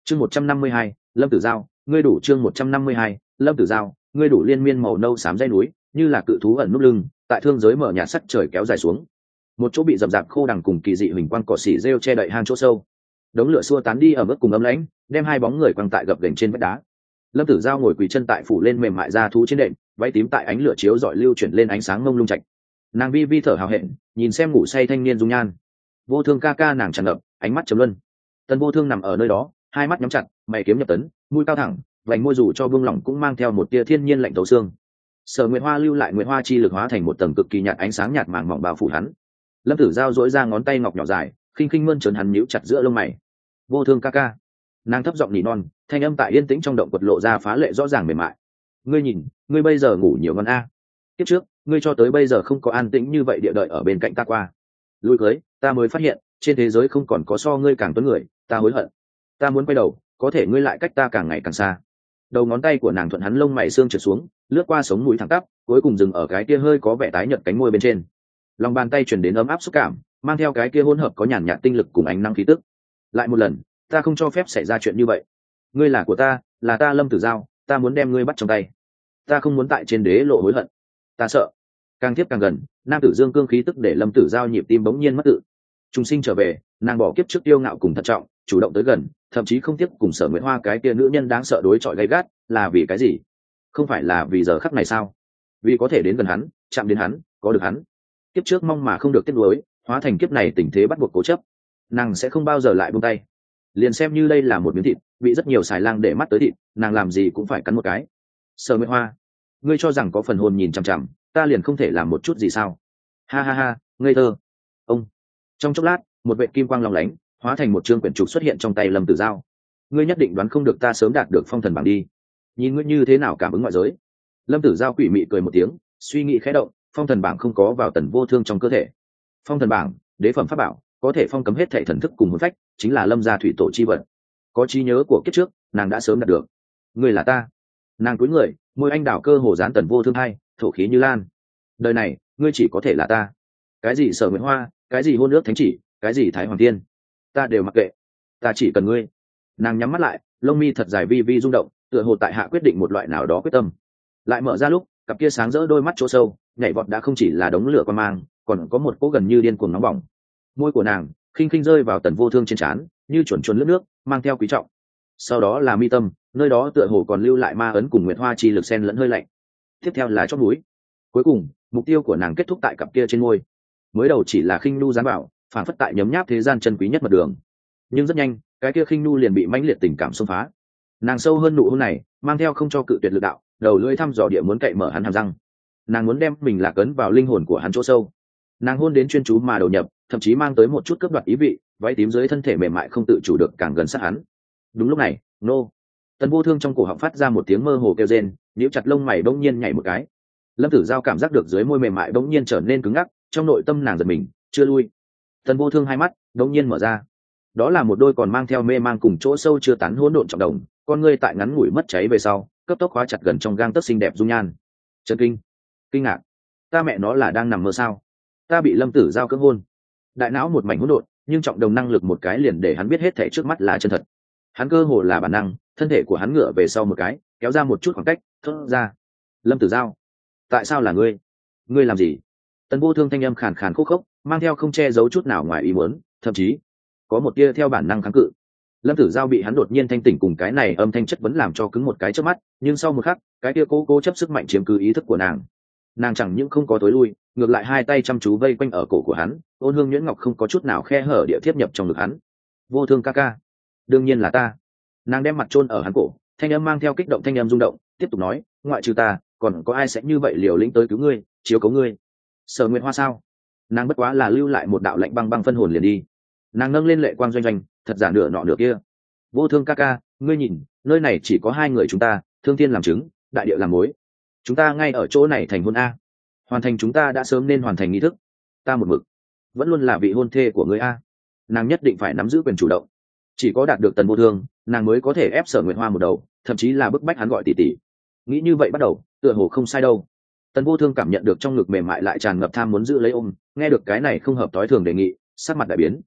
chương 152, lâm tử giao ngươi đủ. chương 152, lâm tử giao ngươi đủ. Liên miên màu nâu xám dây núi như là cự thú ẩn núp lưng, tại thương giới mở nhạt sắc trời kéo dài xuống. Một chỗ bị rậm rạp khô đằng cùng kỳ dị huỳnh quang cỏ xỉ rêu che đậy hang chỗ sâu, đống lửa xua tán đi ở mức cùng ấm lãnh, đem hai bóng người quăng tại gập ghềnh trên vách đá. Lâm tử giao ngồi quỳ chân tại phủ lên mềm mại da thú trên đệm, váy tím tại ánh lửa chiếu dọi lưu chuyển lên ánh sáng mông lung chạch. Nàng vi vi thở hào hẹn, nhìn xem ngủ say thanh niên dung nhan. Vô Thương ca ca nàng tràn ngập, ánh mắt trầm luân. Tần Vô Thương nằm ở nơi đó, hai mắt nhắm chặt, mày kiếm nhập tấn, mũi cao thẳng, vành môi dù cho vương lỏng cũng mang theo một tia thiên nhiên lạnh thấu xương. Sở Nguyệt Hoa lưu lại Nguyệt Hoa chi lực hóa thành một tầng cực kỳ nhạt ánh sáng nhạt màng mỏng bao phủ hắn. Lâm tử giao dỗi ra ngón tay ngọc nhỏ dài, khinh khinh mơn trớn hắn nhíu chặt giữa lông mày. Vô Thương ca ca. Nàng thấp giọng nỉ non, thanh âm tại yên tĩnh trong động quật lộ ra phá lệ rõ ràng mềm mại. Ngươi nhìn, ngươi bây giờ ngủ nhiều ngon a. Kiếp trước, ngươi cho tới bây giờ không có an tĩnh như vậy địa đợi ở bên cạnh ta qua. Lui cưới, ta mới phát hiện, trên thế giới không còn có so ngươi càng tuấn người, ta hối hận. Ta muốn quay đầu, có thể ngươi lại cách ta càng ngày càng xa. Đầu ngón tay của nàng thuận hắn lông mày xương trượt xuống, lướt qua sống mũi thẳng tắp, cuối cùng dừng ở cái kia hơi có vẻ tái nhợt cánh môi bên trên. Lòng bàn tay truyền đến ấm áp xúc cảm, mang theo cái kia hỗn hợp có nhàn nhạt tinh lực cùng ánh năng khí tức. Lại một lần, ta không cho phép xảy ra chuyện như vậy. Ngươi là của ta, là ta Lâm Tử Giao, ta muốn đem ngươi bắt trong tay. Ta không muốn tại trên đế lộ hối hận. Ta sợ. Càng tiếp càng gần, nam tử dương cương khí tức để Lâm Tử Giao nhịp tim bỗng nhiên mất tự. Trùng sinh trở về, nàng bỏ kiếp trước yêu ngạo cùng thận trọng, chủ động tới gần, thậm chí không tiếc cùng Sở Nguyệt Hoa cái kia nữ nhân đáng sợ đối chọi gay gắt, là vì cái gì? Không phải là vì giờ khắc này sao? Vì có thể đến gần hắn, chạm đến hắn, có được hắn. Kiếp trước mong mà không được tiếc nuối, hóa thành kiếp này tình thế bắt buộc cố chấp. Nàng sẽ không bao giờ lại buông tay. Liền xem như đây là một miếng thịt, bị rất nhiều xài lang để mắt tới thịt, nàng làm gì cũng phải cắn một cái. Sở Nguyệt Hoa, ngươi cho rằng có phần hồn nhìn chằm chằm, ta liền không thể làm một chút gì sao? Ha ha ha, ngây thơ. Ông. Trong chốc lát, một vệt kim quang long lánh, hóa thành một chương quyển trục xuất hiện trong tay Lâm Tử Giao. Ngươi nhất định đoán không được ta sớm đạt được phong thần bảng đi. Nhìn ngươi như thế nào cảm ứng ngoại giới. Lâm Tử Giao quỷ mị cười một tiếng, suy nghĩ khẽ động, phong thần bảng không có vào Tần Vô Thương trong cơ thể. Phong thần bảng, đế phẩm pháp bảo, có thể phong cấm hết thể thần thức cùng hồn phách, chính là Lâm gia thủy tổ chi vật. Có trí nhớ của kiếp trước, nàng đã sớm đạt được. Ngươi là ta. Nàng cúi người, môi anh đảo cơ hồ dán Tần Vô Thương hai, thổ khí như lan. Đời này, ngươi chỉ có thể là ta. Cái gì Sở Nguyệt Hoa, cái gì hôn ước thánh chỉ, cái gì Thái Hoàng Tiên, ta đều mặc kệ. Ta chỉ cần ngươi. Nàng nhắm mắt lại, lông mi thật dài vi vi rung động, tựa hồ tại hạ quyết định một loại nào đó quyết tâm. Lại mở ra lúc, cặp kia sáng rỡ đôi mắt chỗ sâu, nhảy vọt đã không chỉ là đống lửa quan mang, còn có một cỗ gần như điên cuồng nóng bỏng. Môi của nàng khinh khinh rơi vào Tần Vô Thương trên trán, như chuẩn chuẩn lướt nước, mang theo quý trọng. Sau đó là mi tâm, nơi đó tựa hồ còn lưu lại ma ấn cùng nguyệt hoa chi lực xen lẫn hơi lạnh. Tiếp theo là chót núi. Cuối cùng, mục tiêu của nàng kết thúc tại cặp kia trên môi. Mới đầu chỉ là khinh nu dán vào, phản phất tại nhấm nháp thế gian chân quý nhất mật đường. Nhưng rất nhanh, cái kia khinh nu liền bị mãnh liệt tình cảm xông phá. Nàng sâu hơn nụ hôn này, mang theo không cho cự tuyệt lực đạo, đầu lưỡi thăm dò địa muốn cậy mở hắn hàm răng. Nàng muốn đem mình lạc ấn vào linh hồn của hắn chỗ sâu. Nàng hôn đến chuyên chú mà đầu nhập, thậm chí mang tới một chút cướp đoạt ý vị, váy tím dưới thân thể mềm mại không tự chủ được càng gần sát hắn. Đúng lúc này, nô. Tần Vô Thương trong cổ họng phát ra một tiếng mơ hồ kêu rên, nhíu chặt lông mày bỗng nhiên nhảy một cái. Lâm Tử Giao cảm giác được dưới môi mềm mại bỗng nhiên trở nên cứng ngắc, trong nội tâm nàng giật mình, chưa lui. Tần Vô Thương hai mắt bỗng nhiên mở ra. Đó là một đôi còn mang theo mê mang cùng chỗ sâu chưa tán hỗn độn trọng đồng, con ngươi tại ngắn ngủi mất cháy về sau, cấp tốc khóa chặt gần trong gang tấc xinh đẹp dung nhan. Chấn kinh, kinh ngạc, ta mẹ nó là đang nằm mơ sao? Ta bị Lâm Tử Giao cưỡng hôn. Đại não một mảnh hỗn độn, nhưng trọng đồng năng lực một cái liền để hắn biết hết thảy trước mắt là chân thật. Hắn cơ hồ là bản năng, thân thể của hắn ngửa về sau một cái, kéo ra một chút khoảng cách, thốt ra: Lâm Tử Giao, tại sao là ngươi? Ngươi làm gì? Tần Vô Thương thanh âm khàn khàn khúc khốc, mang theo không che giấu chút nào ngoài ý muốn, thậm chí có một tia theo bản năng kháng cự. Lâm Tử Giao bị hắn đột nhiên thanh tỉnh cùng cái này âm thanh chất vấn làm cho cứng một cái chớp mắt, nhưng sau một khắc, cái tia cố chấp sức mạnh chiếm cứ ý thức của nàng. Nàng chẳng những không có tối lui, ngược lại hai tay chăm chú vây quanh ở cổ của hắn, ôn hương nhuyễn ngọc không có chút nào khe hở địa tiếp nhập trong ngực hắn. Vô Thương ca ca, đương nhiên là ta. Nàng đem mặt chôn ở hắn cổ, thanh âm mang theo kích động thanh âm rung động, tiếp tục nói: ngoại trừ ta, còn có ai sẽ như vậy liều lĩnh tới cứu ngươi, chiếu cố ngươi? Sở Nguyệt Hoa sao? Nàng bất quá là lưu lại một đạo lạnh băng băng phân hồn liền đi. Nàng nâng lên lệ quang doanh doanh, thật giả nửa nọ nửa kia. Vô Thương ca ca, ngươi nhìn, nơi này chỉ có hai người chúng ta, thương thiên làm chứng, đại địa làm mối. Chúng ta ngay ở chỗ này thành hôn a. Hoàn thành chúng ta đã sớm nên hoàn thành nghi thức. Ta một mực vẫn luôn là vị hôn thê của ngươi a. Nàng nhất định phải nắm giữ quyền chủ động. Chỉ có đạt được Tần Vô Thương, nàng mới có thể ép Sở Nguyệt Hoa một đầu, thậm chí là bức bách hắn gọi tỷ tỷ. Nghĩ như vậy bắt đầu, tựa hồ không sai đâu. Tần Vô Thương cảm nhận được trong ngực mềm mại lại tràn ngập tham muốn giữ lấy ôm, nghe được cái này không hợp tối thường đề nghị, sắc mặt đại biến.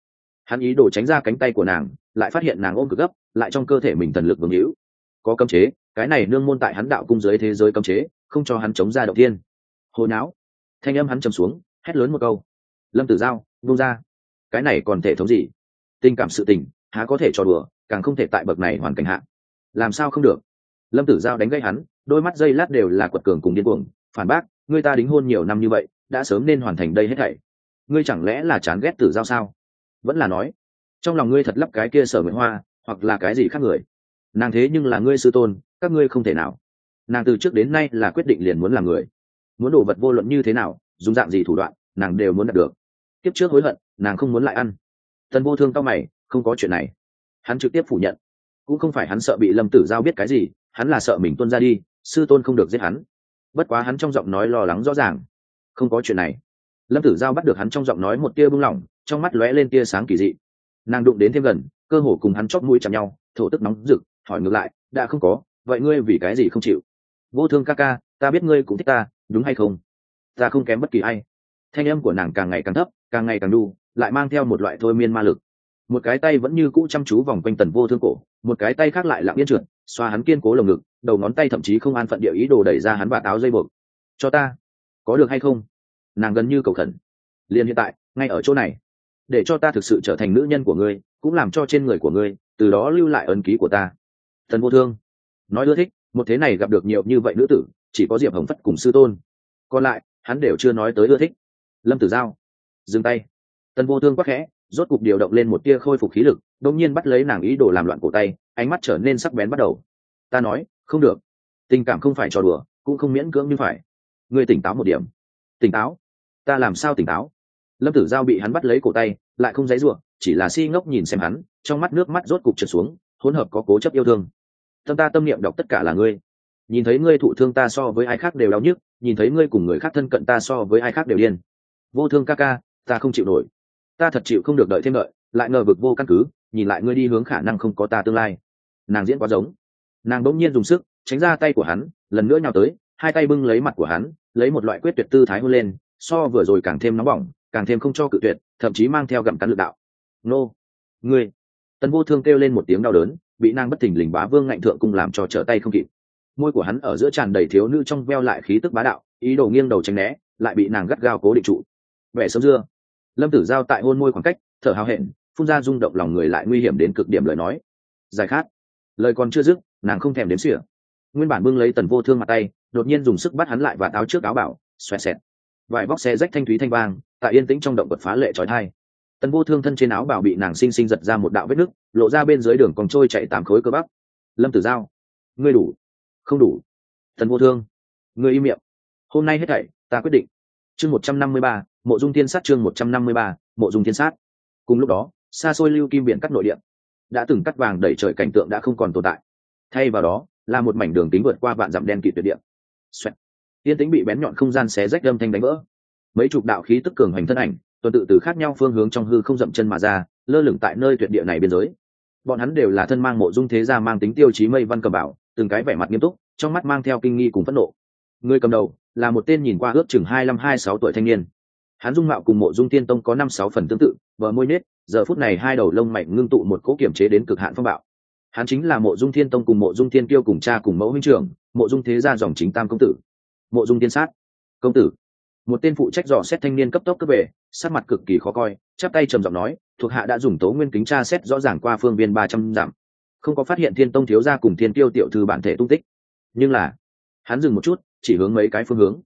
Hắn ý đồ tránh ra cánh tay của nàng, lại phát hiện nàng ôm cực gấp, lại trong cơ thể mình thần lực vương hữu. Có cấm chế, cái này nương môn tại hắn đạo cung giới thế giới cấm chế, không cho hắn chống ra động thiên. Hồ nháo. Thanh âm hắn trầm xuống, hét lớn một câu. Lâm Tử Giao, buông ra. Cái này còn thể thống gì? Tình cảm sự tình, há có thể trò đùa, càng không thể tại bậc này hoàn cảnh hạ. Làm sao không được? Lâm Tử Giao đánh gãy hắn, đôi mắt giây lát đều là quật cường cùng điên cuồng, phản bác, ngươi ta đính hôn nhiều năm như vậy, đã sớm nên hoàn thành đây hết thảy. Ngươi chẳng lẽ là chán ghét Tử Giao sao? Vẫn là nói, trong lòng ngươi thật lấp cái kia Sở Nguyệt Hoa, hoặc là cái gì khác người. Nàng thế nhưng là ngươi sư tôn, các ngươi không thể nào. Nàng từ trước đến nay là quyết định liền muốn làm người, muốn đồ vật vô luận như thế nào, dùng dạng gì thủ đoạn, nàng đều muốn đạt được. Tiếp trước hối hận, nàng không muốn lại ăn. Tần Vô Thương cau mày, không có chuyện này. Hắn trực tiếp phủ nhận, cũng không phải hắn sợ bị Lâm Tử Giao biết cái gì, hắn là sợ mình tuôn ra đi, sư tôn không được giết hắn. Bất quá hắn trong giọng nói lo lắng rõ ràng, không có chuyện này. Lâm Tử Giao bắt được hắn trong giọng nói một tia buông lỏng, trong mắt lóe lên tia sáng kỳ dị. Nàng đụng đến thêm gần, cơ hồ cùng hắn chóp mũi chạm nhau, thổ tức nóng rực, hỏi ngược lại, đã không có, vậy ngươi vì cái gì không chịu? Vô Thương ca ca, ta biết ngươi cũng thích ta, đúng hay không? Ta không kém bất kỳ ai. Thanh âm của nàng càng ngày càng thấp, càng ngày càng đu, lại mang theo một loại thôi miên ma lực. Một cái tay vẫn như cũ chăm chú vòng quanh Tần Vô Thương cổ, một cái tay khác lại lặng yên trượt, xoa hắn kiên cố lồng ngực, đầu ngón tay thậm chí không an phận địa ý đồ đẩy ra hắn vạt áo dây buộc. Cho ta, có được hay không? Nàng gần như cầu khẩn. Liền hiện tại, ngay ở chỗ này, để cho ta thực sự trở thành nữ nhân của ngươi, cũng làm cho trên người của ngươi từ đó lưu lại ấn ký của ta. Tần Vô Thương nói ưa thích, một thế này gặp được nhiều như vậy nữ tử, chỉ có Diệp Hồng Phất cùng sư tôn, còn lại hắn đều chưa nói tới ưa thích. Lâm Tử Giao dừng tay. Tần Vô Thương quắc khẽ, rốt cục điều động lên một tia khôi phục khí lực, đột nhiên bắt lấy nàng ý đồ làm loạn cổ tay, ánh mắt trở nên sắc bén bắt đầu. Ta nói, không được, tình cảm không phải trò đùa, cũng không miễn cưỡng như phải. Ngươi tỉnh táo một điểm. Tỉnh táo? Ta làm sao tỉnh táo? Lâm Tử Giao bị hắn bắt lấy cổ tay, lại không giãy giụa, chỉ là si ngốc nhìn xem hắn, trong mắt nước mắt rốt cục trượt xuống, hỗn hợp có cố chấp yêu thương. Tâm ta tâm niệm đọc tất cả là ngươi. Nhìn thấy ngươi thụ thương ta so với ai khác đều đau nhức, nhìn thấy ngươi cùng người khác thân cận ta so với ai khác đều điên. Vô Thương ca ca, ta không chịu nổi. Ta thật chịu không được đợi thêm đợi, lại ngờ vực vô căn cứ, nhìn lại ngươi đi hướng khả năng không có ta tương lai. Nàng diễn quá giống. Nàng bỗng nhiên dùng sức tránh ra tay của hắn, lần nữa nhào tới, hai tay bưng lấy mặt của hắn, lấy một loại quyết tuyệt tư thái hôn lên, so vừa rồi càng thêm nóng bỏng, càng thêm không cho cự tuyệt, thậm chí mang theo gặm cắn lực đạo. Nô, ngươi! Tần Vô Thương kêu lên một tiếng đau đớn, bị nàng bất thình lình bá vương ngạnh thượng cung làm cho trở tay không kịp. Môi của hắn ở giữa tràn đầy thiếu nữ trong veo lại khí tức bá đạo, ý đồ nghiêng đầu tránh né, lại bị nàng gắt gao cố định trụ. Vẻ sớm dưa. Lâm Tử Giao tại hôn môi khoảng cách, thở hào hẹn, phun ra rung động lòng người lại nguy hiểm đến cực điểm lời nói. Giải khát. Lời còn chưa dứt, nàng không thèm đếm xỉa. Nguyên bản bưng lấy Tần Vô Thương mặt tay, đột nhiên dùng sức bắt hắn lại và áo trước áo bảo, xoẹt xẹt. Vài vóc xe rách thanh thúy thanh vang, tại yên tĩnh trong động vật phá lệ chói tai. Tần Vô Thương thân trên áo bảo bị nàng sinh sinh giật ra một đạo vết nứt, lộ ra bên dưới đường còn trôi chạy 8 khối cơ bắp. Lâm Tử Giao, ngươi đủ? Không đủ. Tần Vô Thương, ngươi im miệng. Hôm nay hết thảy, ta quyết định. Chương 153, Mộ Dung Thiên Sát chương 153, Mộ Dung Thiên Sát. Cùng lúc đó, xa xôi lưu kim biển cắt nội địa, đã từng cắt vàng đẩy trời cảnh tượng đã không còn tồn tại. Thay vào đó, là một mảnh đường kính vượt qua vạn dặm đen kịt tuyệt địa. Xoẹt. Tiên tĩnh bị bén nhọn không gian xé rách âm thanh đánh vỡ. Mấy chục đạo khí tức cường hành thân ảnh, tuần tự từ khác nhau phương hướng trong hư không dậm chân mà ra, lơ lửng tại nơi tuyệt địa này biên giới. Bọn hắn đều là thân mang Mộ Dung thế gia mang tính tiêu chí mây văn cầm bảo, từng cái vẻ mặt nghiêm túc, trong mắt mang theo kinh nghi cùng phẫn nộ. Người cầm đầu là một tên nhìn qua ước chừng 25-26 tuổi thanh niên. Hắn dung mạo cùng Mộ Dung Tiên Tông có 5-6 phần tương tự, bờ môi nết, giờ phút này hai đầu lông mày ngưng tụ một cỗ kiểm chế đến cực hạn phong bạo. Hắn chính là Mộ Dung Thiên Tông cùng Mộ Dung Thiên Kiêu cùng cha cùng mẫu huynh trưởng, Mộ Dung thế gia dòng chính tam công tử. Mộ Dung Tiên Sát. Công tử. Một tên phụ trách dò xét thanh niên cấp tốc cấp về, sắc mặt cực kỳ khó coi, chắp tay trầm giọng nói, thuộc hạ đã dùng tố nguyên kính tra xét rõ ràng qua phương viên 300 dặm, không có phát hiện Thiên Tông thiếu gia cùng Thiên Kiêu tiểu thư bản thể tung tích. Nhưng là, hắn dừng một chút, chỉ hướng mấy cái phương hướng.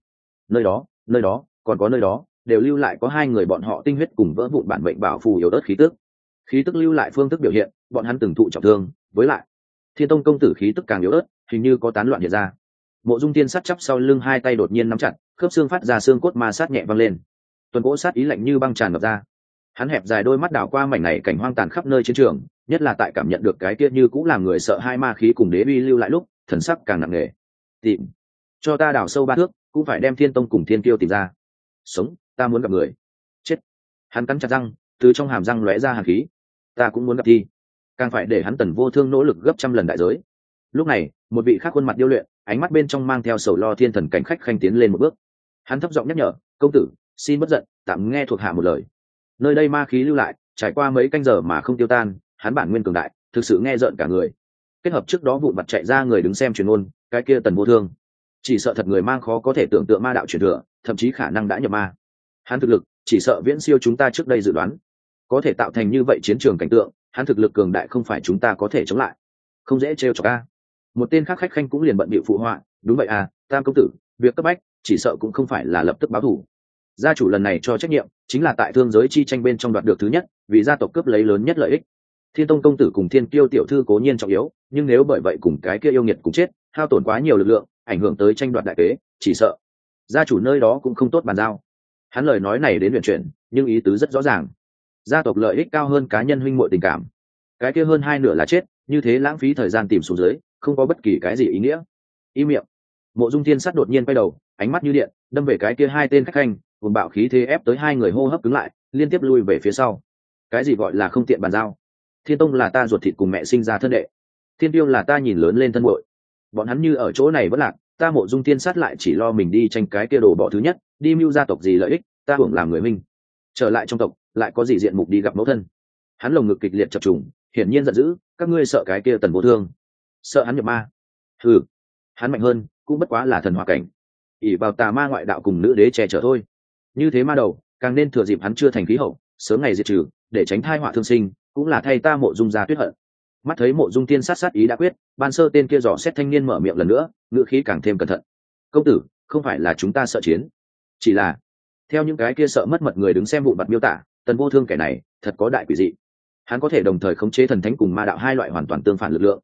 Nơi đó, còn có nơi đó, đều lưu lại có hai người bọn họ tinh huyết cùng vỡ vụn bản mệnh bảo phù yếu ớt khí tức. Khí tức lưu lại phương thức biểu hiện, bọn hắn từng thụ trọng thương, với lại, Thiên Tông công tử khí tức càng yếu ớt, hình như có tán loạn hiện ra. Mộ Dung Tiên Sát chắp sau lưng hai tay đột nhiên nắm chặt, khớp xương phát ra xương cốt ma sát nhẹ vang lên. Tuần cỗ sát ý lạnh như băng tràn ngập ra. Hắn hẹp dài đôi mắt đảo qua mảnh này cảnh hoang tàn khắp nơi chiến trường, nhất là tại cảm nhận được cái kia như cũng làm người sợ hai ma khí cùng đế uy lưu lại lúc, thần sắc càng nặng nề. Tìm, cho ta đào sâu 3 thước, cũng phải đem Thiên Tông cùng Thiên Kiêu tìm ra. Sống, ta muốn gặp người. Chết. Hắn cắn chặt răng, từ trong hàm răng lóe ra hàn khí. Ta cũng muốn gặp thi, càng phải để hắn Tần Vô Thương nỗ lực gấp trăm lần đại giới. Lúc này, một vị khác khuôn mặt điêu luyện, ánh mắt bên trong mang theo sầu lo thiên thần cảnh khách khanh tiến lên một bước. Hắn thấp giọng nhắc nhở, công tử, xin bất giận, tạm nghe thuộc hạ một lời. Nơi đây ma khí lưu lại, trải qua mấy canh giờ mà không tiêu tan, hắn bản nguyên cường đại thực sự nghe rợn cả người. Kết hợp trước đó vụn vặt chạy ra người đứng xem truyền ngôn, cái kia Tần Vô Thương chỉ sợ thật người mang khó có thể tưởng tượng ma đạo truyền thừa, thậm chí khả năng đã nhập ma. Hắn thực lực chỉ sợ viễn siêu chúng ta trước đây dự đoán, có thể tạo thành như vậy chiến trường cảnh tượng, hắn thực lực cường đại không phải chúng ta có thể chống lại, không dễ trêu chọc a. Một tên khác khách khanh cũng liền bận bịu phụ họa, đúng vậy à, Tam công tử, việc cấp bách chỉ sợ cũng không phải là lập tức báo thù. Gia chủ lần này cho trách nhiệm chính là tại thương giới chi tranh bên trong đoạt được thứ nhất, vì gia tộc cướp lấy lớn nhất lợi ích. Thiên Tông công tử cùng Thiên Kiêu tiểu thư cố nhiên trọng yếu, nhưng nếu bởi vậy cùng cái kia yêu nghiệt cùng chết, hao tổn quá nhiều lực lượng, ảnh hưởng tới tranh đoạt đại kế, chỉ sợ gia chủ nơi đó cũng không tốt bàn giao. Hắn lời nói này đến huyền chuyển, nhưng ý tứ rất rõ ràng. Gia tộc lợi ích cao hơn cá nhân huynh muội tình cảm. Cái kia hơn hai nửa là chết, như thế lãng phí thời gian tìm xuống dưới, không có bất kỳ cái gì ý nghĩa. Im miệng. Mộ Dung Thiên Sát đột nhiên quay đầu, ánh mắt như điện, đâm về cái kia hai tên khách khanh, cuồng bạo khí thế ép tới hai người hô hấp cứng lại, liên tiếp lui về phía sau. Cái gì gọi là không tiện bàn giao? Thiên Tông là ta ruột thịt cùng mẹ sinh ra thân đệ, Thiên Tiêu là ta nhìn lớn lên thân muội. Bọn hắn như ở chỗ này vẫn lạc, ta Mộ Dung Thiên Sát lại chỉ lo mình đi tranh cái kia đồ bỏ thứ nhất, đi mưu gia tộc gì lợi ích, ta hưởng làm người minh. Trở lại trong tộc, lại có gì diện mục đi gặp mẫu thân? Hắn lồng ngực kịch liệt chập trùng, hiển nhiên giận dữ, các ngươi sợ cái kia Tần Vô Thương, sợ hắn nhập ma. Ừ, hắn mạnh hơn, cũng bất quá là thần hỏa cảnh, ỷ vào tà ma ngoại đạo cùng nữ đế che chở thôi. Như thế ma đầu, càng nên thừa dịp hắn chưa thành khí hậu, sớm ngày diệt trừ, để tránh thai họa thương sinh, cũng là thay ta Mộ Dung gia tuyết hận. Mắt thấy Mộ Dung Tiên sát ý đã quyết, ban sơ tên kia dò xét thanh niên mở miệng lần nữa, ngữ khí càng thêm cẩn thận. Công tử, không phải là chúng ta sợ chiến, chỉ là theo những cái kia sợ mất mật người đứng xem vụ mặt miêu tả, Tần Vô Thương kẻ này thật có đại quỷ dị. Hắn có thể đồng thời khống chế thần thánh cùng ma đạo hai loại hoàn toàn tương phản lực lượng,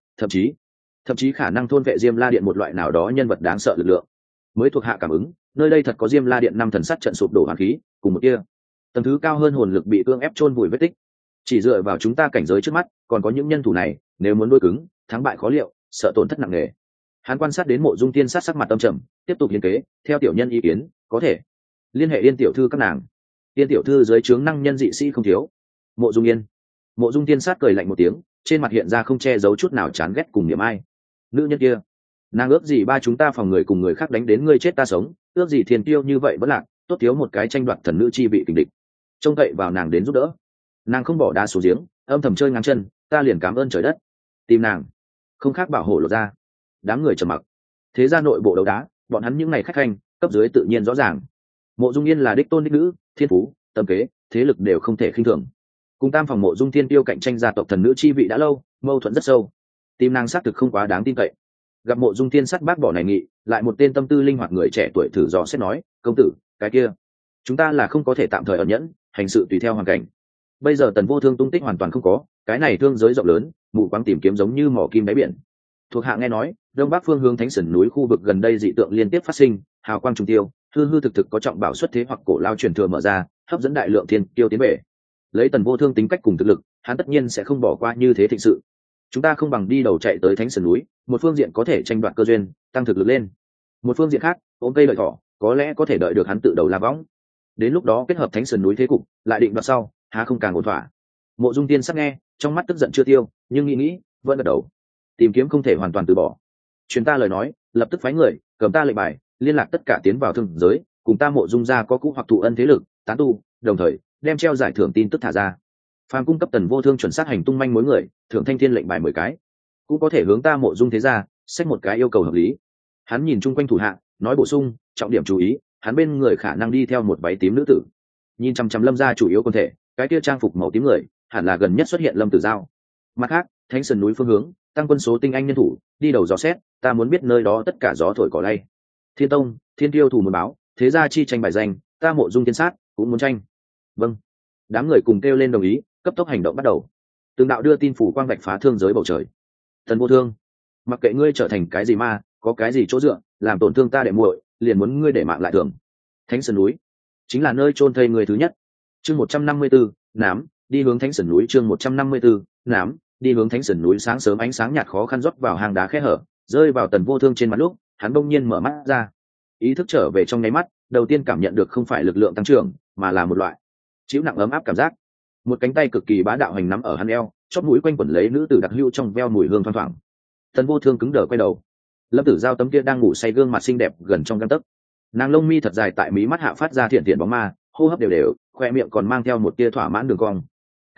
thậm chí khả năng thôn vệ Diêm La Điện một loại nào đó nhân vật đáng sợ lực lượng. Mới thuộc hạ cảm ứng, nơi đây thật có Diêm La Điện năm thần sắt trận sụp đổ hoàn khí, cùng một kia tầng thứ cao hơn hồn lực bị ương ép chôn vùi vết tích. Chỉ dựa vào chúng ta cảnh giới trước mắt, còn có những nhân thủ này, nếu muốn đối cứng, thắng bại khó liệu, sợ tổn thất nặng nề. Hắn quan sát đến Mộ Dung Tiên sát sắc mặt âm trầm, tiếp tục liên kế, theo tiểu nhân ý kiến, có thể liên hệ Yên tiểu thư các nàng. Yên tiểu thư dưới trướng năng nhân dị sĩ không thiếu. Mộ Dung Yên. Mộ Dung Tiên sát cười lạnh một tiếng, trên mặt hiện ra không che giấu chút nào chán ghét cùng niệm ai. Nữ nhân kia, nàng ước gì ba chúng ta phòng người cùng người khác đánh đến ngươi chết ta sống, ước gì Thiên Tiêu như vậy vẫn lạc, tốt thiếu một cái tranh đoạt thần nữ chi vị kình địch. Trông cậy vào nàng đến giúp đỡ, nàng không bỏ đá xuống giếng, âm thầm chơi ngang chân, ta liền cảm ơn trời đất. Tìm nàng, không khác bảo hộ lột ra. Đám người trầm mặc. Thế ra nội bộ đấu đá, bọn hắn những ngày khách khanh, cấp dưới tự nhiên rõ ràng. Mộ Dung Yên là đích tôn đích nữ, thiên phú, tâm kế, thế lực đều không thể khinh thường. Cùng tam phòng Mộ Dung Thiên Tiêu cạnh tranh gia tộc thần nữ chi vị đã lâu, mâu thuẫn rất sâu. Tìm nàng xác thực không quá đáng tin cậy. Gặp Mộ Dung Thiên sát bác bỏ này nghị, lại một tên tâm tư linh hoạt người trẻ tuổi thử dò xét nói, công tử, cái kia, chúng ta là không có thể tạm thời ẩn nhẫn, hành sự tùy theo hoàn cảnh. Bây giờ Tần Vô Thương tung tích hoàn toàn không có, cái này thương giới rộng lớn, mù quáng tìm kiếm giống như mỏ kim đáy biển. Thuộc hạ nghe nói, đông bắc phương hướng Thánh Sẩn núi khu vực gần đây dị tượng liên tiếp phát sinh, hào quang trùng tiêu, hư hư thực thực có trọng bảo xuất thế hoặc cổ lao truyền thừa mở ra, hấp dẫn đại lượng thiên tiêu tiến về. Lấy Tần Vô Thương tính cách cùng thực lực, hắn tất nhiên sẽ không bỏ qua như thế thịnh sự. Chúng ta không bằng đi đầu chạy tới Thánh Sẩn núi, một phương diện có thể tranh đoạt cơ duyên, tăng thực lực lên. Một phương diện khác, ôm cây lợi thỏ, có lẽ có thể đợi được hắn tự đầu la võng. Đến lúc đó kết hợp Thánh Sẩn núi thế cục, lại định đoạt sau, há không càng ổn thỏa. Mộ Dung Tiên sắc nghe, trong mắt tức giận chưa tiêu, nhưng nghĩ, vẫn gật đầu. Tìm kiếm không thể hoàn toàn từ bỏ. Truyền ta lời nói, lập tức phái người, cầm ta lệnh bài, liên lạc tất cả tiến vào thương giới, cùng ta Mộ Dung gia có cũ hoặc thụ ân thế lực, tán tu, đồng thời đem treo giải thưởng tin tức thả ra. Phàm cung cấp Tần Vô Thương chuẩn xác hành tung manh mối người, thưởng thanh thiên lệnh bài 10 cái. Cũng có thể hướng ta Mộ Dung thế gia, xách một cái yêu cầu hợp lý. Hắn nhìn chung quanh thủ hạ, nói bổ sung, trọng điểm chú ý, hắn bên người khả năng đi theo một váy tím nữ tử. Nhìn chăm chăm Lâm gia chủ yếu quân thể, cái kia trang phục màu tím người, hẳn là gần nhất xuất hiện Lâm Tử Giao. Mặt khác, Thánh Sơn núi phương hướng, tăng quân số tinh anh nhân thủ, đi đầu dò xét, ta muốn biết nơi đó tất cả gió thổi cỏ lay. Thiên Tông, Thiên Tiêu thủ muốn báo, thế gia chi tranh bài danh, ta Mộ Dung Thiên sát cũng muốn tranh. Vâng. Đám người cùng kêu lên đồng ý, cấp tốc hành động bắt đầu. Từng đạo đưa tin phủ quang vạch phá thương giới bầu trời. Tần Vô Thương, mặc kệ ngươi trở thành cái gì ma, có cái gì chỗ dựa, làm tổn thương ta đệ muội, liền muốn ngươi để mạng lại thường. Thánh Sơn núi chính là nơi chôn thây người thứ nhất. Chương 154, nám, đi hướng Thánh Sơn núi. Chương 154, nám, đi hướng Thánh Sơn núi. Sáng sớm ánh sáng nhạt khó khăn rót vào hang đá khe hở, rơi vào Tần Vô Thương trên mặt lúc, hắn bỗng nhiên mở mắt ra. Ý thức trở về trong nháy mắt, đầu tiên cảm nhận được không phải lực lượng tăng trưởng, mà là một loại chịu nặng ấm áp cảm giác. Một cánh tay cực kỳ bá đạo hành nắm ở hắn eo, chóp mũi quanh quẩn lấy nữ tử đặc hữu trong veo mùi hương thoang thoảng. Tần Vô Thương cứng đờ quay đầu. Lâm Tử Giao tấm kia đang ngủ say gương mặt xinh đẹp gần trong gang tấc. Nàng lông mi thật dài tại mí mắt hạ phát ra thiện thiện bóng ma, hô hấp đều đều, khoe miệng còn mang theo một tia thỏa mãn đường cong.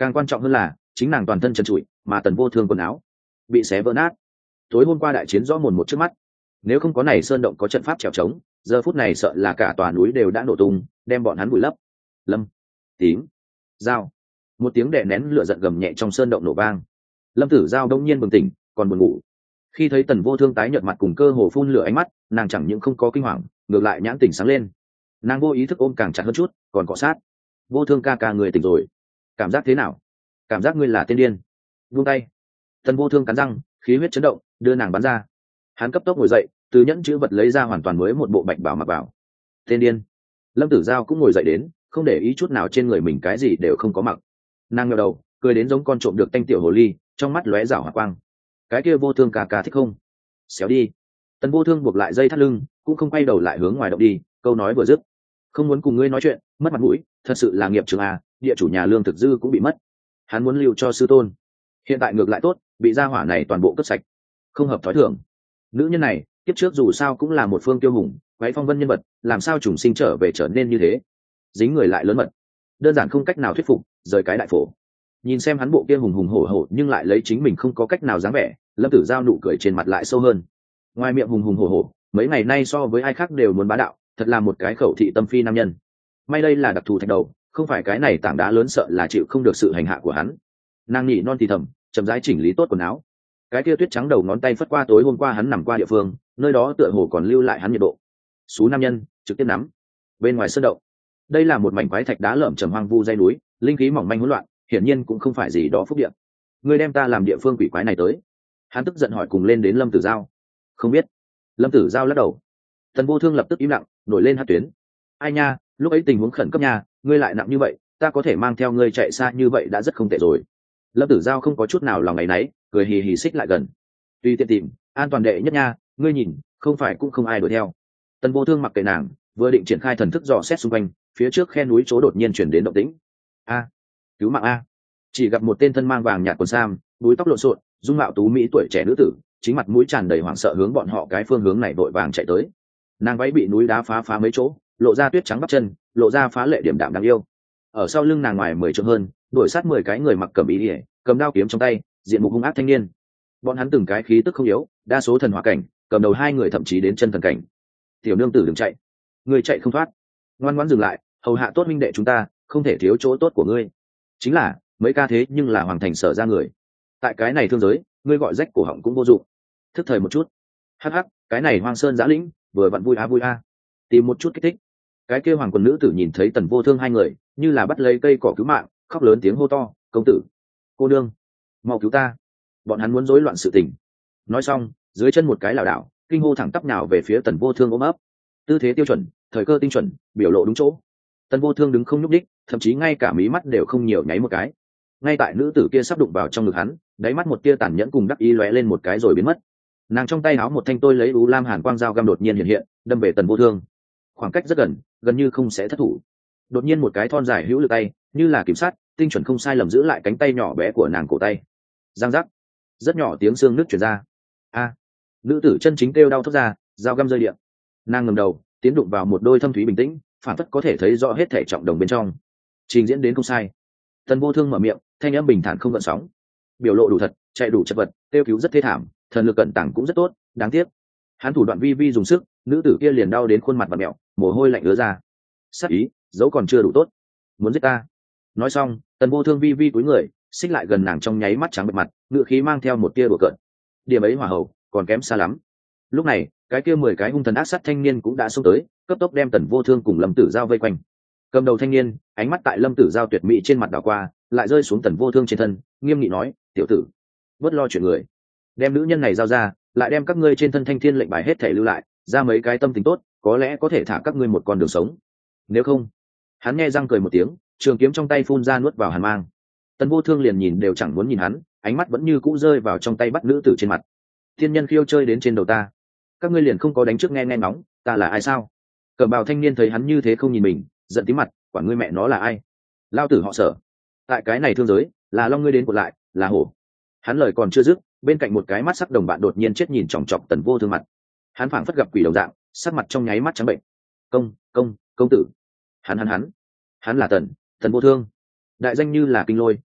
càng quan trọng hơn là chính nàng toàn thân trần trụi, mà Tần Vô Thương quần áo bị xé vỡ nát. Tối hôm qua đại chiến rõ mồn một trước mắt, nếu không có này sơn động có trận pháp trèo trống, giờ phút này sợ là cả tòa núi đều đã nổ tung, đem bọn hắn vùi lấp. Lâm, Tím, Giao, một tiếng đè nén lửa giận gầm nhẹ trong sơn động nổ vang. Lâm Tử Giao đông nhiên bừng tỉnh, còn buồn ngủ. Khi thấy Tần Vô Thương tái nhợt mặt cùng cơ hồ phun lửa ánh mắt, nàng chẳng những không có kinh hoàng, ngược lại nhãn tỉnh sáng lên. Nàng vô ý thức ôm càng chặt hơn chút, còn cọ sát. Vô Thương ca ca người tỉnh rồi, cảm giác thế nào? Cảm giác ngươi là tiên điên. Buông tay. Tần Vô Thương cắn răng, khí huyết chấn động, đưa nàng bắn ra. Hắn cấp tốc ngồi dậy, từ nhẫn chữ vật lấy ra hoàn toàn mới một bộ bạch bào mặc vào. Tiên điên. Lâm Tử Giao cũng ngồi dậy đến, không để ý chút nào trên người mình cái gì đều không có mặc. Nàng ngẩng đầu, cười đến giống con trộm được tanh tiểu hồ ly, trong mắt lóe rảo hỏa quang. Cái kia Vô Thương ca ca thích không? Xéo đi. Tần Vô Thương buộc lại dây thắt lưng, cũng không quay đầu lại hướng ngoài động đi, câu nói vừa dứt. Không muốn cùng ngươi nói chuyện, mất mặt mũi, thật sự là nghiệp trường à, địa chủ nhà lương thực dư cũng bị mất. Hắn muốn lưu cho sư tôn. Hiện tại ngược lại tốt, bị gia hỏa này toàn bộ cướp sạch. Không hợp thói thường. Nữ nhân này, kiếp trước dù sao cũng là một phương tiêu hùng, quái phong vân nhân vật, làm sao trùng sinh trở về trở nên như thế? Dính người lại lớn mật, đơn giản không cách nào thuyết phục, rời cái đại phổ. Nhìn xem hắn bộ kia hùng hùng hổ hổ nhưng lại lấy chính mình không có cách nào dáng vẻ, Lâm Tử Giao nụ cười trên mặt lại sâu hơn. Ngoài miệng hùng hùng hổ hổ, mấy ngày nay so với ai khác đều muốn bá đạo, thật là một cái khẩu thị tâm phi nam nhân. May đây là đặc thù thạch đầu, không phải cái này tảng đá lớn sợ là chịu không được sự hành hạ của hắn. Nàng nhị non thì thầm, chậm rãi chỉnh lý tốt quần áo. Cái kia tuyết trắng đầu ngón tay phất qua tối hôm qua hắn nằm qua địa phương, nơi đó tựa hồ còn lưu lại hắn nhiệt độ. Sú nam nhân trực tiếp nắm. Bên ngoài sơn động, đây là một mảnh quái thạch đá lởm chởm hoang vu dây núi, linh khí mỏng manh hỗn loạn, hiển nhiên cũng không phải gì đó phúc địa. Ngươi đem ta làm địa phương quỷ quái này tới? Hắn tức giận hỏi cùng lên đến Lâm Tử Giao. Không biết. Lâm Tử Giao lắc đầu. Tần Vô Thương lập tức im lặng, nổi lên hát tuyến. Ai nha, lúc ấy tình huống khẩn cấp nha, ngươi lại nặng như vậy, ta có thể mang theo ngươi chạy xa như vậy đã rất không tệ rồi. Lâm Tử Giao không có chút nào lòng ngày nấy, cười hì hì xích lại gần. Tuy tiện tìm, an toàn đệ nhất nha, ngươi nhìn, không phải cũng không ai đuổi theo. Tần Vô Thương mặc kệ nàng, vừa định triển khai thần thức dò xét xung quanh, phía trước khe núi chỗ đột nhiên chuyển đến động tĩnh. A, cứu mạng a! Chỉ gặp một tên thân mang vàng nhạt quần sam, búi tóc lộn xộn, dung mạo tú mỹ tuổi trẻ nữ tử, chính mặt mũi tràn đầy hoảng sợ hướng bọn họ cái phương hướng này vội vàng chạy tới. Nàng váy bị núi đá phá mấy chỗ, lộ ra tuyết trắng bắp chân, lộ ra phá lệ điểm đạm đáng yêu. Ở sau lưng nàng ngoài 10 trượng hơn, đuổi sát 10 cái người mặc cẩm y liễu, cầm đao kiếm trong tay, diện mục hung ác thanh niên. Bọn hắn từng cái khí tức không yếu, đa số thần hỏa cảnh, cầm đầu hai người thậm chí đến chân thần cảnh. Tiểu nương tử đừng chạy, ngươi chạy không thoát. Ngoan ngoãn dừng lại, hầu hạ tốt minh đệ chúng ta, không thể thiếu chỗ tốt của ngươi. Chính là, mấy ca thế nhưng là hoàng thành sở ra người. Tại cái này thương giới, ngươi gọi rách cổ họng cũng vô dụng. Thức thời một chút. Hắc hắc, cái này hoang sơn giã lĩnh, vừa vặn vui a. Tìm một chút kích thích. Cái kêu hoàng quần nữ tử nhìn thấy Tần Vô Thương hai người, như là bắt lấy cây cỏ cứu mạng, khóc lớn tiếng hô to, công tử, cô đương, mau cứu ta. Bọn hắn muốn rối loạn sự tình. Nói xong, dưới chân một cái lảo đảo, kinh hô thẳng tắp nào về phía Tần Vô Thương ôm ấp. Tư thế tiêu chuẩn, thời cơ tinh chuẩn, biểu lộ đúng chỗ. Tần Vô Thương đứng không nhúc đích, thậm chí ngay cả mí mắt đều không nhiều nháy một cái. Ngay tại nữ tử kia sắp đụng vào trong ngực hắn, đáy mắt một tia tàn nhẫn cùng đắc ý lóe lên một cái rồi biến mất. Nàng trong tay áo một thanh tôi lấy u lam hàn quang dao găm đột nhiên hiện hiện, đâm về Tần Vô Thương. Khoảng cách rất gần như không sẽ thất thủ. Đột nhiên một cái thon dài hữu lực tay, như là kiểm sát, tinh chuẩn không sai lầm giữ lại cánh tay nhỏ bé của nàng cổ tay. Giang giác, rất nhỏ tiếng xương nứt truyền ra. A, nữ tử chân chính kêu đau thốt ra, dao găm rơi điện. Nàng ngẩng đầu, tiến đụng vào một đôi thâm thúy bình tĩnh, phản phất có thể thấy rõ hết thể trọng đồng bên trong. Trình diễn đến không sai. Tần Vô Thương mở miệng, thanh âm bình thản không gợn sóng. Biểu lộ đủ thật, chạy đủ chật vật, tiêu cứu rất thê thảm, thần lực cận tàng cũng rất tốt, đáng tiếc. Hắn thủ đoạn vi vi dùng sức, nữ tử kia liền đau đến khuôn mặt vặn mẹo, mồ hôi lạnh ứa ra. Sát ý, dẫu còn chưa đủ tốt, muốn giết ta. Nói xong, Tần Vô Thương vi vi cúi người, xích lại gần nàng trong nháy mắt trắng bệch mặt, ngựa khí mang theo một tia đùa cợt. Điểm ấy hỏa hậu, còn kém xa lắm. Lúc này, cái kia 10 cái hung thần ác sát thanh niên cũng đã xông tới, cấp tốc đem Tần Vô Thương cùng Lâm Tử Giao vây quanh. Cầm đầu thanh niên, ánh mắt tại Lâm Tử Giao tuyệt mỹ trên mặt đảo qua, lại rơi xuống Tần Vô Thương trên thân, nghiêm nghị nói, tiểu tử, bớt lo chuyện người, đem nữ nhân này giao ra, lại đem các ngươi trên thân thanh thiên lệnh bài hết thể lưu lại, ra mấy cái tâm tình tốt, có lẽ có thể thả các ngươi một con đường sống. Nếu không, hắn nghe răng cười một tiếng, trường kiếm trong tay phun ra nuốt vào hàn mang. Tần Vô Thương liền nhìn đều chẳng muốn nhìn hắn, ánh mắt vẫn như cũ rơi vào trong tay bắt nữ tử trên mặt. Thiên nhân khiêu chơi đến trên đầu ta, các ngươi liền không có đánh trước nghe nóng, ta là ai sao? Cẩm bào thanh niên thấy hắn như thế không nhìn mình, giận tí mặt, quản ngươi mẹ nó là ai? Lao tử họ Sở, tại cái này thương giới, là long ngươi đến của lại, là hổ. Hắn lời còn chưa dứt, bên cạnh một cái mắt sắc đồng bạn đột nhiên chết nhìn chòng chọc Tần Vô Thương mặt. Hắn phảng phất gặp quỷ đồng dạng, sắc mặt trong nháy mắt trắng bệnh. Công tử. Hắn là Tần Vô Thương. Đại danh như là kinh lôi,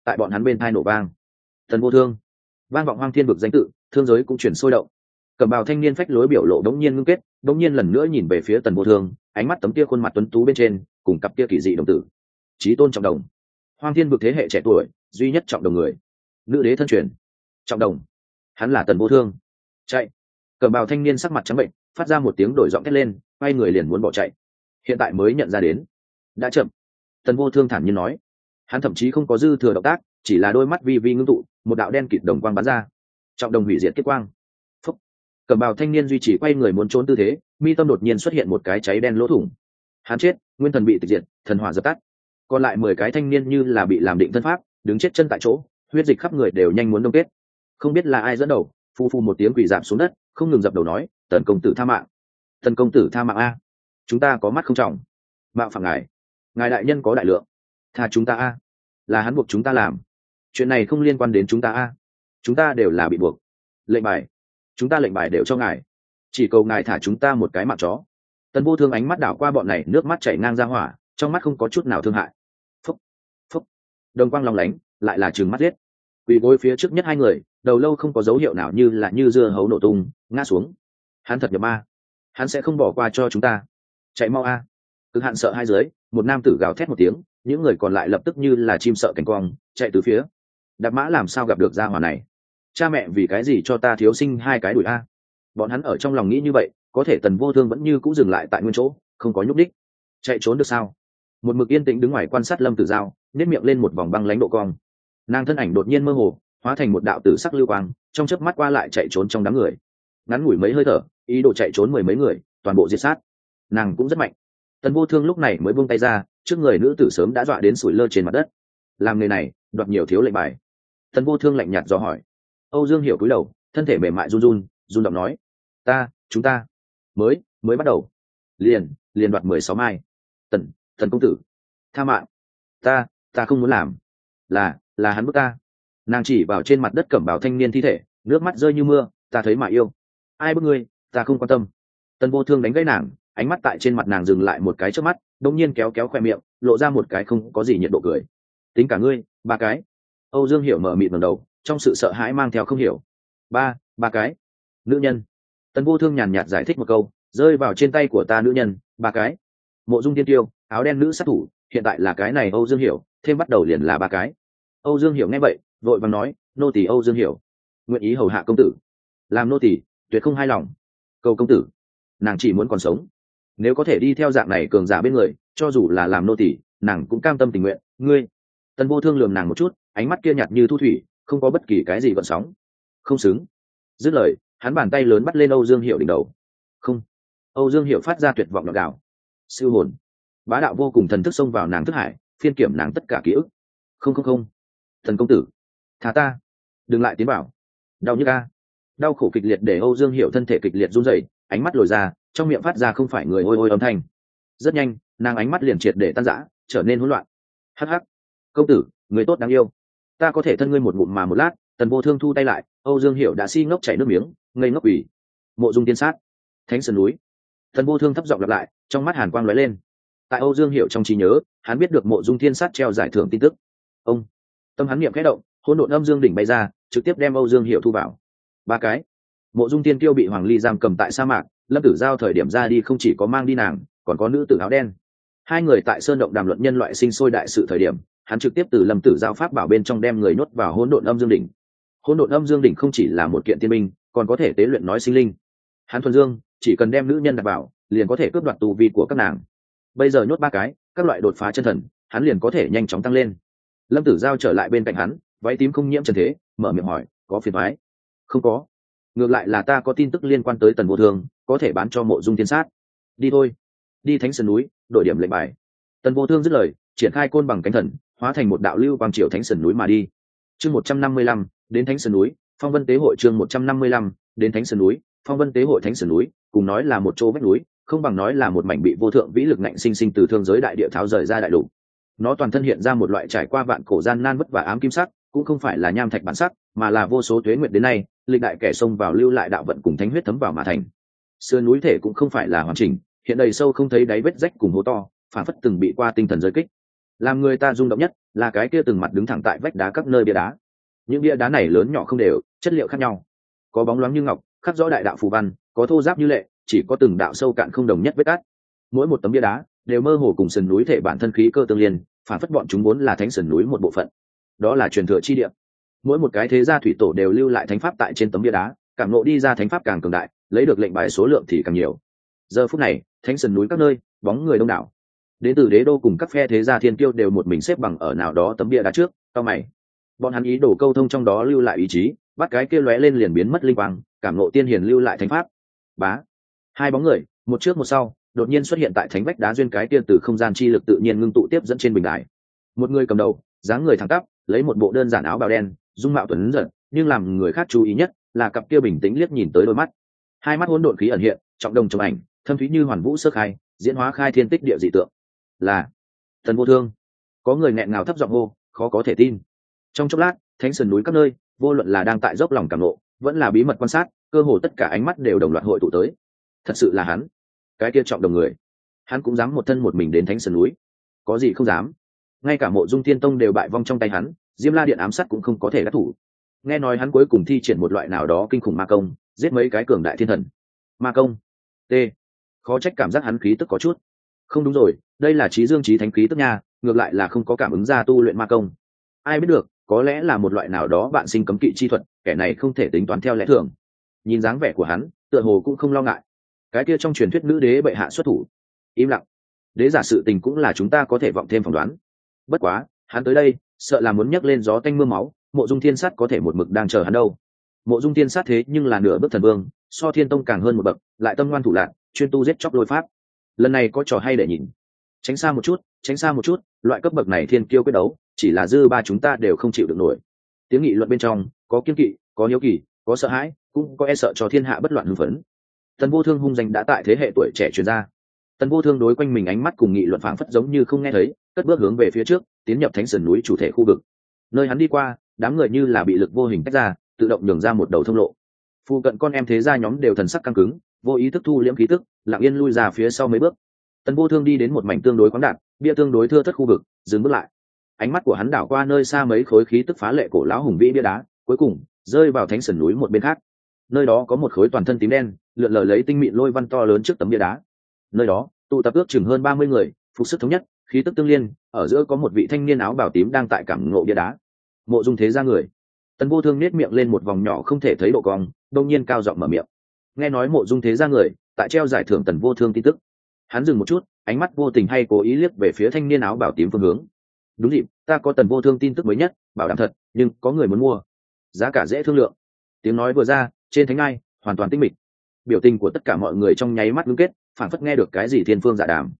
tại bọn hắn bên thai nổ vang. Tần Vô Thương, vang vọng hoang thiên vực danh tự, thương giới cũng chuyển sôi động. Cẩm bào thanh niên phách lối biểu lộ đống nhiên ngưng kết, đống nhiên lần nữa nhìn về phía Tần Vô Thương, ánh mắt tấm kia khuôn mặt tuấn tú bên trên, cùng cặp kia kỳ dị đồng tử. Chí tôn trọng đồng, hoang thiên vực thế hệ trẻ tuổi, duy nhất trọng đồng người, nữ đế thân truyền, trọng đồng, hắn là Tần Vô Thương. Chạy! Cẩm bào thanh niên sắc mặt trắng bệnh, phát ra một tiếng đổi giọng thét lên, quay người liền muốn bỏ chạy. Hiện tại mới nhận ra đến, đã chậm. Tần Vô Thương thản nhiên nói, hắn thậm chí không có dư thừa động tác, chỉ là đôi mắt vi vi ngưng tụ, một đạo đen kịt đồng quang bắn ra, trọng đồng hủy diệt kết quang. Phúc. Cẩm bào thanh niên duy trì quay người muốn trốn tư thế, mi tâm đột nhiên xuất hiện một cái cháy đen lỗ thủng. Hắn chết, nguyên thần bị tịch diệt, thần hỏa dập tắt. Còn lại 10 cái thanh niên như là bị làm định thân pháp, đứng chết chân tại chỗ, huyết dịch khắp người đều nhanh muốn đông kết. Không biết là ai dẫn đầu, phu phu một tiếng quỳ rạp xuống đất, không ngừng dập đầu nói, Tần công tử tha mạng, Tần công tử tha mạng a, chúng ta có mắt không trọng, mạo phạm ngài đại nhân có đại lượng, tha chúng ta a, là hắn buộc chúng ta làm, chuyện này không liên quan đến chúng ta a, chúng ta đều là bị buộc. Lệnh bài, chúng ta lệnh bài đều cho ngài, chỉ cầu ngài thả chúng ta một cái mạng chó. Tần Vô Thương ánh mắt đảo qua bọn này, nước mắt chảy ngang ra hỏa, trong mắt không có chút nào thương hại. Phúc, phúc, đồng quang long lánh, lại là trừng mắt giết. Quỳ gối phía trước nhất hai người, đầu lâu không có dấu hiệu nào như là như dưa hấu nổ tung, ngã xuống. Hắn thật nhập ma, hắn sẽ không bỏ qua cho chúng ta. Chạy mau a! Cực hạn sợ hai dưới, một nam tử gào thét một tiếng, những người còn lại lập tức như là chim sợ cảnh quang, chạy từ phía. Đạp mã làm sao gặp được gia hỏa này? Cha mẹ vì cái gì cho ta thiếu sinh hai cái đùi a? Bọn hắn ở trong lòng nghĩ như vậy, có thể Tần Vô Thương vẫn như cũ dừng lại tại nguyên chỗ, không có nhúc đích. Chạy trốn được sao? Một mực yên tĩnh đứng ngoài quan sát Lâm Tử Giao, nhếch miệng lên một vòng băng lãnh độ cong. Nàng thân ảnh đột nhiên mơ hồ, hóa thành một đạo tử sắc lưu quang, trong chớp mắt qua lại chạy trốn trong đám người. Ngắn ngủi mấy hơi thở, ý đồ chạy trốn 10 mấy người, toàn bộ diệt sát. Nàng cũng rất mạnh. Tần Vô Thương lúc này mới buông tay ra, trước người nữ tử sớm đã dọa đến sủi lơ trên mặt đất. Làm nghề này, đoạt nhiều thiếu lệnh bài. Tần Vô Thương lạnh nhạt dò hỏi. Âu Dương Hiểu cúi đầu, thân thể mềm mại run giọng nói, chúng ta mới bắt đầu, liền đoạt 16 mai. Tần công tử, tha mạng, ta không muốn làm, là hắn bức ta. Nàng chỉ vào trên mặt đất cẩm bào thanh niên thi thể, nước mắt rơi như mưa, ta thấy mà yêu. Ai bức ngươi, ta không quan tâm. Tần Vô Thương đánh gãy nàng, ánh mắt tại trên mặt nàng dừng lại một cái trước mắt, đông nhiên kéo khoe miệng, lộ ra một cái không có gì nhiệt độ cười. Tính cả ngươi, 3 cái. Âu Dương Hiểu mở mịt ngẩng đầu, trong sự sợ hãi mang theo không hiểu. Ba cái nữ nhân. Tần Vô Thương nhàn nhạt giải thích một câu, rơi vào trên tay của ta nữ nhân, 3 cái. Mộ Dung Tiên Tiêu, áo đen nữ sát thủ, hiện tại là cái này Âu Dương Hiểu, thêm bắt đầu liền là 3 cái. Âu Dương Hiểu nghe vậy, vội vàng nói, nô tỳ Âu Dương Hiểu, nguyện ý hầu hạ công tử. Làm nô tỳ, tuyệt không hài lòng. Cầu công tử, nàng chỉ muốn còn sống. Nếu có thể đi theo dạng này cường giả bên người, cho dù là làm nô tỳ, nàng cũng cam tâm tình nguyện. Ngươi. Tần Vô Thương lườm nàng một chút, ánh mắt kia nhạt như thu thủy, không có bất kỳ cái gì gợn sóng. Không xứng. Dứt lời, hắn bàn tay lớn bắt lên Âu Dương Hiểu đỉnh đầu. Không. Âu Dương Hiểu phát ra tuyệt vọng nhọn gào. Siêu hồn. Bá đạo vô cùng thần thức xông vào nàng thức hải, phiên kiểm nàng tất cả ký ức. Không. Thần công tử, thả ta, đừng lại tiến vào. Đau nhức a. Đau khổ kịch liệt để Âu Dương Hiểu thân thể kịch liệt run rẩy, ánh mắt lồi ra, trong miệng phát ra không phải người ôi ôi âm thanh. Rất nhanh, nàng ánh mắt liền triệt để tan rã, trở nên hỗn loạn. Hắc hắc. Công tử, người tốt đáng yêu, ta có thể thân ngươi một ngụm mà một lát. Tần Vô Thương thu tay lại, Âu Dương Hiểu đã si ngốc chảy nước miếng, ngây ngốc ủy. Mộ Dung Tiên Sát, Thánh Sơn núi. Tần Vô Thương thấp giọng lặp lại, trong mắt hàn quang lóe lên. Tại Âu Dương Hiểu trong trí nhớ, hắn biết được Mộ Dung Tiên Sát treo giải thưởng tin tức. Ông, tâm hắn niệm khẽ động, hỗn độn âm dương đỉnh bay ra, trực tiếp đem Âu Dương Hiểu thu vào. 3 cái. Mộ Dung Tiên Kiêu bị Hoàng Ly giam cầm tại sa mạc, Lâm Tử Giao thời điểm ra đi không chỉ có mang đi nàng, còn có nữ tử áo đen. Hai người tại sơn động đàm luận nhân loại sinh sôi đại sự thời điểm, hắn trực tiếp từ Lâm Tử Giao pháp bảo bên trong đem người nhốt vào hỗn độn âm dương đỉnh. Hỗn độn âm dương đỉnh không chỉ là một kiện tiên binh, còn có thể tế luyện nói sinh linh. Hắn thuần dương, chỉ cần đem nữ nhân đặt vào, liền có thể cướp đoạt tu vi của các nàng. Bây giờ nhốt 3 cái, các loại đột phá chân thần, hắn liền có thể nhanh chóng tăng lên. Lâm Tử Giao trở lại bên cạnh hắn, váy tím không nhiễm trần thế, mở miệng hỏi, có phiền toái? Không có. Ngược lại là ta có tin tức liên quan tới Tần Vô Thương, có thể bán cho Mộ Dung Tiên Sát. Đi thôi, đi Thánh Sơn núi, đổi điểm lệnh bài. Tần Vô Thương dứt lời, triển khai côn bằng cánh thần, hóa thành một đạo lưu quang triều Thánh Sơn núi mà đi. Chương 155, đến Thánh Sơn núi, Phong Vân Tế hội. Chương 155, đến Thánh Sơn núi, Phong Vân Tế hội. Thánh Sơn núi, cùng nói là một chỗ vách núi, không bằng nói là một mảnh bị vô thượng vĩ lực ngạnh sinh sinh từ thương giới đại địa tháo rời ra đại lục. Nó toàn thân hiện ra một loại trải qua vạn cổ gian nan vất vả ám kim sắc, cũng không phải là nham thạch bản sắc, mà là vô số tuế nguyệt đến nay, lịch đại kẻ xông vào lưu lại đạo vận cùng thánh huyết thấm vào mà thành. Sườn núi thể cũng không phải là hoàn chỉnh, hiện đầy sâu không thấy đáy vết rách cùng hố to, phản phất từng bị qua tinh thần giới kích. làm người ta rung động nhất là cái kia từng mặt đứng thẳng tại vách đá các nơi bia đá. Những bia đá này lớn nhỏ không đều, chất liệu khác nhau, có bóng loáng như ngọc khắc rõ đại đạo phù văn, có thô giáp như lệ, chỉ có từng đạo sâu cạn không đồng nhất vết cát. Mỗi một tấm bia đá đều mơ hồ cùng sườn núi thể bản thân khí cơ tương liên, phản phất bọn chúng vốn là thánh sườn núi một bộ phận, đó là truyền thừa chi địa. Mỗi một cái thế gia thủy tổ đều lưu lại thánh pháp tại trên tấm bia đá, cảm ngộ đi ra thánh pháp càng cường đại, lấy được lệnh bài số lượng thì càng nhiều. Giờ phút này thánh sườn núi các nơi bóng người đông đảo, đến từ đế đô cùng các phe thế gia thiên kiêu đều một mình xếp bằng ở nào đó tấm bia đá trước. Cao mày, bọn hắn ý đồ câu thông trong đó lưu lại ý chí, bắt cái kia lóe lên liền biến mất linh quang, cảm ngộ tiên hiền lưu lại thánh pháp. Bá, hai bóng người một trước một sau đột nhiên xuất hiện tại thánh vách đá duyên cái tiên từ không gian chi lực tự nhiên ngưng tụ tiếp dẫn trên bình đài. Một người cầm đầu, dáng người thẳng tắp, lấy một bộ đơn giản áo bào đen, dung mạo tuấn giật, nhưng làm người khác chú ý nhất là cặp kia bình tĩnh liếc nhìn tới đôi mắt. Hai mắt hỗn độn khí ẩn hiện, trọng đồng trong ảnh, thâm thúy như hoàn vũ sơ khai, diễn hóa khai thiên tích địa dị tượng. Là Tần Vô Thương. Có người nghẹn ngào thấp giọng hô, khó có thể tin. Trong chốc lát, thánh sườn núi các nơi, vô luận là đang tại dốc lòng cảm ngộ, vẫn là bí mật quan sát, cơ hồ tất cả ánh mắt đều đồng loạt hội tụ tới. Thật sự là hắn, cái kia trọng đồng người, hắn cũng dám một thân một mình đến thánh sườn núi, có gì không dám. Ngay cả Mộ Dung Thiên Tông đều bại vong trong tay hắn, Diêm La Điện ám sát cũng không có thể đắc thủ. Nghe nói hắn cuối cùng thi triển một loại nào đó kinh khủng ma công, giết mấy cái cường đại thiên thần. Ma công? T. Khó trách cảm giác hắn khí tức có chút không đúng rồi, đây là trí dương trí thánh khí tức nha, ngược lại là không có cảm ứng ra tu luyện ma công. Ai biết được, có lẽ là một loại nào đó bạn sinh cấm kỵ chi thuật, kẻ này không thể tính toán theo lẽ thường. Nhìn dáng vẻ của hắn, tựa hồ cũng không lo ngại. Cái kia trong truyền thuyết nữ đế bệ hạ xuất thủ. Im lặng. Đế giả sự tình cũng là chúng ta có thể vọng thêm phỏng đoán. Bất quá, hắn tới đây, sợ là muốn nhấc lên gió tanh mưa máu, Mộ Dung Thiên Sát có thể một mực đang chờ hắn đâu. Mộ Dung Thiên Sát thế nhưng là nửa bước thần vương, so Thiên Tông càng hơn một bậc, lại tâm ngoan thủ lạn, chuyên tu giết chóc lôi pháp. Lần này có trò hay để nhìn. Tránh xa một chút, tránh xa một chút, loại cấp bậc này thiên kiêu quyết đấu, chỉ là dư ba chúng ta đều không chịu được nổi. Tiếng nghị luận bên trong, có kiên kỵ, có hiếu kỳ, có sợ hãi, cũng có e sợ cho thiên hạ bất loạn hưng phấn. Tần Vô Thương hung danh đã tại thế hệ tuổi trẻ truyền ra. Tần Vô Thương đối quanh mình ánh mắt cùng nghị luận phảng phất giống như không nghe thấy, cất bước hướng về phía trước, tiến nhập thánh sườn núi chủ thể khu vực. Nơi hắn đi qua, đám người như là bị lực vô hình tách ra, tự động nhường ra một đầu thông lộ. Phu cận con em thế gia nhóm đều thần sắc căng cứng, vô ý thức thu liễm khí tức, lặng yên lui ra phía sau mấy bước. Tần Vô Thương đi đến một mảnh tương đối khoáng đạt, bia tương đối thưa thớt khu vực, dừng bước lại. Ánh mắt của hắn đảo qua nơi xa mấy khối khí tức phá lệ cổ lão hùng vĩ bia đá, cuối cùng rơi vào thánh sườn núi một bên khác. Nơi đó có một khối toàn thân tím đen, lượn lờ lấy tinh mịn lôi văn to lớn trước tấm bia đá. Nơi đó tụ tập ước chừng hơn 30 người, phục sức thống nhất, khí tức tương liên, ở giữa có một vị thanh niên áo bào tím đang tại cảm ngộ bia đá. Mộ Dung thế gia người. Tần Vô Thương nét miệng lên một vòng nhỏ không thể thấy độ cong, đột nhiên cao giọng mở miệng. Nghe nói Mộ Dung thế gia người tại treo giải thưởng Tần Vô Thương tin tức. Hắn dừng một chút, ánh mắt vô tình hay cố ý liếc về phía thanh niên áo bào tím phương hướng. Đúng dịp, ta có Tần Vô Thương tin tức mới nhất, bảo đảm thật, nhưng có người muốn mua, giá cả dễ thương lượng. Tiếng nói vừa ra, trên thánh ngai hoàn toàn tĩnh mịch. Biểu tình của tất cả mọi người trong nháy mắt ngưng kết, phản phất nghe được cái gì thiên phương dạ đàm.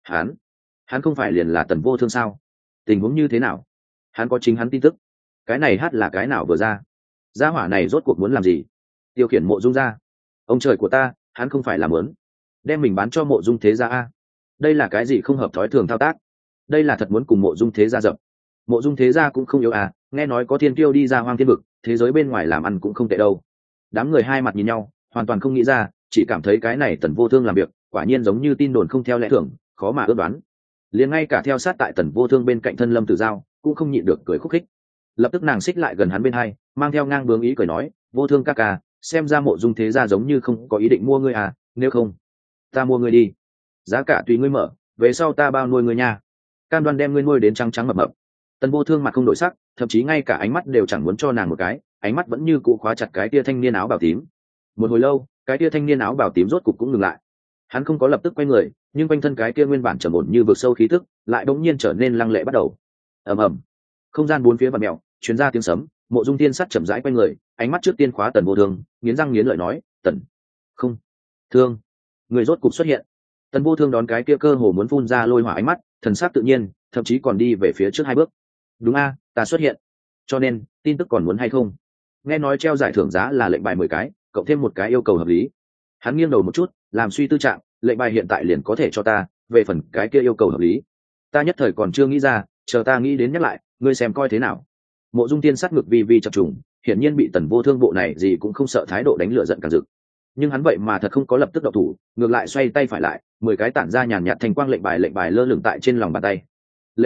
Hắn không phải liền là Tần Vô Thương sao? Tình huống như thế nào? Hắn có chính hắn tin tức. Cái này hát là cái nào vừa ra? Gia hỏa này rốt cuộc muốn làm gì? Tiêu khiển Mộ Dung ra. Ông trời của ta, hắn không phải làm muốn đem mình bán cho Mộ Dung thế gia a? Đây là cái gì không hợp thói thường thao tác? Đây là thật muốn cùng Mộ Dung thế gia dập. Mộ Dung thế gia cũng không yếu à, nghe nói có thiên tiêu đi ra hoang thiên vực, thế giới bên ngoài làm ăn cũng không tệ đâu. Đám người hai mặt nhìn nhau, hoàn toàn không nghĩ ra, chỉ cảm thấy cái này Tần Vô Thương làm việc quả nhiên giống như tin đồn không theo lẽ thường, khó mà ước đoán. Liền ngay cả theo sát tại Tần Vô Thương bên cạnh thân Lâm Tử Giao cũng không nhịn được cười khúc khích. Lập tức nàng xích lại gần hắn bên hai, mang theo ngang bướng ý cười nói, Vô Thương ca ca, xem ra Mộ Dung thế gia giống như không có ý định mua ngươi à, nếu không ta mua ngươi đi, giá cả tùy ngươi mở, về sau ta bao nuôi ngươi nha, cam đoan đem ngươi nuôi đến trắng trắng mập mập. Tần Vô Thương mặt không đổi sắc, thậm chí ngay cả ánh mắt đều chẳng muốn cho nàng một cái, ánh mắt vẫn như cũ khóa chặt cái tia thanh niên áo bào tím. Một hồi lâu, cái tia thanh niên áo bào tím rốt cục cũng ngừng lại. Hắn không có lập tức quay người, nhưng quanh thân cái kia nguyên bản trầm ổn như vực sâu khí tức, lại đột nhiên trở nên lăng lệ bắt đầu. Ầm ầm, không gian bốn phía vặn mèo, truyền ra tiếng sấm. Mộ Dung Thiên Sắt chậm rãi quay người, ánh mắt trước tiên khóa Tần Vô Thương, nghiến răng nghiến lợi nói, Tần không thương, người rốt cục xuất hiện. Tần Vô Thương đón cái kia cơ hồ muốn phun ra lôi hỏa ánh mắt, thần sắc tự nhiên, thậm chí còn đi về phía trước hai bước. Đúng a, ta xuất hiện, cho nên tin tức còn muốn hay không? Nghe nói treo giải thưởng giá là lệnh bài 10 cái, cộng thêm một cái yêu cầu hợp lý. Hắn nghiêng đầu một chút, làm suy tư trạng, lệnh bài hiện tại liền có thể cho ta, về phần cái kia yêu cầu hợp lý, ta nhất thời còn chưa nghĩ ra, chờ ta nghĩ đến nhắc lại, ngươi xem coi thế nào. Mộ Dung Tiên sát ngực vi vi chập trùng, hiển nhiên bị Tần Vô Thương bộ này gì cũng không sợ thái độ đánh lửa giận càng rực. Nhưng hắn vậy mà thật không có lập tức động thủ, ngược lại xoay tay phải lại, 10 cái tản ra nhàn nhạt thành quang lệnh bài lơ lửng tại trên lòng bàn tay. Lệnh bài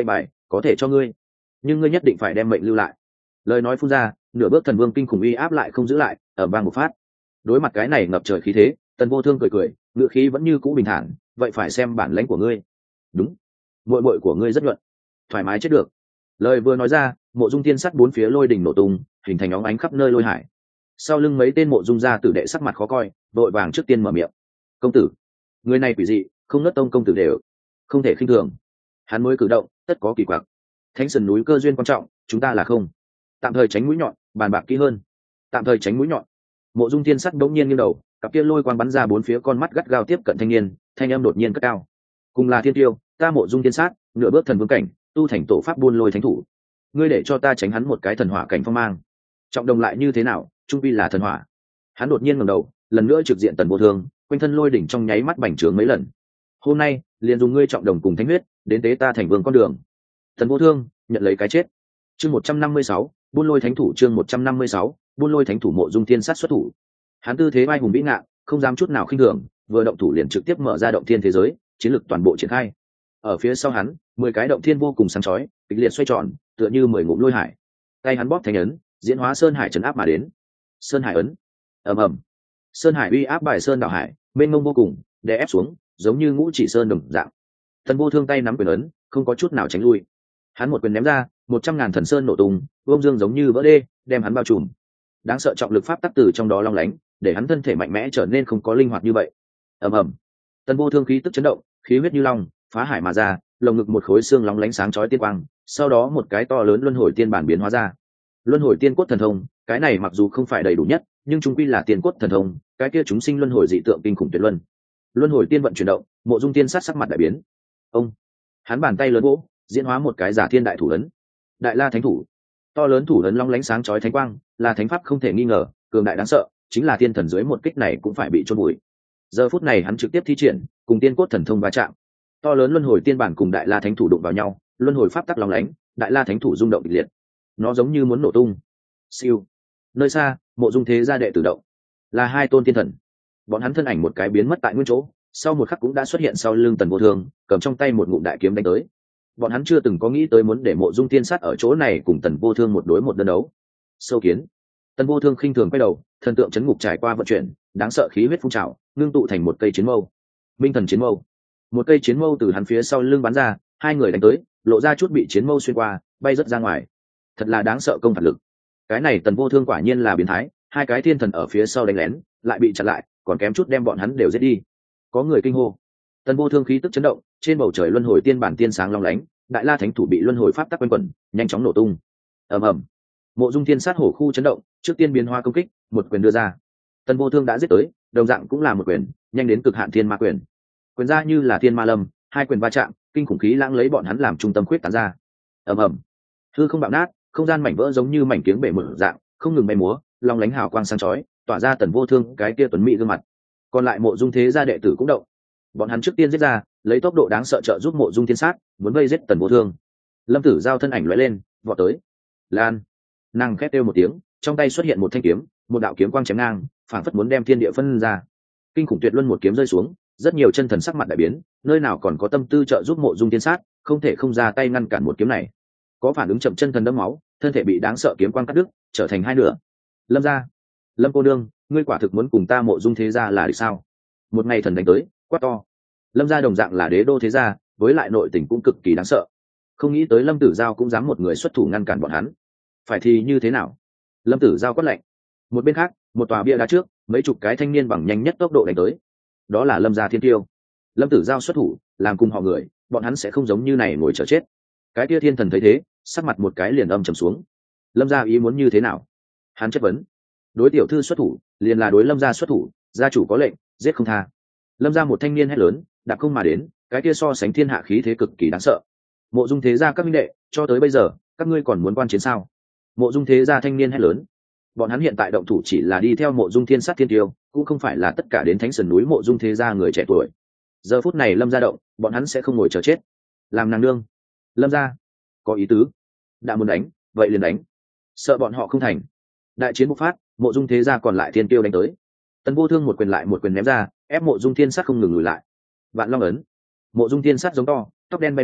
có thể cho ngươi, nhưng ngươi nhất định phải đem mệnh lưu lại. Lời nói phun ra, nửa bước thần vương kinh khủng uy áp lại không giữ lại, ở bang một phát. Đối mặt cái này ngập trời khí thế, Tần Vô Thương cười cười, ngựa khí vẫn như cũ bình thản, vậy phải xem bản lãnh của ngươi. Đúng, muội muội của ngươi rất nhuận, thoải mái chết được. Lời vừa nói ra, Mộ Dung Tiên Sắt bốn phía lôi đỉnh nổ tung, hình thành óng ánh khắp nơi lôi hải. Sau lưng mấy tên Mộ Dung gia tử đệ sắc mặt khó coi, vội vàng trước tiên mở miệng. Công tử, người này quỷ dị, không nớt tông công tử đều, không thể khinh thường. Hắn mới cử động, tất có kỳ quặc. Thánh Sơn núi cơ duyên quan trọng, chúng ta là không. Tạm thời tránh mũi nhọn, bàn bạc kỹ hơn. Tạm thời tránh mũi nhọn. Mộ Dung Tiên Sắt đống nhiên nghiêng đầu, cặp kia lôi quang bắn ra bốn phía, con mắt gắt gao tiếp cận thanh niên, thanh âm đột nhiên cất cao. Cùng là thiên tiêu, ta Mộ Dung Tiên Sắt, nửa bước thần vương cảnh, tu thành tổ pháp buôn lôi thánh thủ. Ngươi để cho ta tránh hắn một cái thần hỏa cảnh phong mang. Trọng đồng lại như thế nào, trung vi là thần hỏa. Hắn đột nhiên ngẩng đầu, lần nữa trực diện Tần Vô Thương, quanh thân lôi đỉnh trong nháy mắt bành trướng mấy lần. Hôm nay, liền dùng ngươi trọng đồng cùng thánh huyết, đến tế ta thành vương con đường. Tần Vô Thương nhận lấy cái chết. Chương 156, buôn lôi thánh thủ. Chương 156, buôn lôi thánh thủ. Mộ Dung Thiên Sát xuất thủ. Hắn tư thế vai hùng vĩ ngạn, không dám chút nào khinh thường, vừa động thủ liền trực tiếp mở ra động thiên thế giới, chiến lực toàn bộ triển khai. Ở phía sau hắn, 10 cái động thiên vô cùng sáng chói, kịch liệt xoay tròn, tựa như 10 ngụm lôi hải. Tay hắn bóp thành ấn, diễn hóa sơn hải trấn áp mà đến. Sơn hải ấn. Ầm ầm. Sơn hải uy áp bài sơn đảo hải, mênh mông vô cùng, đè ép xuống, giống như ngũ chỉ sơn đồng dạng. Tần Vô Thương tay nắm quyền ấn, không có chút nào tránh lui. Hắn một quyền ném ra, 100.000 thần sơn nổ tung, vông dương giống như vỡ đê, đem hắn bao trùm. Đáng sợ trọng lực pháp tắc từ trong đó long lánh, để hắn thân thể mạnh mẽ trở nên không có linh hoạt như vậy. Ầm ầm. Tần Vô Thương khí tức chấn động, khí huyết như long, phá hải mà ra, lồng ngực một khối xương lóng lánh sáng chói tiên quang, sau đó một cái to lớn luân hồi tiên bản biến hóa ra. Luân hồi tiên cốt thần thông, cái này mặc dù không phải đầy đủ nhất, nhưng chung quy là tiên cốt thần thông, cái kia chúng sinh luân hồi dị tượng kinh khủng tuyệt luân. Luân hồi tiên vận chuyển động, Mộ Dung Tiên Sát sắc mặt đại biến. Ông, hắn bàn tay lớn vỗ, diễn hóa một cái giả thiên đại thủ ấn. Đại La Thánh thủ. To lớn thủ ấn long lánh sáng chói thánh quang, là thánh pháp không thể nghi ngờ, cường đại đáng sợ, chính là tiên thần dưới một kích này cũng phải bị chôn bụi. Giờ phút này hắn trực tiếp thi triển, cùng tiên cốt thần thông va chạm. To lớn luân hồi tiên bản cùng Đại La Thánh thủ đụng vào nhau, luân hồi pháp tắc long lánh, Đại La Thánh thủ rung động kịch liệt. Nó giống như muốn nổ tung. Siêu. Nơi xa, Mộ Dung Thế gia đệ tử động, là hai tôn tiên thần. Bọn hắn thân ảnh một cái biến mất tại nguyên chỗ, sau một khắc cũng đã xuất hiện sau lưng Tần Vô Thương, cầm trong tay một ngụm đại kiếm đánh tới. Bọn hắn chưa từng có nghĩ tới muốn để Mộ Dung Tiên Sát ở chỗ này cùng Tần Vô Thương một đối một đơn đấu. Sâu kiến. Tần Vô Thương khinh thường quay đầu, thần tượng chấn ngục trải qua vận chuyển, đáng sợ khí huyết phun trào, ngưng tụ thành một cây chiến mâu. Minh thần chiến mâu. Một cây chiến mâu từ hắn phía sau lưng bắn ra, hai người đánh tới, lộ ra chút bị chiến mâu xuyên qua, bay rất ra ngoài. Thật là đáng sợ công phạt lực. Cái này Tần Vô Thương quả nhiên là biến thái, hai cái thiên thần ở phía sau đánh lén, lại bị chặn lại, còn kém chút đem bọn hắn đều giết đi. Có người kinh hô. Tần Vô Thương khí tức chấn động, trên bầu trời luân hồi tiên bản tiên sáng long lánh, Đại La Thánh thủ bị luân hồi pháp tắc quanh quẩn, nhanh chóng nổ tung. Ầm ầm. Mộ Dung Thiên Sát hổ khu chấn động, trước tiên biến hóa công kích, một quyền đưa ra. Tần Vô Thương đã giết tới, đồng dạng cũng là một quyền, nhanh đến cực hạn thiên ma quyền. Quyền ra như là thiên ma lâm, hai quyền va chạm, kinh khủng khí lãng lấy bọn hắn làm trung tâm khuyết tán ra. Ầm ầm. Hư không bạo nát, không gian mảnh vỡ giống như mảnh kiếng bể mở dạng, không ngừng bay múa, long lánh hào quang sáng chói, tỏa ra Tần Vô Thương cái kia tuấn mỹ gương mặt. Còn lại Mộ Dung Thế gia đệ tử cũng động. Bọn hắn trước tiên giết ra, lấy tốc độ đáng sợ trợ giúp Mộ Dung Thiên Sát, muốn vây giết Tần Vô Thương. Lâm Tử Giao thân ảnh lóe lên, vọt tới. Lan, nàng khét kêu một tiếng, trong tay xuất hiện một thanh kiếm, một đạo kiếm quang chém ngang, phảng phất muốn đem thiên địa phân ra. Kinh khủng tuyệt luân một kiếm rơi xuống, rất nhiều chân thần sắc mặt đại biến, nơi nào còn có tâm tư trợ giúp Mộ Dung Thiên Sát, không thể không ra tay ngăn cản một kiếm này. Có phản ứng chậm, chân thần đẫm máu, thân thể bị đáng sợ kiếm quang cắt đứt, trở thành hai nửa. Lâm gia, Lâm cô nương, ngươi quả thực muốn cùng ta Mộ Dung Thế gia là địch sao? Một ngày thần đánh tới, quát to. Lâm gia đồng dạng là đế đô thế gia, với lại nội tình cũng cực kỳ đáng sợ. Không nghĩ tới Lâm Tử Giao cũng dám một người xuất thủ ngăn cản bọn hắn. Phải thì như thế nào? Lâm Tử Giao quát lạnh. Một bên khác, một tòa bia đá trước, mấy chục cái thanh niên bằng nhanh nhất tốc độ đánh tới. Đó là Lâm gia thiên tiêu. Lâm Tử Giao xuất thủ, làm cùng họ người, bọn hắn sẽ không giống như này ngồi chờ chết. Cái kia thiên thần thấy thế, sắc mặt một cái liền âm trầm xuống. Lâm gia ý muốn như thế nào? Hắn chất vấn. Đối tiểu thư xuất thủ, liền là đối Lâm gia xuất thủ, gia chủ có lệnh, giết không tha. Lâm gia một thanh niên hét lớn, đạp không mà đến, cái kia so sánh thiên hạ khí thế cực kỳ đáng sợ. Mộ Dung Thế gia các minh đệ, cho tới bây giờ, các ngươi còn muốn quan chiến sao? Mộ Dung Thế gia thanh niên hét lớn. Bọn hắn hiện tại động thủ chỉ là đi theo Mộ Dung Thiên Sát thiên tiêu, cũng không phải là tất cả đến Thánh Sơn núi Mộ Dung Thế gia người trẻ tuổi. Giờ phút này Lâm gia động, bọn hắn sẽ không ngồi chờ chết. Làm nàng nương. Lâm gia có ý tứ, đã muốn đánh, vậy liền đánh. Sợ bọn họ không thành. Đại chiến bộc phát, Mộ Dung Thế gia còn lại thiên tiêu đánh tới. Tần Vô Thương một quyền lại một quyền ném ra, ép Mộ Dung Thiên Sát không ngừng lùi lại. Vạn Long ấn. Mộ Dung Thiên Sát giống to, tóc đen bay múa,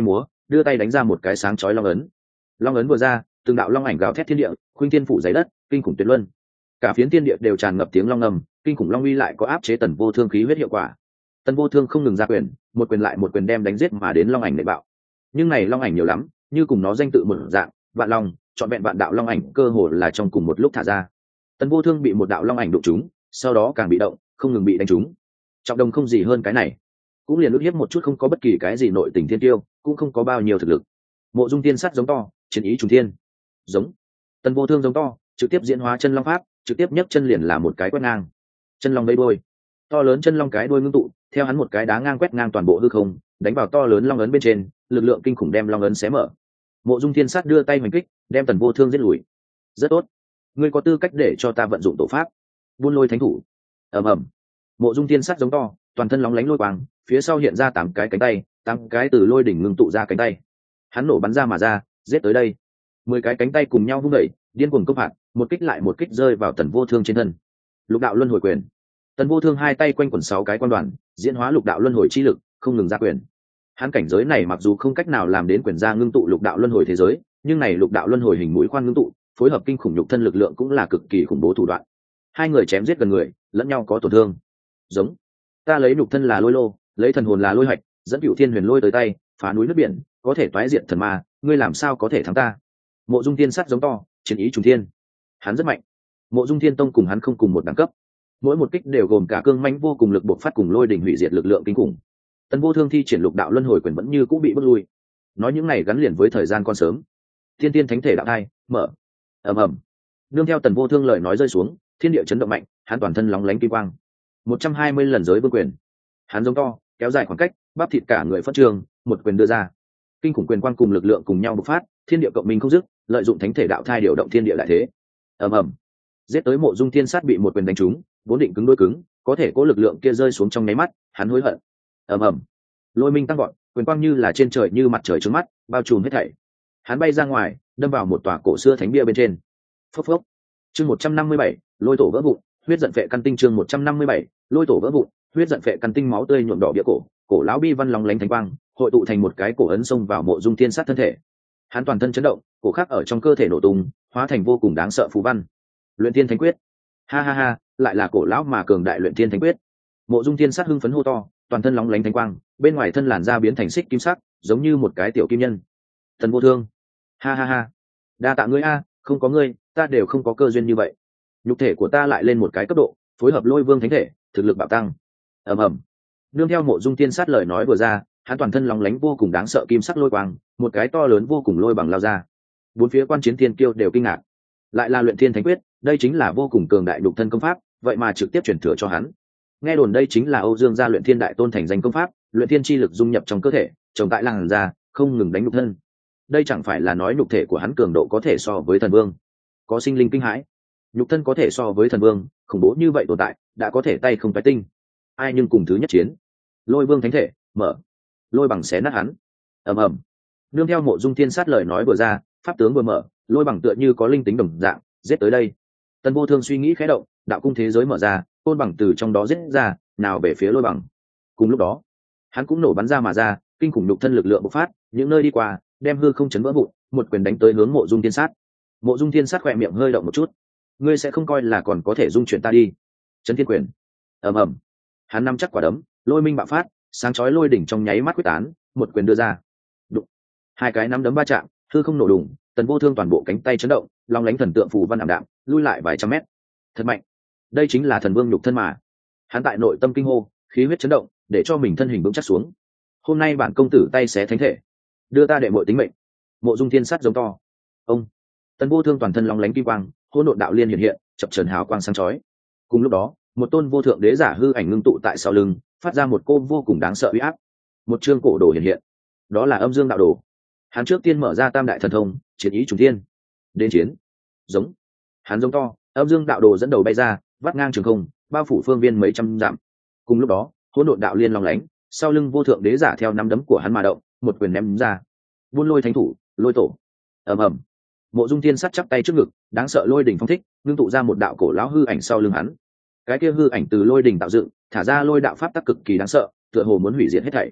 đưa tay đánh ra một cái sáng chói long ấn. Long ấn vừa ra, từng đạo long ảnh gào thét thiên địa, khuynh thiên phủ giấy đất, kinh khủng tuyệt luân. Cả phiến thiên địa đều tràn ngập tiếng long ngầm, kinh khủng long uy lại có áp chế Tần Vô Thương khí huyết hiệu quả. Tần Vô Thương không ngừng ra quyền, một quyền lại một quyền đem đánh giết mà đến long ảnh nệ bạo. Nhưng này long ảnh nhiều lắm, như cùng nó danh tự một dạng, vạn long, chọn vẹn vạn đạo long ảnh cơ hồ là trong cùng một lúc thả ra. Tần Vô Thương bị một đạo long ảnh đụng trúng, sau đó càng bị động, không ngừng bị đánh trúng. Trọng đồng không gì hơn cái này, cũng liền ức hiếp một chút, không có bất kỳ cái gì nội tình thiên tiêu, cũng không có bao nhiêu thực lực. Mộ Dung Tiên sắt giống to, chiến ý trùng thiên. Giống. Tần Vô Thương giống to, trực tiếp diễn hóa chân long pháp, trực tiếp nhấc chân liền là một cái quét ngang. Chân long vây đuôi, to lớn chân long cái đuôi ngưng tụ, theo hắn một cái đá ngang quét ngang toàn bộ hư không, đánh vào to lớn long ấn bên trên, lực lượng kinh khủng đem long ấn xé mở. Mộ Dung Thiên Sát đưa tay hoành kích, đem Tần Vô Thương giết lùi. Rất tốt, ngươi có tư cách để cho ta vận dụng tổ pháp. Buôn Lôi Thánh Thủ. Ầm ầm. Mộ Dung Thiên Sát giống to, toàn thân lóng lánh lôi quang, phía sau hiện ra 8 cái cánh tay, 8 cái từ lôi đỉnh ngưng tụ ra cánh tay. Hắn nổ bắn ra mà ra, giết tới đây. 10 cái cánh tay cùng nhau vung đẩy, điên cuồng công phạt, một kích lại một kích rơi vào Tần Vô Thương trên thân. Lục đạo luân hồi quyền. Tần Vô Thương hai tay quanh quẩn 6 cái quan đoàn, diễn hóa lục đạo luân hồi chi lực, không ngừng ra quyền. Hắn cảnh giới này mặc dù không cách nào làm đến quyền ra ngưng tụ lục đạo luân hồi thế giới, nhưng này lục đạo luân hồi hình mũi khoan ngưng tụ, phối hợp kinh khủng nhục thân lực lượng cũng là cực kỳ khủng bố thủ đoạn. Hai người chém giết gần người, lẫn nhau có tổn thương. Giống. Ta lấy nhục thân là lôi lô, lấy thần hồn là lôi hạch, dẫn Cửu Thiên Huyền Lôi tới tay, phá núi nước biển, có thể toái diệt thần ma, ngươi làm sao có thể thắng ta? Mộ Dung Tiên Sắt giống to, chiến ý trùng thiên. Hắn rất mạnh. Mộ Dung Thiên Tông cùng hắn không cùng một đẳng cấp, mỗi một kích đều gồm cả cương mãnh vô cùng lực bộc phát cùng lôi đỉnh hủy diệt lực lượng kinh khủng. Tần Vô Thương thi triển lục đạo luân hồi quyền vẫn như cũ bị bước lui. Nói những này gắn liền với thời gian con sớm. Thiên Tiên Thánh Thể đạo thai mở. Ầm ầm. Nương theo Tần Vô Thương lời nói rơi xuống, thiên địa chấn động mạnh, hắn toàn thân lóng lánh kim quang. 120 lần giới vương quyền. Hắn giống to, kéo dài khoảng cách, bắp thịt cả người phất trường, một quyền đưa ra. Kinh khủng quyền quang cùng lực lượng cùng nhau bộc phát, thiên địa cộng minh không dứt, lợi dụng thánh thể đạo thai điều động thiên địa lại thế. Ầm ầm. Giết tới Mộ Dung Thiên Sát bị một quyền đánh trúng, vốn định cứng đối cứng, có thể cố lực lượng kia rơi xuống trong nháy mắt, hắn hối hận. Ầm ầm. Lôi minh tăng vọt, quyền quang như là trên trời như mặt trời trước mắt, bao trùm hết thảy. Hắn bay ra ngoài, đâm vào một tòa cổ xưa thánh bia bên trên. Phốc phốc. Chương 157, lôi tổ vỡ vụn, huyết giận phệ căn tinh. Chương 157, lôi tổ vỡ vụn, huyết giận phệ căn tinh. Máu tươi nhuộm đỏ bia cổ, cổ lão bi văn lóng lánh thánh quang, hội tụ thành một cái cổ ấn xông vào Mộ Dung Thiên Sát thân thể. Hắn toàn thân chấn động, cổ khắc ở trong cơ thể nổ tung, hóa thành vô cùng đáng sợ phù văn. Luyện Thiên Thánh Quyết. Ha ha ha, lại là cổ lão mà cường đại Luyện Thiên Thánh Quyết. Mộ Dung Thiên Sát hưng phấn hô to, toàn thân lóng lánh thánh quang, bên ngoài thân làn da biến thành xích kim sắc, giống như một cái tiểu kim nhân. Tần Vô Thương. Ha ha ha, đa tạ ngươi a, không có ngươi, ta đều không có cơ duyên như vậy. Nhục thể của ta lại lên một cái cấp độ, phối hợp lôi vương thánh thể, thực lực bạo tăng. Ầm ầm. Nương theo Mộ Dung Thiên Sát lời nói vừa ra, hắn toàn thân lóng lánh vô cùng đáng sợ kim sắc lôi quang, một cái to lớn vô cùng lôi bằng lao ra. Bốn phía quan chiến thiên kiêu đều kinh ngạc. Lại là Luyện Thiên Thánh Quyết, đây chính là vô cùng cường đại đục thân công pháp, vậy mà trực tiếp truyền thừa cho hắn. Nghe đồn đây chính là Âu Dương gia Luyện Thiên đại tôn thành danh công pháp, luyện thiên chi lực dung nhập trong cơ thể, trồng tại làn da, không ngừng đánh nhục thân. Đây chẳng phải là nói nhục thể của hắn cường độ có thể so với thần vương. Có sinh linh kinh hãi, nhục thân có thể so với thần vương, khủng bố như vậy tồn tại, đã có thể tay không tái tinh. Ai nhưng cùng thứ nhất chiến, lôi vương thánh thể mở, lôi bằng xé nát hắn. Ầm ầm. Nương theo Mộ Dung Thiên Sát lời nói vừa ra, pháp tướng vừa mở, lôi bằng tựa như có linh tính đồng dạng, giết tới đây. Tần Vô Thương suy nghĩ khẽ động, đạo cung thế giới mở ra, côn bằng từ trong đó giết ra, nào về phía lôi bằng. Cùng lúc đó, hắn cũng nổ bắn ra mà ra, kinh khủng nhục thân lực lượng bộc phát, những nơi đi qua, đem hư không chấn vỡ vụn, một quyền đánh tới hướng Mộ Dung Thiên Sát. Mộ Dung Thiên Sát khỏe miệng hơi động một chút. Ngươi sẽ không coi là còn có thể dung chuyển ta đi? Chấn thiên quyền. Ầm ầm. Hắn nắm chắc quả đấm, lôi minh bạo phát, sáng chói lôi đỉnh trong nháy mắt quyết tán, một quyền đưa ra. Đụng. Hai cái nắm đấm va chạm, hư không nổ đùng, Tần Vô Thương toàn bộ cánh tay chấn động, long lánh thần tượng phù văn ảm đạm, lui lại vài trăm mét. Thật mạnh. Đây chính là thần vương nhục thân mà. Hắn tại nội tâm kinh hô, khí huyết chấn động, để cho mình thân hình vững chắc xuống. Hôm nay bản công tử tay xé thánh thể, đưa ta đệ muội tính mệnh. Mộ Dung Thiên Sát giống to. Ông. Tần Vô Thương toàn thân long lánh kim quang, hỗn độn đạo liên hiện hiện, chập chờn hào quang sáng chói. Cùng lúc đó, một tôn vô thượng đế giả hư ảnh ngưng tụ tại sau lưng, phát ra một cô vô cùng đáng sợ uy áp. Một chương cổ đồ hiện hiện, đó là Âm Dương đạo đồ. Hắn trước tiên mở ra tam đại thần thông, chiến ý trùng thiên. Đến chiến. Giống. Hắn giống to, Âm Dương đạo đồ dẫn đầu bay ra, vắt ngang trường không, bao phủ phương viên mấy trăm dặm. Cùng lúc đó, hỗn độn đạo liên long lánh, sau lưng vô thượng đế giả theo nắm đấm của hắn mà động, một quyền ném ra. Buôn Lôi Thánh Thủ, lôi tổ. Ầm ầm. Mộ Dung Thiên Sắt chắp tay trước ngực, đáng sợ lôi đỉnh phong thích, ngưng tụ ra một đạo cổ lão hư ảnh sau lưng hắn. Cái kia hư ảnh từ lôi đỉnh tạo dựng, thả ra lôi đạo pháp tắc cực kỳ đáng sợ, tựa hồ muốn hủy diệt hết thảy.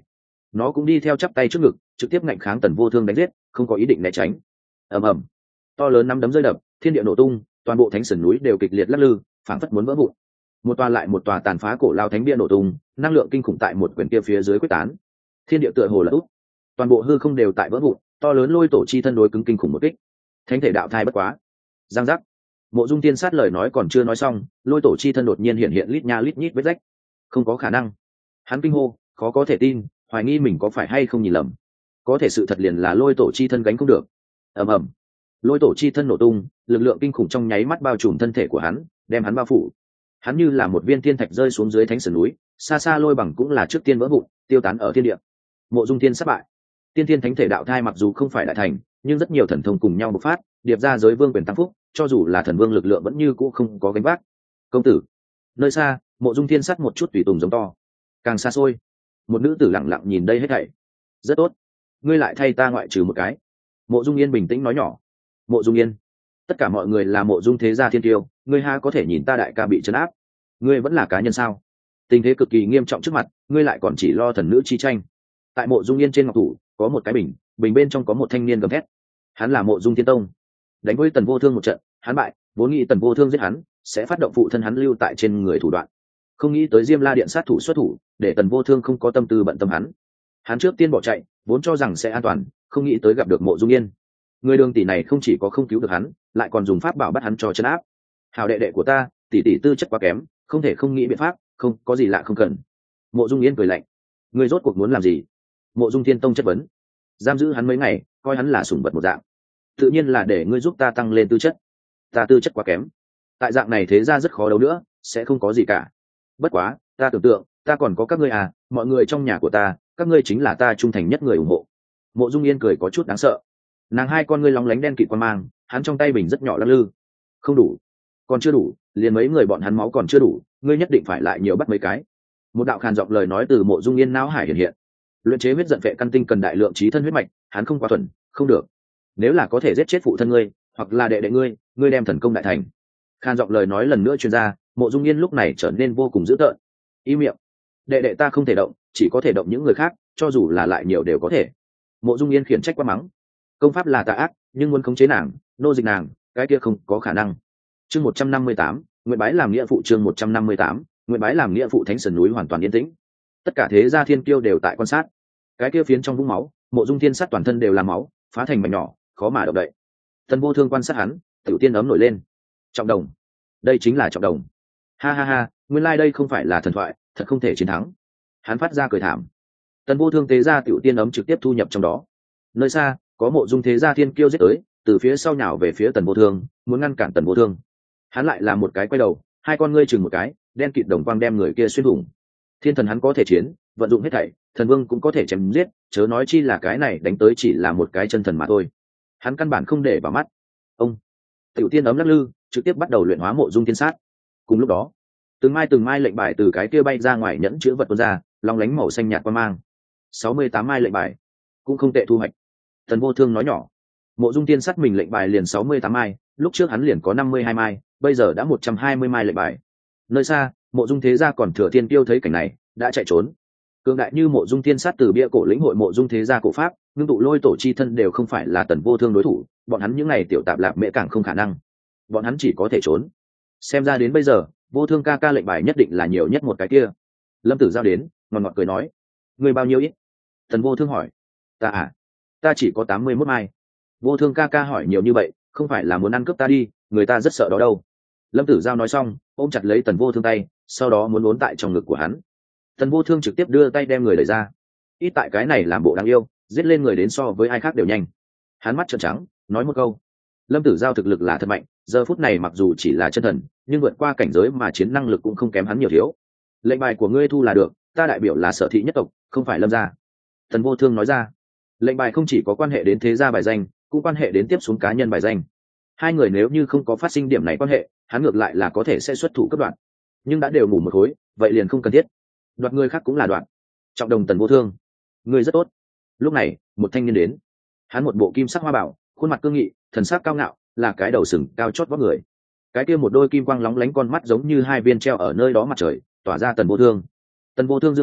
nó cũng đi theo chắp tay trước ngực, trực tiếp ngạnh kháng Tần Vô Thương đánh giết, không có ý định né tránh. Ầm ầm, to lớn nắm đấm rơi đập, thiên địa nổ tung, toàn bộ thánh sườn núi đều kịch liệt lắc lư, phảng phất muốn vỡ vụn. Một tòa lại một tòa tàn phá cổ lao thánh bia nổ tung, năng lượng kinh khủng tại một quyền kia phía dưới quyết tán, thiên địa tựa hồ là út, toàn bộ hư không đều tại vỡ vụn, to lớn lôi tổ chi thân đối cứng kinh khủng một kích, thánh thể đạo thai bất quá. Giang giác, Mộ Dung Tiên Sát lời nói còn chưa nói xong, lôi tổ chi thân đột nhiên hiện hiện lít nha lít nhít vết rách. Không có khả năng. Hắn kinh hô, khó có thể tin, hoài nghi mình có phải hay không nhìn lầm. Có thể sự thật liền là lôi tổ chi thân gánh không được. Ầm ầm, lôi tổ chi thân nổ tung, lực lượng kinh khủng trong nháy mắt bao trùm thân thể của hắn, đem hắn bao phủ. Hắn như là một viên thiên thạch rơi xuống dưới thánh sườn núi, xa xa lôi bằng cũng là trước tiên vỡ vụn, tiêu tán ở thiên địa. Mộ Dung Tiên Sát bại. Tiên thiên thánh thể đạo thai mặc dù không phải đại thành, nhưng rất nhiều thần thông cùng nhau bộc phát, điệp ra giới vương quyền tăng phúc, cho dù là thần vương lực lượng vẫn như cũ không có gánh vác. Công tử. Nơi xa, Mộ Dung Thiên Sắt một chút tùy tùng giống to. Càng xa xôi, một nữ tử lặng lặng nhìn đây hết thảy. Rất tốt, ngươi lại thay ta ngoại trừ một cái. Mộ Dung Yên bình tĩnh nói nhỏ. Mộ Dung Yên, tất cả mọi người là Mộ Dung thế gia thiên tiêu, ngươi ha có thể nhìn ta đại ca bị trấn áp, ngươi vẫn là cá nhân sao? Tình thế cực kỳ nghiêm trọng trước mặt, ngươi lại còn chỉ lo thần nữ chi tranh. Tại Mộ Dung Yên trên ngọc thủ có một cái bình, bình bên trong có một thanh niên gầm thét. Hắn là Mộ Dung Thiên Tông, đánh với Tần Vô Thương một trận, hắn bại, vốn nghĩ Tần Vô Thương giết hắn sẽ phát động phụ thân hắn lưu tại trên người thủ đoạn, không nghĩ tới Diêm La Điện sát thủ xuất thủ, để Tần Vô Thương không có tâm tư bận tâm hắn. Hắn trước tiên bỏ chạy, vốn cho rằng sẽ an toàn, không nghĩ tới gặp được Mộ Dung Yên. Người đường tỷ này không chỉ có không cứu được hắn, lại còn dùng pháp bảo bắt hắn cho trấn áp. Hảo đệ đệ của ta, tỷ tỷ tư chất quá kém, không thể không nghĩ biện pháp, không có gì lạ không cần. Mộ Dung Yên cười lạnh. Ngươi rốt cuộc muốn làm gì? Mộ Dung Thiên Tông chất vấn. Giam giữ hắn mấy ngày, coi hắn là sủng vật một dạng. Tự nhiên là để ngươi giúp ta tăng lên tư chất. Ta tư chất quá kém, tại dạng này thế ra rất khó đấu nữa, sẽ không có gì cả. Bất quá ta tưởng tượng ta còn có các ngươi à, mọi người trong nhà của ta, các ngươi chính là ta trung thành nhất người ủng hộ. Mộ Dung Yên cười có chút đáng sợ, nàng hai con ngươi lóng lánh đen kịt quan mang, hắn trong tay bình rất nhỏ lắc lư. Không đủ, còn chưa đủ, liền mấy người bọn hắn máu còn chưa đủ, ngươi nhất định phải lại nhiều bắt mấy cái. Một đạo khàn giọng lời nói từ Mộ Dung Yên não hải hiện hiện. Luyện chế huyết giận vệ căn tinh cần đại lượng trí thân huyết mạch, hắn không quá thuần, không được. Nếu là có thể giết chết phụ thân ngươi hoặc là đệ đệ ngươi, ngươi đem thần công đại thành. Khan giọng lời nói lần nữa truyền ra, Mộ Dung Yên lúc này trở nên vô cùng dữ tợn. Im miệng, đệ đệ ta không thể động, chỉ có thể động những người khác, cho dù là lại nhiều đều có thể. Mộ Dung Yên khiển trách quá mắng. Công pháp là tà ác, nhưng muốn khống chế nàng, nô dịch nàng, cái kia không có khả năng. Chương 158, nguyện bái làm nghĩa phụ. Chương 158, nguyện bái làm nghĩa phụ. Thánh Sườn núi hoàn toàn yên tĩnh, tất cả thế gia thiên kiêu đều tại quan sát. Cái kia phiến trong vũng máu, Mộ Dung Thiên Sắt toàn thân đều là máu, phá thành mảnh nhỏ, khó mà động đậy. Tần Vô Thương quan sát hắn, tiểu tiên ấm nổi lên. Trọng đồng, đây chính là trọng đồng. Ha ha ha, nguyên lai đây không phải là thần thoại, thật không thể chiến thắng. Hắn phát ra cười thảm. Tần Vô Thương tế ra tiểu tiên ấm trực tiếp thu nhập trong đó. Nơi xa có Mộ Dung thế gia thiên kiêu giết tới, từ phía sau nhào về phía Tần Vô Thương, muốn ngăn cản Tần Vô Thương. Hắn lại là một cái quay đầu, hai con ngươi chừng một cái, đen kịt đồng quang đem người kia xuyên thủng. Thiên thần hắn có thể chiến, vận dụng hết thảy, thần vương cũng có thể chém giết, chớ nói chi là cái này đánh tới chỉ là một cái chân thần mà thôi. Hắn căn bản không để vào mắt. Ông tiểu tiên ấm lắc lư, trực tiếp bắt đầu luyện hóa Mộ Dung Thiên Sát. Cùng lúc đó, từng mai lệnh bài từ cái kia bay ra ngoài nhẫn chứa vật tuôn ra, long lánh màu xanh nhạt qua mang. 68 mai lệnh bài, cũng không tệ thu hoạch. Tần Vô Thương nói nhỏ. Mộ Dung Thiên Sát mình lệnh bài liền 68 mai, lúc trước hắn liền có 52 mai, bây giờ đã 120 mai lệnh bài. Nơi xa, Mộ Dung thế gia còn thừa thiên tiêu thấy cảnh này, đã chạy trốn. Cường đại như Mộ Dung Thiên Sát từ bia cổ lĩnh hội Mộ Dung thế gia cổ pháp, ngưng tụ lôi tổ chi thân đều không phải là Tần Vô Thương đối thủ, bọn hắn những này tiểu tạp lạp mẹ càng không khả năng. Bọn hắn chỉ có thể trốn. Xem ra đến bây giờ, Vô Thương ca ca lệnh bài nhất định là nhiều nhất một cái kia. Lâm Tử Giao đến, ngọt ngọt cười nói: "Người bao nhiêu ít?" Tần Vô Thương hỏi. Ta chỉ có 81 mai." Vô Thương ca ca hỏi nhiều như vậy, không phải là muốn ăn cướp ta đi, người ta rất sợ đó đâu. Lâm Tử Giao nói xong, ôm chặt lấy Tần Vô Thương tay, sau đó muốn ốn tại trong ngực của hắn. Tần Vô Thương trực tiếp đưa tay đem người đẩy ra. Ít tại cái này làm bộ đáng yêu, giết lên người đến so với ai khác đều nhanh. Hắn mắt trợn trắng, nói một câu: Lâm Tử Giao thực lực là thật mạnh, giờ phút này mặc dù chỉ là chân thần, nhưng vượt qua cảnh giới mà chiến năng lực cũng không kém hắn nhiều thiếu. Lệnh bài của ngươi thu là được, ta đại biểu là Sở thị nhất tộc, không phải Lâm gia. Tần Vô Thương nói ra. Lệnh bài không chỉ có quan hệ đến thế gia bài danh, cũng quan hệ đến tiếp xuống cá nhân bài danh. Hai người nếu như không có phát sinh điểm này quan hệ, hắn ngược lại là có thể sẽ xuất thủ cấp đoạn. Nhưng đã đều ngủ một khối, vậy liền không cần thiết. Đoạt người khác cũng là đoạn. Trọng đồng Tần Vô Thương, ngươi rất tốt. Lúc này, một thanh niên đến. Hắn một bộ kim sắc hoa bảo, khuôn mặt cương nghị, thần sắc cao ngạo, là cái đầu sừng cao chót vóc người. Cái kia một đôi kim quang lóng lánh con mắt giống như hai viên treo ở nơi đó mặt trời, tỏa ra Tần Vô Thương. Tần Vô Thương dương mắt,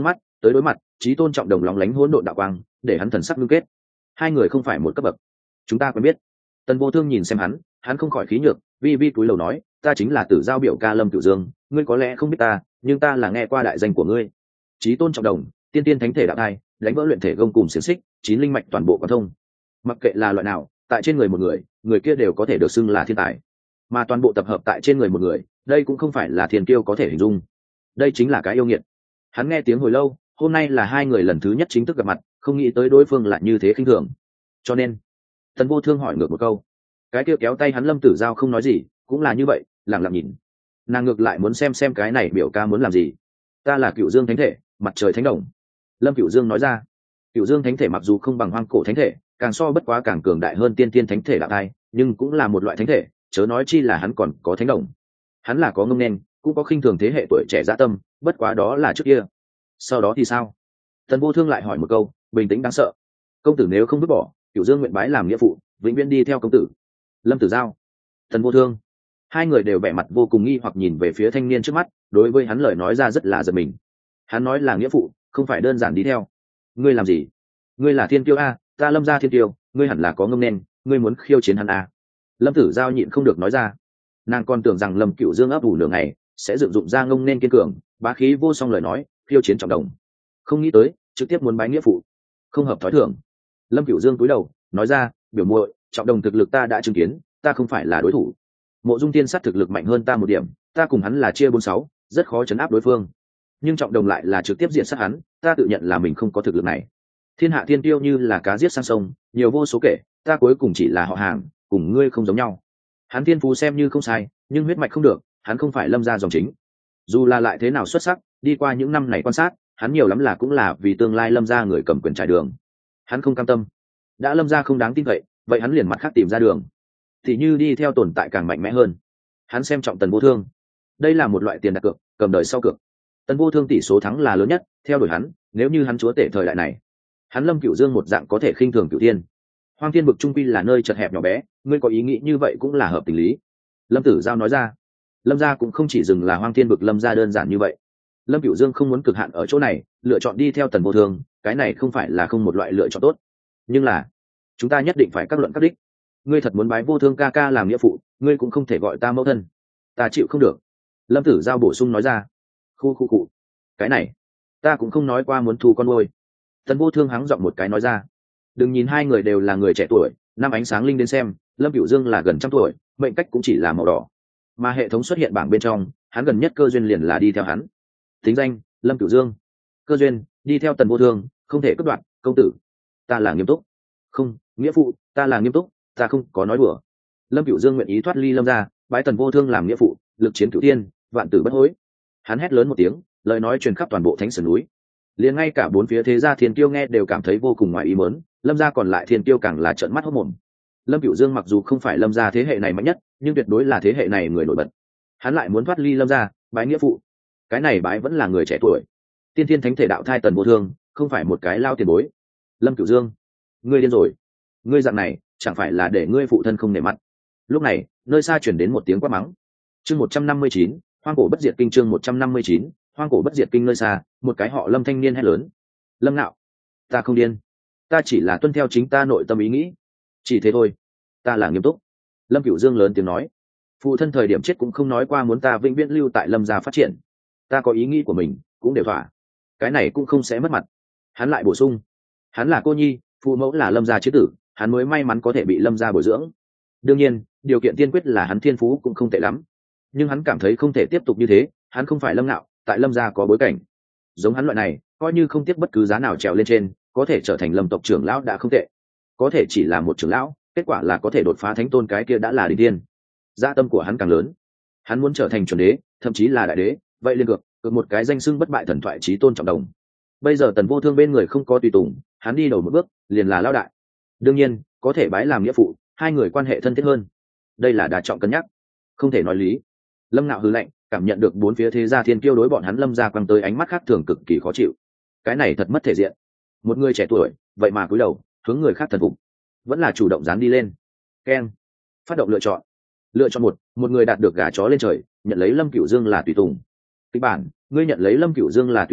tới đối mặt chí tôn trọng đồng lóng lánh hỗn độn đạo quang để hắn thần sắc ngưng kết. Hai người không phải một cấp bậc. Chúng ta quen biết. Tần Vô Thương nhìn xem hắn không khỏi khí nhược, vi vi cúi đầu nói, ta chính là Tử Giao biểu ca Lâm Cửu Dương, ngươi có lẽ không biết ta, nhưng ta là nghe qua đại danh của ngươi. Chí tôn trọng đồng, tiên tiên thánh thể đạo thai, đánh vỡ luyện thể gông cùng xiềng xích, chín linh mạch toàn bộ quan thông. Mặc kệ là loại nào, tại trên người một người, người kia đều có thể được xưng là thiên tài. Mà toàn bộ tập hợp tại trên người một người, đây cũng không phải là thiên kiêu có thể hình dung. Đây chính là cái yêu nghiệt. Hắn nghe tiếng hồi lâu, hôm nay là hai người lần thứ nhất chính thức gặp mặt, không nghĩ tới đối phương lại như thế khinh thường. Cho nên, Tần Vô Thương hỏi ngược một câu. Cái kia kéo tay hắn Lâm Tử Giao không nói gì, cũng là như vậy, lặng lặng nhìn. Nàng ngược lại muốn xem cái này biểu ca muốn làm gì. Ta là Cửu Dương thánh thể, mặt trời thánh đồng. Lâm Cửu Dương nói ra. Cửu Dương thánh thể mặc dù không bằng hoang cổ thánh thể, càng so bất quá càng cường đại hơn tiên tiên thánh thể đạo thai, nhưng cũng là một loại thánh thể, chớ nói chi là hắn còn có thánh đồng. Hắn là có ngông nên, cũng có khinh thường thế hệ tuổi trẻ dã tâm, bất quá đó là trước kia. Sau đó thì sao? Tần Vô Thương lại hỏi một câu, bình tĩnh đáng sợ. Công tử nếu không vứt bỏ, Cửu Dương nguyện bái làm nghĩa phụ, vĩnh viễn đi theo công tử. Lâm Tử Giao, Tần Vô Thương, hai người đều vẻ mặt vô cùng nghi hoặc nhìn về phía thanh niên trước mắt, đối với hắn lời nói ra rất là giật mình. Hắn nói là nghĩa phụ, không phải đơn giản đi theo. Ngươi làm gì? Ngươi là thiên tiêu a, ta Lâm gia thiên tiêu, ngươi hẳn là có ngông nên, ngươi muốn khiêu chiến hắn a. Lâm Tử Giao nhịn không được nói ra. Nàng còn tưởng rằng Lâm Cửu Dương ấp ủ nửa ngày sẽ dựng dụng ra ngông nên kiên cường, bá khí vô song lời nói, khiêu chiến trọng đồng. Không nghĩ tới, trực tiếp muốn bái nghĩa phụ, không hợp thói thường. Lâm Cửu Dương cúi đầu, nói ra, biểu muội, trọng đồng thực lực ta đã chứng kiến, ta không phải là đối thủ. Mộ Dung Tiên Sát thực lực mạnh hơn ta một điểm, ta cùng hắn là chia 4-6, rất khó chấn áp đối phương. Nhưng trọng đồng lại là trực tiếp diện sát hắn, ta tự nhận là mình không có thực lực này. Thiên hạ thiên tiêu như là cá giết sang sông, nhiều vô số kể, ta cuối cùng chỉ là họ hàng, cùng ngươi không giống nhau. Hắn thiên phú xem như không sai, nhưng huyết mạch không được, hắn không phải Lâm gia dòng chính. Dù là lại thế nào xuất sắc, đi qua những năm này quan sát, hắn nhiều lắm là cũng là vì tương lai Lâm gia người cầm quyền trải đường. Hắn không cam tâm. Đã Lâm gia không đáng tin cậy, vậy hắn liền mặt khác tìm ra đường. Thì như đi theo tồn tại càng mạnh mẽ hơn. Hắn xem trọng Tần Vô Thương. Đây là một loại tiền đặt cược, cầm đời sau cược. Tần Vô Thương tỷ số thắng là lớn nhất, theo đuổi hắn, nếu như hắn chúa tể thời đại này, hắn Lâm Cửu Dương một dạng có thể khinh thường Cửu Thiên. Hoang Thiên vực trung quy là nơi chật hẹp nhỏ bé, ngươi có ý nghĩ như vậy cũng là hợp tình lý. Lâm Tử Giao nói ra. Lâm gia cũng không chỉ dừng là Hoang Thiên vực Lâm gia đơn giản như vậy. Lâm Cửu Dương không muốn cực hạn ở chỗ này, lựa chọn đi theo Tần Vô Thương, cái này không phải là không một loại lựa chọn tốt. Nhưng là, chúng ta nhất định phải các luận các đích. Ngươi thật muốn bái Vô Thương ca ca làm nghĩa phụ, ngươi cũng không thể gọi ta mẫu thân. Ta chịu không được. Lâm Tử Giao bổ sung nói ra. Khu. Cái này, ta cũng không nói qua muốn thu con nuôi. Tần Vô Thương hắng giọng một cái nói ra. Đừng nhìn hai người đều là người trẻ tuổi, năm ánh sáng linh đến xem, Lâm Cửu Dương là gần 100 tuổi, mệnh cách cũng chỉ là màu đỏ. Mà hệ thống xuất hiện bảng bên trong, hắn gần nhất cơ duyên liền là đi theo hắn. Tính danh: Lâm Cửu Dương. Cơ duyên: đi theo Tần Vô Thương, không thể cắt đoạn. Công tử, ta là nghiêm túc. Không, nghĩa phụ, ta là nghiêm túc, ta không có nói đùa. Lâm Cửu Dương nguyện ý thoát ly Lâm gia, bái Tần Vô Thương làm nghĩa phụ, lực chiến cửu thiên, vạn tử bất hối. Hắn hét lớn một tiếng, lời nói truyền khắp toàn bộ Thánh Sơn núi. Liền ngay cả bốn phía thế gia thiên kiêu nghe đều cảm thấy vô cùng ngoài ý muốn, Lâm gia còn lại thiên kiêu càng là trợn mắt hốt mồm. Lâm Cửu Dương mặc dù không phải Lâm gia thế hệ này mạnh nhất, nhưng tuyệt đối là thế hệ này người nổi bật. Hắn lại muốn thoát ly Lâm gia, bái nghĩa phụ. Cái này bái vẫn là người trẻ tuổi. Tiên thiên thánh thể đạo thai Tần Vô Thương, không phải một cái lao tiền bối. Lâm Cửu Dương, ngươi điên rồi. Ngươi dạng này, chẳng phải là để ngươi phụ thân không nể mặt. Lúc này, nơi xa truyền đến một tiếng quát mắng. Chương 159, Hoang cổ bất diệt kinh. Chương 159, Hoang cổ bất diệt kinh. Nơi xa, một cái họ Lâm thanh niên hét lớn. Lâm Nạo, ta không điên, ta chỉ là tuân theo chính ta nội tâm ý nghĩ, chỉ thế thôi, ta là nghiêm túc. Lâm Cửu Dương lớn tiếng nói. Phụ thân thời điểm chết cũng không nói qua muốn ta vĩnh viễn lưu tại Lâm gia phát triển, ta có ý nghĩ của mình, cũng đều thỏa, cái này cũng không sẽ mất mặt. Hắn lại bổ sung, hắn là cô nhi, phụ mẫu là Lâm gia chế tử, hắn mới may mắn có thể bị Lâm gia bồi dưỡng. Đương nhiên, điều kiện tiên quyết là hắn thiên phú cũng không tệ lắm, nhưng hắn cảm thấy không thể tiếp tục như thế. Hắn không phải Lâm Nạo, tại Lâm gia có bối cảnh, giống hắn loại này coi như không tiếc bất cứ giá nào trèo lên trên, có thể trở thành Lâm tộc trưởng lão đã không tệ. Có thể chỉ là một trưởng lão, kết quả là có thể đột phá thánh tôn, cái kia đã là đỉnh tiên. Dạ tâm của hắn càng lớn, hắn muốn trở thành chuẩn đế, thậm chí là đại đế, vậy liên cược một cái danh xưng bất bại thần thoại chí tôn trọng đồng. Bây giờ Tần Vô Thương bên người không có tùy tùng, hắn đi đầu một bước liền là lão đại. Đương nhiên, có thể bái làm nghĩa phụ, hai người quan hệ thân thiết hơn. Đây là đà trọng cân nhắc, không thể nói lý. Lâm Nạo hừ lạnh, cảm nhận được bốn phía thế gia thiên kiêu đối bọn hắn Lâm gia quăng tới ánh mắt khác thường cực kỳ khó chịu. Cái này thật mất thể diện. Một người trẻ tuổi, vậy mà cúi đầu, hướng người khác thần phục, vẫn là chủ động dám đi lên. Keng, phát động lựa chọn. Lựa chọn một người đạt được gà chó lên trời, nhận lấy Lâm Cửu Dương là tùy tùng. Kịch bản: ngươi nhận lấy Lâm Cửu Dương là tùy tùng,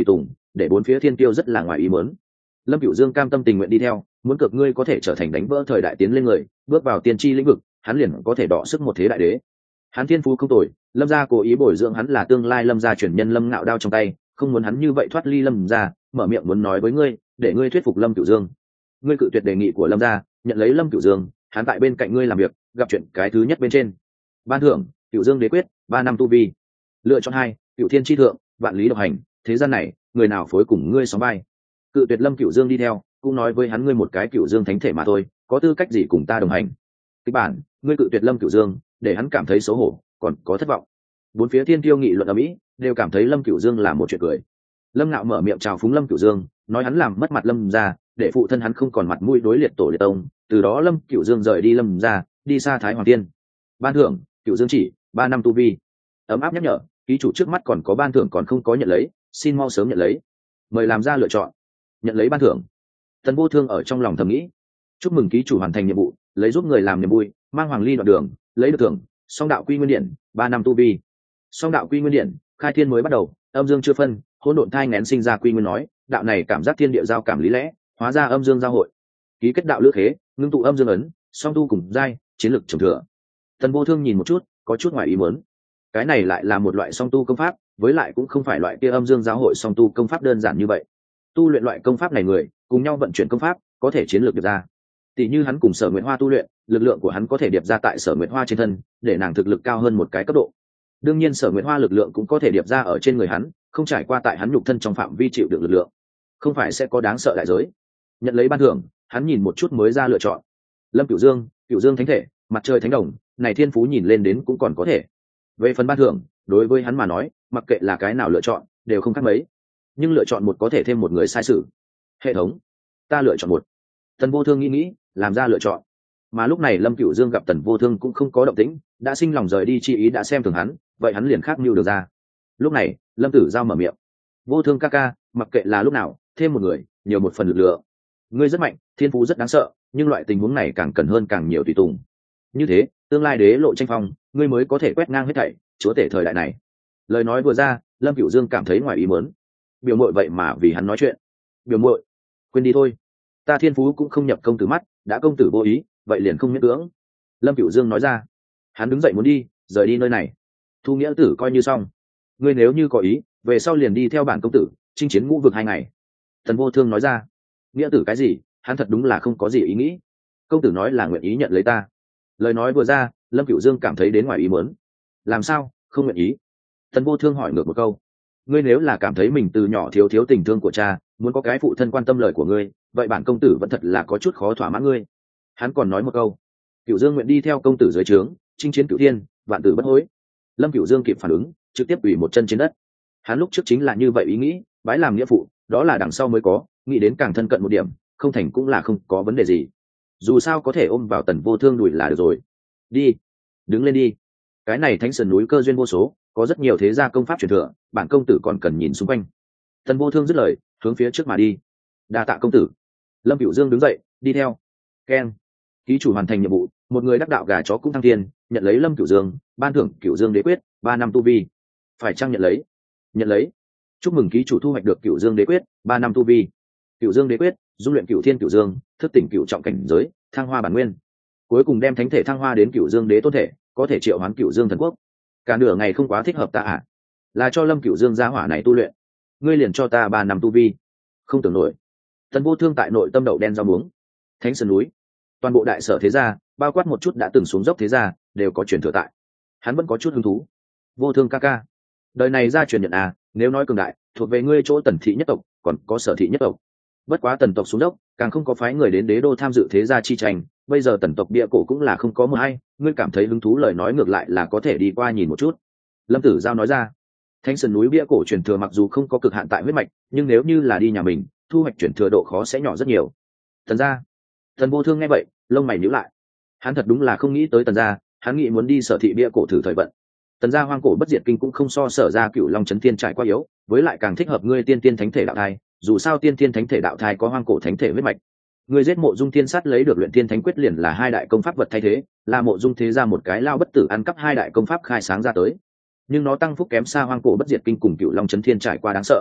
để bốn phía thiên tiêu rất là ngoài ý muốn. Lâm Cửu Dương cam tâm tình nguyện đi theo, muốn cược ngươi có thể trở thành đánh vỡ thời đại tiến lên người, bước vào tiên tri lĩnh vực, hắn liền có thể đọ sức một thế đại đế. Hắn thiên phú không tồi, Lâm gia cố ý bồi dưỡng hắn là tương lai Lâm gia truyền nhân Lâm Ngạo đao trong tay, không muốn hắn như vậy thoát ly Lâm gia, mở miệng muốn nói với ngươi, để ngươi thuyết phục Lâm Cửu Dương. Ngươi cự tuyệt đề nghị của Lâm gia, nhận lấy Lâm Cửu Dương, hắn tại bên cạnh ngươi làm việc, gặp chuyện cái thứ nhất bên trên. Ban thưởng, Cửu Dương đế quyết, 3 năm tu vi. Lựa chọn 2, Cửu Thiên chi thượng, vạn lý độc hành, thế gian này, người nào phối cùng ngươi sóng vai. Cự tuyệt Lâm Cửu Dương đi theo, cũng nói với hắn ngươi một cái Cửu Dương thánh thể mà thôi, có tư cách gì cùng ta đồng hành. Kịch bản, ngươi cự tuyệt Lâm Cửu Dương, để hắn cảm thấy xấu hổ, còn có thất vọng. Bốn phía thiên tiêu nghị luận ầm ĩ, đều cảm thấy Lâm Cửu Dương là một chuyện cười. Lâm Ngạo mở miệng chào phúng Lâm Cửu Dương, nói hắn làm mất mặt Lâm gia, để phụ thân hắn không còn mặt mũi đối liệt tổ liệt tông, từ đó Lâm Cửu Dương rời đi Lâm gia, đi xa Thái Hoàng Tiên. Ban thưởng, Cửu Dương chỉ, 3 năm tu vi. Ấm áp nhắc nhở, ký chủ trước mắt còn có ban thưởng còn không có nhận lấy, xin mau sớm nhận lấy. Mời làm ra lựa chọn. Nhận lấy ban thưởng. Tần Vô Thương ở trong lòng thầm nghĩ, chúc mừng ký chủ hoàn thành nhiệm vụ, lấy giúp người làm niềm vui, mang Hoàng Ly đoạn đường, lấy được thưởng, Song đạo quy nguyên điện, 3 năm tu vi. Song đạo quy nguyên điện, khai thiên mới bắt đầu, âm dương chưa phân, hỗn độn thai nghén sinh ra quy nguyên nói, đạo này cảm giác thiên địa giao cảm lý lẽ, hóa ra âm dương giao hội. Ký kết đạo lữ khế, ngưng tụ âm dương ấn, song tu cùng giai, chiến lực trồng thừa. Tần Vô Thương nhìn một chút, có chút ngoài ý muốn. Cái này lại là một loại song tu công pháp, với lại cũng không phải loại kia âm dương giáo hội song tu công pháp đơn giản như vậy. Tu luyện loại công pháp này người, cùng nhau vận chuyển công pháp, có thể chiến lược điệp ra. Tỷ như hắn cùng Sở Nguyệt Hoa tu luyện, lực lượng của hắn có thể điệp ra tại Sở Nguyệt Hoa trên thân, để nàng thực lực cao hơn một cái cấp độ. Đương nhiên Sở Nguyệt Hoa lực lượng cũng có thể điệp ra ở trên người hắn, không trải qua tại hắn nhục thân trong phạm vi chịu được lực lượng, không phải sẽ có đáng sợ đại giới. Nhận lấy ban thưởng, hắn nhìn một chút mới ra lựa chọn. Lâm Cửu Dương, Cửu Dương thánh thể, mặt trời thánh đồng, này thiên phú nhìn lên đến cũng còn có thể. Về phần ban thưởng, đối với hắn mà nói, mặc kệ là cái nào lựa chọn, đều không khác mấy. Nhưng lựa chọn một có thể thêm một người sai sự. Hệ thống, ta lựa chọn một. Tần Vô Thương nghĩ, làm ra lựa chọn. Mà lúc này Lâm Cửu Dương gặp Tần Vô Thương cũng không có động tĩnh, đã sinh lòng rời đi chi ý đã xem thường hắn, vậy hắn liền khác mưu được ra. Lúc này, Lâm Tử Giao mở miệng. Vô Thương ca ca, mặc kệ là lúc nào, thêm một người, nhiều một phần lực lượng. Ngươi rất mạnh, thiên phú rất đáng sợ, nhưng loại tình huống này càng cần hơn càng nhiều tùy tùng. Như thế, tương lai đế lộ tranh phong, ngươi mới có thể quét ngang hết thảy, chúa tể thời đại này. Lời nói vừa ra, Lâm Cửu Dương cảm thấy ngoài ý muốn. Biểu muội vậy mà vì hắn nói chuyện. Biểu muội, quên đi thôi. Ta thiên phú cũng không nhập công tử mắt, đã công tử vô ý, vậy liền không miễn cưỡng. Lâm Cửu Dương nói ra. Hắn đứng dậy muốn đi, rời đi nơi này. Thu nghĩa tử coi như xong. Ngươi nếu như có ý, về sau liền đi theo bản công tử, chinh chiến ngũ vực 2 ngày. Tần Vô Thương nói ra. Nghĩa tử cái gì, hắn thật đúng là không có gì ý nghĩ. Công tử nói là nguyện ý nhận lấy ta. Lời nói vừa ra, Lâm Cửu Dương cảm thấy đến ngoài ý muốn. Làm sao, không nguyện ý? Tần Vô Thương hỏi ngược một câu. Ngươi nếu là cảm thấy mình từ nhỏ thiếu thiếu tình thương của cha, muốn có cái phụ thân quan tâm lời của ngươi, vậy bản công tử vẫn thật là có chút khó thỏa mãn ngươi. Hắn còn nói một câu. Cửu Dương nguyện đi theo công tử dưới trướng, chinh chiến cửu thiên, vạn tử bất hối. Lâm Cửu Dương kịp phản ứng, trực tiếp ủy một chân trên đất. Hắn lúc trước chính là như vậy ý nghĩ, bái làm nghĩa phụ, đó là đằng sau mới có, nghĩ đến càng thân cận một điểm, không thành cũng là không có vấn đề gì. Dù sao có thể ôm vào Tần Vô Thương đùi là được rồi. Đi, đứng lên đi. Cái này Thánh Sơn núi cơ duyên vô số, có rất nhiều thế gia công pháp truyền thừa, bản công tử còn cần nhìn xung quanh. Tần Vô Thương dứt lời, hướng phía trước mà đi. Đa tạ công tử. Lâm Cửu Dương đứng dậy, đi theo. Keng. Ký chủ hoàn thành nhiệm vụ, một người đắc đạo gà chó cũng thăng thiên, nhận lấy Lâm Cửu Dương, ban thưởng Cửu Dương đế quyết, 3 năm tu vi. Phải chăng nhận lấy? Nhận lấy. Chúc mừng ký chủ thu hoạch được Cửu Dương đế quyết, 3 năm tu vi. Cửu Dương đế quyết, dung luyện Cửu Thiên Cửu Dương, thức tỉnh cửu trọng cảnh giới, thăng hoa bản nguyên. Cuối cùng đem thánh thể thăng hoa đến Cửu Dương đế tôn thể, có thể triệu hoán Cửu Dương thần quốc. Cả nửa ngày không quá thích hợp ta à? Là cho Lâm Cửu Dương gia hỏa này tu luyện. Ngươi liền cho ta 3 năm tu vi. Không tưởng nổi. Tần Vô Thương tại nội tâm đậu đen rau muống. Thánh Sơn núi, toàn bộ đại sở thế gia, bao quát một chút đã từng xuống dốc thế gia, đều có truyền thừa tại. Hắn vẫn có chút hứng thú. Vô Thương ca ca, đời này gia truyền nhận à? Nếu nói cường đại, thuộc về ngươi chỗ Tần thị nhất tộc, còn có Sở thị nhất tộc. Bất quá Tần tộc xuống dốc, càng không có phái người đến đế đô tham dự thế gia chi tranh. Bây giờ Tần tộc bia cổ cũng là không có một hay, ngươi cảm thấy hứng thú lời nói ngược lại là có thể đi qua nhìn một chút. Lâm Tử Giao nói ra. Thánh Sơn núi bia cổ truyền thừa mặc dù không có cực hạn tại huyết mạch, nhưng nếu như là đi nhà mình, thu hoạch truyền thừa độ khó sẽ nhỏ rất nhiều. Tần gia. Tần Vô Thương nghe vậy, lông mày nhíu lại. Hắn thật đúng là không nghĩ tới Tần gia, hắn nghĩ muốn đi Sở thị bia cổ thử thời vận. Tần gia hoang cổ bất diệt kinh cũng không so Sở gia Cửu Long chấn thiên trải qua yếu, với lại càng thích hợp ngươi tiên tiên thánh thể đạo thai, dù sao tiên tiên thánh thể đạo thai có hoang cổ thánh thể huyết mạch. Ngươi giết Mộ Dung Thiên Sát lấy được luyện tiên thánh quyết liền là 2 đại công pháp vật thay thế, là Mộ Dung thế gia một cái lao bất tử ăn cắp 2 đại công pháp khai sáng ra tới. Nhưng nó tăng phúc kém xa hoang cổ bất diệt kinh cùng Cửu Long chấn thiên trải qua đáng sợ.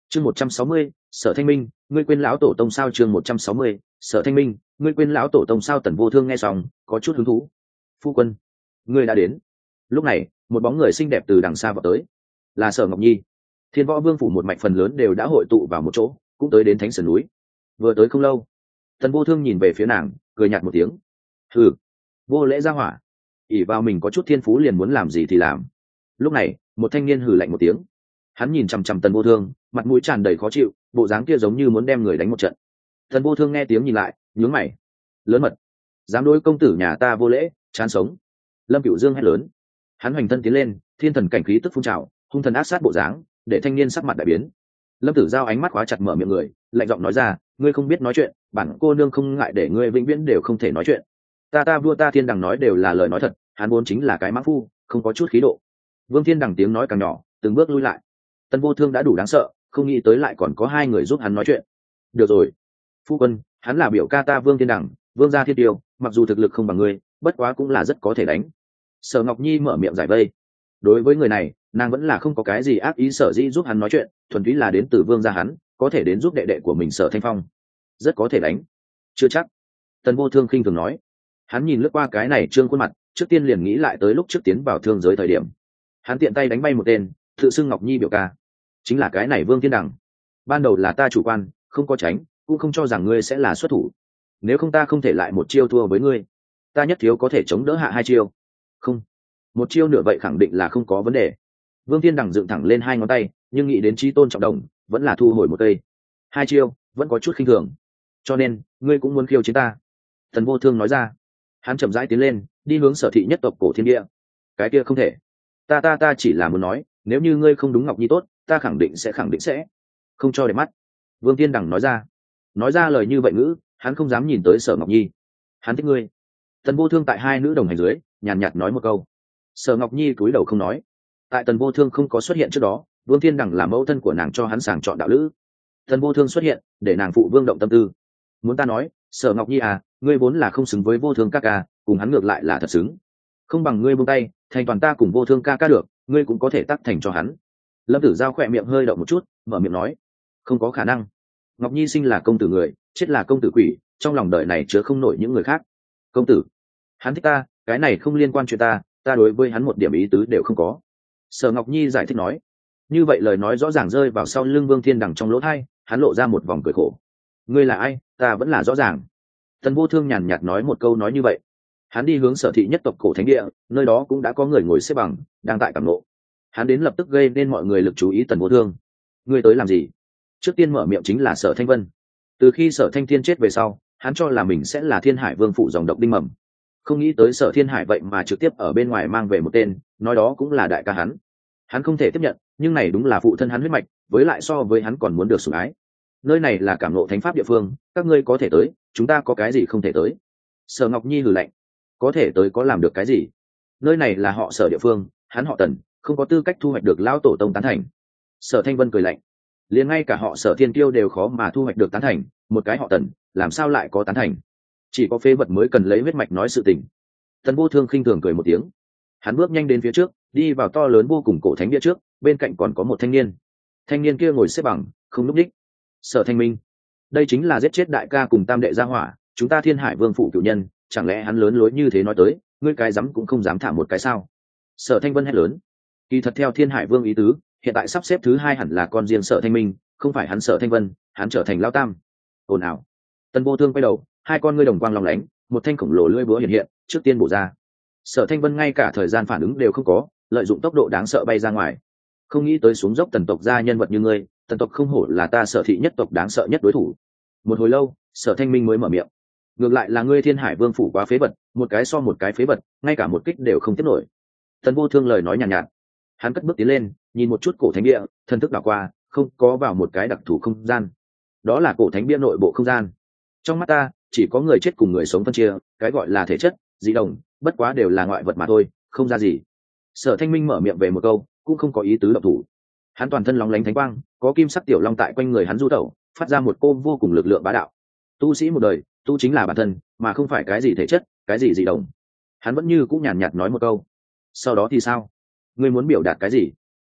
Chương 160, Sở Thanh Minh, ngươi quên lão tổ tông sao? Chương 160, Sở Thanh Minh, ngươi quên lão tổ tông sao? Tần Vô Thương nghe xong có chút hứng thú. Phu quân, ngươi đã đến. Lúc này một bóng người xinh đẹp từ đằng xa vào tới, là Sở Ngọc Nhi. Thiên Võ Vương phủ một mạch phần lớn đều đã hội tụ vào một chỗ, cũng tới đến Thánh Sơn núi. Vừa tới không lâu, Tần Vô Thương nhìn về phía nàng, cười nhạt một tiếng. Hừ, vô lễ ra hỏa, ỷ vào mình có chút thiên phú liền muốn làm gì thì làm. Lúc này một thanh niên hừ lạnh một tiếng, hắn nhìn chằm chằm Tần Vô Thương, mặt mũi tràn đầy khó chịu, bộ dáng kia giống như muốn đem người đánh một trận. Tần Vô Thương nghe tiếng nhìn lại, nhướng mày. Lớn mật, dám đối công tử nhà ta vô lễ, chán sống. Lâm Cửu Dương hét lớn, hắn hoành thân tiến lên, thiên thần cảnh khí tức phun trào, hung thần ác sát bộ dáng để thanh niên sắc mặt đại biến. Lâm Tử Giao ánh mắt khóa chặt mở miệng người, lạnh giọng nói ra, ngươi không biết nói chuyện, bản cô nương không ngại để ngươi vĩnh viễn đều không thể nói chuyện. Ta vua ta thiên đằng nói đều là lời nói thật, hắn vốn chính là cái mãng phu, không có chút khí độ. Vương Thiên Đằng tiếng nói càng nhỏ, từng bước lui lại. Tần Vô Thương đã đủ đáng sợ, không nghĩ tới lại còn có hai người giúp hắn nói chuyện. Được rồi, phu quân, hắn là biểu ca ta Vương Thiên Đằng, Vương gia thiên tiêu, mặc dù thực lực không bằng ngươi, bất quá cũng là rất có thể đánh. Sở Ngọc Nhi mở miệng giải vây. Đối với người này, nàng vẫn là không có cái gì ác ý, sở dĩ giúp hắn nói chuyện, thuần túy là đến từ Vương gia hắn, có thể đến giúp đệ đệ của mình Sở Thanh Phong, rất có thể đánh. Chưa chắc. Tần Vô Thương khinh thường nói. Hắn nhìn lướt qua cái này trương khuôn mặt, trước tiên liền nghĩ lại tới lúc trước tiến vào thương giới thời điểm, hắn tiện tay đánh bay một tên, tự xưng Ngọc Nhi biểu ca, chính là cái này Vương Thiên Đằng. Ban đầu là ta chủ quan, không có tránh, cũng không cho rằng ngươi sẽ là xuất thủ. Nếu không ta không thể lại một chiêu thua với ngươi, ta nhất thiếu có thể chống đỡ hạ hai chiêu. Không, một chiêu nửa vậy khẳng định là không có vấn đề. Vương Thiên Đằng dựng thẳng lên hai ngón tay, nhưng nghĩ đến chí tôn trọng đồng, vẫn là thu hồi một cây. Hai chiêu vẫn có chút khinh thường, cho nên ngươi cũng muốn khiêu chiến ta. Tần Vô Thương nói ra. Hắn chậm rãi tiến lên, đi hướng Sở thị nhất tộc Cổ Thiên Địa. Cái kia không thể. Ta chỉ là muốn nói, nếu như ngươi không đúng Ngọc Nhi tốt, ta khẳng định sẽ không cho đẹp mắt. Vương Thiên Đằng nói ra lời như vậy ngữ, hắn không dám nhìn tới Sở Ngọc Nhi. Hắn thích ngươi. Tần Vô Thương tại hai nữ đồng hành dưới, nhàn nhạt nói một câu. Sở Ngọc Nhi cúi đầu không nói. Tại Tần Vô Thương không có xuất hiện trước đó, Vương Thiên Đằng là mẫu thân của nàng cho hắn sàng chọn đạo lữ. Tần Vô Thương xuất hiện, để nàng phụ Vương động tâm tư. Muốn ta nói, Sở Ngọc Nhi à, ngươi vốn là không xứng với Vô Thương ca ca, cùng hắn ngược lại là thật xứng. Không bằng ngươi buông tay, thành toàn ta cùng Vô Thương ca ca được, ngươi cũng có thể tác thành cho hắn. Lâm Tử Giao khỏe miệng hơi động một chút, mở miệng nói, không có khả năng. Ngọc Nhi sinh là công tử người, chết là công tử quỷ, trong lòng đời này chứa không nổi những người khác. Công tử, hắn thích ta, cái này không liên quan chuyện ta đối với hắn một điểm ý tứ đều không có. Sở Ngọc Nhi giải thích nói. Như vậy lời nói rõ ràng rơi vào sau lưng Vương Thiên Đằng trong lỗ tai, hắn lộ ra một vòng cười khổ. Ngươi là ai, ta vẫn là rõ ràng. Tần Vô Thương nhàn nhạt nói một câu nói như vậy. Hắn đi hướng Sở thị nhất tộc Cổ Thánh Địa, nơi đó cũng đã có người ngồi xếp bằng, đang tại cảm ngộ. Hắn đến lập tức gây nên mọi người lực chú ý Tần Vô Thương. Ngươi tới làm gì? Trước tiên mở miệng chính là Sở Thanh Vân. Từ khi Sở Thanh Thiên chết về sau, hắn cho là mình sẽ là Thiên Hải Vương phụ dòng độc đinh mầm. Không nghĩ tới Sở Thiên Hải vậy mà trực tiếp ở bên ngoài mang về một tên, nói đó cũng là đại ca hắn. Hắn không thể tiếp nhận, nhưng này đúng là phụ thân hắn huyết mạch, với lại so với hắn còn muốn được sủng ái. Nơi này là cảm ngộ thánh pháp địa phương, các ngươi có thể tới, chúng ta có cái gì không thể tới? Sở Ngọc Nhi hừ lạnh. Có thể tới có làm được cái gì? Nơi này là họ Sở địa phương, hắn họ Tần, không có tư cách thu hoạch được lão tổ tông tán thành. Sở Thanh Vân cười lạnh. Liền ngay cả họ Sở Thiên Kiêu đều khó mà thu hoạch được tán thành, một cái họ Tần, làm sao lại có tán thành? Chỉ có phế vật mới cần lấy huyết mạch nói sự tình. Tần Vô Thương khinh thường cười một tiếng. Hắn bước nhanh đến phía trước, đi vào to lớn vô cùng cổ thánh địa trước, bên cạnh còn có một thanh niên. Thanh niên kia ngồi xếp bằng, không núp đích. Sở Thanh Minh, đây chính là giết chết đại ca cùng tam đệ gia hỏa, chúng ta Thiên Hải Vương phụ cửu nhân, chẳng lẽ hắn lớn lối như thế nói tới, ngươi cái dám cũng không dám thả một cái sao? Sở Thanh Vân hét lớn. Kỳ thật theo Thiên Hải Vương ý tứ, hiện tại sắp xếp thứ hai hẳn là con riêng Sở Thanh Minh, không phải hắn Sở Thanh Vân, hắn trở thành lão tam. Ồn ào. Tần Vô Thương quay đầu, hai con ngươi đồng quang long lánh, một thanh khổng lồ lưỡi búa hiện hiện, trước tiên bổ ra. Sở Thanh Vân ngay cả thời gian phản ứng đều không có, lợi dụng tốc độ đáng sợ bay ra ngoài. Không nghĩ tới xuống dốc tần tộc ra nhân vật như ngươi, tần tộc không hổ là ta Sở thị nhất tộc đáng sợ nhất đối thủ. Một hồi lâu, Sở Thanh Minh mới mở miệng. Ngược lại là ngươi Thiên Hải Vương phủ quá phế vật, một cái so một cái phế vật, ngay cả một kích đều không tiếp nổi. Tần Vô Thương lời nói nhàn nhạt. Hắn cất bước tiến lên, nhìn một chút cổ thánh địa, thần thức đảo qua, không có vào một cái đặc thù không gian. Đó là cổ thánh bia nội bộ không gian. Trong mắt ta, chỉ có người chết cùng người sống phân chia, cái gọi là thể chất, dị đồng, bất quá đều là ngoại vật mà thôi, không ra gì. Sở Thanh Minh mở miệng về một câu, cũng không có ý tứ động thủ. Hắn toàn thân lóng lánh thánh quang, có kim sắc tiểu long tại quanh người hắn du tẩu, phát ra một cô vô cùng lực lượng bá đạo. Tu sĩ một đời, tu chính là bản thân, mà không phải cái gì thể chất, cái gì dị đồng. Hắn vẫn như cũng nhàn nhạt nói một câu. Sau đó thì sao? Ngươi muốn biểu đạt cái gì?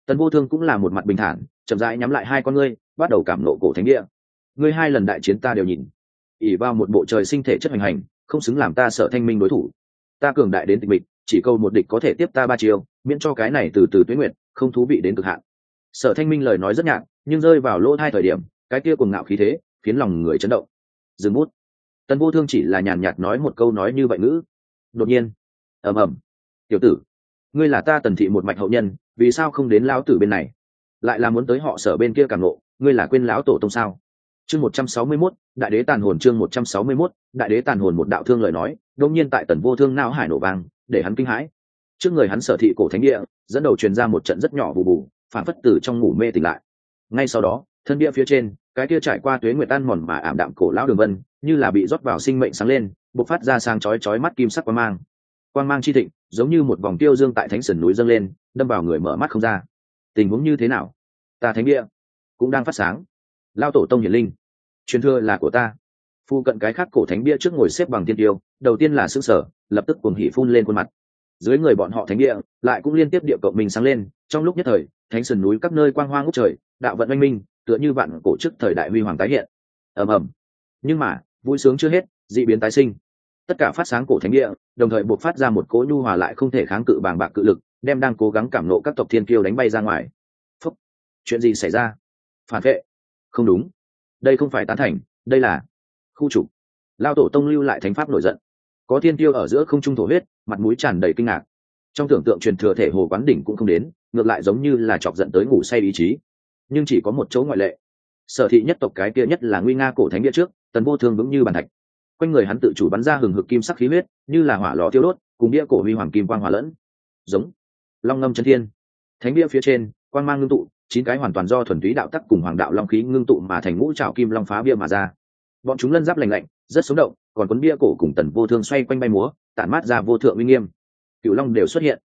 Tần Vô Thương cũng là một mặt bình thản, chậm rãi nhắm lại hai con ngươi, bắt đầu cảm nộ cổ thánh địa. Ngươi hai lần đại chiến ta đều nhìn, ỷ vào một bộ trời sinh thể chất hoành hành, không xứng làm ta Sở Thanh Minh đối thủ. Ta cường đại đến tịch mịch, chỉ câu một địch có thể tiếp ta 3 chiêu, miễn cho cái này từ từ tuế nguyệt, không thú vị đến cực hạn. Sở Thanh Minh lời nói rất nhạt, nhưng rơi vào lỗ tai thời điểm, cái kia cuồng ngạo khí thế, khiến lòng người chấn động. Dừng bút. Tần Vô Thương chỉ là nhàn nhạt nói một câu nói như vậy ngữ. Đột nhiên, ầm ầm, tiểu tử, ngươi là ta Tần thị một mạch hậu nhân, vì sao không đến lão tử bên này, lại là muốn tới họ Sở bên kia cảm nộ, ngươi là quên lão tổ tông sao? Chương 161, đại đế tàn hồn. Chương 161, đại đế tàn hồn. Một đạo thương lời nói đột nhiên tại Tần Vô Thương não hải nổ vang, để hắn kinh hãi. Trước người hắn Sở thị cổ thánh địa dẫn đầu truyền ra một trận rất nhỏ bù bù, phản phất từ trong ngủ mê tỉnh lại. Ngay sau đó, thân địa phía trên, cái kia trải qua tuế nguyệt tan mòn mà ảm đạm cổ lão đường vân, như là bị rót vào sinh mệnh sáng lên, bộc phát ra sáng chói chói mắt kim sắc quang mang. Quang mang chi thịnh, giống như một vòng tiêu dương tại thánh sườn núi dâng lên, đâm vào người mở mắt không ra. Tình huống như thế nào? Ta thánh địa cũng đang phát sáng. Lao tổ tông hiển linh, truyền thừa là của ta. Phu cận cái khác cổ thánh bia trước ngồi xếp bằng tiên tiêu, đầu tiên là sững sờ, lập tức cuồng hỉ phun lên khuôn mặt. Dưới người bọn họ thánh địa lại cũng liên tiếp địa cộng mình sáng lên, trong lúc nhất thời, thánh sườn núi các nơi quang hoa ngút trời, đạo vận oanh minh, tựa như vạn cổ trước thời đại huy hoàng tái hiện. Ầm ầm. Nhưng mà, vui sướng chưa hết, dị biến tái sinh. Tất cả phát sáng cổ thánh địa, đồng thời bộc phát ra một cỗ nhu hòa lại không thể kháng cự bàng bạc cự lực, đem đang cố gắng cảm nộ các tộc thiên kiêu đánh bay ra ngoài. Phúc, chuyện gì xảy ra? Phản vệ? Không đúng, đây không phải tán thành, đây là khu trục. Lao tổ tông lưu lại thánh pháp nổi giận, có thiên kiêu ở giữa không trung thổ huyết, mặt mũi tràn đầy kinh ngạc. Trong tưởng tượng truyền thừa thể hồ quán đỉnh cũng không đến, ngược lại giống như là chọc giận tới ngủ say ý chí. Nhưng chỉ có một chỗ ngoại lệ, Sở thị nhất tộc cái kia nhất là nguy nga cổ thánh địa trước, Tần Vô Thương vững như bàn thạch. Quanh người hắn tự chủ bắn ra hừng hực kim sắc khí huyết, như là hỏa lò thiêu đốt, cùng bia cổ huy hoàng kim quang hòa lẫn. Giống long ngâm chấn thiên. Thánh bia phía trên, quang mang ngưng tụ, 9 cái hoàn toàn do thuần túy đạo tắc cùng hoàng đạo long khí ngưng tụ mà thành ngũ trảo kim long phá bia mà ra. Bọn chúng lân giáp lạnh lạnh, rất sống động, còn cuốn bia cổ cùng Tần Vô Thương xoay quanh bay múa, tản mát ra vô thượng uy nghiêm. Cửu long đều xuất hiện.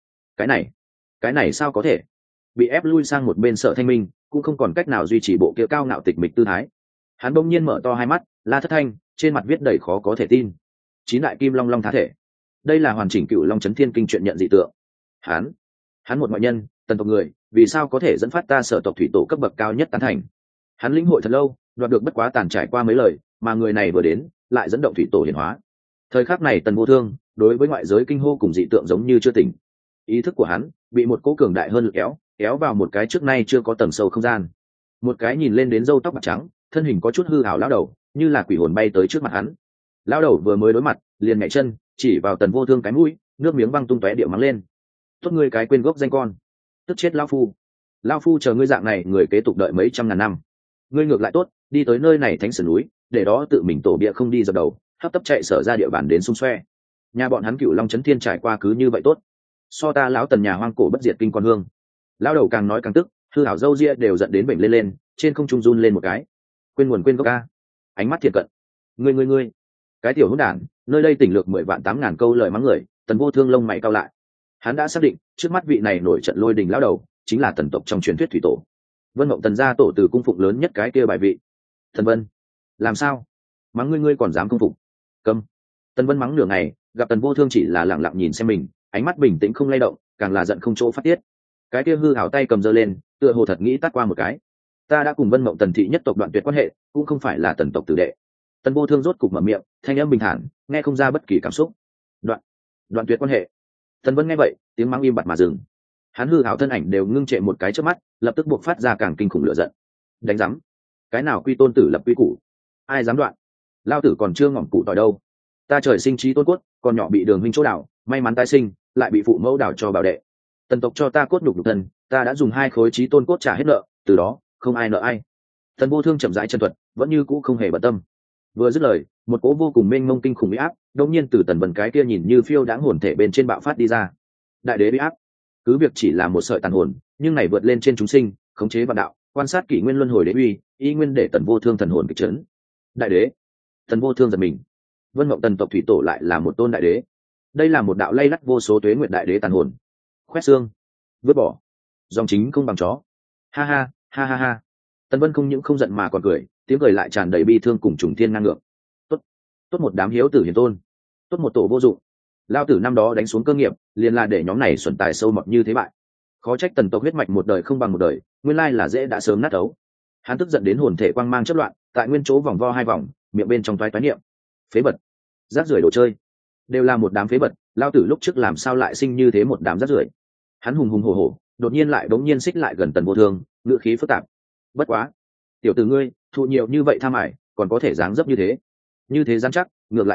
Cái này sao có thể? Bị ép lui sang một bên Sở Thanh Minh, cũng không còn cách nào duy trì bộ kia cao ngạo tịch mịch tư thái. Hắn bỗng nhiên mở to hai mắt, la thất thanh, trên mặt viết đầy khó có thể tin. 9 đại kim long long thá thể, đây là hoàn chỉnh Cửu Long Chấn Thiên Kinh chuyện nhận dị tượng. Hắn một ngoại nhân, Tần tộc người, vì sao có thể dẫn phát ta Sở tộc thủy tổ cấp bậc cao nhất tán thành? Hắn lĩnh hội thật lâu, đoạt được bất quá tàn trải qua mấy lời, mà người này vừa đến, lại dẫn động thủy tổ hiển hóa. Thời khắc này Tần Vô Thương, đối với ngoại giới kinh hô cùng dị tượng giống như chưa tỉnh. Ý thức của hắn bị một cỗ cường đại hơn lực kéo vào một cái trước nay chưa có tầng sâu không gian. Một cái nhìn lên đến râu tóc bạc trắng, thân hình có chút hư ảo lão đầu, như là quỷ hồn bay tới trước mặt hắn. Lão đầu vừa mới đối mặt, liền nhảy chân, chỉ vào Tần Vô Thương cái mũi, nước miếng văng tung tóe địa mắng lên. Tốt ngươi cái quên gốc danh con, tức chết lão phu. Lão phu chờ ngươi dạng này người kế tục đợi mấy trăm ngàn năm. Ngươi ngược lại tốt, đi tới nơi này thánh sườn núi, để đó tự mình tổ bia không đi dập đầu, hấp tấp chạy Sở ra địa bàn đến xung xoe. Nhà bọn hắn Cửu Long Chấn Thiên trải qua cứ như vậy tốt. So ta lão Tần nhà hoang cổ bất diệt kinh con hương. Lão đầu càng nói càng tức, hư hảo râu ria đều giận đến bệnh lên, trên không trung run lên một cái. Quên nguồn quên gốc ca. Ánh mắt thiệt cận. Ngươi, cái tiểu hỗn đản, nơi đây tỉnh lược 10 vạn 8.000 câu lời mắng người. Tần Vô Thương lông mày cau lại. Hắn đã xác định, trước mắt vị này nổi trận lôi đình lão đầu, chính là Tần tộc trong truyền thuyết thủy tổ. Vân Mộng Tần gia tổ từ cung phụng lớn nhất cái kia bài vị. Thần Vân, làm sao? Mắng ngươi còn dám cung phục? Câm. Tần Vân mắng nửa ngày, gặp Tần Vô Thương chỉ là lặng lặng nhìn xem mình, ánh mắt bình tĩnh không lay động, càng là giận không chỗ phát tiết. Cái kia hư hảo tay cầm giơ lên, tựa hồ thật nghĩ tát qua một cái. Ta đã cùng Vân Mộng Tần thị nhất tộc đoạn tuyệt quan hệ, cũng không phải là Tần tộc tử đệ. Tần Vô Thương rốt cục mở miệng, thanh âm bình thản, nghe không ra bất kỳ cảm xúc. Đoạn tuyệt quan hệ. Tần Vân nghe vậy, tiếng mắng im bặt mà dừng. Hắn hư hảo thân ảnh đều ngưng trệ một cái trước mắt, lập tức buộc phát ra càng kinh khủng lửa giận. Đánh rắm, cái nào quy tôn tử lập quy củ, ai dám đoạn? Lao tử còn chưa ngỏm cụ tỏi đâu. Ta trời sinh trí tôn cốt, còn nhỏ bị Đường huynh chỗ đảo, may mắn tái sinh, lại bị phụ mẫu đảo cho bảo đệ. Tần tộc cho ta cốt nhục nhục thân, ta đã dùng 2 khối trí tôn cốt trả hết nợ, từ đó không ai nợ ai. Tần Vô Thương chậm rãi chân thuật, vẫn như cũ không hề bận tâm. Vừa dứt lời, một cỗ vô cùng mênh mông kinh khủng uy áp, đột nhiên từ Tần Vân cái kia nhìn như phiêu đãng hồn thể bên trên bạo phát đi ra. Đại đế uy áp, cứ việc chỉ là một sợi tàn hồn, nhưng này vượt lên trên chúng sinh, khống chế vạn đạo, quan sát kỷ nguyên luân hồi đế uy, y nguyên để Tần Vô Thương thần hồn kịch chấn. Đại đế. Tần Vô Thương giật mình. Vân Mộng Tần tộc thủy tổ lại là một tôn đại đế. Đây là một đạo lay lắt vô số tuế nguyệt đại đế tàn hồn. Khoét xương, vứt bỏ, dòng chính không bằng chó. Ha ha, ha ha ha. Tần Vân không những không giận mà còn cười, tiếng cười lại tràn đầy bi thương cùng trùng thiên ngang ngược. Tốt một đám hiếu tử hiền tôn, tốt một tổ vô dụng. Lao tử năm đó đánh xuống cơ nghiệp, liền là để nhóm này xuẩn tài sâu mọt như thế bại. Khó trách tần tộc huyết mạch một đời không bằng một đời, nguyên lai là dễ đã sớm nát ấu. Hắn tức giận đến hồn thể quang mang chất loạn, tại nguyên chỗ vòng vo hai vòng, miệng bên trong toái toái niệm. Phế vật, rác rưởi đồ chơi, đều là một đám phế vật, lao tử lúc trước làm sao lại sinh như thế một đám rác rưởi. Hắn hùng hùng hổ hổ, đột nhiên lại bỗng nhiên xích lại gần Tần Vô Thương, ngữ khí phức tạp. Bất quá, tiểu tử ngươi, thụ nhiều như vậy tham ải, còn có thể dáng dấp như thế dám chắc, ngược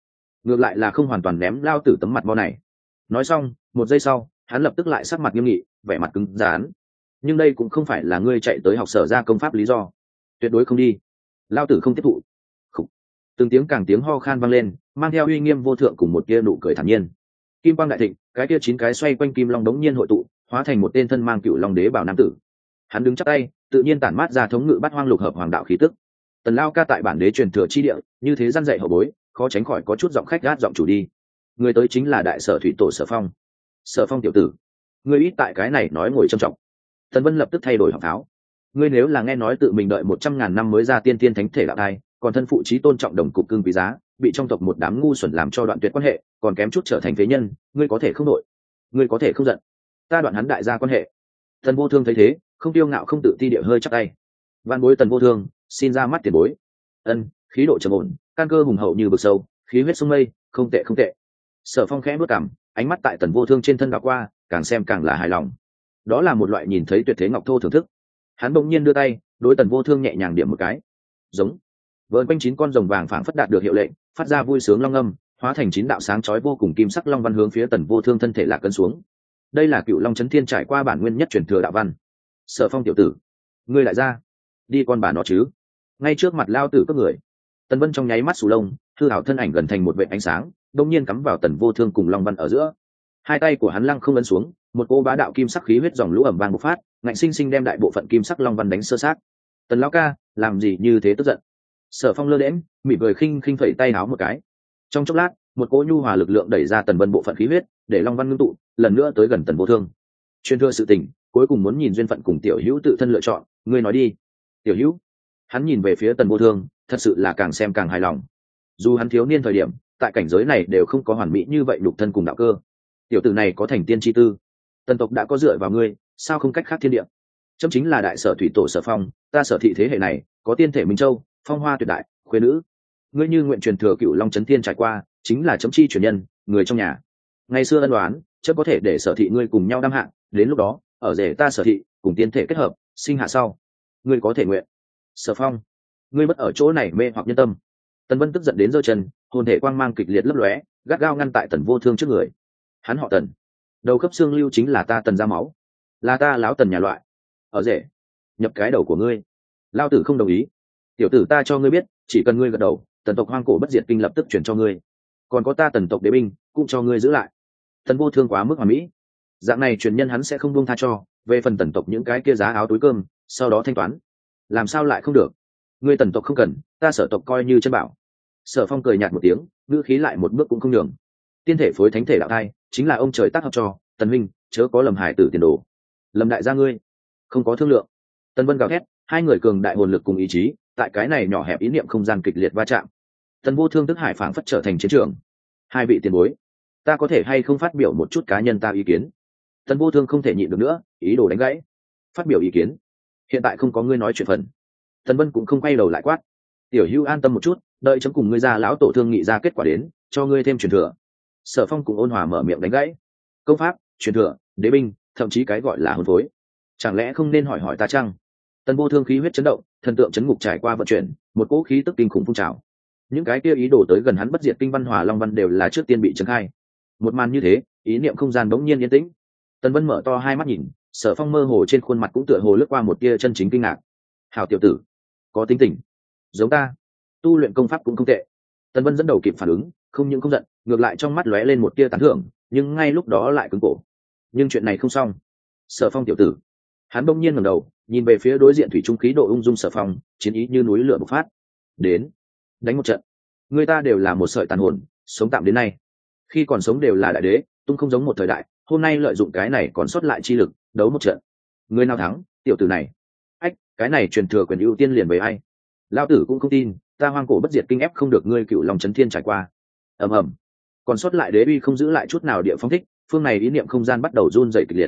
lại là không hoàn toàn ném lao tử tấm mặt mo này. Nói xong, một giây sau, hắn lập tức lại sắc mặt nghiêm nghị, vẻ mặt cứng rắn. Nhưng đây cũng không phải là ngươi chạy tới học sở ra công pháp lý do, tuyệt đối không đi. Lao tử không tiếp thụ. Khủ. Từng tiếng càng tiếng ho khan vang lên, mang theo uy nghiêm vô thượng cùng một tia nụ cười thản nhiên. Kim quang đại thịnh, cái kia 9 cái xoay quanh kim long đống nhiên hội tụ, hóa thành một tên thân mang cựu long đế bảo nam tử. Hắn đứng chắp tay, tự nhiên tản mát ra thống ngự bát hoang lục hợp hoàng đạo khí tức. Tần Lao ca tại bản đế truyền thừa chi địa, như thế gian dạy hậu bối, khó tránh khỏi có chút giọng khách gát giọng chủ đi. Người tới chính là đại sở thủy tổ Sở Phong. Sở Phong tiểu tử, ngươi ít tại cái này nói ngồi trầm trọng. Tần Vân lập tức thay đổi họng pháo. Ngươi nếu là nghe nói tự mình đợi 100.000 năm mới ra tiên tiên thánh thể đạo thai, còn thân phụ trí tôn trọng đồng cục cưng quý giá, bị trong tộc một đám ngu xuẩn làm cho đoạn tuyệt quan hệ, còn kém chút trở thành phế nhân, ngươi có thể không đội, ngươi có thể không giận. Ta đoạn hắn đại gia quan hệ. Tần Vô Thương thấy thế, không tiêu ngạo không tự ti địa hơi chắp tay. Văn bối Tần Vô Thương, xin ra mắt tiền bối. Ân, khí độ trầm ổn, căn cơ hùng hậu như vực sâu, khí huyết sông mây, không tệ không tệ. Sở Phong khẽ bước cằm, ánh mắt tại Tần Vô Thương trên thân đảo qua, càng xem càng là hài lòng. Đó là một loại nhìn thấy tuyệt thế ngọc thô thưởng thức. Hắn bỗng nhiên đưa tay, đối Tần Vô Thương nhẹ nhàng điểm một cái. Giống. Vờn quanh 9 con rồng vàng phảng phất đạt được hiệu lệnh, phát ra vui sướng long âm, hóa thành 9 đạo sáng chói vô cùng kim sắc long văn hướng phía Tần Vô Thương thân thể lạc cân xuống. Đây là Cựu Long Chấn Thiên trải qua bản nguyên nhất truyền thừa đạo văn. Sở Phong tiểu tử, ngươi lại ra, đi con bà nó chứ. Ngay trước mặt lao tử các người. Tần Vân trong nháy mắt sù lông, hư ảo thân ảnh gần thành một vệt ánh sáng, đông nhiên cắm vào Tần Vô Thương cùng long văn ở giữa. Hai tay của hắn lăng không ấn xuống, một cô bá đạo kim sắc khí huyết dòng lũ ẩm vang bộc phát, ngạnh sinh sinh đem đại bộ phận kim sắc long văn đánh sơ sát. Tần lão ca, làm gì như thế tức giận? Sở Phong lơ lẽm, mỉm cười khinh khinh phẩy tay áo một cái. Trong chốc lát, một cỗ nhu hòa lực lượng đẩy ra Tần Vân bộ phận khí huyết, để long văn ngưng tụ, lần nữa tới gần Tần Vô Thương. Chuyên thừa sự tình, cuối cùng muốn nhìn duyên phận cùng tiểu hữu tự thân lựa chọn, ngươi nói đi. Tiểu hữu. Hắn nhìn về phía Tần Vô Thương, thật sự là càng xem càng hài lòng. Dù hắn thiếu niên thời điểm, tại cảnh giới này đều không có hoàn mỹ như vậy nhục thân cùng đạo cơ. Tiểu tử này có thành tiên chi tư, tần tộc đã có dựa vào ngươi, sao không cách khác thiên địa. Chấm chính là đại sở thủy tổ Sở Phong, ta sở thị thế hệ này có tiên thể Minh Châu, phong hoa tuyệt đại, khuê nữ. Ngươi như nguyện truyền thừa Cựu Long Chấn Thiên trải qua, chính là chấm chi truyền nhân, người trong nhà. Ngày xưa ân đoán, chấm có thể để sở thị ngươi cùng nhau đăng hạng, đến lúc đó, ở rể ta sở thị cùng tiên thể kết hợp, sinh hạ sau, ngươi có thể nguyện. Sở Phong, ngươi mất ở chỗ này mê hoặc nhân tâm. Tần Vân tức giận đến giơ chân, hồn thể quang mang kịch liệt lấp lóe, gắt gao ngăn tại Tần Vô Thương trước người. Hắn họ Tần, đầu cấp xương lưu chính là ta Tần ra máu, là ta láo Tần nhà loại. Ở rể, nhập cái đầu của ngươi. Lao tử không đồng ý. Tiểu tử ta cho ngươi biết, chỉ cần ngươi gật đầu, tần tộc hoang cổ bất diệt kinh lập tức chuyển cho ngươi. Còn có ta tần tộc đế binh, cũng cho ngươi giữ lại. Tần Vô Thương quá mức hoàn mỹ, dạng này truyền nhân hắn sẽ không buông tha cho. Về phần tần tộc những cái kia giá áo túi cơm, sau đó thanh toán. Làm sao lại không được? Ngươi tần tộc không cần, ta sở tộc coi như chân bảo. Sở Phong cười nhạt một tiếng, ngữ khí lại một bước cũng không nhường. Tiên thể phối thánh thể đạo thai, chính là ông trời tác hợp cho. Tần huynh, chớ có lầm hải tử tiền đồ. Lầm đại gia ngươi, không có thương lượng. Tần Vân gào thét, hai người cường đại hồn lực cùng ý chí, tại cái này nhỏ hẹp ý niệm không gian kịch liệt va chạm. Tần Vô Thương tức hải phảng phất trở thành chiến trường. Hai vị tiền bối, ta có thể hay không phát biểu một chút cá nhân ta ý kiến? Tần Vô Thương không thể nhịn được nữa, ý đồ đánh gãy. Phát biểu ý kiến? Hiện tại không có ngươi nói chuyện phần. Tần Vân cũng không quay đầu lại quát. Tiểu Hữu an tâm một chút, đợi chấm cùng ngươi ra lão tổ thương nghị ra kết quả đến, cho ngươi thêm truyền thừa. Sở Phong cũng ôn hòa mở miệng đánh gãy. Công pháp, truyền thừa, đế binh, thậm chí cái gọi là hồn phối, chẳng lẽ không nên hỏi hỏi ta chăng? Tần Vô Thương khí huyết chấn động, thần tượng chấn ngục trải qua vận chuyển, một cỗ khí tức kinh khủng phun trào. Những cái kia ý đồ tới gần hắn bất diệt kinh văn hòa long văn đều là trước tiên bị chấn khai. Một màn như thế, ý niệm không gian bỗng nhiên yên tĩnh. Tần Vân mở to hai mắt nhìn, Sở Phong mơ hồ trên khuôn mặt cũng tựa hồ lướt qua một tia chân chính kinh ngạc. Hảo tiểu tử, có tính tình, giống ta, tu luyện công pháp cũng không tệ. Tần Vân dẫn đầu kịp phản ứng, không những không giận, ngược lại trong mắt lóe lên một tia tán thưởng, nhưng ngay lúc đó lại cứng cổ. Nhưng chuyện này không xong. Sở Phong tiểu tử, hắn bỗng nhiên ngẩng đầu, nhìn về phía đối diện thủy trung khí độ ung dung Sở Phong, chiến ý như núi lửa bộc phát. Đến, đánh một trận. Người ta đều là một sợi tàn hồn, sống tạm đến nay. Khi còn sống đều là đại đế, tung không giống một thời đại, hôm nay lợi dụng cái này còn sót lại chi lực, đấu một trận. Người nào thắng, tiểu tử này. Ách, cái này truyền thừa quyền ưu tiên liền về ai? Lão tử cũng không tin, ta hoang cổ bất diệt kinh ép không được ngươi Cựu Long Chấn Thiên trải qua. Ầm ầm. Còn sót lại đế uy không giữ lại chút nào địa phong thích, phương này ý niệm không gian bắt đầu run rẩy kịch liệt.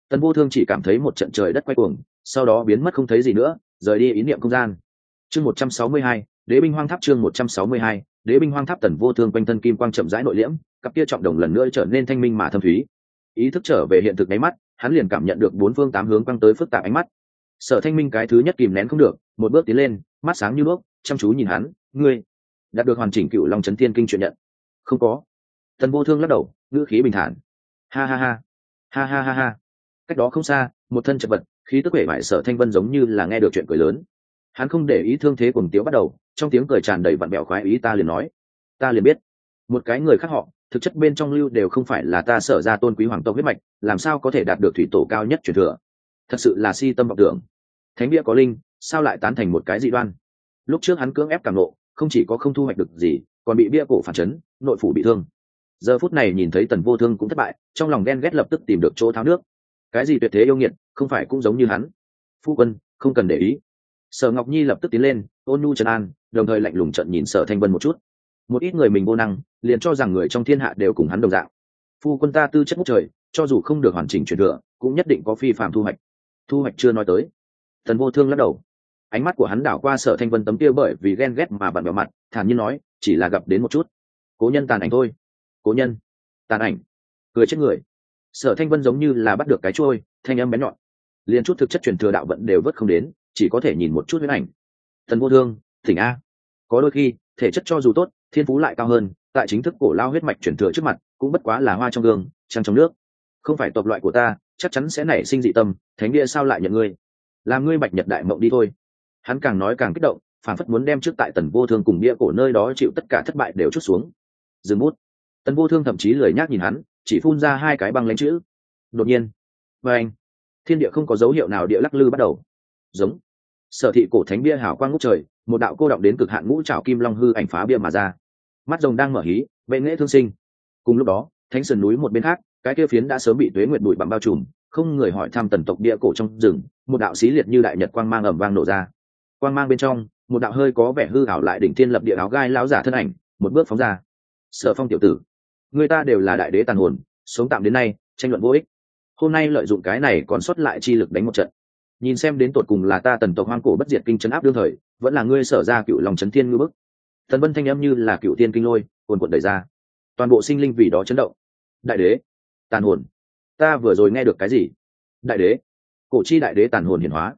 Tần Vô Thương chỉ cảm thấy một trận trời đất quay cuồng, sau đó biến mất không thấy gì nữa, rời đi ý niệm không gian. Chương 162, Đế binh hoang tháp. Chương 162, Đế binh hoang tháp. Tần Vô Thương quanh thân kim quang chậm rãi nội liễm, cặp kia trọng đồng lần nữa trở nên thanh minh mà thâm thúy. Ý thức trở về hiện thực nháy mắt, hắn liền cảm nhận được bốn phương tám hướng quăng tới phức tạp ánh mắt. Sở Thanh Minh cái thứ nhất kìm nén không được, một bước tiến lên, mắt sáng như đuốc, chăm chú nhìn hắn. Ngươi đạt được hoàn chỉnh Cựu Long Chấn Thiên Kinh chuyện nhận? Không có. Tần Vô Thương lắc đầu, ngữ khí bình thản. Ha ha ha, ha ha ha ha. Cách đó không xa, một thân chật vật, khí tức bể bại Sở Thanh Vân giống như là nghe được chuyện cười lớn. Hắn không để ý thương thế cùng tiếu bắt đầu, trong tiếng cười tràn đầy vặn bẹo khoái ý. Ta liền nói, ta liền biết, một cái người khác họ, thực chất bên trong lưu đều không phải là ta Sở ra tôn quý hoàng tộc huyết mạch, làm sao có thể đạt được thủy tổ cao nhất truyền thừa? Thật sự là si tâm vọng tưởng. Thánh bia có linh, sao lại tán thành một cái dị đoan? Lúc trước hắn cưỡng ép cảm nộ, không chỉ có không thu hoạch được gì, còn bị bia cổ phản chấn, nội phủ bị thương. Giờ phút này nhìn thấy Tần Vô Thương cũng thất bại, trong lòng ghen ghét lập tức tìm được chỗ tháo nước. Cái gì tuyệt thế yêu nghiệt, không phải cũng giống như hắn? Phu quân, không cần để ý. Sở Ngọc Nhi lập tức tiến lên, ôn nhu trấn an, đồng thời lạnh lùng trợn nhìn Sở Thanh Vân một chút. Một ít người mình vô năng, liền cho rằng người trong thiên hạ đều cùng hắn đồng dạng. Phu quân ta tư chất ngút trời, cho dù không được hoàn chỉnh truyền thừa, cũng nhất định có phi phàm thu hoạch. Thu hoạch chưa nói tới. Tần Vô Thương lắc đầu, ánh mắt của hắn đảo qua Sở Thanh Vân tấm kia bởi vì ghen ghét mà bặm bẹo mặt, thản nhiên nói, chỉ là gặp đến một chút. Cố nhân tàn ảnh thôi. Cố nhân tàn ảnh, cười chết người. Sở Thanh Vân giống như là bắt được cái trôi, thanh âm bén nhọn, liền chút thực chất truyền thừa đạo vận đều vớt không đến, chỉ có thể nhìn một chút huyễn ảnh. Tần Vô Thương, thỉnh a. Có đôi khi thể chất cho dù tốt, thiên phú lại cao hơn, tại chính thức cổ lao huyết mạch truyền thừa trước mặt, cũng bất quá là hoa trong gương, trăng trong nước. Không phải tộc loại của ta, chắc chắn sẽ nảy sinh dị tâm, thánh địa sao lại nhận ngươi? Làm ngươi bạch nhật đại mộng đi thôi. Hắn càng nói càng kích động, phản phất muốn đem trước tại Tần Vô Thương cùng địa cổ nơi đó chịu tất cả thất bại đều chút xuống. Dừng bút. Tần Vô Thương thậm chí lười nhác nhìn hắn, chỉ phun ra hai cái băng lãnh chữ. Đột nhiên, anh, thiên địa không có dấu hiệu nào địa lắc lư bắt đầu. Giống. Sở thị cổ thánh bia hào quang ngút trời, một đạo cô động đến cực hạn ngũ trảo kim long hư ảnh phá bia mà ra. Mắt rồng đang mở hí, vệ nghệ thương sinh. Cùng lúc đó, thánh sườn núi một bên khác, cái kia phiến đã sớm bị tuế nguyệt bụi bặm bao trùm, không người hỏi thăm tần tộc bia cổ trong rừng, một đạo xí liệt như đại nhật quang mang ầm vang nổ ra. Quang mang bên trong, một đạo hơi có vẻ hư ảo lại đỉnh thiên lập địa áo gai lão giả thân ảnh, một bước phóng ra. Sở Phong tiểu tử, người ta đều là đại đế tàn hồn, sống tạm đến nay, tranh luận vô ích. Hôm nay lợi dụng cái này còn sót lại chi lực đánh một trận. Nhìn xem đến tột cùng là ta tần tộc hoang cổ bất diệt kinh trấn áp đương thời, vẫn là ngươi Sở ra Cựu Long chấn thiên ngư bức. Tần Vân thanh âm như là cựu tiên kinh lôi, cuồn cuộn đẩy ra. Toàn bộ sinh linh vì đó chấn động. Đại đế, tàn hồn, ta vừa rồi nghe được cái gì? Đại đế, cổ chi đại đế tàn hồn hiển hóa.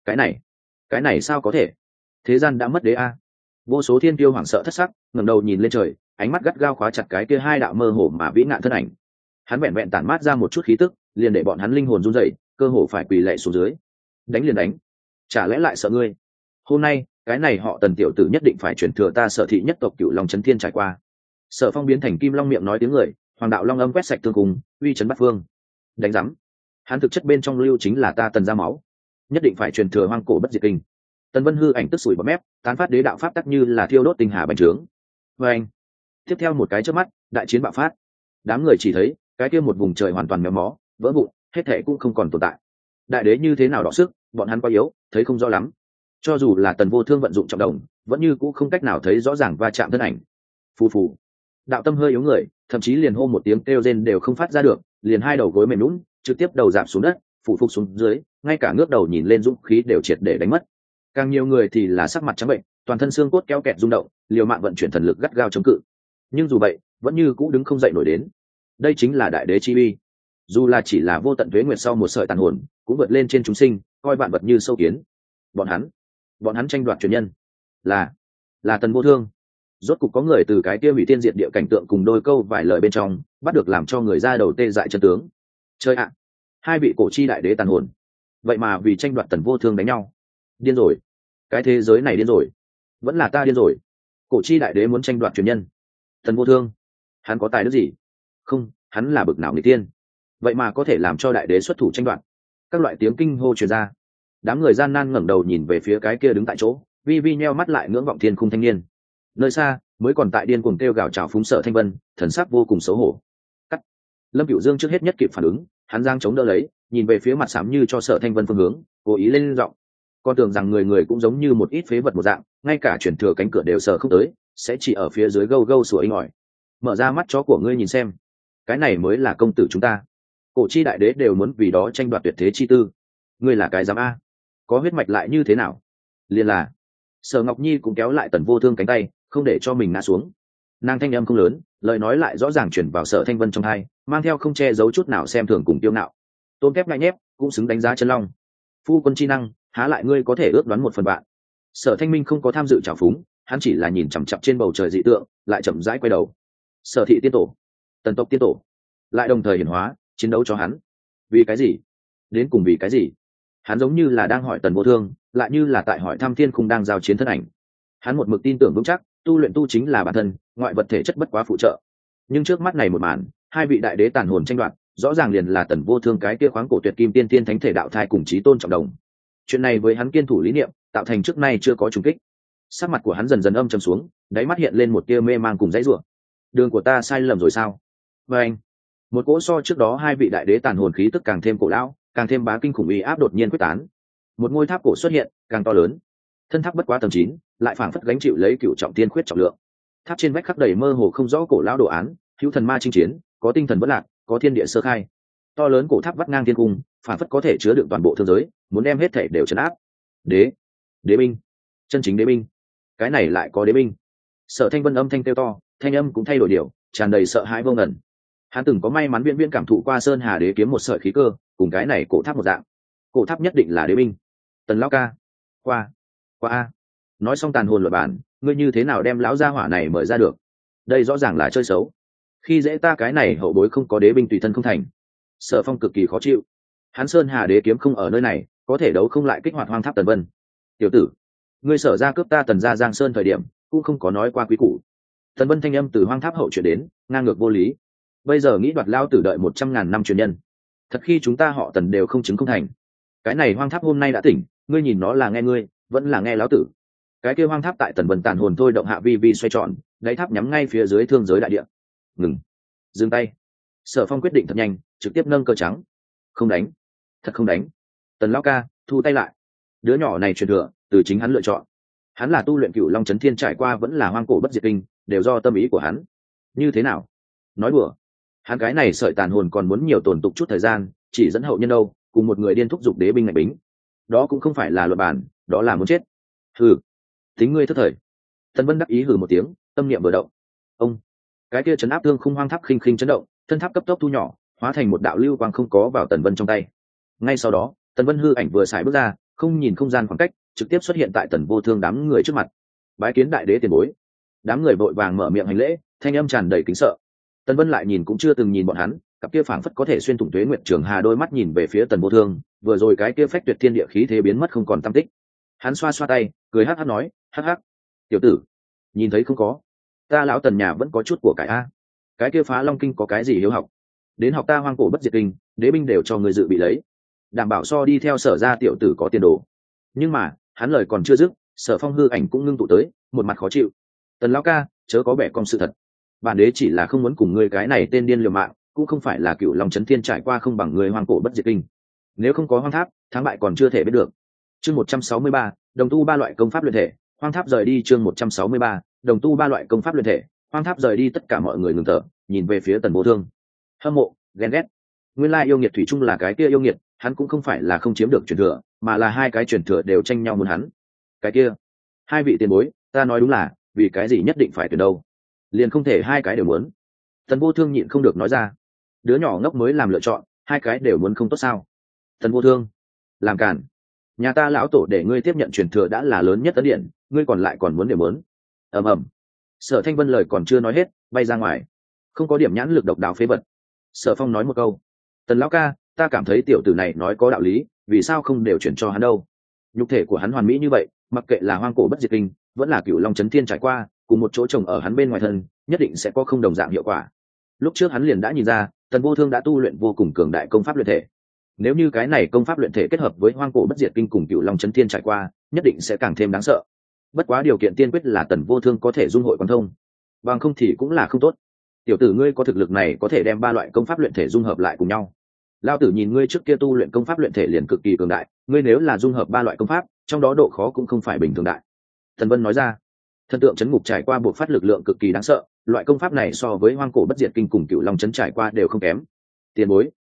Cái này sao có thể? Thế gian đã mất đế a. Vô số thiên tiêu hoảng sợ thất sắc, ngẩng đầu nhìn lên trời, ánh mắt gắt gao khóa chặt cái kia hai đạo mơ hồ mà vĩ ngạn thân ảnh. Hắn vẹn vẹn tản mát ra một chút khí tức, liền để bọn hắn linh hồn run rẩy, cơ hồ phải quỳ lạy xuống dưới. Đánh liền đánh, chả lẽ lại sợ ngươi? Hôm nay, cái này họ Tần tiểu tử nhất định phải truyền thừa ta Sở thị nhất tộc Cựu Long chấn thiên trải qua. Sở Phong biến thành kim long miệng nói tiếng người, hoàng đạo long âm quét sạch tương cùng, uy chấn bát phương. Đánh rắm, hắn thực chất bên trong lưu chính là ta Tần ra máu, nhất định phải truyền thừa hoang cổ bất diệt kinh. Tần Vân hư ảnh tức sủi bọt mép, tán phát đế đạo pháp tắc như là thiêu đốt tinh hà bành trướng. Và anh, tiếp theo một cái chớp mắt, đại chiến bạo phát. Đám người chỉ thấy cái kia một vùng trời hoàn toàn méo mó, vỡ vụn, hết thảy cũng không còn tồn tại. Đại đế như thế nào đọ sức, bọn hắn quá yếu, thấy không rõ lắm. Cho dù là Tần Vô Thương vận dụng trọng đồng, vẫn như cũ không cách nào thấy rõ ràng va chạm thân ảnh. Phù phù. Đạo tâm hơi yếu người, thậm chí liền hô một tiếng kêu rên đều không phát ra được, liền hai đầu gối mềm nhũn, trực tiếp đầu rạp xuống đất, phủ phục xuống dưới, ngay cả ngước đầu nhìn lên dũng khí đều triệt để đánh mất. Càng nhiều người thì là sắc mặt trắng bệnh, toàn thân xương cốt kéo kẹt rung động, liều mạng vận chuyển thần lực gắt gao chống cự. Nhưng dù vậy, vẫn như cũ đứng không dậy nổi đến. Đây chính là đại đế chi uy. Dù là chỉ là vô tận tuế nguyệt sau một sợi tàn hồn, cũng vượt lên trên chúng sinh, coi vạn vật như sâu kiến. Bọn hắn tranh đoạt truyền nhân, là Tần Vô Thương. Rốt cục có người từ cái kia hủy tiên diệt địa cảnh tượng cùng đôi câu vài lời bên trong, bắt được làm cho người ra đầu tê dại chân tướng. Chơi ạ, hai vị cổ chi đại đế tàn hồn, vậy mà vì tranh đoạt Tần Vô Thương đánh nhau. Điên rồi, cái thế giới này điên rồi, vẫn là ta điên rồi. Cổ chi đại đế muốn tranh đoạt truyền nhân. Tần Vô Thương, hắn có tài đức gì? Không, hắn là bực nào người tiên, vậy mà có thể làm cho đại đế xuất thủ tranh đoạt. Các loại tiếng kinh hô truyền ra. Đám người gian nan ngẩng đầu nhìn về phía cái kia đứng tại chỗ, vi vi nheo mắt lại ngưỡng vọng thiên khung thanh niên. Nơi xa mới còn tại điên cuồng kêu gào chào phúng Sở Thanh Vân, thần sắc vô cùng xấu hổ. Cắt. Lâm Cửu Dương trước hết nhất kịp phản ứng, hắn giang chống đỡ lấy, nhìn về phía mặt xám như cho Sở Thanh Vân phương hướng, cố ý lên giọng. Con tưởng rằng người người cũng giống như một ít phế vật một dạng, ngay cả chuyển thừa cánh cửa đều sở không tới, sẽ chỉ ở phía dưới gâu gâu sủa inh ỏi. Mở ra mắt chó của ngươi nhìn xem, cái này mới là công tử chúng ta. cổ chi đại đế đều muốn vì đó tranh đoạt tuyệt thế chi tư. Ngươi là cái dám a? Có huyết mạch lại như thế nào? Liền là. Sở Ngọc Nhi cũng kéo lại Tần Vô Thương cánh tay, không để cho mình ngã xuống. Nàng thanh âm không lớn, lời nói lại rõ ràng truyền vào Sở Thanh Vân trong tai, mang theo không che giấu chút nào xem thường cùng tiêu ngạo. Tôn kép ngại nhép, cũng xứng đánh giá chân long. Phu quân chi năng, há lại ngươi có thể ước đoán một phần bạn. Sở Thanh Minh không có tham dự trào phúng, hắn chỉ là nhìn chằm chằm trên bầu trời dị tượng, lại chậm rãi quay đầu. Sở thị tiên tổ, Tần tộc tiên tổ, lại đồng thời hiển hóa, chiến đấu cho hắn. Vì cái gì? Đến cùng vì cái gì? Hắn giống như là đang hỏi Tần Vô Thương, lại như là tại hỏi Tham Thiên Khung đang giao chiến thân ảnh. Hắn một mực tin tưởng vững chắc, tu luyện tu chính là bản thân, ngoại vật thể chất bất quá phụ trợ. Nhưng trước mắt này một màn, hai vị đại đế tàn hồn tranh đoạt, rõ ràng liền là Tần Vô Thương cái kia khoáng cổ tuyệt kim tiên tiên thánh thể đạo thai cùng chí tôn trọng đồng. Chuyện này với hắn kiên thủ lý niệm, tạo thành trước nay chưa có trùng kích. Sắc mặt của hắn dần dần âm trầm xuống, đáy mắt hiện lên một tia mê mang cùng dãy rủa. Đường của ta sai lầm rồi sao? Và anh, một cỗ so trước đó hai vị đại đế tàn hồn khí tức càng thêm cổ lão, càng thêm bá kinh khủng uy áp đột nhiên quyết tán. Một ngôi tháp cổ xuất hiện, càng to lớn. Thân tháp bất quá tầng 9, lại phảng phất gánh chịu lấy cựu trọng tiên khuyết trọng lượng. Tháp trên vách khắc đầy mơ hồ không rõ cổ lão đồ án, hữu thần ma chinh chiến, có tinh thần bất lạc, có thiên địa sơ khai. To lớn cổ tháp vắt ngang thiên cung, phảng phất có thể chứa đựng toàn bộ thương giới, muốn đem hết thể đều trấn áp. Đế binh, chân chính đế binh. Cái này lại có đế binh. Sở Thanh Vân âm thanh kêu to, thanh âm cũng thay đổi điều, tràn đầy sợ hãi vô ngần. Hắn từng có may mắn viễn viễn cảm thụ qua Sơn Hà Đế kiếm một sợi khí cơ, cùng cái này cổ tháp một dạng. Cổ tháp nhất định là đế binh. Tần lão ca, qua a. Nói xong tàn hồn luật bản, ngươi như thế nào đem lão gia hỏa này mời ra được? Đây rõ ràng là chơi xấu. Khi dễ ta cái này hậu bối không có đế binh tùy thân không thành. Sở Phong cực kỳ khó chịu. Hắn Sơn Hà Đế kiếm không ở nơi này, có thể đấu không lại kích hoạt hoang tháp Tần Vân. Tiểu tử, ngươi Sở ra cướp ta Tần gia Giang Sơn thời điểm, cũng không có nói qua quý củ. Tần Vân thanh âm từ hoang tháp hậu chuyển đến, ngang ngược vô lý. Bây giờ nghĩ đoạt lao tử đợi 100.000 năm truyền nhân. Thật khi chúng ta họ Tần đều không chứng không thành. Cái này hoang tháp hôm nay đã tỉnh, ngươi nhìn nó là nghe ngươi, vẫn là nghe lão tử. Cái kia hoang tháp tại Tần Vân tàn hồn thôi động hạ vi vi xoay tròn, đáy tháp nhắm ngay phía dưới thương giới đại địa. Ngừng, dừng tay. Sở Phong quyết định thật nhanh, trực tiếp nâng cơ trắng. Không đánh, thật không đánh. Tần lão ca, thu tay lại. Đứa nhỏ này truyền thừa, từ chính hắn lựa chọn. Hắn là tu luyện Cửu Long Chấn Thiên trải qua vẫn là hoang cổ bất diệt kinh, đều do tâm ý của hắn. Như thế nào? Nói đùa. Hắn cái này sợi tàn hồn còn muốn nhiều tồn tục chút thời gian, chỉ dẫn hậu nhân đâu, cùng một người điên thúc giục đế binh ngạch bính. Đó cũng không phải là luật bản, đó là muốn chết. Hừ, tính ngươi thất thời. Tần Vân đắc ý hừ một tiếng, tâm niệm vừa động. Ông, cái kia chấn áp thương khung hoang tháp khinh khinh chấn động, thân tháp cấp tốc thu nhỏ, hóa thành một đạo lưu quang không có vào Tần Vân trong tay. Ngay sau đó, Tần Vân hư ảnh vừa xài bước ra, không nhìn không gian khoảng cách, trực tiếp xuất hiện tại Tần Vô Thương đám người trước mặt. Bái kiến đại đế tiền bối. Đám người vội vàng mở miệng hành lễ, thanh âm tràn đầy kính sợ. Tần Vân lại nhìn cũng chưa từng nhìn bọn hắn, cặp kia phảng phất có thể xuyên thủng tuế nguyệt trường hà đôi mắt nhìn về phía Tần Vô Thương, vừa rồi cái kia phách tuyệt thiên địa khí thế biến mất không còn tăm tích. Hắn xoa xoa tay, cười hắc hắc nói, hắc hắc, tiểu tử, nhìn thấy không có, ta lão Tần nhà vẫn có chút của cải a. Cái kia phá long kinh có cái gì hiếu học, đến học ta hoang cổ bất diệt kinh, đế binh đều cho người dự bị lấy, đảm bảo so đi theo Sở ra tiểu tử có tiền đồ. Nhưng mà hắn lời còn chưa dứt, Sở Phong hư ảnh cũng ngưng tụ tới, một mặt khó chịu. Tần lão ca, chớ có bẻ cong sự thật. Bản đế chỉ là không muốn cùng ngươi cái này tên điên liều mạng, cũng không phải là Cửu Long Chấn Thiên trải qua không bằng người hoang cổ bất diệt kinh. Nếu không có hoang tháp, thắng bại còn chưa thể biết được. Chương 163, đồng tu ba loại công pháp luyện thể, hoang tháp rời đi. Chương 163, đồng tu ba loại công pháp luyện thể, hoang tháp rời đi. Tất cả mọi người ngừng thở, nhìn về phía Tần Vô Thương. Hâm mộ, ghen ghét. Nguyên lai yêu nghiệt thủy chung là cái kia yêu nghiệt, hắn cũng không phải là không chiếm được truyền thừa, mà là hai cái truyền thừa đều tranh nhau muốn hắn. Cái kia, hai vị tiền bối, ta nói đúng là, vì cái gì nhất định phải tuyển đâu? Liền không thể hai cái đều muốn. Tần Vô Thương nhịn không được nói ra. Đứa nhỏ ngốc mới làm lựa chọn, hai cái đều muốn không tốt sao? Tần Vô Thương, làm cản. Nhà ta lão tổ để ngươi tiếp nhận truyền thừa đã là lớn nhất ấn điện, ngươi còn lại còn muốn đều muốn. Ầm ầm. Sở Thanh Vân lời còn chưa nói hết, bay ra ngoài. Không có điểm nhãn lực độc đáo phế vật. Sở Phong nói một câu. Tần lão ca, ta cảm thấy tiểu tử này nói có đạo lý, vì sao không đều chuyển cho hắn đâu? Nhục thể của hắn hoàn mỹ như vậy, mặc kệ là hoang cổ bất diệt kinh, vẫn là Cửu Long Chấn Thiên trải qua, cùng một chỗ trồng ở hắn bên ngoài thân, nhất định sẽ có không đồng dạng hiệu quả. Lúc trước hắn liền đã nhìn ra, Tần Vô Thương đã tu luyện vô cùng cường đại công pháp luyện thể. Nếu như cái này công pháp luyện thể kết hợp với hoang cổ bất diệt kinh cùng Cửu Long Chấn Thiên trải qua, nhất định sẽ càng thêm đáng sợ. Bất quá điều kiện tiên quyết là Tần Vô Thương có thể dung hội quan thông, bằng không thì cũng là không tốt. Tiểu tử ngươi có thực lực này có thể đem ba loại công pháp luyện thể dung hợp lại cùng nhau. Lão tử nhìn ngươi trước kia tu luyện công pháp luyện thể liền cực kỳ cường đại, ngươi nếu là dung hợp ba loại công pháp, trong đó độ khó cũng không phải bình thường đại. Thần Vân nói ra. Thần tượng chấn ngục trải qua buộc phát lực lượng cực kỳ đáng sợ, loại công pháp này so với hoang cổ bất diệt kinh cùng Cửu Long chấn trải qua đều không kém. Tiền bối,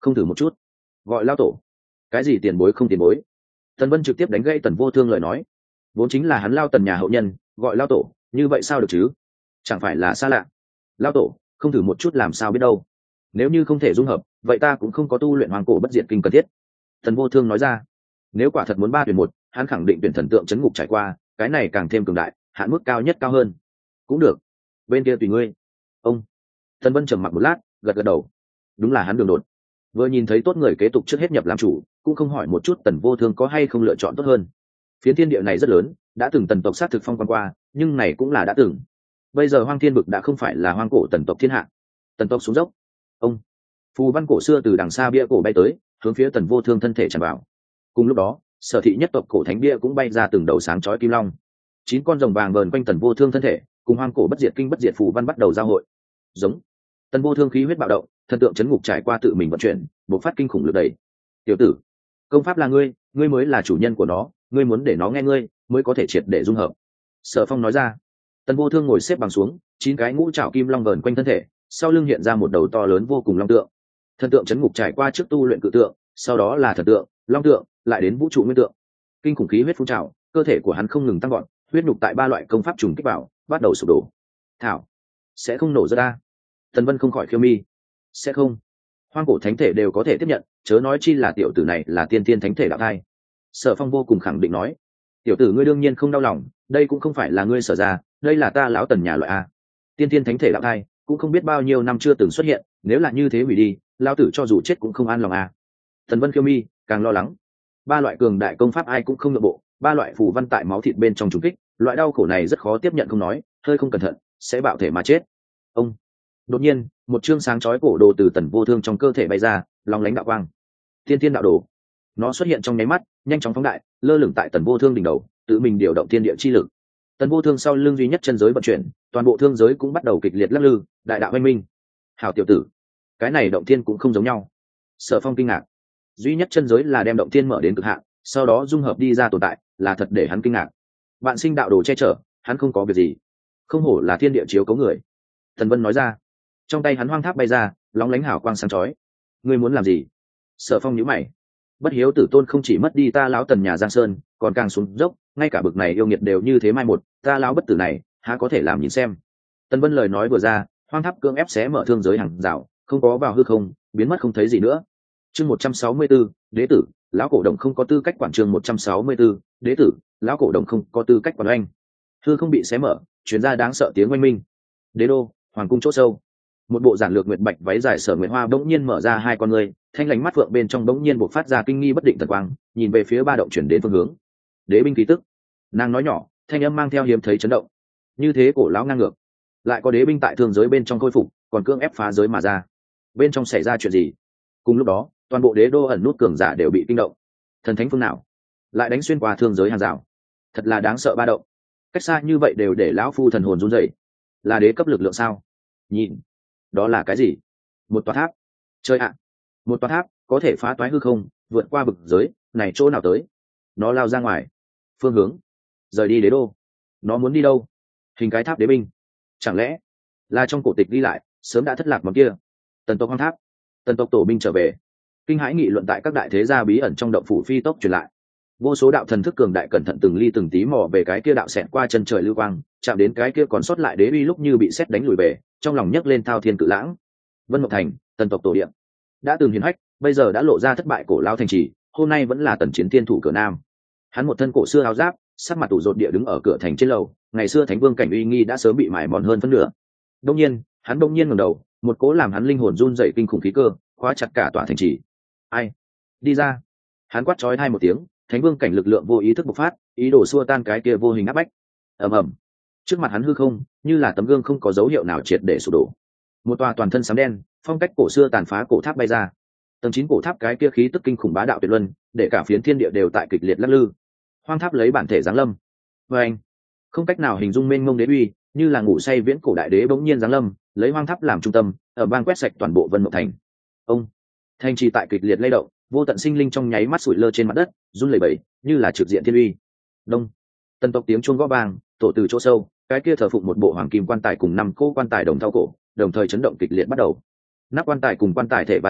không thử một chút gọi lao tổ. Cái gì tiền bối không tiền bối? Tần Vân trực tiếp đánh gãy Tần Vô Thương lời nói. Vốn chính là hắn Lao Tần nhà hậu nhân, gọi lao tổ như vậy sao được chứ? Chẳng phải là xa lạ? Lao tổ không thử một chút làm sao biết đâu. Nếu như không thể dung hợp, vậy ta cũng không có tu luyện hoàng cổ bất diệt kinh cần thiết. Tần Vô Thương nói ra. Nếu quả thật muốn 3 tuyển 1, hắn khẳng định tuyển thần tượng chấn ngục trải qua, cái này càng thêm cường đại, hạn mức cao nhất cao hơn. Cũng được, bên kia tùy ngươi. Ông. Tần Vân trầm mặc một lát, gật gật đầu. Đúng là hắn đường đột. Vừa nhìn thấy tốt người kế tục trước hết nhập làm chủ, cũng không hỏi một chút Tần Vô Thương có hay không lựa chọn tốt hơn. Phiến thiên địa này rất lớn, đã từng tần tộc sát thực phong quan qua, nhưng này cũng là đã từng. Bây giờ Hoang Thiên Vực đã không phải là hoang cổ tần tộc thiên hạ. Tần tộc xuống dốc. Ông. Phù văn cổ xưa từ đằng xa bia cổ bay tới, hướng phía Tần Vô Thương thân thể tràn vào. Cùng lúc đó, Sở thị nhất tộc cổ thánh bia cũng bay ra từng đầu sáng chói kim long. 9 con rồng vàng vờn quanh Tần Vô Thương thân thể, cùng hoang cổ bất diệt kinh bất diệt phù văn bắt đầu giao hội. Giống. Tần Vô Thương khí huyết bạo động, thần tượng chấn ngục trải qua tự mình vận chuyển, bộc phát kinh khủng lực đẩy. Tiểu tử, công pháp là ngươi, ngươi mới là chủ nhân của nó, ngươi muốn để nó nghe ngươi, mới có thể triệt để dung hợp. Sở Phong nói ra. Tần Vô Thương ngồi xếp bằng xuống, 9 cái ngũ trảo kim long vờn quanh thân thể, sau lưng hiện ra một đầu to lớn vô cùng long tượng. Thần tượng chấn ngục trải qua trước tu luyện cự tượng, sau đó là thần tượng, long tượng, lại đến vũ trụ nguyên tượng. Kinh khủng khí huyết phun trào, cơ thể của hắn không ngừng tăng gọn, huyết nhục tại 3 loại công pháp trùng kích vào, bắt đầu sụp đổ. Thảo, sẽ không nổ ra ta. Tần Vân không khỏi khiêu mi. Sẽ không. Hoang cổ thánh thể đều có thể tiếp nhận, chớ nói chi là tiểu tử này là tiên tiên thánh thể đạo thai. Sở Phong vô cùng khẳng định nói. Tiểu tử ngươi đương nhiên không đau lòng, đây cũng không phải là ngươi sở ra, đây là ta lão Tần nhà loại a. Tiên tiên thánh thể đạo thai, cũng không biết bao nhiêu năm chưa từng xuất hiện, nếu là như thế hủy đi, lão tử cho dù chết cũng không an lòng a. Tần Vân khiêu mi, càng lo lắng. 3 loại cường đại công pháp ai cũng không nội bộ, 3 loại phù văn tại máu thịt bên trong trùng kích, loại đau khổ này rất khó tiếp nhận không nói, hơi không cẩn thận sẽ bạo thể mà chết. Ông. Đột nhiên, một chương sáng chói cổ đồ từ Tần Vô Thương trong cơ thể bay ra, long lánh đạo quang. Tiên tiên đạo đồ. Nó xuất hiện trong nháy mắt, nhanh chóng phóng đại, lơ lửng tại Tần Vô Thương đỉnh đầu, tự mình điều động thiên địa chi lực. Tần Vô Thương sau lưng duy nhất chân giới vận chuyển, toàn bộ thương giới cũng bắt đầu kịch liệt lắc lư, đại đạo oanh minh. Hảo tiểu tử, cái này động thiên cũng không giống nhau. Sở Phong kinh ngạc. Duy nhất chân giới là đem động thiên mở đến cực hạn, sau đó dung hợp đi ra tồn tại, là thật để hắn kinh ngạc. Bạn sinh đạo đồ che chở, hắn không có việc gì. Không hổ là thiên địa chiếu cấu người. Tần Vân nói ra. Trong tay hắn hoang tháp bay ra, lóng lánh hào quang sáng chói. Ngươi muốn làm gì? Sở Phong nhíu mày. Bất hiếu tử tôn không chỉ mất đi ta lão Tần nhà Giang Sơn, còn càng xuống dốc, ngay cả bực này yêu nghiệt đều như thế mai một, ta lão bất tử này há có thể làm nhìn xem. Tần Vân lời nói vừa ra, hoang tháp cưỡng ép xé mở thương giới hàng rào, không có vào hư không, biến mất không thấy gì nữa. Chương 164, đế tử, lão cổ đồng không có tư cách quản. Chương 164, đế tử, lão cổ đồng không có tư cách quản oanh. Hư không bị xé mở, truyền ra đáng sợ tiếng oanh minh. Đế đô, hoàng cung chỗ sâu. Một bộ giản lược nguyệt bạch váy dài Sở Nguyệt Hoa bỗng nhiên mở ra 2 con ngươi, thanh lánh mắt phượng bên trong bỗng nhiên bộc phát ra kinh nghi bất định thần quang, nhìn về phía 3 động chuyển đến phương hướng. Đế binh khí tức. Nàng nói nhỏ, thanh âm mang theo hiếm thấy chấn động. Như thế cổ lão ngang ngược, lại có đế binh tại thương giới bên trong khôi phục, còn cưỡng ép phá giới mà ra. Bên trong xảy ra chuyện gì? Cùng lúc đó, toàn bộ đế đô ẩn nút cường giả đều bị kinh động. Thần thánh phương nào lại đánh xuyên qua thương giới hàng rào? Thật là đáng sợ ba động. Cách xa như vậy đều để lão phu thần hồn run rẩy. Là đế cấp lực lượng sao? Nhìn, đó là cái gì? Một tòa tháp. Chơi ạ, một tòa tháp có thể phá toái hư không, vượt qua vực giới, này chỗ nào tới? Nó lao ra ngoài. Phương hướng rời đi đế đô. Nó muốn đi đâu? Hình cái tháp đế binh, chẳng lẽ là trong cổ tịch ghi lại sớm đã thất lạc món kia? Tần tộc hoang tháp, tần tộc tổ binh trở về. Kinh hãi nghị luận tại các đại thế gia bí ẩn trong động phủ phi tốc truyền lại. Vô số đạo thần thức cường đại cẩn thận từng ly từng tí mò về cái kia đạo xẹt qua chân trời lưu quang, chạm đến cái kia còn sót lại đế uy lúc như bị sét đánh lùi về, trong lòng nhấc lên thao thiên cự lãng. Vân Mộng Thành, tần tộc tổ địa, đã từng hiển hách, bây giờ đã lộ ra thất bại cổ lao thành trì, hôm nay vẫn là tần chiến thiên thủ cửa nam. Hắn một thân cổ xưa áo giáp, sắc mặt tủ rột địa đứng ở cửa thành trên lầu, ngày xưa thánh vương cảnh uy nghi đã sớm bị mài mòn hơn phân nửa. Đông nhiên, hắn đông nhiên ngẩng đầu, một cỗ làm hắn linh hồn run rẩy kinh khủng khí cơ, khóa chặt cả tòa thành trì. Ai? Đi ra! Hắn quát chói tai một tiếng, thánh vương cảnh lực lượng vô ý thức bộc phát, ý đồ xua tan cái kia vô hình áp bách. Ầm ầm! Trước mặt hắn hư không, như là tấm gương không có dấu hiệu nào triệt để sụp đổ. Một tòa toàn thân xám đen, phong cách cổ xưa tàn phá cổ tháp bay ra. Tầng 9 cổ tháp cái kia khí tức kinh khủng bá đạo tuyệt luân, để cả phiến thiên địa đều tại kịch liệt lắc lư. Hoang tháp lấy bản thể giáng lâm. Và anh, không cách nào hình dung mênh mông đế uy, như là ngủ say viễn cổ đại đế bỗng nhiên giáng lâm, lấy hoang tháp làm trung tâm, ở bang quét sạch toàn bộ Vân Mộng Thành. Ông, thành trì tại kịch liệt lay động, vô tận sinh linh trong nháy mắt sủi lơ trên mặt đất, run lẩy bẩy, như là trực diện thiên uy. Đông, tần tộc tiếng chuông gõ vang, tổ từ chỗ sâu, cái kia thờ phụng một bộ hoàng kim quan tài cùng 5 cô quan tài đồng thau cổ, đồng thời chấn động kịch liệt bắt đầu. Nắp quan tài cùng quan tài thể va chạm,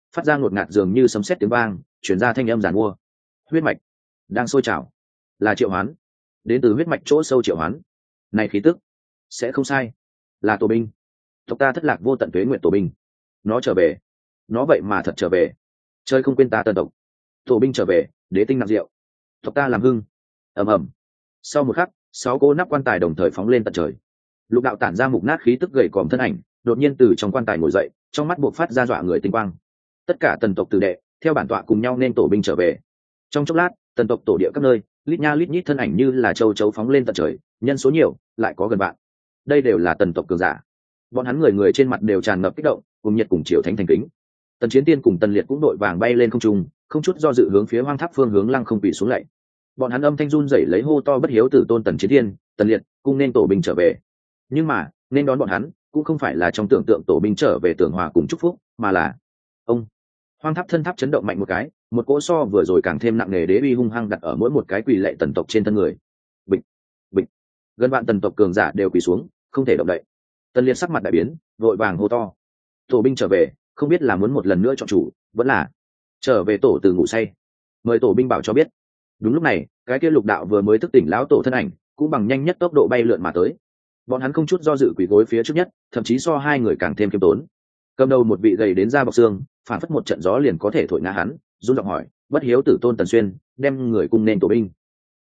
phát ra ngột ngạt dường như sấm sét tiếng vang, chuyển ra thanh âm giàn mua. Huyết mạch đang sôi trào, là triệu hoán, đến từ huyết mạch chỗ sâu triệu hoán. Này khí tức sẽ không sai, là tổ binh. Tộc ta thất lạc vô tận tuế nguyện tổ binh, nó trở về, nó vậy mà thật trở về. Chơi không quên ta tân tộc, tổ binh trở về, đế tinh nặng rượu, tộc ta làm hưng. Ầm ầm. Sau một khắc, 6 cô nắp quan tài đồng thời phóng lên tận trời. Lục đạo tản ra mục nát khí tức gầy còm thân ảnh, đột nhiên từ trong quan tài ngồi dậy, trong mắt buộc phát ra dọa người tinh quang. Tất cả tần tộc tử đệ theo bản tọa cùng nhau nên tổ binh trở về. Trong chốc lát, tần tộc tổ địa các nơi lít nha lít nhít thân ảnh như là châu chấu phóng lên tận trời, nhân số nhiều lại có gần vạn. Đây đều là tần tộc cường giả, bọn hắn người người trên mặt đều tràn ngập kích động, cùng nhiệt cùng triều thánh thành kính. Tần Chiến Tiên cùng Tần Liệt cũng đội vàng bay lên không trung, không chút do dự hướng phía hoang tháp phương hướng lăng không quỳ xuống lạy. Bọn hắn âm thanh run rẩy lấy hô to bất hiếu tử tôn Tần Chiến Tiên, Tần Liệt cùng nên tổ binh trở về. Nhưng mà nên đón bọn hắn cũng không phải là trong tưởng tượng tổ binh trở về tưởng hòa cùng chúc phúc, mà là ông. Hoang tháp thân tháp chấn động mạnh một cái, một cỗ so vừa rồi càng thêm nặng nề đế uy hung hăng đặt ở mỗi một cái quỳ lạy tần tộc trên thân người. Bịch, bịch, gần vạn tần tộc cường giả đều quỳ xuống, không thể động đậy. Tần Liệt sắc mặt đại biến, vội vàng hô to: tổ binh trở về, không biết là muốn một lần nữa chọn chủ, vẫn là trở về tổ từ ngủ say. Mời tổ binh bảo cho biết. Đúng lúc này, cái kia lục đạo vừa mới thức tỉnh lão tổ thân ảnh cũng bằng nhanh nhất tốc độ bay lượn mà tới. Bọn hắn không chút do dự quỳ gối phía trước nhất, thậm chí so hai người càng thêm khiêm tốn. Cầm đầu một vị gầy đến da bọc xương, phản phất một trận gió liền có thể thổi ngã hắn, run giọng hỏi: bất hiếu tử tôn Tần Xuyên, đem người cùng nên tổ binh.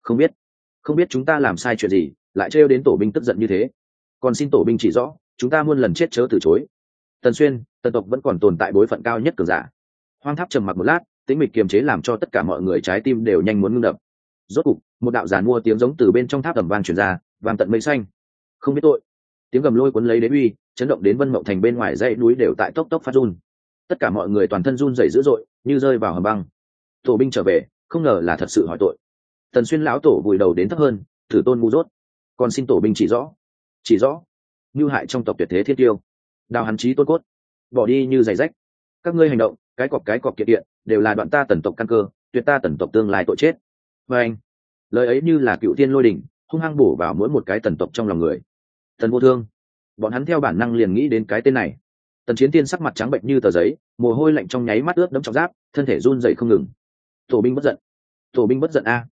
Không biết chúng ta làm sai chuyện gì, lại trêu đến tổ binh tức giận như thế. Còn xin tổ binh chỉ rõ, chúng ta muôn lần chết chớ từ chối. Tần Xuyên, tần tộc vẫn còn tồn tại bối phận cao nhất cường giả. Hoang tháp trầm mặc một lát, tĩnh mịch kiềm chế làm cho tất cả mọi người trái tim đều nhanh muốn ngưng đập. Rốt cục, một đạo giàn mua tiếng giống từ bên trong tháp tầm vang truyền ra, vang tận mây xanh. Không biết tội. Tiếng gầm lôi cuốn lấy đế uy, chấn động đến Vân Mộng Thành bên ngoài dãy núi đều tại tốc tốc phát run. Tất cả mọi người toàn thân run rẩy dữ dội, như rơi vào hầm băng. Tổ binh trở về, không ngờ là thật sự hỏi tội. Tần Xuyên lão tổ vùi đầu đến thấp hơn, thử tôn ngu dốt. Còn xin tổ binh chỉ rõ, như hại trong tộc tuyệt thế thiết tiêu, đào hắn chí tôn cốt, bỏ đi như giày rách. Các ngươi hành động, cái cọp kiện đều là đoạn ta tần tộc căn cơ, tuyệt ta tần tộc tương lai tội chết. Và anh, lời ấy như là cựu tiên lôi đỉnh, hung hăng bổ vào mỗi một cái tần tộc trong lòng người. Tần Vô Thương, bọn hắn theo bản năng liền nghĩ đến cái tên này. Tần Chiến Tiên sắc mặt trắng bệnh như tờ giấy, mồ hôi lạnh trong nháy mắt ướt đẫm trong giáp, thân thể run rẩy không ngừng. Tổ binh bất giận a.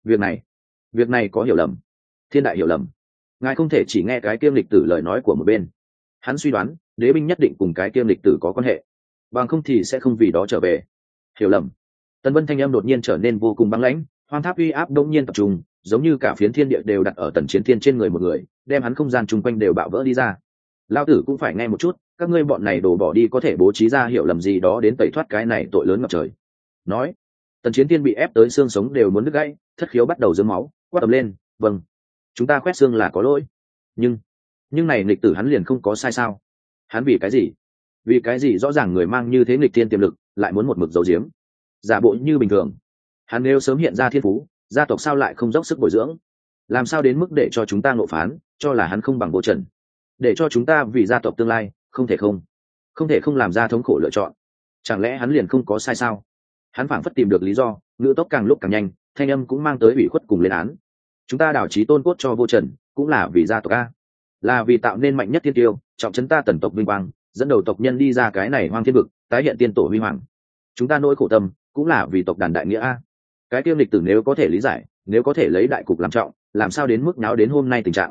Việc này có hiểu lầm, thiên đại hiểu lầm. Ngài không thể chỉ nghe cái kiêm lịch tử lời nói của một bên. Hắn suy đoán đế binh nhất định cùng cái kiêm lịch tử có quan hệ, bằng không thì sẽ không vì đó trở về. Hiểu lầm. Tần Vân thanh âm đột nhiên trở nên vô cùng băng lãnh, hoang tháp uy áp đông nhiên tập trung, giống như cả phiến thiên địa đều đặt ở Tần Chiến Thiên trên người một người, đem hắn không gian chung quanh đều bạo vỡ đi ra. Lao tử cũng phải nghe một chút, các ngươi bọn này đổ bỏ đi có thể bố trí ra hiểu lầm gì đó đến tẩy thoát cái này tội lớn ngập trời. Nói, Tần Chiến Thiên bị ép tới xương sống đều muốn đứt gãy, thất khiếu bắt đầu dướng máu, quát ầm lên: vâng, chúng ta quét xương là có lỗi, nhưng này nghịch tử hắn liền không có sai sao? Hắn vì cái gì rõ ràng người mang như thế nghịch thiên tiềm lực lại muốn một mực giấu giếm, giả bộ như bình thường? Hắn nếu sớm hiện ra thiên phú, gia tộc sao lại không dốc sức bồi dưỡng? Làm sao đến mức để cho chúng ta ngộ phán cho là hắn không bằng Vô Trần, để cho chúng ta vì gia tộc tương lai không thể không làm ra thống khổ lựa chọn? Chẳng lẽ hắn liền không có sai sao? Hắn phảng phất tìm được lý do, ngữ tốc càng lúc càng nhanh, thanh âm cũng mang tới ủy khuất cùng lên án. Chúng ta đảo chí tôn cốt cho Vô Trần cũng là vì gia tộc a, là vì tạo nên mạnh nhất thiên tiêu, trọng trấn ta tần tộc vinh quang, dẫn đầu tộc nhân đi ra cái này hoang thiên vực, tái hiện tiên tổ huy hoàng. Chúng ta nỗi khổ tâm cũng là vì tộc đàn đại nghĩa a. Cái kiêm lịch tử nếu có thể lý giải, nếu có thể lấy đại cục làm trọng, làm sao đến mức náo đến hôm nay tình trạng?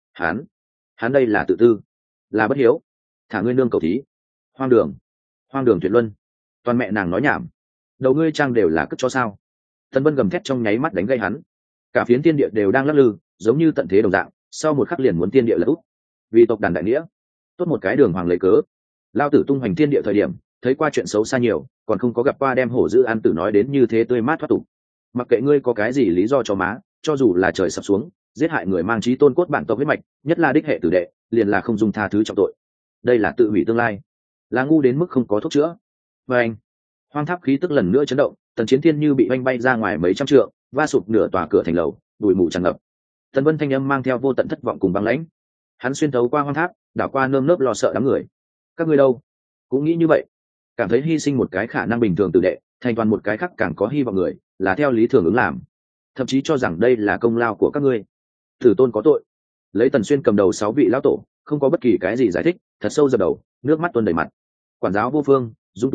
Hắn đây là tự tư, là bất hiếu, thả ngươi nương cầu thí, hoang đường tuyệt luân, toàn mẹ nàng nói nhảm, đầu ngươi trang đều là cất cho sao? Tần Vân gầm thét trong nháy mắt đánh gây hắn. Cả phiến thiên địa đều đang lắc lư, giống như tận thế đồng dạng, sau một khắc liền muốn thiên địa lật úp. Vì tộc đàn đại nghĩa, tốt một cái đường hoàng lấy cớ. Lao tử tung hoành thiên địa thời điểm, thấy qua chuyện xấu xa nhiều, còn không có gặp qua đem hổ dữ an tử nói đến như thế tươi mát thoát tục. Mặc kệ ngươi có cái gì lý do cho má, cho dù là trời sập xuống, giết hại người mang chí tôn cốt bản tộc huyết mạch, nhất là đích hệ tử đệ, liền là không dung tha thứ trọng tội. Đây là tự hủy tương lai, là ngu đến mức không có thuốc chữa. Và anh, hoang tháp khí tức lần nữa chấn động, Tần Chiến Thiên như bị oanh bay ra ngoài mấy trăm trượng, va sụp nửa tòa cửa thành lầu, bụi mù tràn ngập. Tần Vân thanh âm mang theo vô tận thất vọng cùng băng lãnh. Hắn xuyên thấu qua hoang tháp, đảo qua nơm nớp lo sợ đám người. Các ngươi đâu? Cũng nghĩ như vậy, cảm thấy hy sinh một cái khả năng bình thường tử đệ, thành toàn một cái khác càng có hy vọng người, là theo lý thường ứng làm, thậm chí cho rằng đây là công lao của các ngươi. Tử tôn có tội. Lấy Tần Xuyên cầm đầu 6 vị lão tổ, không có bất kỳ cái gì giải thích, thật sâu dập đầu, nước mắt tuôn đầy mặt. Quản giáo vô phương, dung túng huyết ác,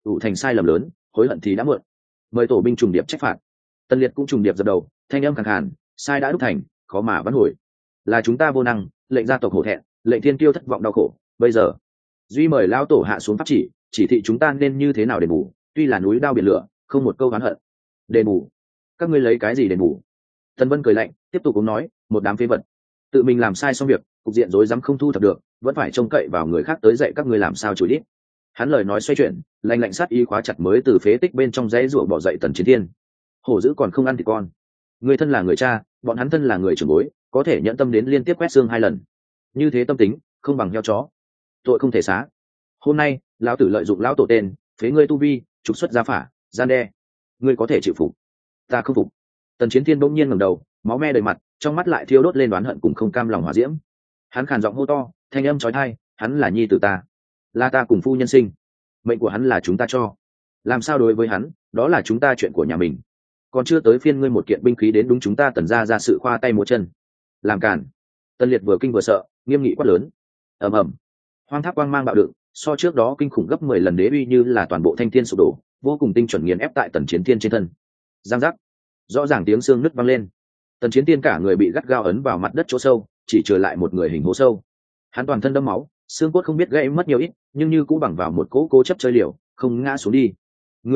ủ thành sai lầm lớn, hối hận thì đã muộn. Mời tổ binh trùng điệp trách phạt. Tần Liệt cũng trùng điệp dập đầu, thanh âm khàn khàn, sai đã đúc thành, khó mà vãn hồi. Là chúng ta vô năng, lệnh gia tộc hổ thẹn, lệnh thiên kiêu thất vọng đau khổ. Bây giờ, duy mời lão tổ hạ xuống pháp chỉ thị chúng ta nên như thế nào đền bù. Tuy là núi đao biển lửa, không một câu oán hận. Đền bù? Các ngươi lấy cái gì đền bù? Tần Vân cười lạnh, tiếp tục cũng nói, một đám phế vật, tự mình làm sai xong việc, cục diện rối rắm không thu thập được, vẫn phải trông cậy vào người khác tới dạy các ngươi làm sao chửi đít. Hắn lời nói xoay chuyển, lạnh lạnh sát ý khóa chặt mới từ phế tích bên trong dãy ruộng bỏ dậy Tần Chiến Thiên. Hổ dữ còn không ăn thì con. Người thân là người cha, bọn hắn thân là người trưởng bối, có thể nhẫn tâm đến liên tiếp quét xương 2 lần. Như thế tâm tính, không bằng heo chó. Tội không thể xá. Hôm nay, lão tử lợi dụng lão tổ tên, phế ngươi tu vi, trục xuất gia phả, gian đe. Ngươi có thể chịu phục. Ta không phục. Tần Chiến Thiên bỗng nhiên ngẩng đầu, máu me đầy mặt, trong mắt lại thiêu đốt lên đoán hận cùng không cam lòng hỏa diễm. Hắn khàn giọng hô to, thanh âm chói tai, hắn là nhi tử ta, là ta cùng phu nhân sinh, mệnh của hắn là chúng ta cho. Làm sao đối với hắn, đó là chúng ta chuyện của nhà mình. Còn chưa tới phiên ngươi một kiện binh khí đến đúng chúng ta Tần gia ra sự khoa tay múa chân. Làm cản. Tần Liệt vừa kinh vừa sợ, nghiêm nghị quát lớn. Ầm ầm. Hoang tháp quang mang bạo đựng, so trước đó kinh khủng gấp 10 lần đế uy như là toàn bộ thanh thiên sụp đổ, vô cùng tinh chuẩn nghiền ép tại Tần Chiến Thiên trên thân. Giang giác. Rõ ràng tiếng xương nứt vang lên. Tần Chiến Thiên cả người bị gắt gao ấn vào mặt đất chỗ sâu, chỉ trừ lại một người hình hố sâu. Hắn toàn thân đẫm máu, xương cốt không biết gãy mất nhiều ít, nhưng như cũng bằng vào một cố chấp chơi liều, không ngã xuống đi.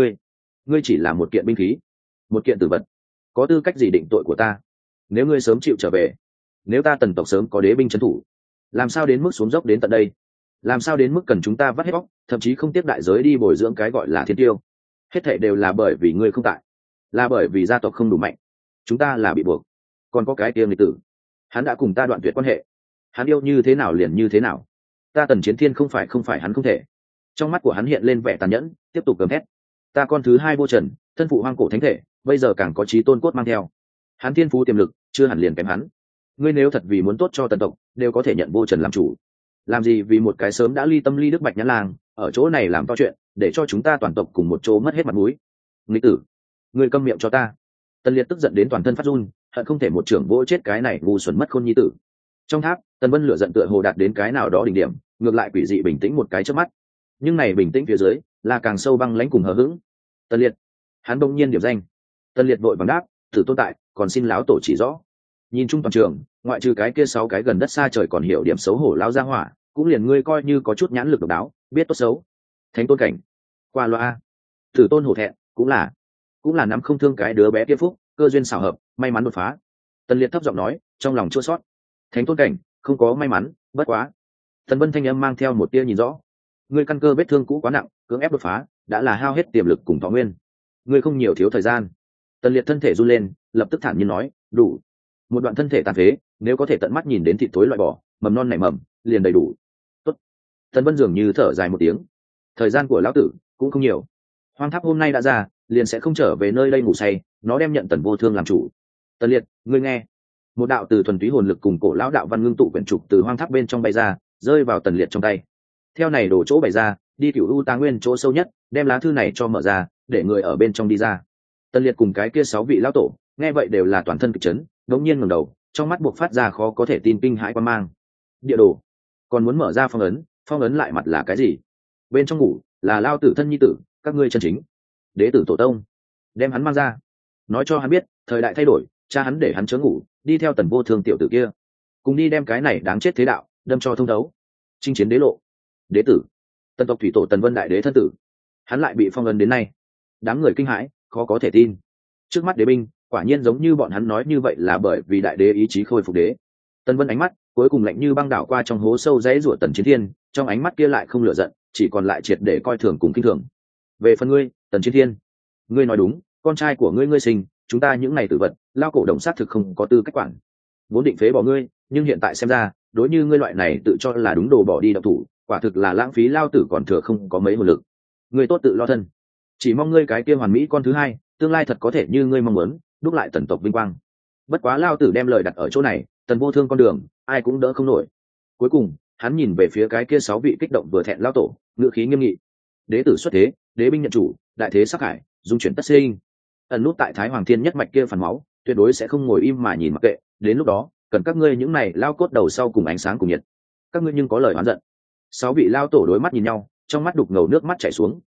Ngươi chỉ là một kiện binh khí, một kiện tử vật, có tư cách gì định tội của ta? Nếu ngươi sớm chịu trở về, nếu ta Tần tộc sớm có đế binh trấn thủ, làm sao đến mức xuống dốc đến tận đây? Làm sao đến mức cần chúng ta vắt hết bóc, thậm chí không tiếc đại giới đi bồi dưỡng cái gọi là thiên tiêu? Hết thảy đều là bởi vì ngươi không tại, là bởi vì gia tộc không đủ mạnh, chúng ta là bị buộc. Còn có cái kia nghịch tử, hắn đã cùng ta đoạn tuyệt quan hệ, hắn yêu như thế nào liền như thế nào, ta Tần Chiến Thiên không phải hắn không thể. Trong mắt của hắn hiện lên vẻ tàn nhẫn, tiếp tục gầm thét. Ta con thứ hai vô trần, thân phụ hoang cổ thánh thể, bây giờ càng có chí tôn cốt mang theo. Hắn thiên phú tiềm lực, chưa hẳn liền kém hắn. Ngươi nếu thật vì muốn tốt cho Tần tộc, đều có thể nhận vô trần làm chủ. Làm gì vì một cái sớm đã ly tâm ly đức Bạch Nhãn Lang, ở chỗ này làm to chuyện, để cho chúng ta toàn tộc cùng một chỗ mất hết mặt mũi. Nghịch tử, ngươi câm miệng cho ta. Tần Liệt tức giận đến toàn thân phát run, hận không thể một trưởng vỗ chết cái này ngu xuẩn mất khôn nhi tử. Trong tháp, Tần Vân lửa giận tựa hồ đạt đến cái nào đó đỉnh điểm, ngược lại quỷ dị bình tĩnh một cái trước mắt. Nhưng này bình tĩnh phía dưới là càng sâu băng lãnh cùng hờ hững. Tần Liệt, hắn bỗng nhiên điểm danh. Tần Liệt vội vàng đáp, thử tồn tại, còn xin láo tổ chỉ rõ. Nhìn chung toàn trường, ngoại trừ cái kia 6 cái gần đất xa trời còn hiểu điểm xấu hổ lao ra hỏa, cũng liền ngươi coi như có chút nhãn lực độc đáo, biết tốt xấu. Thánh tôn cảnh, qua loa, thử tôn hổ thẹn, cũng là nắm không thương cái đứa bé kia phúc, cơ duyên xảo hợp, may mắn đột phá. Tần Liệt thấp giọng nói, trong lòng chua xót. Thánh tôn cảnh, không có may mắn, bất quá. Tần Vân thanh âm mang theo một tia nhìn rõ. Ngươi căn cơ vết thương cũ quá nặng, cưỡng ép đột phá, đã là hao hết tiềm lực cùng thọ nguyên. Ngươi không nhiều thiếu thời gian. Tần Liệt thân thể run lên, lập tức thản nhiên nói, đủ. Một đoạn thân thể tàn phế, nếu có thể tận mắt nhìn đến thịt thối loại bỏ, mầm non nảy mầm, liền đầy đủ. Tốt. Tần Vân dường như thở dài một tiếng. Thời gian của lão tử cũng không nhiều. Hoang tháp hôm nay đã ra, liền sẽ không trở về nơi đây ngủ say, nó đem nhận Tần Vô Thương làm chủ. Tần Liệt, ngươi nghe. Một đạo từ thuần túy hồn lực cùng cổ lão đạo văn ngưng tụ quyển trục từ hoang tháp bên trong bay ra, rơi vào Tần Liệt trong tay. Theo này đổ chỗ bày ra, đi Cửu U Tá Nguyên chỗ sâu nhất, đem lá thư này cho mở ra, để người ở bên trong đi ra. Tần Liệt cùng cái kia 6 vị lão tổ, nghe vậy đều là toàn thân kịch chấn, đống nhiên ngẩng đầu, trong mắt buộc phát ra khó có thể tin kinh hãi quan mang. Địa đồ, còn muốn mở ra phong ấn lại mặt là cái gì? Bên trong ngủ là lao tử thân nhi tử, các ngươi chân chính đế tử tổ tông, đem hắn mang ra, nói cho hắn biết, thời đại thay đổi, cha hắn để hắn chớ ngủ, đi theo Tần Vô Thương tiểu tử kia, cùng đi đem cái này đáng chết thế đạo đâm cho thông đấu. Chinh chiến đế lộ, đế tử, Tần tộc thủy tổ Tần Vân đại đế thân tử, hắn lại bị phong ấn đến nay. Đám người kinh hãi, khó có thể tin. Trước mắt đế binh, quả nhiên giống như bọn hắn nói như vậy, là bởi vì đại đế ý chí khôi phục đế. Tần Vân ánh mắt cuối cùng lạnh như băng đảo qua trong hố sâu dãy rủa Tần Chiến Thiên, trong ánh mắt kia lại không lửa giận, chỉ còn lại triệt để coi thường cùng kinh thường. Về phần ngươi, Tần Chiến Thiên, ngươi nói đúng, con trai của ngươi sinh, chúng ta những này tử vật, lao cổ đồng xác thực không có tư cách quản. Vốn định phế bỏ ngươi, nhưng hiện tại xem ra, đối như ngươi loại này tự cho là đúng đồ bỏ đi động thủ, quả thực là lãng phí lao tử còn thừa không có mấy hồn lực. Ngươi tốt tự lo thân, chỉ mong ngươi cái kia hoàn mỹ con thứ hai, tương lai thật có thể như ngươi mong muốn, đúc lại Tần tộc vinh quang. Bất quá lao tử đem lời đặt ở chỗ này, Tần Vô Thương con đường, ai cũng đỡ không nổi. Cuối cùng, hắn nhìn về phía cái kia 6 vị kích động vừa thẹn lao tổ, ngữ khí nghiêm nghị. Đế tử xuất thế, đế binh nhận chủ, đại thế sắc hải, dung chuyển tất sinh. Ẩn nút tại Thái Hoàng Thiên nhất mạch kia phần máu, tuyệt đối sẽ không ngồi im mà nhìn mặc kệ, đến lúc đó, cần các ngươi những này lao cốt đầu sau cùng ánh sáng cùng nhiệt. Các ngươi nhưng có lời oán giận. 6 vị lao tổ đối mắt nhìn nhau, trong mắt đục ngầu nước mắt chảy xuống,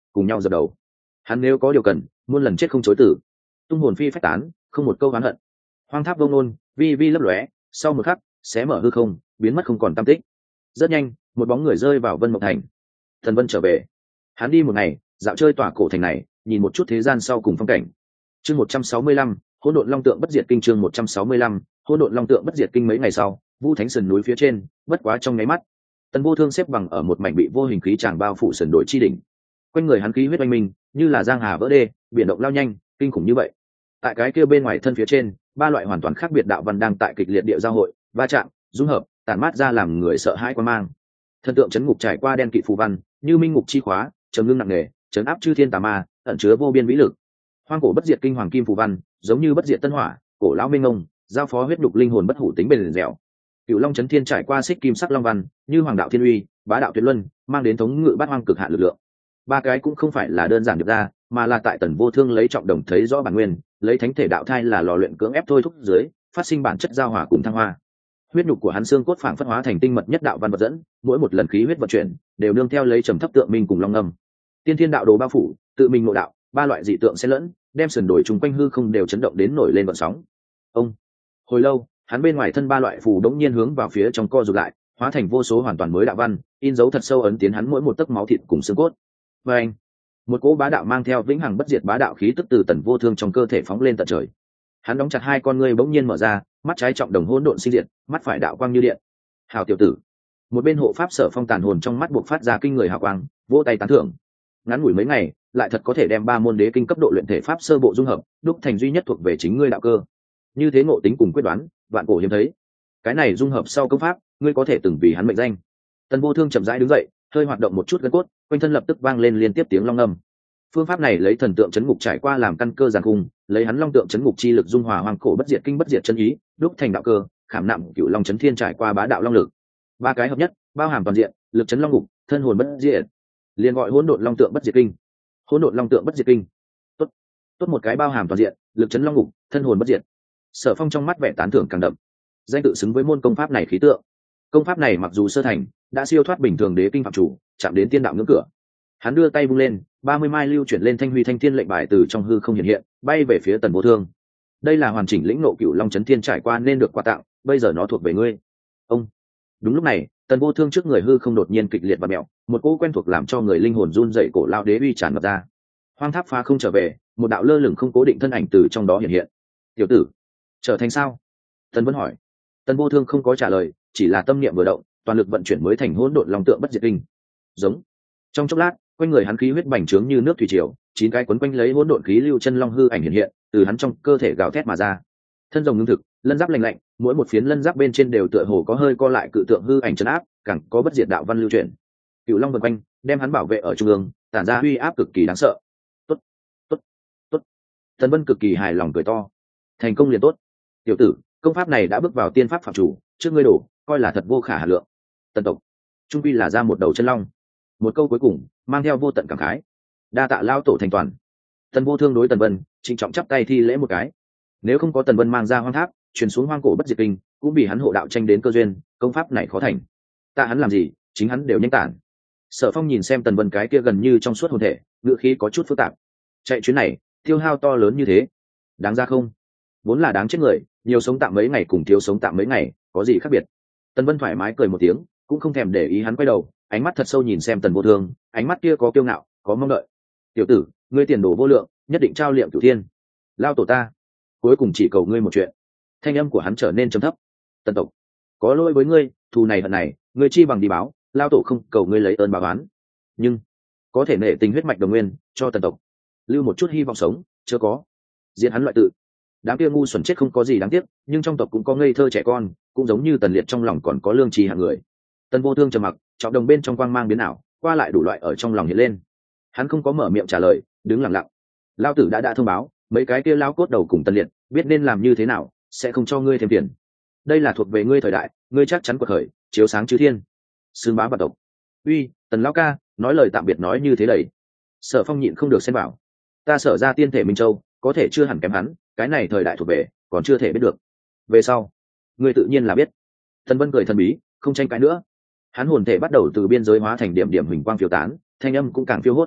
cùng nhau dập đầu. Hắn nếu có điều cần, muôn lần chết không chối từ. Tung hồn phi phách tán, không một câu oán hận. Hoang tháp vông nôn, vi vi lấp lóe, sau một khắc xé mở hư không, biến mất không còn tăm tích. Rất nhanh, một bóng người rơi vào Vân Mộng Thành. Thần Vân trở về. Hắn đi một ngày, dạo chơi tòa cổ thành này, nhìn một chút thế gian sau cùng phong cảnh. Chương 165, Hỗn Độn Long Tượng Bất Diệt Kinh. Chương 165, Hỗn Độn Long Tượng Bất Diệt Kinh. Mấy ngày sau, Vu Thánh sườn núi phía trên, bất quá trong nháy mắt, Tần Vô Thương xếp bằng ở một mảnh bị vô hình khí tràng bao phủ sườn đồi chi đỉnh. Quanh người hắn khí huyết oanh minh, như là giang hà vỡ đê, biển động lao nhanh, kinh khủng như vậy. Tại cái kia bên ngoài thân phía trên, ba loại hoàn toàn khác biệt đạo văn đang tại kịch liệt địa giao hội, va chạm, dung hợp, tản mát ra làm người sợ hãi quan mang. Thần tượng chấn ngục trải qua đen kịt phù văn, như minh ngục chi khóa, trầm ngưng nặng nề, chấn áp chư thiên tà ma, ẩn chứa vô biên vĩ lực. Hoang cổ bất diệt kinh hoàng kim phù văn, giống như bất diệt tân hỏa, cổ lão minh ngông, giao phó huyết đục linh hồn bất hủ tính bền dẻo. Cựu Long chấn thiên trải qua xích kim sắc long văn, như hoàng đạo thiên uy, bá đạo tuyệt luân, mang đến thống ngự bát hoang cực hạn lực lượng. Ba cái cũng không phải là đơn giản được ra, mà là tại Tần Vô Thương lấy trọng đồng thấy rõ bản nguyên, lấy thánh thể đạo thai là lò luyện cưỡng ép thôi thúc dưới, phát sinh bản chất giao hòa cùng thăng hoa. Huyết nhục của hắn xương cốt phảng phất hóa thành tinh mật nhất đạo văn vật dẫn, mỗi một lần khí huyết vận chuyển đều nương theo lấy trầm thấp tượng minh cùng long ngâm. Tiên thiên đạo đồ bao phủ, tự mình nội đạo, ba loại dị tượng xen lẫn, đem sườn đồi chung quanh hư không đều chấn động đến nổi lên vận sóng. Ông hồi lâu, hắn bên ngoài thân ba loại phù đống nhiên hướng vào phía trong co rụt lại, hóa thành vô số hoàn toàn mới đạo văn, in dấu thật sâu ấn tiến hắn mỗi một tấc máu thịt cùng xương cốt. Và anh, một cỗ bá đạo mang theo vĩnh hằng bất diệt bá đạo khí tức từ Tần Vô Thương trong cơ thể phóng lên tận trời. Hắn đóng chặt hai con ngươi bỗng nhiên mở ra, mắt trái trọng đồng hỗn độn sinh diệt, mắt phải đạo quang như điện. Hào tiểu tử. Một bên hộ pháp Sở Phong tàn hồn trong mắt buộc phát ra kinh người hào quang, vỗ tay tán thưởng. Ngắn ngủi mấy ngày, lại thật có thể đem ba môn đế kinh cấp độ luyện thể pháp sơ bộ dung hợp, đúc thành duy nhất thuộc về chính ngươi đạo cơ. Như thế ngộ tính cùng quyết đoán, vạn cổ hiếm thấy. Cái này dung hợp sau công pháp, ngươi có thể từng vì hắn mệnh danh. Tần Vô Thương chậm rãi đứng dậy, hơi hoạt động một chút gân cốt, quanh thân lập tức vang lên liên tiếp tiếng long ngâm. Phương pháp này lấy thần tượng chấn ngục trải qua làm căn cơ giàn cung, lấy hắn long tượng chấn ngục chi lực dung hòa hoang cổ bất diệt kinh bất diệt chân ý, đúc thành đạo cơ, khảm nặng cựu long chấn thiên trải qua bá đạo long lực. Ba cái hợp nhất, bao hàm toàn diện, lực chấn long ngục, thân hồn bất diệt. Liền gọi hỗn độn long tượng bất diệt kinh. Hỗn độn long tượng bất diệt kinh. Tốt, tốt một cái bao hàm toàn diện, lực chấn long ngục, thân hồn bất diệt. Sở Phong trong mắt vẻ tán thưởng càng đậm. Danh tự xứng với môn công pháp này khí tượng. Công pháp này mặc dù sơ thành, đã siêu thoát bình thường đế kinh phạm chủ, chạm đến tiên đạo ngưỡng cửa. Hắn đưa tay vung lên, 30 mai lưu chuyển lên thanh huy thanh thiên lệnh bài từ trong hư không hiện hiện, bay về phía Tần Vô Thương. Đây là hoàn chỉnh lĩnh ngộ cựu long chấn thiên trải qua nên được quà tặng, bây giờ nó thuộc về ngươi. Ông. Đúng lúc này, Tần Vô Thương trước người hư không đột nhiên kịch liệt và mèo, một cỗ quen thuộc làm cho người linh hồn run rẩy cổ lao đế uy tràn ngập ra. Hoang tháp phá không trở về, một đạo lơ lửng không cố định thân ảnh từ trong đó hiện hiện. Tiểu tử, trở thành sao? Tần Vân hỏi. Tần Vô Thương không có trả lời, chỉ là tâm niệm vừa động, toàn lực vận chuyển mới thành hỗn độn long tượng bất diệt kinh. Giống. Trong chốc lát, quanh người hắn khí huyết bành trướng như nước thủy triều, 9 cái quấn quanh lấy hỗn độn khí lưu chân long hư ảnh hiện hiện, từ hắn trong cơ thể gào thét mà ra. Thân rồng ngưng thực, lân giáp lạnh lạnh, mỗi một phiến lân giáp bên trên đều tựa hồ có hơi co lại cự tượng hư ảnh trấn áp, càng có bất diệt đạo văn lưu chuyển. Cựu long vần quanh, đem hắn bảo vệ ở trung ương, tản ra uy áp cực kỳ đáng sợ. Tốt, tốt, tốt. Tần Vân cực kỳ hài lòng cười to. Thành công liền tốt. Tiểu tử, công pháp này đã bước vào tiên pháp phạm chủ, trước ngươi đổ, coi là thật vô khả hà lượng. Tần tộc, trung quy là ra một đầu chân long. Một câu cuối cùng mang theo vô tận cảm khái. Đa tạ lao tổ thành toàn. Tần Vô Thương đối Tần Vân trịnh trọng chắp tay thi lễ một cái. Nếu không có Tần Vân mang ra hoang tháp, truyền xuống hoang cổ bất diệt kinh, cũng bị hắn hộ đạo tranh đến cơ duyên, công pháp này khó thành. Tạ hắn làm gì, chính hắn đều nhanh tản. Sở Phong nhìn xem Tần Vân cái kia gần như trong suốt hồn thể, ngữ khí có chút phức tạp. Chạy chuyến này, tiêu hao to lớn như thế, đáng ra không? Vốn là đáng chết người, nhiều sống tạm mấy ngày cùng thiếu sống tạm mấy ngày, có gì khác biệt? Tần Vân thoải mái cười một tiếng, cũng không thèm để ý hắn quay đầu, ánh mắt thật sâu nhìn xem Tần Vô Thương, ánh mắt kia có kiêu ngạo, có mong đợi. Tiểu tử, ngươi tiền đồ vô lượng, nhất định trao liệm cửu thiên. Lao tổ ta, cuối cùng chỉ cầu ngươi một chuyện. Thanh âm của hắn trở nên trầm thấp. Tần tộc, có lỗi với ngươi, thù này hận này, ngươi chi bằng đi báo, lao tổ không cầu ngươi lấy ơn báo oán, nhưng có thể nể tình huyết mạch đồng nguyên cho Tần tộc, lưu một chút hy vọng sống, chưa có. Diệt hắn loại tự. Đám kia ngu xuẩn chết không có gì đáng tiếc, nhưng trong tộc cũng có ngây thơ trẻ con, cũng giống như Tần Liệt trong lòng còn có lương tri hạng người. Tần Vô Thương trầm mặc, trọng đồng bên trong quang mang biến ảo, qua lại đủ loại ở trong lòng hiện lên. Hắn không có mở miệng trả lời, đứng lặng lặng. Lao tử đã thông báo, mấy cái kia lao cốt đầu cùng Tần Liệt, biết nên làm như thế nào, sẽ không cho ngươi thêm tiền. Đây là thuộc về ngươi thời đại, ngươi chắc chắn quật khởi, chiếu sáng chư thiên. Xương bá vạn tộc. Uy, Tần lão ca, nói lời tạm biệt nói như thế đầy. Sở Phong nhịn không được xen vào. Ta Sở ra tiên thể Minh Châu, có thể chưa hẳn kém hắn, cái này thời đại thuộc về, còn chưa thể biết được. Về sau, ngươi tự nhiên là biết. Tần Vân cười thần bí, không tranh cãi nữa. Hắn hồn thể bắt đầu từ biên giới hóa thành điểm điểm huỳnh quang phiêu tán, thanh âm cũng càng phiêu hốt.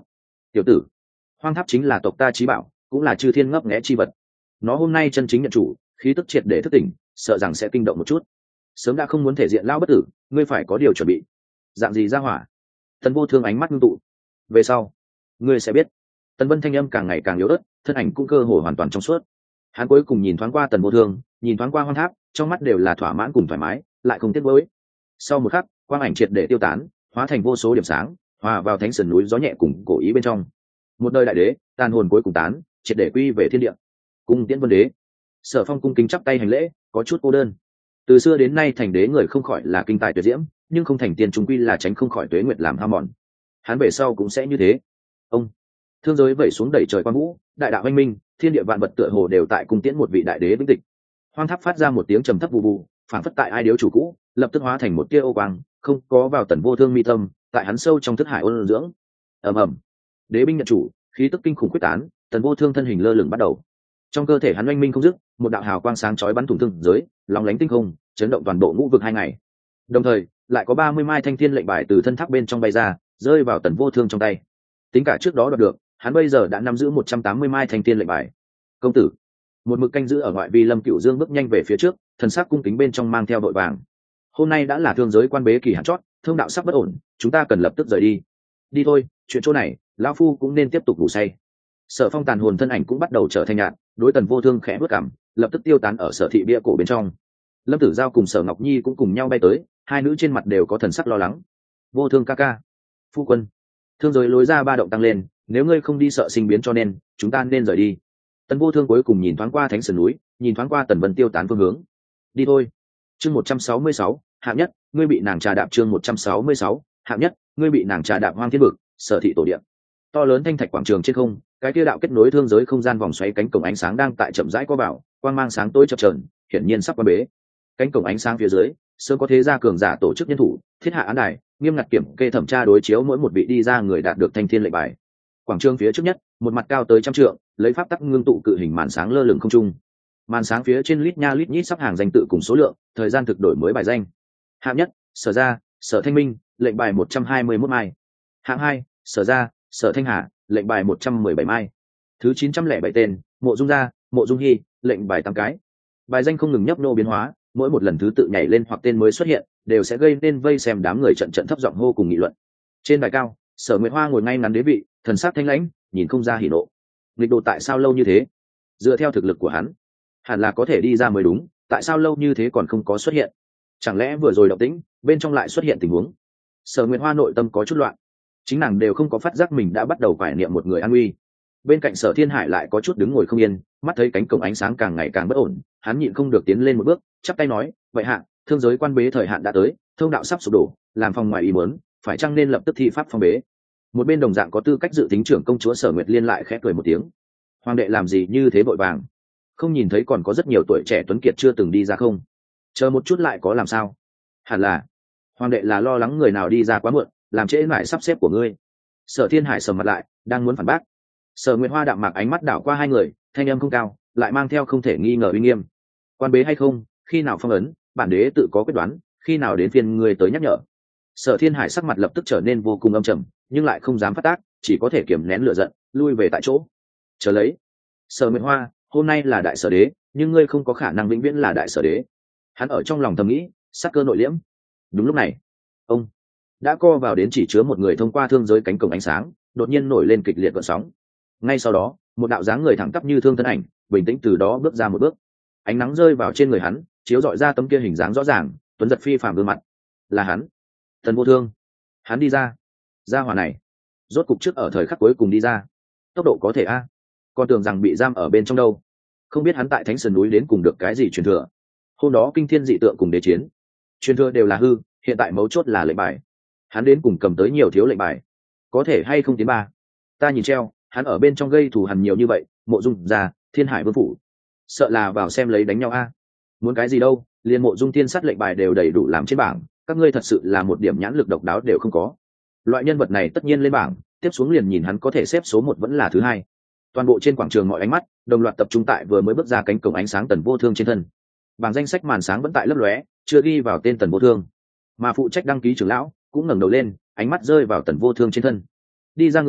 tiểu tử, hoang tháp chính là tộc ta trí bảo, cũng là chư thiên ngấp nghé chi vật. Nó hôm nay chân chính nhận chủ, khí tức triệt để thức tỉnh, sợ rằng sẽ kinh động một chút. Sớm đã không muốn thể diện lão bất tử, ngươi phải có điều chuẩn bị. Dạng gì ra hỏa? Tần Vô Thương ánh mắt ngưng tụ. Về sau, ngươi sẽ biết. Tần Vân thanh âm càng ngày càng yếu ớt, thân ảnh cũng cơ hồ hoàn toàn trong suốt. Hắn cuối cùng nhìn thoáng qua Tần Vô Thương, nhìn thoáng qua hoang tháp, trong mắt đều là thỏa mãn cùng thoải mái, lại không tiếc nuối. Sau một khắc, quang ảnh triệt để tiêu tán, hóa thành vô số điểm sáng, hòa vào thánh sườn núi gió nhẹ cùng cổ ý bên trong. Một đời đại đế, tàn hồn cuối cùng tán, triệt để quy về thiên địa. Cung tiễn vân đế. Sở Phong cung kính chắp tay hành lễ, có chút cô đơn. Từ xưa đến nay thành đế người không khỏi là kinh tài tuyệt diễm, nhưng không thành tiên trung quy là tránh không khỏi tuế nguyệt làm hao mòn. Hắn về sau cũng sẽ như thế. Ông thương giới vẩy xuống đẩy trời quang vũ, đại đạo anh minh, thiên địa vạn vật tựa hồ đều tại cung tiễn một vị đại đế vĩnh tịch. Hoang tháp phát ra một tiếng trầm thấp vù vù, phản phất tại ai điếu chủ cũ, lập tức hóa thành một tia ô quang, không có vào Tần Vô Thương mi tâm, tại hắn sâu trong thức hải ôn dưỡng. Ầm ầm, đế binh nhận chủ, khí tức kinh khủng quyết tán, Tần Vô Thương thân hình lơ lửng bắt đầu. Trong cơ thể hắn oanh minh không dứt, một đạo hào quang sáng chói bắn thủng thương giới, lóng lánh tinh không, chấn động toàn bộ ngũ vực 2 ngày. Đồng thời, lại có 30 mai thanh thiên lệnh bài từ thân tháp bên trong bay ra, rơi vào Tần Vô Thương trong tay. Tính cả trước đó đoạt được, hắn bây giờ đã nắm giữ 180 mai thanh thiên lệnh bài. Công tử, một mực canh giữ ở ngoại vi Lâm Cửu Dương bước nhanh về phía trước, thần sắc cung kính bên trong mang theo đội vàng. Hôm nay đã là thương giới quan bế kỳ hạn chót, thông đạo sắp bất ổn, chúng ta cần lập tức rời đi. Đi thôi, chuyện chỗ này, lão phu cũng nên tiếp tục ngủ say. Sở Phong tàn hồn thân ảnh cũng bắt đầu trở thành nhạt, đối Tần Vô Thương khẽ bước cảm, lập tức tiêu tán ở Sở thị bia cổ bên trong. Lâm Tử Giao cùng Sở Ngọc Nhi cũng cùng nhau bay tới, hai nữ trên mặt đều có thần sắc lo lắng. Vô Thương ca ca, phu quân, thương giới lối ra ba động tăng lên, nếu ngươi không đi sợ sinh biến cho nên chúng ta nên rời đi. Tần Vô Thương cuối cùng nhìn thoáng qua thánh sườn núi, nhìn thoáng qua Tần Vân tiêu tán phương hướng. Đi thôi. Chương 166, hạng nhất, ngươi bị nàng trà đạp. Chương 166, hạng nhất, ngươi bị nàng trà đạp. Hoang thiên vực, Sở thị tổ địa. To lớn thanh thạch quảng trường trên không, cái kia đạo kết nối thương giới không gian vòng xoáy cánh cổng ánh sáng đang tại chậm rãi có vào, quang mang sáng tối chập chờn, hiển nhiên sắp qua bế. Cánh cổng ánh sáng phía dưới, sớm có thế gia cường giả tổ chức nhân thủ, thiết hạ án đài, nghiêm ngặt kiểm kê thẩm tra đối chiếu mỗi một vị đi ra người đạt được thanh thiên lệnh bài. Quảng trường phía trước nhất, một mặt cao tới trăm trượng, lấy pháp tắc ngưng tụ cự hình màn sáng lơ lửng không trung. Màn sáng phía trên lít nha lít nhít sắp hàng danh tự cùng số lượng, thời gian thực đổi mới bài danh. Hạng nhất, Sở gia, Sở Thanh Minh, lệnh bài 121 mai. Hạng hai, Sở gia, Sở Thanh Hà, lệnh bài 117 mai. Thứ 907 tên, Mộ Dung gia, Mộ Dung Hi, lệnh bài 8 cái. Bài danh không ngừng nhấp nô biến hóa, mỗi một lần thứ tự nhảy lên hoặc tên mới xuất hiện, đều sẽ gây nên vây xem đám người trận trận thấp giọng hô cùng nghị luận. Trên đài cao, Sở Nguyệt Hoa ngồi ngay ngắn đế vị, thần sắc thanh lãnh, nhìn không ra hỉ nộ. Nghịch đồ tại sao lâu như thế? Dựa theo thực lực của hắn, hẳn là có thể đi ra mới đúng, tại sao lâu như thế còn không có xuất hiện? Chẳng lẽ vừa rồi động tĩnh, bên trong lại xuất hiện tình huống? Sở Nguyệt Hoa nội tâm có chút loạn, chính nàng đều không có phát giác mình đã bắt đầu hoài niệm một người an nguy. Bên cạnh Sở Thiên Hải lại có chút đứng ngồi không yên, mắt thấy cánh cổng ánh sáng càng ngày càng bất ổn, hắn nhịn không được tiến lên một bước, chắp tay nói: vậy hạ, thương giới quan bế thời hạn đã tới, thông đạo sắp sụp đổ, làm phòng ngoài ý muốn, phải chăng nên lập tức thi pháp phong bế? Một bên đồng dạng có tư cách dự tính trưởng công chúa Sở Nguyệt Liên lại khẽ cười một tiếng: hoàng đệ làm gì như thế vội vàng? Không nhìn thấy còn có rất nhiều tuổi trẻ tuấn kiệt chưa từng đi ra không? Chờ một chút lại có làm sao? Hẳn là hoàng đệ là lo lắng người nào đi ra quá muộn, làm trễ mãi sắp xếp của ngươi. Sở Thiên Hải sầm mặt lại, đang muốn phản bác. Sở Nguyệt Hoa đạm mạc ánh mắt đảo qua hai người, thanh âm không cao, lại mang theo không thể nghi ngờ uy nghiêm. Quan bế hay không, khi nào phong ấn, bản đế tự có quyết đoán, khi nào đến phiên ngươi tới nhắc nhở. Sở Thiên Hải sắc mặt lập tức trở nên vô cùng âm trầm, nhưng lại không dám phát tác, chỉ có thể kiềm nén lửa giận, lui về tại chỗ. Chờ lấy. Sở Nguyệt Hoa, hôm nay là đại sở đế, nhưng ngươi không có khả năng vĩnh viễn là đại sở đế. Hắn ở trong lòng thầm nghĩ, sắc cơ nội liễm. Đúng lúc này, ông đã co vào đến chỉ chứa một người thông qua thương giới cánh cổng ánh sáng, đột nhiên nổi lên kịch liệt gợn sóng. Ngay sau đó, một đạo dáng người thẳng tắp như thương thân ảnh, bình tĩnh từ đó bước ra một bước. Ánh nắng rơi vào trên người hắn, chiếu rọi ra tấm kia hình dáng rõ ràng, tuấn giật phi phàm gương mặt. Là hắn, Tần Vô Thương. Hắn đi ra. Ra hỏa này, rốt cục trước ở thời khắc cuối cùng đi ra. Tốc độ có thể a, còn tưởng rằng bị giam ở bên trong đâu. Không biết hắn tại Thánh Sơn núi đến cùng được cái gì truyền thừa. Hôm đó kinh thiên dị tượng cùng đế chiến, truyền thừa đều là hư, hiện tại mấu chốt là lệnh bài. Hắn đến cùng cầm tới nhiều thiếu lệnh bài, có thể hay không tiến ba. Ta nhìn treo, hắn ở bên trong gây thù hằn nhiều như vậy, Mộ Dung gia, Thiên Hải Vương phủ, sợ là vào xem lấy đánh nhau a. Muốn cái gì đâu, liền Mộ Dung Thiên sát lệnh bài đều đầy đủ làm trên bảng, các ngươi thật sự là một điểm nhãn lực độc đáo đều không có. Loại nhân vật này tất nhiên lên bảng, tiếp xuống liền nhìn hắn có thể xếp số 1 vẫn là thứ hai. Toàn bộ trên quảng trường mọi ánh mắt đồng loạt tập trung tại vừa mới bước ra cánh cổng ánh sáng Tần Vô Thương trên thân. Bảng danh sách màn sáng vẫn tại lấp lóe, chưa ghi vào tên Tần Vô Thương, mà phụ trách đăng ký trưởng lão cũng ngẩng đầu lên, ánh mắt rơi vào Tần Vô Thương trên thân. Đi ra người,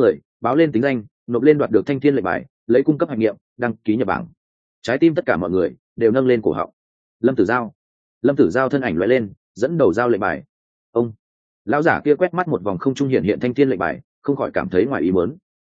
báo lên tính danh, nộp lên đoạt được thanh thiên lệnh bài, lấy cung cấp hạch nghiệm, đăng ký nhập bảng. Trái tim tất cả mọi người đều nâng lên cổ họng. Lâm tử giao thân ảnh loại lên, dẫn đầu giao lệnh bài. Ông lão giả kia quét mắt một vòng không trung hiện thanh thiên lệnh bài, không khỏi cảm thấy ngoài ý muốn.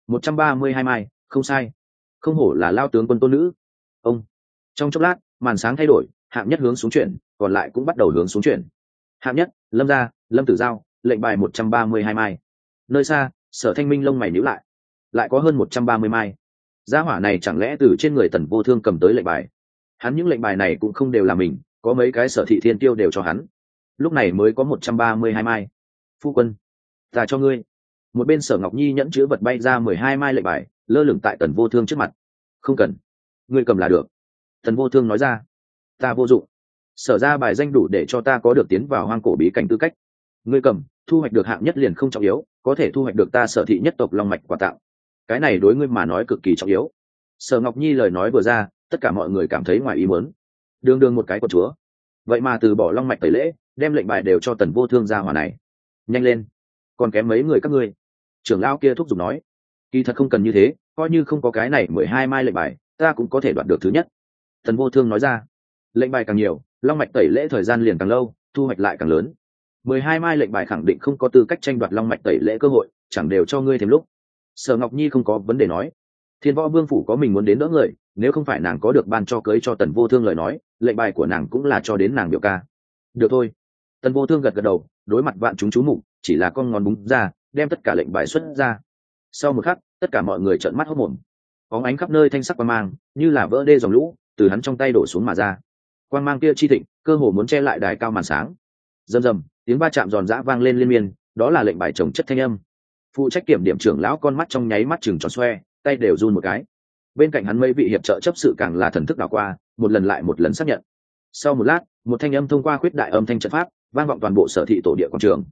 132 mai, không sai, không hổ là lao tướng quân tôn nữ. Ông trong chốc lát, màn sáng thay đổi, hạng nhất hướng xuống chuyển, còn lại cũng bắt đầu hướng xuống chuyển. Hạng nhất, Lâm gia, Lâm tử giao, lệnh bài 132 mai. Nơi xa, Sở Thanh Minh lông mày nhíu lại có hơn 130 mai. Gia hỏa này chẳng lẽ từ trên người Tần Vô Thương cầm tới lệnh bài? Hắn những lệnh bài này cũng không đều là mình, có mấy cái Sở Thị Thiên Tiêu đều cho hắn. Lúc này mới có 132 mai. Phu quân, ta cho ngươi. Một bên Sở Ngọc Nhi nhẫn chứa vật bay ra 12 mai lệnh bài, lơ lửng tại Tần Vô Thương trước mặt. Không cần, ngươi cầm là được. Tần Vô Thương nói ra. Ta vô dụng. Sở ra bài danh đủ để cho ta có được tiến vào hoang cổ bí cảnh tư cách. Ngươi cầm, thu hoạch được hạng nhất liền không trọng yếu, có thể thu hoạch được ta Sở thị nhất tộc long mạch quà tặng. Cái này đối ngươi mà nói cực kỳ trọng yếu. Sở Ngọc Nhi lời nói vừa ra, tất cả mọi người cảm thấy ngoài ý muốn. Đương một cái của chúa, vậy mà từ bỏ long mạch tẩy lễ, đem lệnh bài đều cho Tần Vô Thương gia hỏa này. Nhanh lên, còn kém mấy người các ngươi. Trưởng lão kia thúc giục nói. Kỳ thật không cần như thế, coi như không có cái này 12 mai lệnh bài, ta cũng có thể đoạt được thứ nhất. Tần Vô Thương nói ra. Lệnh bài càng nhiều, long mạch tẩy lễ thời gian liền càng lâu, thu hoạch lại càng lớn. 12 mai lệnh bài khẳng định không có tư cách tranh đoạt long mạch tẩy lễ cơ hội, chẳng đều cho ngươi thêm lúc. Sở Ngọc Nhi không có vấn đề nói. Thiên Võ Vương phủ có mình muốn đến đỡ người, nếu không phải nàng có được ban cho cưới cho Tần Vô Thương lời nói, lệnh bài của nàng cũng là cho đến nàng biểu ca. Được thôi. Tần Vô Thương gật gật đầu, đối mặt vạn chúng chú mục, chỉ là con ngón búng ra, đem tất cả lệnh bài xuất ra. Sau một khắc, tất cả mọi người trợn mắt hốt mồm. Bóng ánh khắp nơi thanh sắc quang mang, như là vỡ đê dòng lũ, từ hắn trong tay đổ xuống mà ra. Quang mang kia chi thịnh, cơ hồ muốn che lại đài cao màn sáng. Rầm rầm, tiếng va chạm giòn giã vang lên liên miên, đó là lệnh bài trồng chất thanh âm. Phụ trách kiểm điểm trưởng lão con mắt trong nháy mắt chừng tròn xoe, tay đều run một cái. Bên cạnh hắn mấy vị hiệp trợ chấp sự càng là thần thức đảo qua, một lần lại một lần xác nhận. Sau một lát, một thanh âm thông qua khuyết đại âm thanh trận pháp, vang vọng toàn bộ Sở thị tổ địa quảng trường.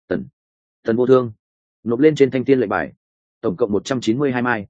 Tần Vô Thương nộp lên trên thanh tiên lệnh bài, tổng cộng 192 mai.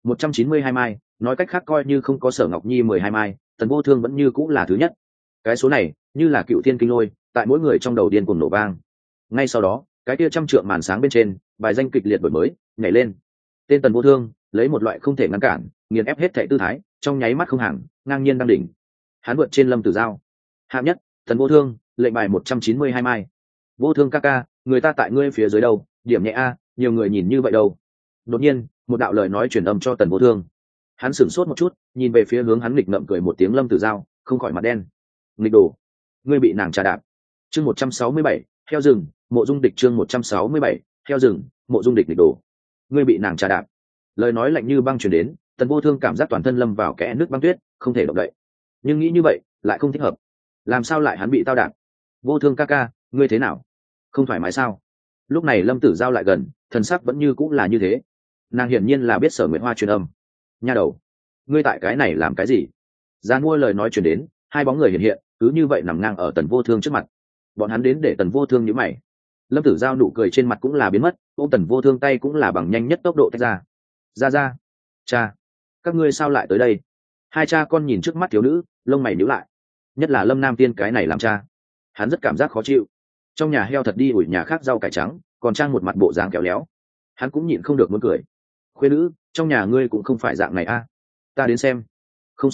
192 mai, nói cách khác coi như không có Sở Ngọc Nhi 12 mai, Tần Vô Thương vẫn như cũng là thứ nhất. Cái số này, như là cựu thiên kinh lôi, tại mỗi người trong đầu điên cuồng nổ vang. Ngay sau đó, cái kia trăm trượng màn sáng bên trên, bài danh kịch liệt đổi mới, nhảy lên. Tên Tần Vô Thương, lấy một loại không thể ngăn cản, nghiền ép hết thảy tư thái, trong nháy mắt không hàng, ngang nhiên đang đỉnh. Hắn vượt trên Lâm Tử Giao. Hạng nhất, Tần Vô Thương, lệnh bài 192 mai. Vô Thương ca ca, người ta tại ngươi phía dưới đâu, điểm nhẹ a, nhiều người nhìn như vậy đâu. Đột nhiên, một đạo lời nói truyền âm cho Tần Vô Thương. Hắn sửng sốt một chút, nhìn về phía hướng hắn nghịch ngợm cười một tiếng Lâm Tử Giao, không khỏi mặt đen. Nghịch đồ, ngươi bị nàng trà đạp. Chương 167, theo rừng, mộ dung địch chương 167, theo rừng, mộ dung địch nghịch đồ. Ngươi bị nàng trà đạp. Lời nói lạnh như băng truyền đến, Tần Vô Thương cảm giác toàn thân lâm vào kẽ nước băng tuyết, không thể động đậy. Nhưng nghĩ như vậy, lại không thích hợp. Làm sao lại hắn bị tao đạp? Vô Thương ca ca, ngươi thế nào? Không thoải mái sao? Lúc này Lâm Tử Giao lại gần, thần sắc vẫn như cũng là như thế. Nàng hiển nhiên là biết Sở Nguyệt Hoa truyền âm. Nha đầu, ngươi tại cái này làm cái gì? Gian mua lời nói truyền đến, hai bóng người hiện hiện, cứ như vậy nằm ngang ở Tần Vô Thương trước mặt. Bọn hắn đến để Tần Vô Thương nhíu mày. Lâm Tử Giao nụ cười trên mặt cũng là biến mất, ôm Tần Vô Thương tay cũng là bằng nhanh nhất tốc độ tách ra. Ra, cha, các ngươi sao lại tới đây? Hai cha con nhìn trước mắt thiếu nữ, lông mày nhíu lại. Nhất là Lâm Nam Tiên cái này làm cha, hắn rất cảm giác khó chịu. Trong nhà heo thật đi ủi nhà khác rau cải trắng, còn trang một mặt bộ dáng kéo léo, hắn cũng nhịn không được muốn cười. Khuê nữ, trong nhà ngươi cũng không phải dạng này a. Ta đến xem. Không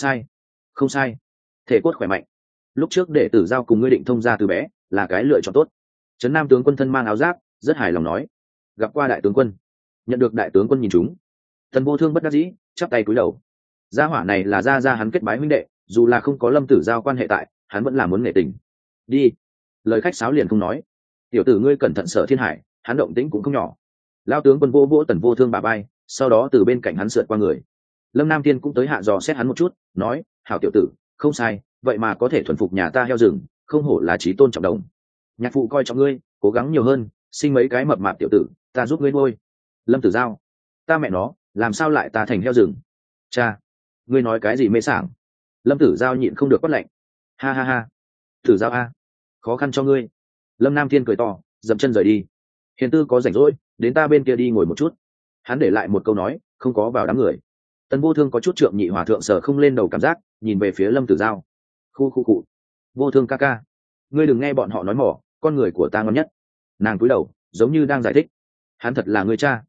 sai, thể cốt khỏe mạnh. Lúc trước để Tử Giao cùng ngươi định thông gia từ bé, là cái lựa chọn tốt. Trấn Nam tướng quân thân mang áo giáp, rất hài lòng nói. Gặp qua đại tướng quân. Nhận được đại tướng quân nhìn chúng. Tần Vô Thương bất đắc dĩ, chắp tay cúi đầu. Gia hỏa này là gia hắn kết bái huynh đệ, dù là không có Lâm Tử Giao quan hệ tại, hắn vẫn là muốn nghệ tình. Đi. Lời khách sáo liền không nói. Tiểu tử ngươi cẩn thận Sở Thiên Hải, hắn động tĩnh cũng không nhỏ. Lao tướng quân vỗ Tần Vô Thương bả vai, sau đó từ bên cạnh hắn sượt qua người. Lâm Nam Tiên cũng tới hạ dò xét hắn một chút, nói: hảo tiểu tử, không sai, vậy mà có thể thuần phục nhà ta heo rừng, không hổ là chí tôn trọng đồng. Nhạc phụ coi trọng ngươi, cố gắng nhiều hơn, sinh mấy cái mập mạp tiểu tử, ta giúp ngươi nuôi. Lâm Tử Giao, ta mẹ nó, làm sao lại ta thành heo rừng? Cha, ngươi nói cái gì mê sảng? Lâm Tử Giao nhịn không được quát lạnh. Ha ha ha, Tử Giao a, khó khăn cho ngươi. Lâm Nam Thiên cười to, dậm chân rời đi. Hiền tư có rảnh rỗi, đến ta bên kia đi ngồi một chút. Hắn để lại một câu nói, không có vào đám người. Tần Vô Thương có chút trượng nhị hòa thượng sở không lên đầu cảm giác, nhìn về phía Lâm Tử Giao. Khu. Vô Thương ca ca, ngươi đừng nghe bọn họ nói mỏ, con người của ta ngon nhất. Nàng cúi đầu, giống như đang giải thích. Hắn thật là ngươi cha.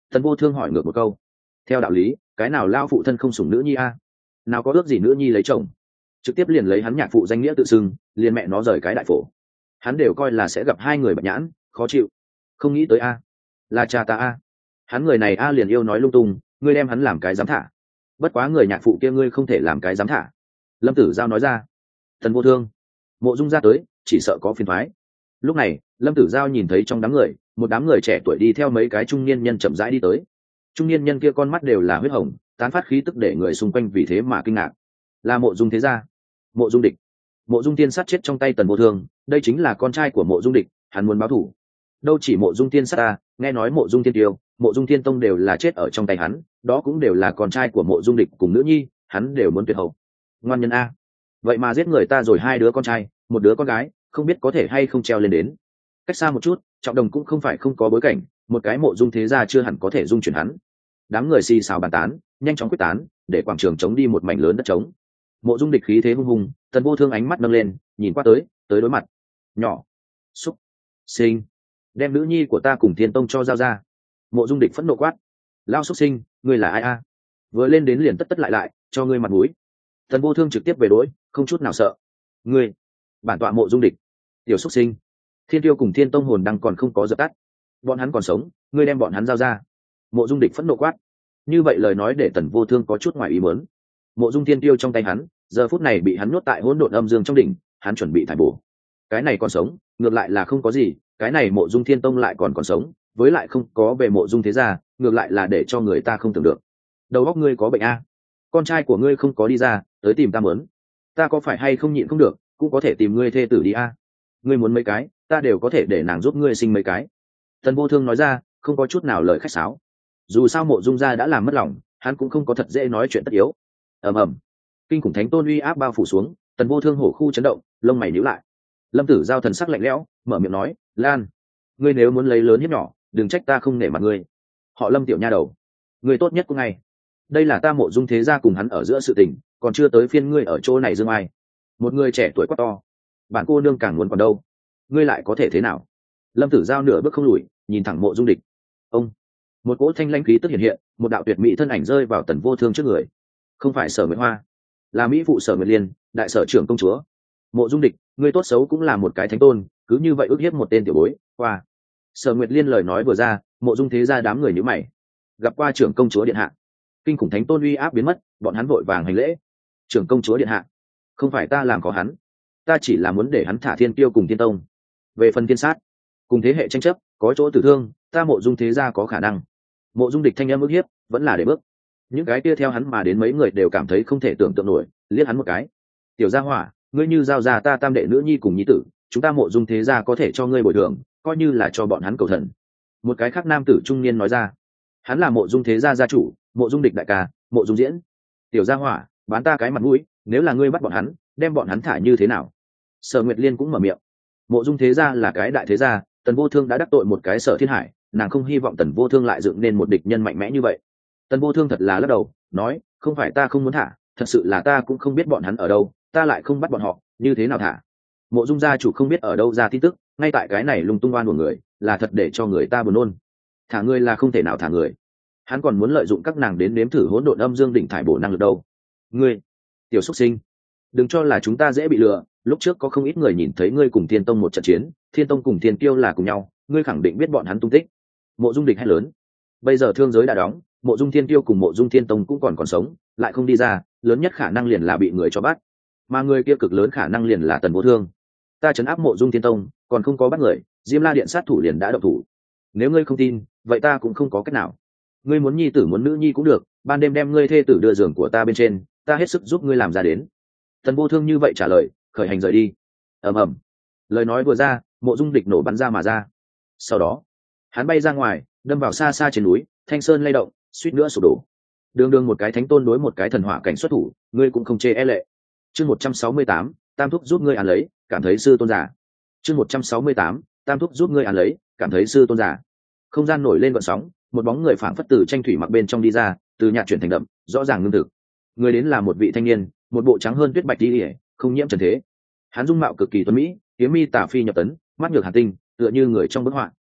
Tần Vô Thương hỏi ngược một câu. Theo đạo lý, cái nào lao phụ thân không sủng nữ nhi a? Nào có ước gì nữ nhi lấy chồng, trực tiếp liền lấy hắn nhạc phụ danh nghĩa tự xưng, liền mẹ nó rời cái đại phổ. Hắn đều coi là sẽ gặp hai người bạch nhãn, khó chịu. Không nghĩ tới a, là cha ta a. Hắn người này a liền yêu nói lung tung, ngươi đem hắn làm cái dám thả. Bất quá người nhạc phụ kia ngươi không thể làm cái dám thả. Lâm Tử Giao nói ra. Tần Vô Thương, Mộ Dung ra tới, chỉ sợ có phiền toái. Lúc này, Lâm Tử Giao nhìn thấy trong đám người, một đám người trẻ tuổi đi theo mấy cái trung niên nhân chậm rãi đi tới. Trung niên nhân kia con mắt đều là huyết hồng, tán phát khí tức để người xung quanh vì thế mà kinh ngạc. Là Mộ Dung thế gia, Mộ Dung Địch. Mộ Dung Tiên sát chết trong tay Tần Vô Thương, đây chính là con trai của Mộ Dung Địch, hắn muốn báo thù. Đâu chỉ Mộ Dung Tiên sát ta, nghe nói Mộ Dung Tiên Tiêu, Mộ Dung Tiên Tông đều là chết ở trong tay hắn, đó cũng đều là con trai của Mộ Dung Địch cùng nữ nhi, hắn đều muốn tuyệt hậu. Ngoan nhân a, vậy mà giết người ta rồi hai đứa con trai, một đứa con gái, không biết có thể hay không treo lên đến. Cách xa một chút, Trọng Đồng cũng không phải không có bối cảnh, một cái Mộ Dung thế gia chưa hẳn có thể dung chuyển hắn. Đám người xì xào bàn tán, nhanh chóng quyết tán, để quảng trường chống đi một mảnh lớn đất trống. Mộ Dung Địch khí thế hung hùng, Tần Vô Thương ánh mắt nâng lên, nhìn qua tới đối mặt. Nhỏ, xúc, sinh, đem nữ nhi của ta cùng Thiên Tông cho giao ra. Mộ Dung Địch phẫn nộ quát. Lao xúc sinh, ngươi là ai a? Vừa lên đến liền tất lại, cho ngươi mặt mũi. Tần Vô Thương trực tiếp về đối, không chút nào sợ. Ngươi, bản tọa Mộ Dung Địch, tiểu xúc sinh. Thiên Tiêu cùng Thiên Tông hồn đang còn không có dập tắt, bọn hắn còn sống, ngươi đem bọn hắn giao ra. Mộ Dung Địch phẫn nộ quát. Như vậy lời nói để Tần Vô Thương có chút ngoài ý muốn. Mộ Dung Thiên Tiêu trong tay hắn, giờ phút này bị hắn nhốt tại hỗn độn âm dương trong đỉnh, hắn chuẩn bị thải bổ. Cái này còn sống, ngược lại là không có gì, cái này Mộ Dung Thiên Tông lại còn sống, với lại không có về Mộ Dung thế gia, ngược lại là để cho người ta không tưởng được. Đầu óc ngươi có bệnh a? Con trai của ngươi không có đi ra, tới tìm ta muốn. Ta có phải hay không nhịn không được, cũng có thể tìm ngươi thê tử đi a. Ngươi muốn mấy cái, ta đều có thể để nàng giúp ngươi sinh mấy cái. Tần Vô Thương nói ra, không có chút nào lời khách sáo. Dù sao Mộ Dung gia đã làm mất lòng, hắn cũng không có thật dễ nói chuyện tất yếu. Ầm ầm, kinh khủng thánh tôn uy áp bao phủ xuống, Tần Vô Thương hổ khu chấn động, lông mày nhíu lại. Lâm Tử Giao thần sắc lạnh lẽo, mở miệng nói, Lan, ngươi nếu muốn lấy lớn hiếp nhỏ, đừng trách ta không nể mặt ngươi. Họ Lâm tiểu nha đầu, ngươi tốt nhất cũng ngay. Đây là ta Mộ Dung thế gia cùng hắn ở giữa sự tình, còn chưa tới phiên ngươi ở chỗ này dương ai. Một người trẻ tuổi quá to, bản cô nương càng muốn còn đâu, ngươi lại có thể thế nào? Lâm Tử Giao nửa bước không lùi, nhìn thẳng Mộ Dung Địch. Ông, một cỗ thanh lãnh khí tức hiện hiện, một đạo tuyệt mỹ thân ảnh rơi vào Tần Vô Thương trước người. Không phải Sở Nguyệt Hoa, là mỹ phụ Sở Nguyệt Liên, đại sở trưởng công chúa. Mộ Dung Địch, ngươi tốt xấu cũng là một cái thánh tôn, cứ như vậy ức hiếp một tên tiểu bối. Qua, Sở Nguyệt Liên lời nói vừa ra, Mộ Dung thế gia đám người nhíu mày. Gặp qua trưởng công chúa điện hạ. Kinh khủng thánh tôn uy áp biến mất, bọn hắn vội vàng hành lễ. Trưởng công chúa điện hạ, không phải ta làm có hắn, ta chỉ là muốn để hắn thả Thiên Tiêu cùng Thiên Tông. Về phần Thiên Sát, cùng thế hệ tranh chấp, có chỗ tử thương, ta Mộ Dung thế gia có khả năng. Mộ Dung Địch thanh âm ức hiếp, vẫn là để bước. Những cái kia theo hắn mà đến mấy người đều cảm thấy không thể tưởng tượng nổi, liếc hắn một cái. Tiểu gia hỏa, ngươi như giao ra ta tam đệ nữ nhi cùng nhi tử, chúng ta Mộ Dung thế gia có thể cho ngươi bồi thường, coi như là cho bọn hắn cầu thần. Một cái khác nam tử trung niên nói ra. Hắn là Mộ Dung thế gia gia chủ, Mộ Dung Địch đại ca, Mộ Dung Diễn. Tiểu gia hỏa, bán ta cái mặt mũi, nếu là ngươi bắt bọn hắn, đem bọn hắn thả như thế nào? Sở Nguyệt Liên cũng mở miệng. Mộ Dung thế gia là cái đại thế gia, Tần Vô Thương đã đắc tội một cái Sở Thiên Hải, nàng không hy vọng Tần Vô Thương lại dựng nên một địch nhân mạnh mẽ như vậy. Tần Vô Thương thật là lắc đầu, nói, không phải ta không muốn thả, thật sự là ta cũng không biết bọn hắn ở đâu, ta lại không bắt bọn họ, như thế nào thả? Mộ Dung gia chủ không biết ở đâu ra tin tức, ngay tại cái này lung tung oan của người, là thật để cho người ta buồn nôn. Thả người là không thể nào thả người, hắn còn muốn lợi dụng các nàng đến nếm thử hỗn độn âm dương đỉnh thải bổ năng lực đâu. Ngươi, tiểu xuất sinh, đừng cho là chúng ta dễ bị lừa, lúc trước có không ít người nhìn thấy ngươi cùng Thiên Tông một trận chiến, Thiên Tông cùng Thiên Kiêu là cùng nhau, ngươi khẳng định biết bọn hắn tung tích. Mộ Dung Địch hét lớn. Bây giờ thương giới đã đóng, Mộ Dung Thiên Kiêu cùng Mộ Dung Thiên Tông cũng còn sống, lại không đi ra, lớn nhất khả năng liền là bị người cho bắt, mà người kia cực lớn khả năng liền là Tần Vô Thương. Ta trấn áp Mộ Dung Thiên Tông, còn không có bắt người, Diêm La Điện sát thủ liền đã động thủ. Nếu ngươi không tin, vậy ta cũng không có cách nào. Ngươi muốn nhi tử muốn nữ nhi cũng được, ban đêm đem ngươi thê tử đưa giường của ta bên trên, ta hết sức giúp ngươi làm ra đến. Tần Vô Thương như vậy trả lời, khởi hành rời đi. Ầm ầm, lời nói vừa ra, Mộ Dung Địch nổ bắn ra mà ra. Sau đó, hắn bay ra ngoài, đâm vào xa xa trên núi, thanh sơn lay động, suýt nữa sụp đổ. Đường đường một cái thánh tôn đối một cái thần hỏa cảnh xuất thủ, ngươi cũng không chê e lệ. Chương 168, Tam thúc giúp ngươi án lấy, cảm thấy sư tôn giả. Chương 168, Tam thúc giúp ngươi án lấy, cảm thấy sư tôn giả. Không gian nổi lên gợn sóng, một bóng người phảng phất từ tranh thủy mặc bên trong đi ra, từ nhạt chuyển thành đậm, rõ ràng ngưng thực. Người đến là một vị thanh niên, một bộ trắng hơn tuyết bạch đi, không nhiễm trần thế. Hắn dung mạo cực kỳ tuấn mỹ, kiếm mi tả phi nhập tấn, mắt nhược hàn tinh, tựa như người trong bức họa.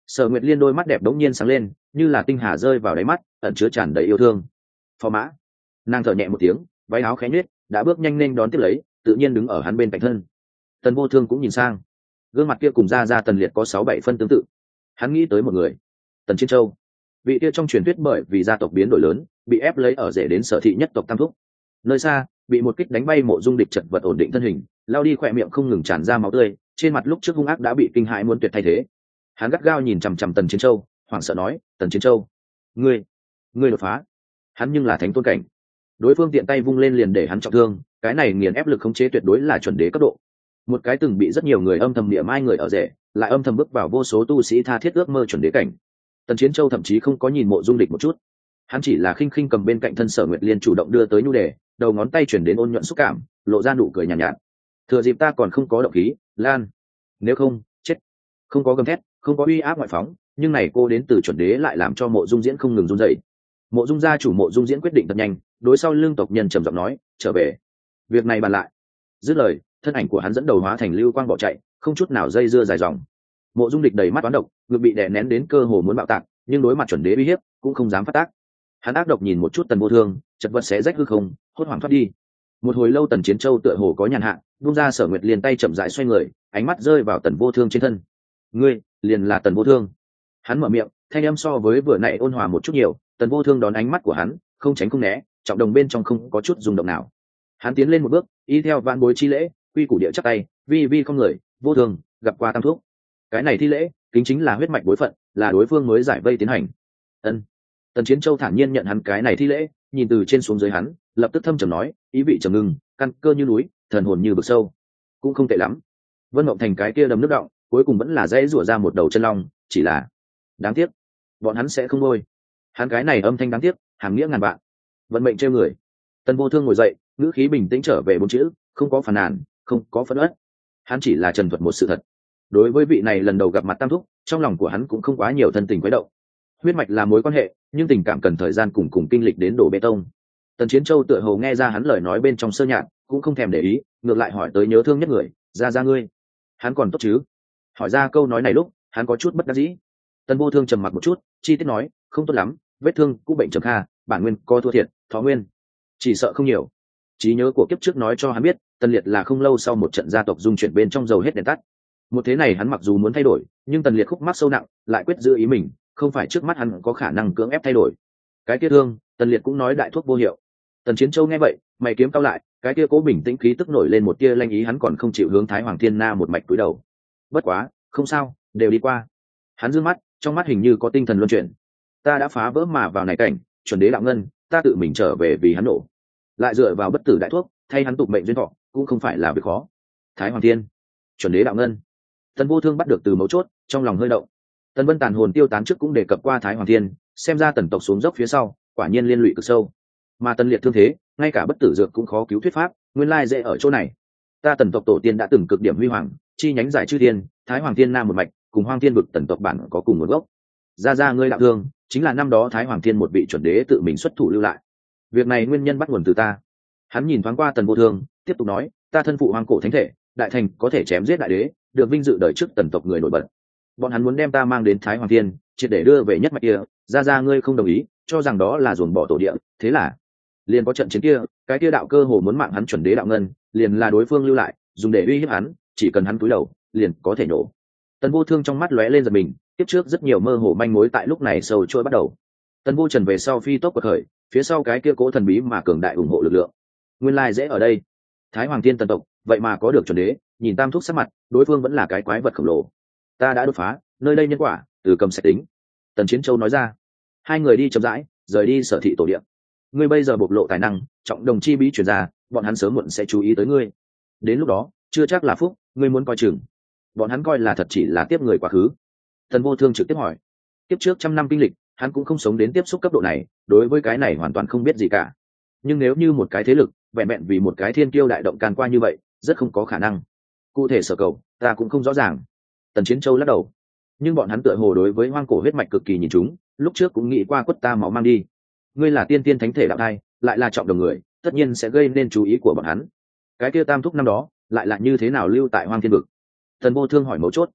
Sở Nguyệt Liên đôi mắt đẹp đống nhiên sáng lên, như là tinh hà rơi vào đáy mắt, ẩn chứa tràn đầy yêu thương. Phò mã. Nàng thở nhẹ một tiếng, váy áo khẽ nhếch, đã bước nhanh lên đón tiếp lấy, tự nhiên đứng ở hắn bên cạnh thân. Tần Vô Thương cũng nhìn sang, gương mặt kia cùng ra Tần Liệt có 6-7 phân tương tự. Hắn nghĩ tới một người, Tần Chiến Châu. Vị kia trong truyền thuyết bởi vì gia tộc biến đổi lớn, bị ép lấy ở rể đến Sở thị nhất tộc Tam Thúc. Nơi xa, bị một kích đánh bay Mộ Dung Địch chật vật ổn định thân hình, lao đi khỏe miệng không ngừng tràn ra máu tươi, trên mặt lúc trước hung ác đã bị kinh hãi muốn tuyệt thay thế. Hắn gắt gao nhìn chằm chằm Tần Chiến Châu, hoảng sợ nói: Tần Chiến Châu, ngươi đột phá. Hắn nhưng là thánh tôn cảnh, đối phương tiện tay vung lên liền để hắn trọng thương, cái này nghiền ép lực khống chế tuyệt đối là chuẩn đế cấp độ. Một cái từng bị rất nhiều người âm thầm niệm mai người ở rể, lại âm thầm bước vào vô số tu sĩ tha thiết ước mơ chuẩn đế cảnh. Tần Chiến Châu thậm chí không có nhìn Mộ Dung Địch một chút, hắn chỉ là khinh khinh cầm bên cạnh thân Sở Nguyệt Liên chủ động đưa tới nhu đề, đầu ngón tay chuyển đến ôn nhuận xúc cảm, lộ ra nụ cười nhàn nhạt. Thừa dịp ta còn không có động khí, lan, nếu không chết. Không có gầm thét, không có uy áp ngoại phóng, nhưng này cô đến từ chuẩn đế lại làm cho Mộ Dung Diễn không ngừng run rẩy. Mộ Dung gia chủ Mộ Dung Diễn quyết định thật nhanh, đối sau lưng tộc nhân trầm giọng nói: trở về, việc này bàn lại. Dứt lời, thân ảnh của hắn dẫn đầu hóa thành lưu quang bỏ chạy, không chút nào dây dưa dài dòng. Mộ Dung Địch đầy mắt toán độc, ngực bị đè nén đến cơ hồ muốn bạo tạc, nhưng đối mặt chuẩn đế uy hiếp cũng không dám phát tác. Hắn ác độc nhìn một chút Tần Vô Thương, chật vật xé rách hư không, hốt hoảng thoát đi. Một hồi lâu Tần Chiến Châu tựa hồ có nhàn hạ, buông ra Sở Nguyệt Liên tay chậm rãi xoay người, ánh mắt rơi vào Tần Vô Thương trên thân. Ngươi liền là Tần Vô Thương. Hắn mở miệng, thanh âm so với vừa nãy ôn hòa một chút nhiều. Tần Vô Thương đón ánh mắt của hắn, không tránh không né, trọng đồng bên trong không có chút rung động nào. Hắn tiến lên một bước, y theo vạn bối chi lễ, quy củ địa chắp tay, vi không người, Vô Thương gặp qua Tam Thúc. Cái này thi lễ, kính chính là huyết mạch bối phận, là đối phương mới giải vây tiến hành. Ân. Tần Chiến Châu thản nhiên nhận hắn cái này thi lễ, nhìn từ trên xuống dưới hắn, lập tức thâm trầm nói, ý vị trầm ngưng, căn cơ như núi, thần hồn như vực sâu, cũng không tệ lắm. Vân Mộng Thành cái kia đầm nước động, cuối cùng vẫn là dễ rủa ra một đầu chân long, chỉ là đáng tiếc, bọn hắn sẽ không nuôi. Hắn cái này âm thanh đáng tiếc, hàm nghĩa ngàn vạn. Vận mệnh trêu người. Tần Vô Thương ngồi dậy, ngữ khí bình tĩnh trở về 4 chữ, không có phàn nàn, không có phẫn uất. Hắn chỉ là trần thuật một sự thật. Đối với vị này lần đầu gặp mặt Tam Thúc, trong lòng của hắn cũng không quá nhiều thân tình quấy động. Huyết mạch là mối quan hệ, nhưng tình cảm cần thời gian cùng kinh lịch đến đổ bê tông. Tần Chiến Châu tựa hồ nghe ra hắn lời nói bên trong sơ nhạt, cũng không thèm để ý, ngược lại hỏi tới nhớ thương nhất người, ra ngươi. Hắn còn tốt chứ? Hỏi ra câu nói này lúc, hắn có chút bất đắc dĩ. Tần Vô Thương trầm mặc một chút, chi tiết nói, không tốt lắm, vết thương cũ bệnh trầm kha, bản nguyên co thua thiệt, thọ nguyên chỉ sợ không nhiều. Trí nhớ của kiếp trước nói cho hắn biết, Tần Liệt là không lâu sau một trận gia tộc dung chuyển bên trong dầu hết đèn tắt. Một thế này hắn mặc dù muốn thay đổi, nhưng Tần Liệt khúc mắc sâu nặng, lại quyết giữ ý mình, không phải trước mắt hắn có khả năng cưỡng ép thay đổi. Cái kia thương, Tần Liệt cũng nói đại thuốc vô hiệu. Tần Chiến Châu nghe vậy, mày kiếm cao lại, cái kia cố bình tĩnh khí tức nổi lên một tia lanh ý, hắn còn không chịu hướng Thái Hoàng Thiên Na một mạch cúi đầu. Bất quá, không sao, đều đi qua. Hắn dương mắt, trong mắt hình như có tinh thần luân chuyển. Ta đã phá vỡ mà vào này cảnh, chuẩn đế đạo ngân, ta tự mình trở về vì hắn nổ. Lại dựa vào bất tử đại thuốc, thay hắn tục mệnh duyên thọ, cũng không phải là việc khó. Thái Hoàng Thiên, chuẩn đế đạo ngân. Tần Vô Thương bắt được từ mấu chốt, trong lòng hơi động. Tần Vân tàn hồn tiêu tán trước cũng đề cập qua Thái Hoàng Thiên, xem ra Tần tộc xuống dốc phía sau, quả nhiên liên lụy cực sâu. Mà Tần Liệt thương thế, ngay cả bất tử dược cũng khó cứu thuyết pháp, nguyên lai dễ ở chỗ này. Ta Tần tộc tổ tiên đã từng cực điểm huy hoàng, chi nhánh giải chư thiên, Thái Hoàng Thiên Nam một mạch, cùng Hoang Thiên vực Tần tộc bản có cùng nguồn gốc. Ra ngươi đạo thương, chính là năm đó Thái Hoàng Thiên một vị chuẩn đế tự mình xuất thủ lưu lại. Việc này nguyên nhân bắt nguồn từ ta. Hắn nhìn thoáng qua Tần Vô Thương, tiếp tục nói, ta thân phụ hoang cổ thánh thể, đại thành có thể chém giết đại đế, được vinh dự đời trước Tần tộc người nổi bật. Bọn hắn muốn đem ta mang đến Thái Hoàng Thiên, triệt để đưa về nhất mạch kia, ra ngươi không đồng ý, cho rằng đó là ruồng bỏ tổ địa, thế là liền có trận chiến kia, cái kia đạo cơ hồ muốn mạng hắn chuẩn đế đạo ngân, liền là đối phương lưu lại, dùng để uy hiếp hắn, chỉ cần hắn cúi đầu, liền có thể nổ. Tần Vô Thương trong mắt lóe lên giật mình, tiếp trước rất nhiều mơ hồ manh mối tại lúc này sâu trôi bắt đầu. Tần Vô Trần về sau phi tốc quật khởi, phía sau cái kia cố thần bí mà cường đại ủng hộ lực lượng. Nguyên lai dễ ở đây. Thái Hoàng Thiên Tần tộc, vậy mà có được chuẩn đế, nhìn Tam Thúc sắc mặt, đối phương vẫn là cái quái vật khổng lồ. Ta đã đột phá, nơi đây nhân quả, từ cầm sẽ tính. Tần Chiến Châu nói ra. Hai người đi chậm rãi, rời đi Sở thị tổ địa. Ngươi bây giờ bộc lộ tài năng, trọng đồng chi bí truyền ra, bọn hắn sớm muộn sẽ chú ý tới ngươi. Đến lúc đó, chưa chắc là phúc, ngươi muốn coi chừng. Bọn hắn coi là thật chỉ là tiếp người quá khứ. Tần Vô Thương trực tiếp hỏi. Tiếp trước 100 năm kinh lịch, hắn cũng không sống đến tiếp xúc cấp độ này, đối với cái này hoàn toàn không biết gì cả. Nhưng nếu như một cái thế lực vẹn vẹn vì một cái thiên kiêu đại động can qua như vậy, rất không có khả năng. Cụ thể sở cầu, ta cũng không rõ ràng. Tần Chiến Châu lắc đầu. Nhưng bọn hắn tựa hồ đối với hoang cổ huyết mạch cực kỳ nhìn chúng, lúc trước cũng nghĩ qua quất ta máu mang đi. Ngươi là tiên tiên thánh thể đạo thai, lại là trọng đồng người, tất nhiên sẽ gây nên chú ý của bọn hắn. Cái kia Tam Thúc năm đó, lại là như thế nào lưu tại Hoang Thiên vực? Tần Vô Thương hỏi mấu chốt.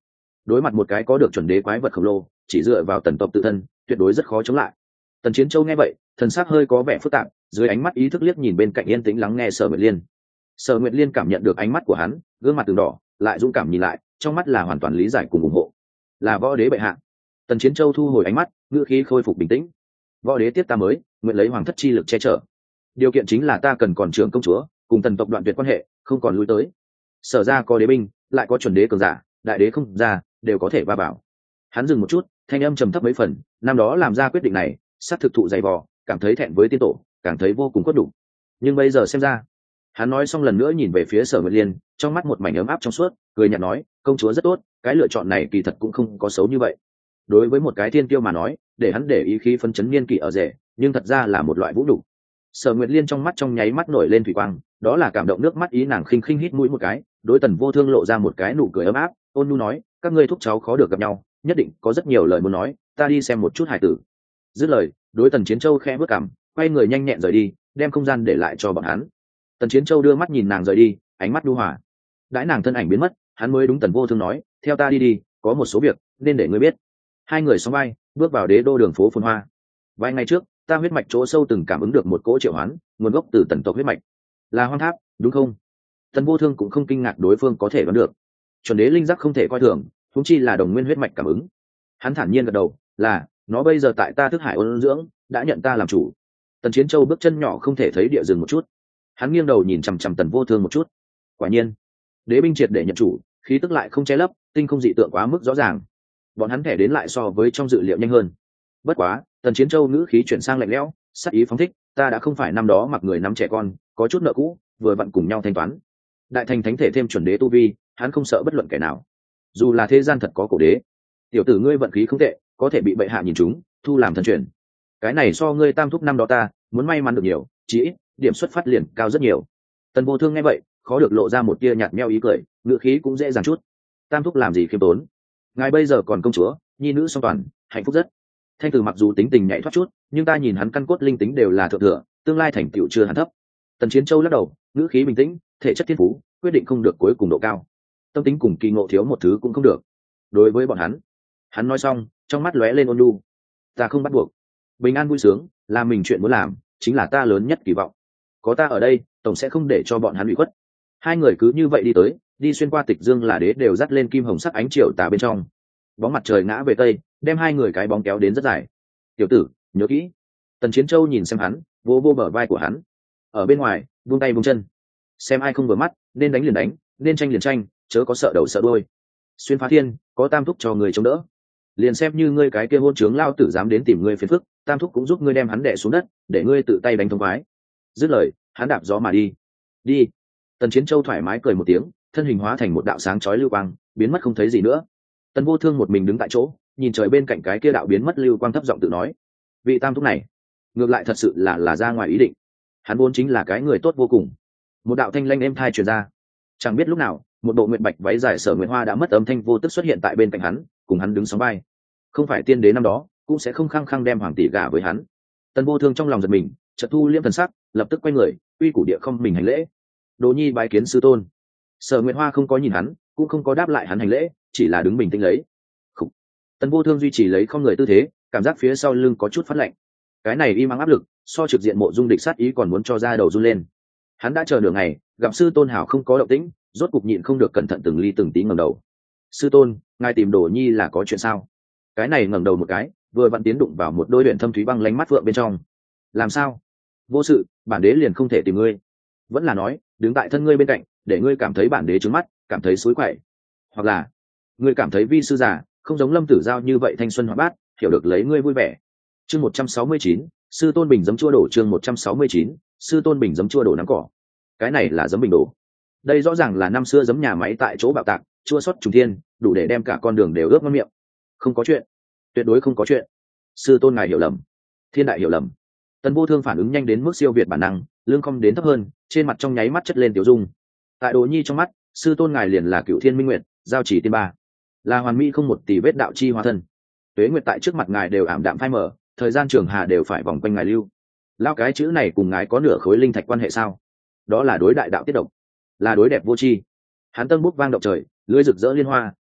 đối mặt một cái có được chuẩn đế quái vật khổng lồ, chỉ dựa vào tần tộc tự thân tuyệt đối rất khó chống lại. Tần Chiến Châu nghe vậy, thần sắc hơi có vẻ phức tạp, dưới ánh mắt ý thức liếc nhìn bên cạnh yên tĩnh lắng nghe Sở Nguyệt Liên. Sở Nguyệt Liên cảm nhận được ánh mắt của hắn, gương mặt từng đỏ, lại dũng cảm nhìn lại, trong mắt là hoàn toàn lý giải cùng ủng hộ. Là võ đế bệ hạ. Tần Chiến Châu thu hồi ánh mắt, ngữ khí khôi phục bình tĩnh. Võ đế tiếp ta mới, nguyện lấy hoàng thất chi lực che chở. Điều kiện chính là ta cần còn trưởng công chúa, cùng tần tộc đoạn tuyệt quan hệ, không còn lui tới. Sở ra có đế binh, lại có chuẩn đế cường giả, đại đế không ra, đều có thể va bảo. Hắn dừng một chút, thanh âm trầm thấp mấy phần, năm đó làm ra quyết định này, sát thực thụ dày vò, cảm thấy thẹn với tiên tổ, càng thấy vô cùng khuất đủ. Nhưng bây giờ xem ra, hắn nói xong lần nữa nhìn về phía Sở Nguyệt Liên, trong mắt một mảnh ấm áp trong suốt, cười nhạt nói, công chúa rất tốt, cái lựa chọn này kỳ thật cũng không có xấu như vậy. Đối với một cái thiên kiêu mà nói, để hắn để ý khí phấn chấn niên kỷ ở rể, nhưng thật ra là một loại vũ đủ. Sở Nguyệt Liên trong mắt trong nháy mắt nổi lên thủy quang, đó là cảm động nước mắt ý, nàng khinh khinh hít mũi một cái, đối Tần Vô Thương lộ ra một cái nụ cười ấm áp, ôn nhu nói, các ngươi thúc cháu khó được gặp nhau, nhất định có rất nhiều lời muốn nói, ta đi xem một chút hải tử. Dứt lời, đối Tần Chiến Châu khẽ bước cằm, quay người nhanh nhẹn rời đi, đem không gian để lại cho bọn hắn. Tần Chiến Châu đưa mắt nhìn nàng rời đi, ánh mắt nhu hòa. Đãi nàng thân ảnh biến mất, hắn mới đúng Tần Vô Thương nói, theo ta đi đi, có một số việc nên để ngươi biết. Hai người sóng vai bước vào đế đô đường phố phồn hoa. Vài ngày trước, ta huyết mạch chỗ sâu từng cảm ứng được một cỗ triệu hoán, nguồn gốc từ tần tộc huyết mạch, là Hoang Tháp, đúng không? Tần Vô Thương cũng không kinh ngạc đối phương có thể đoán được. Chuẩn đế linh giác không thể coi thường, huống chi là đồng nguyên huyết mạch cảm ứng. Hắn thản nhiên gật đầu, là nó bây giờ tại ta thức hải ôn dưỡng, đã nhận ta làm chủ. Tần Chiến Châu bước chân nhỏ không thể thấy địa dừng một chút, hắn nghiêng đầu nhìn chằm chằm Tần Vô Thương một chút. Quả nhiên, đế binh triệt để nhận chủ, khí tức lại không che lấp, tinh không dị tượng quá mức rõ ràng. Bọn hắn thẻ đến lại so với trong dự liệu nhanh hơn. Bất quá, Tần Chiến Châu ngữ khí chuyển sang lạnh lẽo, sắc ý phóng thích, ta đã không phải năm đó mặc người nắm trẻ con, có chút nợ cũ, vừa vặn cùng nhau thanh toán. Đại thành thánh thể thêm chuẩn đế tu vi, hắn không sợ bất luận kẻ nào. Dù là thế gian thật có cổ đế, tiểu tử ngươi vận khí không tệ, có thể bị bệ hạ nhìn trúng, thu làm thần truyền. Cái này so ngươi tam thúc năm đó ta, muốn may mắn được nhiều, chỉ ít, điểm xuất phát liền cao rất nhiều. Tần Vô Thương nghe vậy, khó được lộ ra một tia nhạt nhẽo ý cười, ngữ khí cũng dễ dàng chút. Tam thúc làm gì khiêm tốn? Ngài bây giờ còn công chúa, nhi nữ song toàn, hạnh phúc rất. Thanh Từ mặc dù tính tình nhạy thoát chút, nhưng ta nhìn hắn căn cốt linh tính đều là thượng thừa, tương lai thành tựu chưa hẳn thấp. Tần Chiến Châu lắc đầu, ngữ khí bình tĩnh, thể chất thiên phú, quyết định không được cuối cùng độ cao. Tâm tính cùng kỳ ngộ thiếu một thứ cũng không được. Đối với bọn hắn nói xong, trong mắt lóe lên ôn nhu. Ta không bắt buộc. Bình an vui sướng, làm mình chuyện muốn làm, chính là ta lớn nhất kỳ vọng. Có ta ở đây, tổng sẽ không để cho bọn hắn bị khuất. Hai người cứ như vậy đi tới, đi xuyên qua Tịch Dương là đế đều dắt lên kim hồng sắc ánh chiều tà bên trong. Bóng mặt trời ngã về tây, đem hai người cái bóng kéo đến rất dài. Tiểu tử, nhớ kỹ. Tần Chiến Châu nhìn xem hắn, vô vô bờ vai của hắn. Ở bên ngoài, buông tay buông chân. Xem ai không vừa mắt, nên đánh liền đánh, nên tranh liền tranh, chớ có sợ đầu sợ đuôi. Xuyên phá thiên, có tam thúc cho người chống đỡ. Liền xem như ngươi cái kia hôn trướng lao tử dám đến tìm ngươi phiền phức, tam thúc cũng giúp ngươi đem hắn đè xuống đất, để ngươi tự tay đánh thông khoái. Dứt lời, hắn đạp gió mà đi. Đi. Tần Chiến Châu thoải mái cười một tiếng, thân hình hóa thành một đạo sáng chói lưu quang, biến mất không thấy gì nữa. Tần Vô Thương một mình đứng tại chỗ, nhìn trời bên cạnh cái kia đạo biến mất lưu quang, thấp giọng tự nói: vị tam thúc này, ngược lại thật sự là ra ngoài ý định. Hắn vốn chính là cái người tốt vô cùng. Một đạo thanh lanh êm thai truyền ra. Chẳng biết lúc nào, một bộ nguyện bạch váy dài Sở Nguyệt Hoa đã mất âm thanh vô tức xuất hiện tại bên cạnh hắn, cùng hắn đứng sóng vai. Không phải tiên đế năm đó, cũng sẽ không khăng khăng đem hoàng tỷ gả với hắn. Tần Vô Thương trong lòng giật mình, chợt thu liễm thần sắc, lập tức quay người, uy củ địa không mình hành lễ. Đồ nhi bái kiến sư tôn. Sở Nguyệt Hoa không có nhìn hắn, cũng không có đáp lại hắn hành lễ, chỉ là đứng bình tĩnh lấy. Khủ. Tần Vô Thương duy trì lấy không người tư thế, cảm giác phía sau lưng có chút phát lạnh. Cái này im ắng áp lực, so trực diện Mộ Dung địch sát ý còn muốn cho ra đầu run lên. Hắn đã chờ nửa ngày, gặp sư tôn hảo không có động tĩnh, rốt cục nhịn không được cẩn thận từng ly từng tí ngẩng đầu. Sư tôn, ngài tìm Đồ nhi là có chuyện sao? Cái này ngẩng đầu một cái, vừa vặn tiến đụng vào một đôi luyện thâm thúy băng lánh mắt vượng bên trong. Làm sao? Vô sự, bản đế liền không thể tìm ngươi. Vẫn là nói, đứng tại thân ngươi bên cạnh, để ngươi cảm thấy bản đế trướng mắt, cảm thấy xối quậy. Hoặc là, ngươi cảm thấy vi sư già, không giống Lâm Tử Giao như vậy thanh xuân hoạt bát, hiểu được lấy ngươi vui vẻ. Chương 169, sư tôn bình giấm chua đổ. Chương 169, sư tôn bình giấm chua đổ nắm cỏ. Cái này là giấm bình đổ. Đây rõ ràng là năm xưa giấm nhà máy tại chỗ bạo tạc, chua xót trùng thiên, đủ để đem cả con đường đều ướt ngon miệng. Không có chuyện, tuyệt đối không có chuyện. Sư tôn ngài hiểu lầm, thiên đại hiểu lầm. Tần Vô Thương phản ứng nhanh đến mức siêu việt bản năng, lương cong đến thấp hơn, trên mặt trong nháy mắt chất lên tiểu dung. Tại Đồ nhi trong mắt, sư tôn ngài liền là Cửu Thiên Minh Nguyệt, giao chỉ tiên ba, là hoàn mỹ không một tì vết đạo chi hóa thân. Tuế nguyệt tại trước mặt ngài đều ảm đạm phai mờ, thời gian trường hà đều phải vòng quanh ngài lưu. Lao cái chữ này cùng ngài có nửa khối linh thạch quan hệ sao? Đó là đối đại đạo tiết độc, là đối đẹp vô tri. Hắn tân bút vang động trời, lưỡi rực rỡ liên hoa,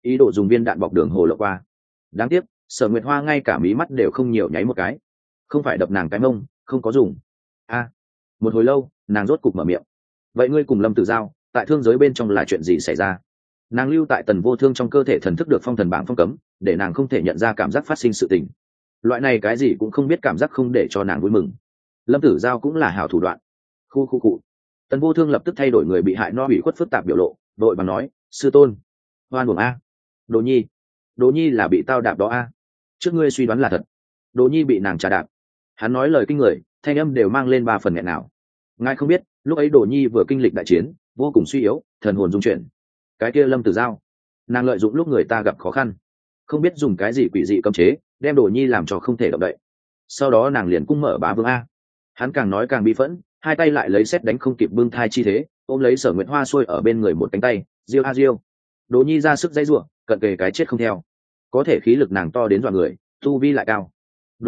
ý đồ dùng viên đạn bọc đường hồ lộ qua. Đáng tiếc Sở Nguyệt Hoa ngay cả mí mắt đều không nhiều nháy một cái. Không phải đập nàng cái mông, không có dùng. Một hồi lâu nàng rốt cục mở miệng. Vậy ngươi cùng Lâm Tử Giao tại thương giới bên trong là chuyện gì xảy ra? Nàng lưu tại Tần Vô Thương trong cơ thể thần thức được phong thần bảng phong cấm, để nàng không thể nhận ra cảm giác phát sinh sự tình. Loại này cái gì cũng không biết cảm giác không để cho nàng vui mừng. Lâm Tử Giao cũng là hảo thủ đoạn. Khu. Tần Vô Thương lập tức thay đổi người bị hại no ủy khuất phức tạp biểu lộ, đội bằng nói, sư tôn, hoan buồng a. Đỗ Nhi là bị tao đạp đó a. Trước ngươi suy đoán là thật. Đỗ Nhi bị nàng trà đạp. Hắn nói lời kinh người, thanh âm đều mang lên 3 phần nghẹn nào. Ngài không biết, lúc ấy Đỗ Nhi vừa kinh lịch đại chiến, vô cùng suy yếu, thần hồn rung chuyển. Cái kia Lâm Tử Giao, nàng lợi dụng lúc người ta gặp khó khăn, không biết dùng cái gì quỷ dị cấm chế, đem Đỗ Nhi làm cho không thể động đậy. Sau đó nàng liền cung mở bá vương a. Hắn càng nói càng bi phẫn, hai tay lại lấy sét đánh không kịp bưng thai chi thế, ôm lấy Sở Nguyệt Hoa xuôi ở bên người một cánh tay, diêu a diêu. Đỗ Nhi ra sức dãy rủa, cận kề cái chết không theo. Có thể khí lực nàng to đến dọa người, tu vi lại cao. Đỗ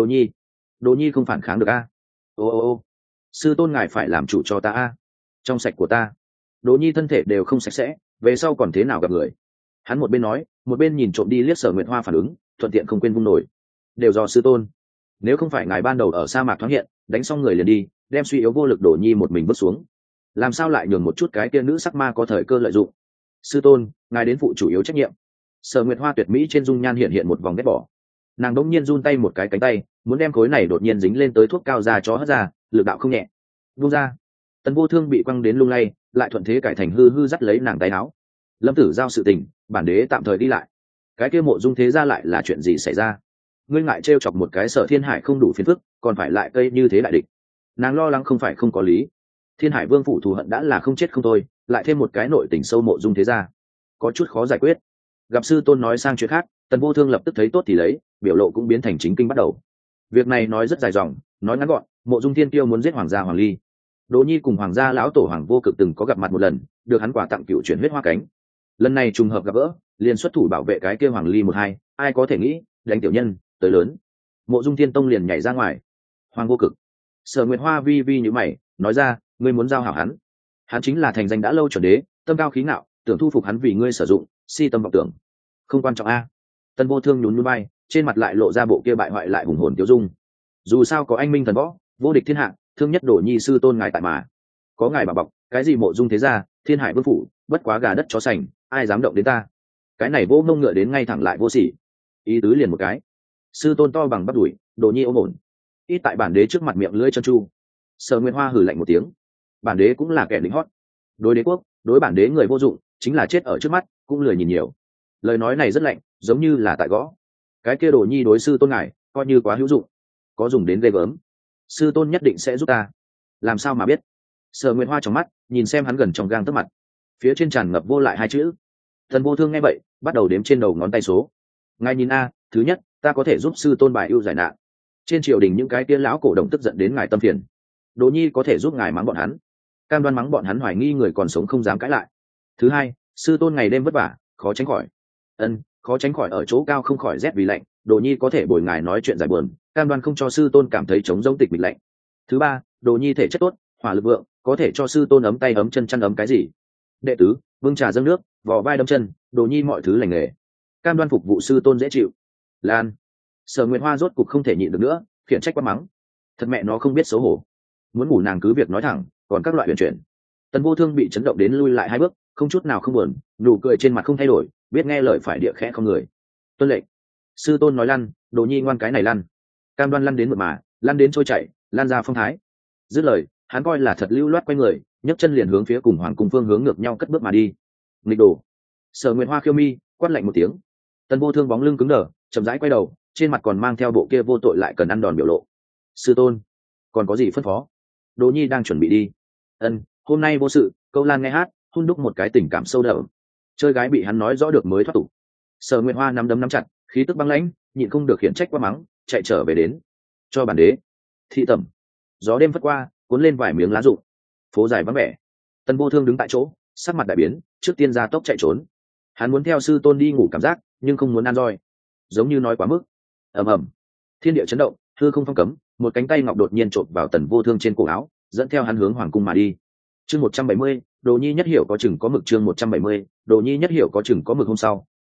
Nhi không phản kháng được a. Ô, sư tôn ngài phải làm chủ cho ta a. Trong sạch của ta. Đỗ Nhi thân thể đều không sạch sẽ, về sau còn thế nào gặp người. Hắn một bên nói, một bên nhìn trộm đi liếc Sở Nguyệt Hoa phản ứng, thuận tiện không quên vung nổi. Đều do sư tôn. Nếu không phải ngài ban đầu ở sa mạc thoáng hiện, đánh xong người liền đi, đem suy yếu vô lực Đỗ Nhi một mình vứt xuống, làm sao lại nhường một chút cái kia nữ sắc ma có thời cơ lợi dụng. Sư tôn, ngài đến phụ chủ yếu trách nhiệm. Sở Nguyệt Hoa tuyệt mỹ trên dung nhan hiện một vòng ghét bỏ. Nàng đống nhiên run tay một cái cánh tay, muốn đem khối này đột nhiên dính lên tới thuốc cao ra chó hất ra, lực đạo không nhẹ. Vung ra. Tần Vô Thương bị quăng đến lung lay, lại thuận thế cải thành hư dắt lấy nàng tay áo. Lâm Tử Giao sự tình, bản đế tạm thời đi lại. Cái kia Mộ Dung thế gia lại là chuyện gì xảy ra? Ngươi ngại trêu chọc một cái Sở Thiên Hải không đủ phiền phức, còn phải lại cây như thế đại địch. Nàng lo lắng không phải không có lý. Thiên Hải Vương phủ thù hận đã là không chết không thôi, lại thêm một cái nội tình sâu Mộ Dung thế gia, có chút khó giải quyết. Gặp sư tôn nói sang chuyện khác, Tần Vô Thương lập tức thấy tốt thì lấy, biểu lộ cũng biến thành chính kinh bắt đầu. Việc này nói rất dài dòng, nói ngắn gọn, Mộ Dung Thiên Tiêu muốn giết Hoàng gia Hoàng Ly. Đỗ Nhi cùng Hoàng gia lão tổ Hoàng Vô Cực từng có gặp mặt một lần, được hắn quà tặng cựu chuyển huyết hoa cánh. Lần này trùng hợp gặp gỡ, liền xuất thủ bảo vệ cái kia Hoàng Ly một hai, ai có thể nghĩ, đánh tiểu nhân, tới lớn. Mộ Dung Thiên Tông liền nhảy ra ngoài. Hoàng Vô Cực. Sở Nguyệt Hoa vi vi như mày, nói ra, ngươi muốn giao hảo hắn. Hắn chính là thành danh đã lâu chuẩn đế, tâm cao khí ngạo, tưởng thu phục hắn vì ngươi sử dụng, si tâm vọng tưởng. Không quan trọng a. Tần Vô Thương nhún nhún vai, trên mặt lại lộ ra bộ kia bại hoại lại hùng hồn tiêu dung. Dù sao có anh minh thần võ, vô địch thiên hạ, thương nhất Đỗ Nhi sư tôn ngài tại mà. Có ngài bảo bọc, cái gì Mộ Dung thế gia, Thiên Hải Vương phủ, bất quá gà đất chó sành, ai dám động đến ta. Cái này vô mông ngựa đến ngay thẳng lại vô sỉ. Ý tứ liền một cái. Sư tôn to bằng bắp đùi, Đỗ Nhi ôm ổn. Ít tại bản đế trước mặt miệng lưỡi chân chu. Sở Nguyên Hoa hừ lạnh một tiếng. Bản đế cũng là kẻ lính hót. Đối đế quốc, đối bản đế người vô dụng, chính là chết ở trước mắt, cũng lười nhìn nhiều. Lời nói này rất lạnh, giống như là tại gõ. Cái kia Đỗ Nhi đối sư tôn ngài, coi như quá hữu dụng, có dùng đến ghê gớm. Sư tôn nhất định sẽ giúp ta. Làm sao mà biết? Sở Nguyên Hoa trong mắt, nhìn xem hắn gần trong gang tấc mặt, phía trên tràn ngập vô lại hai chữ. Thần Vô Thương nghe vậy, bắt đầu đếm trên đầu ngón tay số. Ngài nhìn a, thứ nhất, ta có thể giúp sư tôn bài ưu giải nạn. Trên triều đình những cái tiên lão cổ đồng tức giận đến ngài tâm phiền. Đỗ Nhi có thể giúp ngài mắng bọn hắn, cam đoan mắng bọn hắn hoài nghi người còn sống không dám cãi lại. Thứ hai, sư tôn ngày đêm vất vả, khó tránh khỏi. Khó tránh khỏi ở chỗ cao không khỏi rét vì lạnh. Đỗ Nhi có thể bồi ngài nói chuyện giải buồn, cam đoan không cho sư tôn cảm thấy trống rỗng tịch mịch lạnh. Thứ ba, Đỗ Nhi thể chất tốt, hỏa lực vượng, có thể cho sư tôn ấm tay ấm chân chăn ấm cái gì. Đệ tứ, vương trà dâng nước, vò vai đâm chân, Đỗ Nhi mọi thứ lành nghề, cam đoan phục vụ sư tôn dễ chịu. Lan. Sở Nguyệt Hoa rốt cục không thể nhịn được nữa, khiển trách quát mắng. Thật mẹ nó không biết xấu hổ. Muốn ngủ nàng cứ việc nói thẳng, còn các loại huyền chuyển. Tần Vô Thương bị chấn động đến lui lại 2 bước, không chút nào không buồn, nụ cười trên mặt không thay đổi, biết nghe lời phải địa khẽ không người. Tuân lệnh. Sư tôn nói lăn, Đỗ Nhi ngoan cái này lăn. Cam đoan lăn đến mượt mà, lăn đến trôi chảy, lan ra phong thái. Dứt lời, hắn coi là thật lưu loát quay người, nhấc chân liền hướng phía cùng hoàng cung phương hướng ngược nhau cất bước mà đi. Nghịch đồ. Sở Nguyệt Hoa khiêu mi, quát lạnh một tiếng. Tần Vô Thương bóng lưng cứng đờ, chậm rãi quay đầu, trên mặt còn mang theo bộ kia vô tội lại cần ăn đòn biểu lộ. Sư tôn, còn có gì phân phó? Đỗ Nhi đang chuẩn bị đi. Hôm nay vô sự, Câu Lan nghe hát, hun đúc một cái tình cảm sâu đậm. Chơi gái bị hắn nói rõ được mới thoát tục. Sở Nguyệt Hoa nắm đấm nắm chặt, khí tức băng lãnh, nhịn không được khiển trách quá mắng, chạy trở về đến. Cho bản đế. Thị tẩm. Gió đêm phất qua, cuốn lên vài miếng lá rụng. Phố dài vắng vẻ. Tần Vô Thương đứng tại chỗ, sắc mặt đại biến, trước tiên ra tốc chạy trốn. Hắn muốn theo sư tôn đi ngủ cảm giác, nhưng không muốn ăn roi, giống như nói quá mức. Ầm ầm, thiên địa chấn động, hư không phong cấm, một cánh tay ngọc đột nhiên chộp vào Tần Vô Thương trên cổ áo, dẫn theo hắn hướng hoàng cung mà đi. Chương 170, Đồ Nhi nhất hiểu có chừng có mực. Chương 170, Đồ Nhi nhất hiểu có chừng có mực. Hôm sau,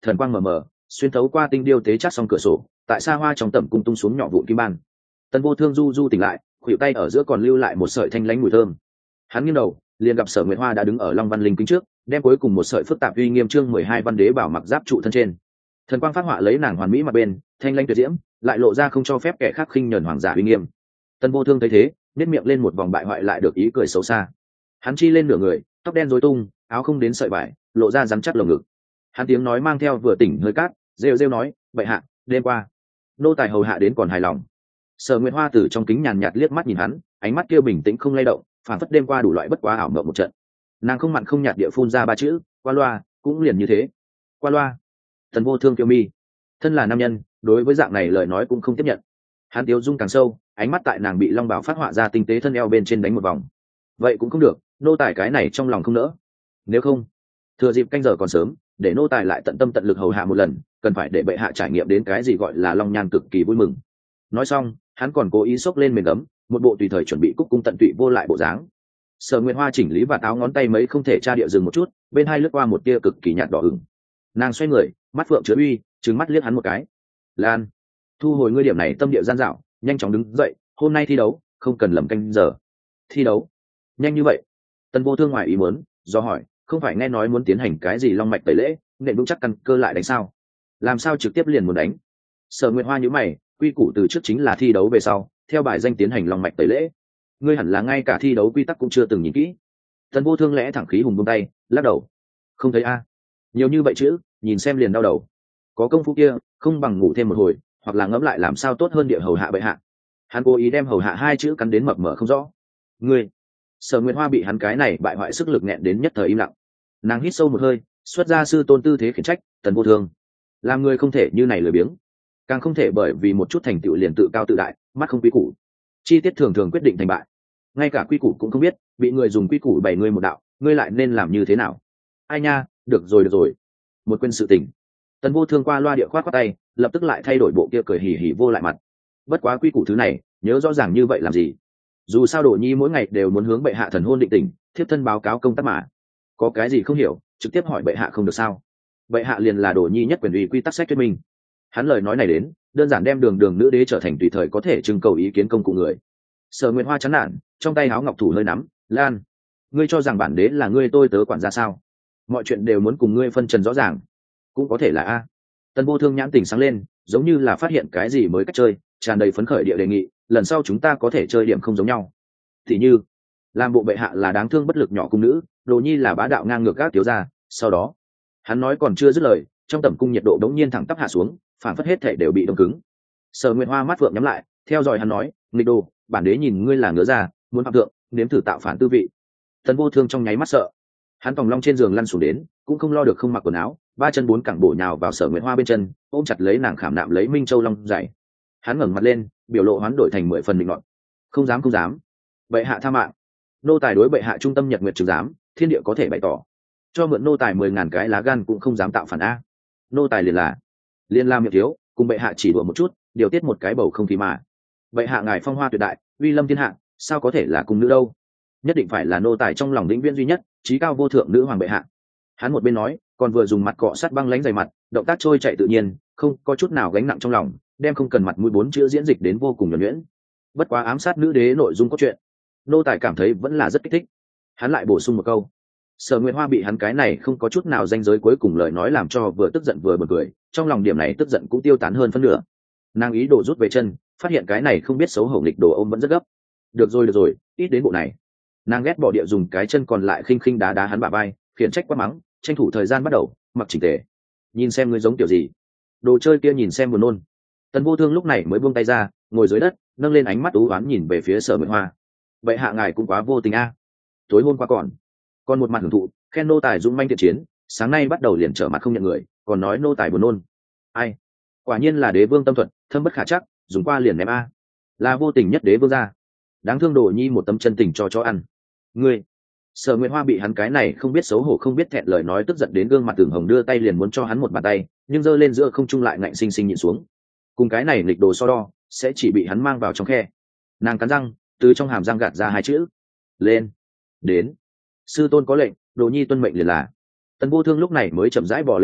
thần quang mờ mờ xuyên thấu qua tinh điêu tế chắc xong cửa sổ, tại xa hoa trong tầm cung tung xuống nhỏ vụn kim ban. Tần Vô Thương du du tỉnh lại, khuỷu tay ở giữa còn lưu lại một sợi thanh lãnh mùi thơm. Hắn nghiêng đầu, liền gặp Sở Nguyệt Hoa đã đứng ở Long Văn Linh kính trước, đem cuối cùng một sợi phức tạp uy nghiêm chương 12 văn đế bảo mặc giáp trụ thân trên. Thần quang phát họa lấy nàng hoàn mỹ mặt bên, thanh lãnh tuyệt diễm, lại lộ ra không cho phép kẻ khác khinh nhẫn hoàng giả uy nghiêm. Tần Vô Thương thấy thế, nét miệng lên một vòng bại hoại lại được ý cười xấu xa. Hắn chi lên nửa người, tóc đen rối tung, áo không đến sợi vải, lộ ra rắn chắc lồng ngực. Hắn tiếng nói mang theo vừa tỉnh hơi cát, rêu rêu nói, "Bệ hạ, đêm qua nô tài hầu hạ đến còn hài lòng." Sở Nguyệt Hoa từ trong kính nhàn nhạt liếc mắt nhìn hắn, ánh mắt kia bình tĩnh không lay động, phản phất đêm qua đủ loại bất quá ảo mộng một trận. Nàng không mặn không nhạt địa phun ra ba chữ, "Qua loa." Cũng liền như thế. Qua loa. Tần Vô Thương kiêu mi, thân là nam nhân, đối với dạng này lời nói cũng không tiếp nhận. Hắn tiêu dung càng sâu, ánh mắt tại nàng bị long bảo phát họa ra tinh tế thân eo bên trên đánh một vòng. Vậy cũng không được, nô tài cái này trong lòng không nỡ. Nếu không, thừa dịp canh giờ còn sớm, để nô tài lại tận tâm tận lực hầu hạ một lần, cần phải để bệ hạ trải nghiệm đến cái gì gọi là long nhan cực kỳ vui mừng. Nói xong, hắn còn cố ý xốc lên mền gấm, một bộ tùy thời chuẩn bị cúc cung tận tụy vô lại bộ dáng. Sở Nguyệt Hoa chỉnh lý và táo ngón tay mấy không thể tra địa dừng một chút, bên hai lướt qua một tia cực kỳ nhạt đỏ ửng. Nàng xoay người, mắt phượng chứa uy, trừng mắt liếc hắn một cái. "Lan, thu hồi ngươi điểm này tâm địa gian dảo, nhanh chóng đứng dậy, hôm nay thi đấu, không cần lầm canh giờ." "Thi đấu? Nhanh như vậy?" Tần Vô Thương ngoài ý muốn, do hỏi, "Không phải nghe nói muốn tiến hành cái gì long mạch tẩy lễ, nện vững chắc căn cơ lại đánh sao? Làm sao trực tiếp liền muốn đánh?" Sở Nguyệt Hoa nhíu mày, quy củ từ trước chính là thi đấu về sau, theo bài danh tiến hành long mạch tẩy lễ. Ngươi hẳn là ngay cả thi đấu quy tắc cũng chưa từng nhìn kỹ. Tần Vô Thương lẽ thẳng khí hùng buông tay, lắc đầu. "Không thấy a? Nhiều như vậy chữ, nhìn xem liền đau đầu. Có công phu kia, không bằng ngủ thêm một hồi, hoặc là ngẫm lại làm sao tốt hơn địa hầu hạ bệ hạ." Hắn cố ý đem hầu hạ hai chữ cắn đến mập mờ không rõ. "Ngươi." Sở Nguyệt Hoa bị hắn cái này bại hoại sức lực nghẹn đến nhất thời im lặng. Nàng hít sâu một hơi, xuất ra sư tôn tư thế khiển trách, "Tần Vô Thương, làm người không thể như này lười biếng, càng không thể bởi vì một chút thành tựu liền tự cao tự đại, mắt không quý củ. Chi tiết thường thường quyết định thành bại, ngay cả quy củ cũng không biết, bị người dùng quy củ bày ngươi một đạo, ngươi lại nên làm như thế nào?" "Ai nha, được rồi, một quên sự tình." Tần Vô Thương qua loa địa khoát tay, lập tức lại thay đổi bộ kia cười hỉ hỉ vô lại mặt. "Bất quá quy củ thứ này, nhớ rõ ràng như vậy làm gì? Dù sao Đồ Nhi mỗi ngày đều muốn hướng bệ hạ thần hôn định tình, thiếp thân báo cáo công tác mà. Có cái gì không hiểu, trực tiếp hỏi bệ hạ không được sao? Bệ hạ liền là Đồ Nhi nhất quyền uy quy tắc sách thuyết minh." Hắn lời nói này đến, đơn giản đem đường đường nữ đế trở thành tùy thời có thể trưng cầu ý kiến công cụ người. Sở Nguyệt Hoa chán nản, trong tay háo ngọc thủ hơi nắm, "Lan, ngươi cho rằng bản đế là ngươi tôi tớ quản gia sao? Mọi chuyện đều muốn cùng ngươi phân trần rõ ràng." "Cũng có thể là a." Tần Vô Thương nhãn tình sáng lên, giống như là phát hiện cái gì mới cách chơi, tràn đầy phấn khởi địa đề nghị, "Lần sau chúng ta có thể chơi điểm không giống nhau. Thì như, làm bộ bệ hạ là đáng thương bất lực nhỏ cung nữ, Đồ Nhi là bá đạo ngang ngược các thiếu gia." Sau đó, hắn nói còn chưa dứt lời, trong tầm cung nhiệt độ đống nhiên thẳng tắp hạ xuống, phản phất hết thể đều bị đông cứng. Sở Nguyệt Hoa mắt vượng nhắm lại, theo dõi hắn nói, "Nghịch đồ, bản đế nhìn ngươi là ngứa ra, muốn phạm thượng, nếm thử tạo phản tư vị." Tần Vô Thương trong nháy mắt sợ, hắn tòng long trên giường lăn xuống đến, cũng không lo được không mặc quần áo, ba chân bốn cẳng bổ nhào vào Sở Nguyệt Hoa bên chân, ôm chặt lấy nàng khảm nạm lấy Minh Châu long dày. Hắn ngẩng mặt lên, biểu lộ hoán đổi thành 10 phần định nọt. Không dám. Bệ hạ tha mạng. Nô tài đối bệ hạ trung tâm nhật nguyệt chứng giám, thiên địa có thể bày tỏ. Cho mượn nô tài 10.000 cái lá gan cũng không dám tạo phản a. Nô tài liền làm miệng thiếu, cùng bệ hạ chỉ đùa một chút, điều tiết một cái bầu không khí mà. Bệ hạ ngài phong hoa tuyệt đại, uy lâm thiên hạ, sao có thể là cung nữ đâu? Nhất định phải là nô tài trong lòng vĩnh viễn duy nhất, trí cao vô thượng nữ hoàng bệ hạ. Hắn một bên nói, còn vừa dùng mặt cọ sát băng lánh dày mặt, động tác trôi chạy tự nhiên, không có chút nào gánh nặng trong lòng, đem không cần mặt mũi 4 chữ diễn dịch đến vô cùng nhuần nhuyễn. Bất quá ám sát nữ đế nội dung cốt truyện, nô tài cảm thấy vẫn là rất kích thích. Hắn lại bổ sung một câu. Sở Nguyệt Hoa bị hắn cái này không có chút nào danh giới cuối cùng lời nói làm cho vừa tức giận vừa bật cười, trong lòng điểm này tức giận cũng tiêu tán hơn phân nửa. Nàng ý đồ rút về chân, phát hiện cái này không biết xấu hổ nghịch đồ ôm vẫn rất gấp. Được rồi, ít đến bộ này." Nàng ghét bỏ địa dùng cái chân còn lại khinh khinh đá đá hắn bả vai, khiển trách quát mắng, tranh thủ thời gian bắt đầu, mặc chỉnh tề. "Nhìn xem ngươi giống kiểu gì? Đồ chơi kia nhìn xem buồn nôn." Tần Vô Thương lúc này mới buông tay ra, ngồi dưới đất, nâng lên ánh mắt u ám nhìn về phía Sở Nguyệt Hoa. "Bệ hạ ngài cũng quá vô tình a. Tối hôm qua còn một mặt hưởng thụ, khen nô tài dũng manh thiện chiến, sáng nay bắt đầu liền trở mặt không nhận người, còn nói nô tài buồn nôn. Ai? Quả nhiên là đế vương tâm thuật, thâm bất khả chắc, dùng qua liền ném a. Là vô tình nhất đế vương gia. Đáng thương Đồ Nhi một tấm chân tình cho ăn. Ngươi." Sở Nguyệt Hoa bị hắn cái này không biết xấu hổ không biết thẹn lời nói tức giận đến gương mặt tưởng hồng, đưa tay liền muốn cho hắn một bàn tay, nhưng giơ lên giữa không trung lại ngạnh sinh sinh nhịn xuống. Cùng cái này nghịch đồ so đo, sẽ chỉ bị hắn mang vào trong khe. Nàng cắn răng, từ trong hàm răng gạt ra hai chữ: "Lên." "Đến." "Sư tôn có lệnh, Đồ Nhi tuân mệnh liền là." Tần Vô Thương lúc này mới chậm rãi bò lên đến,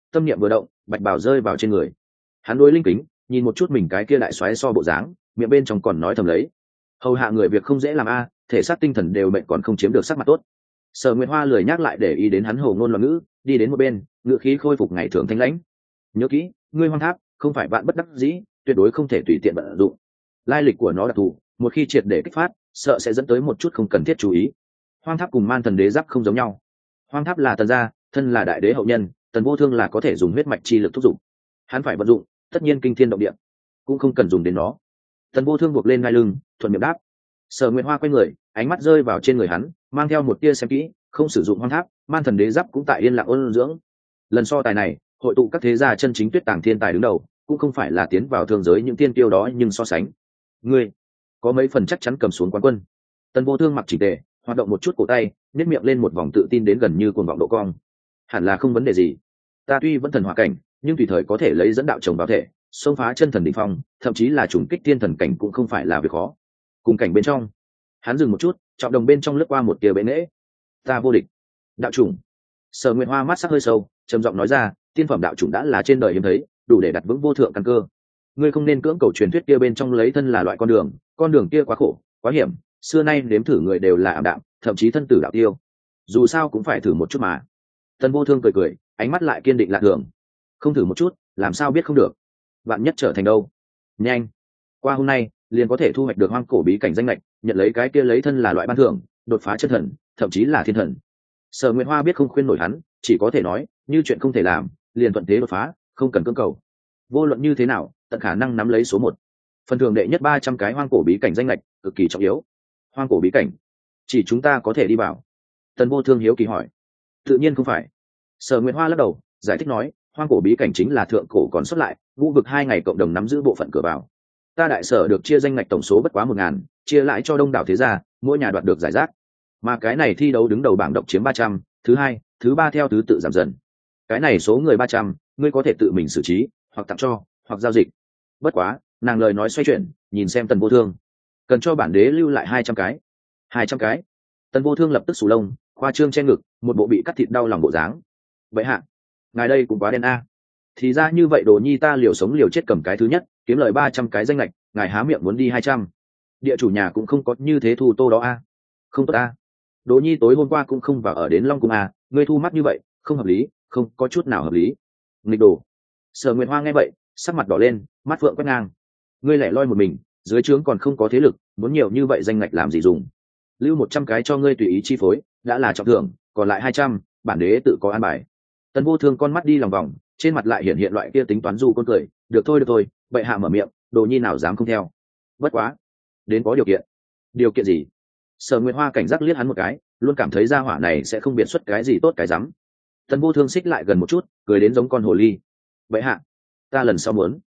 tâm niệm vừa động, bạch bào rơi vào trên người. Hắn đối linh kính nhìn một chút mình cái kia đại xoáy so bộ dáng, miệng bên trong còn nói thầm lấy: hầu hạ người việc không dễ làm a, thể xác tinh thần đều mệnh còn không chiếm được sắc mặt tốt. Sở Nguyệt Hoa lười nhắc lại để ý đến hắn hồ ngôn loạn ngữ, đi đến một bên, ngữ khí khôi phục ngày thường thanh lãnh. Nhớ kỹ, ngươi Hoang Tháp không phải vạn bất đắc dĩ, tuyệt đối không thể tùy tiện vận dụng. Lai lịch của nó đặc thù, một khi triệt để kích phát, sợ sẽ dẫn tới một chút không cần thiết chú ý. Hoang Tháp cùng Man Thần Đế Giáp không giống nhau. Hoang Tháp là Tần gia, thân là đại đế hậu nhân, Tần Vô Thương là có thể dùng huyết mạch chi lực thúc dụng. Hắn phải vận dụng, tất nhiên kinh thiên động địa, cũng không cần dùng đến nó. Tần Vô Thương buộc lên ngai lưng, thuận miệng đáp. Sở Nguyệt Hoa quay người, ánh mắt rơi vào trên người hắn, mang theo một tia xem kỹ, không sử dụng Hoang Tháp, Man Thần Đế Giáp cũng tại yên lặng ôn dưỡng. Lần so tài này, hội tụ các thế gia chân chính tuyết tàng thiên tài đứng đầu, cũng không phải là tiến vào thương giới những tiên tiêu đó, nhưng so sánh, ngươi có mấy phần chắc chắn cầm xuống quán quân. Tần Vô Thương mặc chỉnh tề, hoạt động một chút cổ tay, nhếch miệng lên một vòng tự tin đến gần như cuồng vọng độ cong. Hẳn là không vấn đề gì. Ta tuy vẫn thần hỏa cảnh, nhưng tùy thời có thể lấy dẫn đạo chồng vào thể, xông phá chân thần đỉnh phong, thậm chí là trùng kích thiên thần cảnh cũng không phải là việc khó. Cùng cảnh bên trong, hắn dừng một chút, trọng đồng bên trong lướt qua một tia bệ nghễ. Ta vô địch. Đạo chủng. Sở Nguyệt Hoa mắt sắc hơi sâu, trầm giọng nói ra, tiên phẩm đạo chủng đã là trên đời hiếm thấy, đủ để đặt vững vô thượng căn cơ. Ngươi không nên cưỡng cầu truyền thuyết kia bên trong lấy thân là loại con đường kia quá khổ, quá hiểm, xưa nay nếm thử người đều là ảm đạm, thậm chí thân tử đạo tiêu. Dù sao cũng phải thử một chút mà. Tần Vô Thương cười cười, ánh mắt lại kiên định lạ thường. Không thử một chút, làm sao biết không được? Vạn nhất trở thành đâu? Nhanh, qua hôm nay liền có thể thu hoạch được hoang cổ bí cảnh danh lệch, nhận lấy cái kia lấy thân là loại ban thưởng, đột phá chân thần, thậm chí là thiên thần. Sở Nguyệt Hoa biết không khuyên nổi hắn, chỉ có thể nói, như chuyện không thể làm, liền thuận thế đột phá, không cần cưỡng cầu. Vô luận như thế nào, tận khả năng nắm lấy số 1. Phần thưởng đệ nhất 300 cái hoang cổ bí cảnh danh lệch, cực kỳ trọng yếu. Hoang cổ bí cảnh, chỉ chúng ta có thể đi vào? Tần Vô Thương hiếu kỳ hỏi. Tự nhiên không phải. Sở Nguyệt Hoa lắc đầu, giải thích nói, hoang cổ bí cảnh chính là thượng cổ còn xuất lại, vũ vực 2 ngày cộng đồng nắm giữ bộ phận cửa vào. Ta đại sở được chia danh ngạch tổng số bất quá 1000, chia lại cho đông đảo thế gia, mỗi nhà đoạt được giải rác. Mà cái này thi đấu đứng đầu bảng độc chiếm 300, thứ hai, thứ ba theo thứ tự giảm dần. Cái này số người 300, ngươi có thể tự mình xử trí, hoặc tặng cho, hoặc giao dịch. Bất quá, nàng lời nói xoay chuyển, nhìn xem Tần Vô Thương. Cần cho bản đế lưu lại 200 cái. 200 cái. Tần Vô Thương lập tức sù lông, khoa trương che ngực, một bộ bị cắt thịt đau lòng bộ dáng. Vậy hạ, ngài đây cũng quá đen a. Thì ra như vậy, Đồ Nhi ta liều sống liều chết cầm cái thứ nhất, kiếm lời 300 cái danh lệch, ngài há miệng muốn đi 200. Địa chủ nhà cũng không có như thế thu tô đó a. Không tốt a. Đồ Nhi tối hôm qua cũng không vào ở đến Long Cung a, ngươi thu mắt như vậy, không hợp lý, không có chút nào hợp lý. Nghịch đồ. Sở Nguyệt Hoa nghe vậy, sắc mặt đỏ lên, mắt phượng quét ngang. Ngươi lẻ loi một mình, dưới trướng còn không có thế lực, muốn nhiều như vậy danh ngạch làm gì dùng? Lưu 100 cái cho ngươi tùy ý chi phối, đã là trọng thưởng, còn lại 200, bản đế tự có an bài. Tần Vô Thương con mắt đi lòng vòng, trên mặt lại hiện loại kia tính toán du con cười. Được thôi, bệ hạ mở miệng, Đồ Nhi nào dám không theo. Bất quá, đến có điều kiện. Điều kiện gì? Sở Nguyệt Hoa cảnh giác liếc hắn một cái, luôn cảm thấy gia hỏa này sẽ không biệt xuất cái gì tốt cái rắm. Tần Vô Thương xích lại gần một chút, cười đến giống con hồ ly. Bệ hạ, ta lần sau muốn.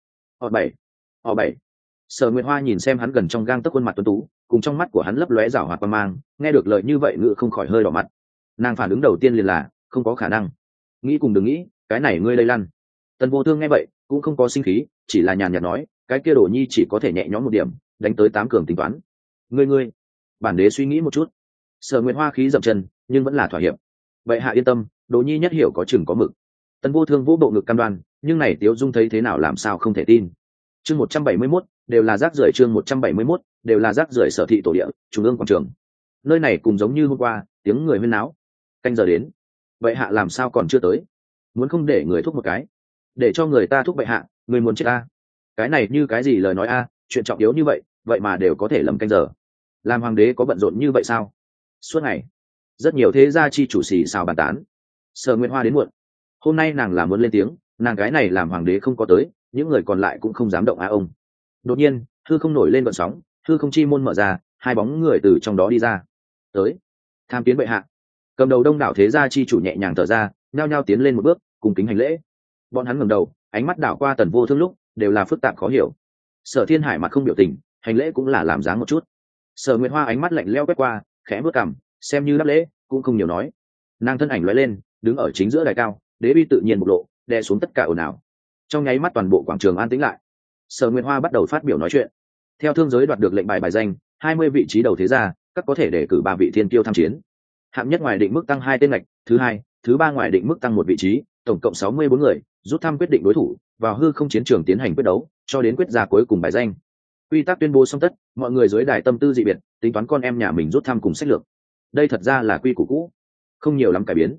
Họ bảy. Sở Nguyệt Hoa nhìn xem hắn gần trong gang tấc khuôn mặt tuấn tú, cùng trong mắt của hắn lấp lóe rảo hoạt quan mang, nghe được lời như vậy ngự không khỏi hơi đỏ mặt. Nàng phản ứng đầu tiên liền là không có khả năng. Nghĩ cùng đừng nghĩ, cái này ngươi lây lăn. Tần Vô Thương nghe vậy cũng không có sinh khí, chỉ là nhàn nhạt nói, cái kia Đồ Nhi chỉ có thể nhẹ nhõm một điểm, đánh tới 8 cường tính toán. Ngươi, bản đế suy nghĩ một chút. Sở Nguyệt Hoa khí dậm chân, nhưng vẫn là thỏa hiệp. Vậy hạ yên tâm, Đồ Nhi nhất hiểu có chừng có mực. Tần Vô Thương vỗ bộ ngực cam đoan, nhưng này Tiếu Dung thấy thế nào làm sao không thể tin. Chương 171, đều là rác rưởi. Chương 171, đều là rác rưởi. Sở thị tổ địa, trung ương quảng trường. Nơi này cùng giống như hôm qua, tiếng người huyên náo. Canh giờ đến. Vậy hạ làm sao còn chưa tới? Muốn không để người thúc một cái, để cho người ta thúc bệ hạ, người muốn chết ta? Cái này như cái gì lời nói a, chuyện trọng yếu như vậy, vậy mà đều có thể lầm canh giờ. Làm hoàng đế có bận rộn như vậy sao? Suốt ngày, rất nhiều thế gia chi chủ xì xào bàn tán. Sở Nguyệt Hoa đến muộn, hôm nay nàng là muốn lên tiếng, nàng cái này làm hoàng đế không có tới, những người còn lại cũng không dám động á ông. Đột nhiên, hư không nổi lên gợn sóng, hư không chi môn mở ra, 2 bóng người từ trong đó đi ra. Tới, tham kiến bệ hạ. Cầm đầu đông đảo thế gia chi chủ nhẹ nhàng thở ra, nhao nhao tiến lên một bước, cùng kính hành lễ. Bọn hắn ngẩng đầu, ánh mắt đảo qua Tần Vô Thương lúc đều là phức tạp khó hiểu. Sở Thiên Hải mặt không biểu tình, hành lễ cũng là làm dáng một chút. Sở Nguyệt Hoa ánh mắt lạnh lẽo quét qua, khẽ bước cằm, xem như đáp lễ, cũng không nhiều nói. Nàng thân ảnh lóe lên, đứng ở chính giữa đài cao, đế uy tự nhiên bộc lộ, đè xuống tất cả ồn ào. Trong nháy mắt toàn bộ quảng trường an tĩnh lại. Sở Nguyệt Hoa bắt đầu phát biểu nói chuyện. Theo thương giới đoạt được lệnh bài danh, 20 vị trí đầu thế gia, các có thể đề cử 3 vị thiên kiêu tham chiến. Hạng nhất ngoài định mức tăng 2 tên lệch, thứ hai, thứ ba ngoài định mức tăng 1 vị trí, tổng cộng 64 người rút thăm quyết định đối thủ, vào hư không chiến trường tiến hành quyết đấu, cho đến quyết ra cuối cùng bài danh. Quy tắc tuyên bố xong tất, mọi người dưới đài tâm tư dị biệt, tính toán con em nhà mình rút thăm cùng sách lược. Đây thật ra là quy củ cũ, không nhiều lắm cải biến.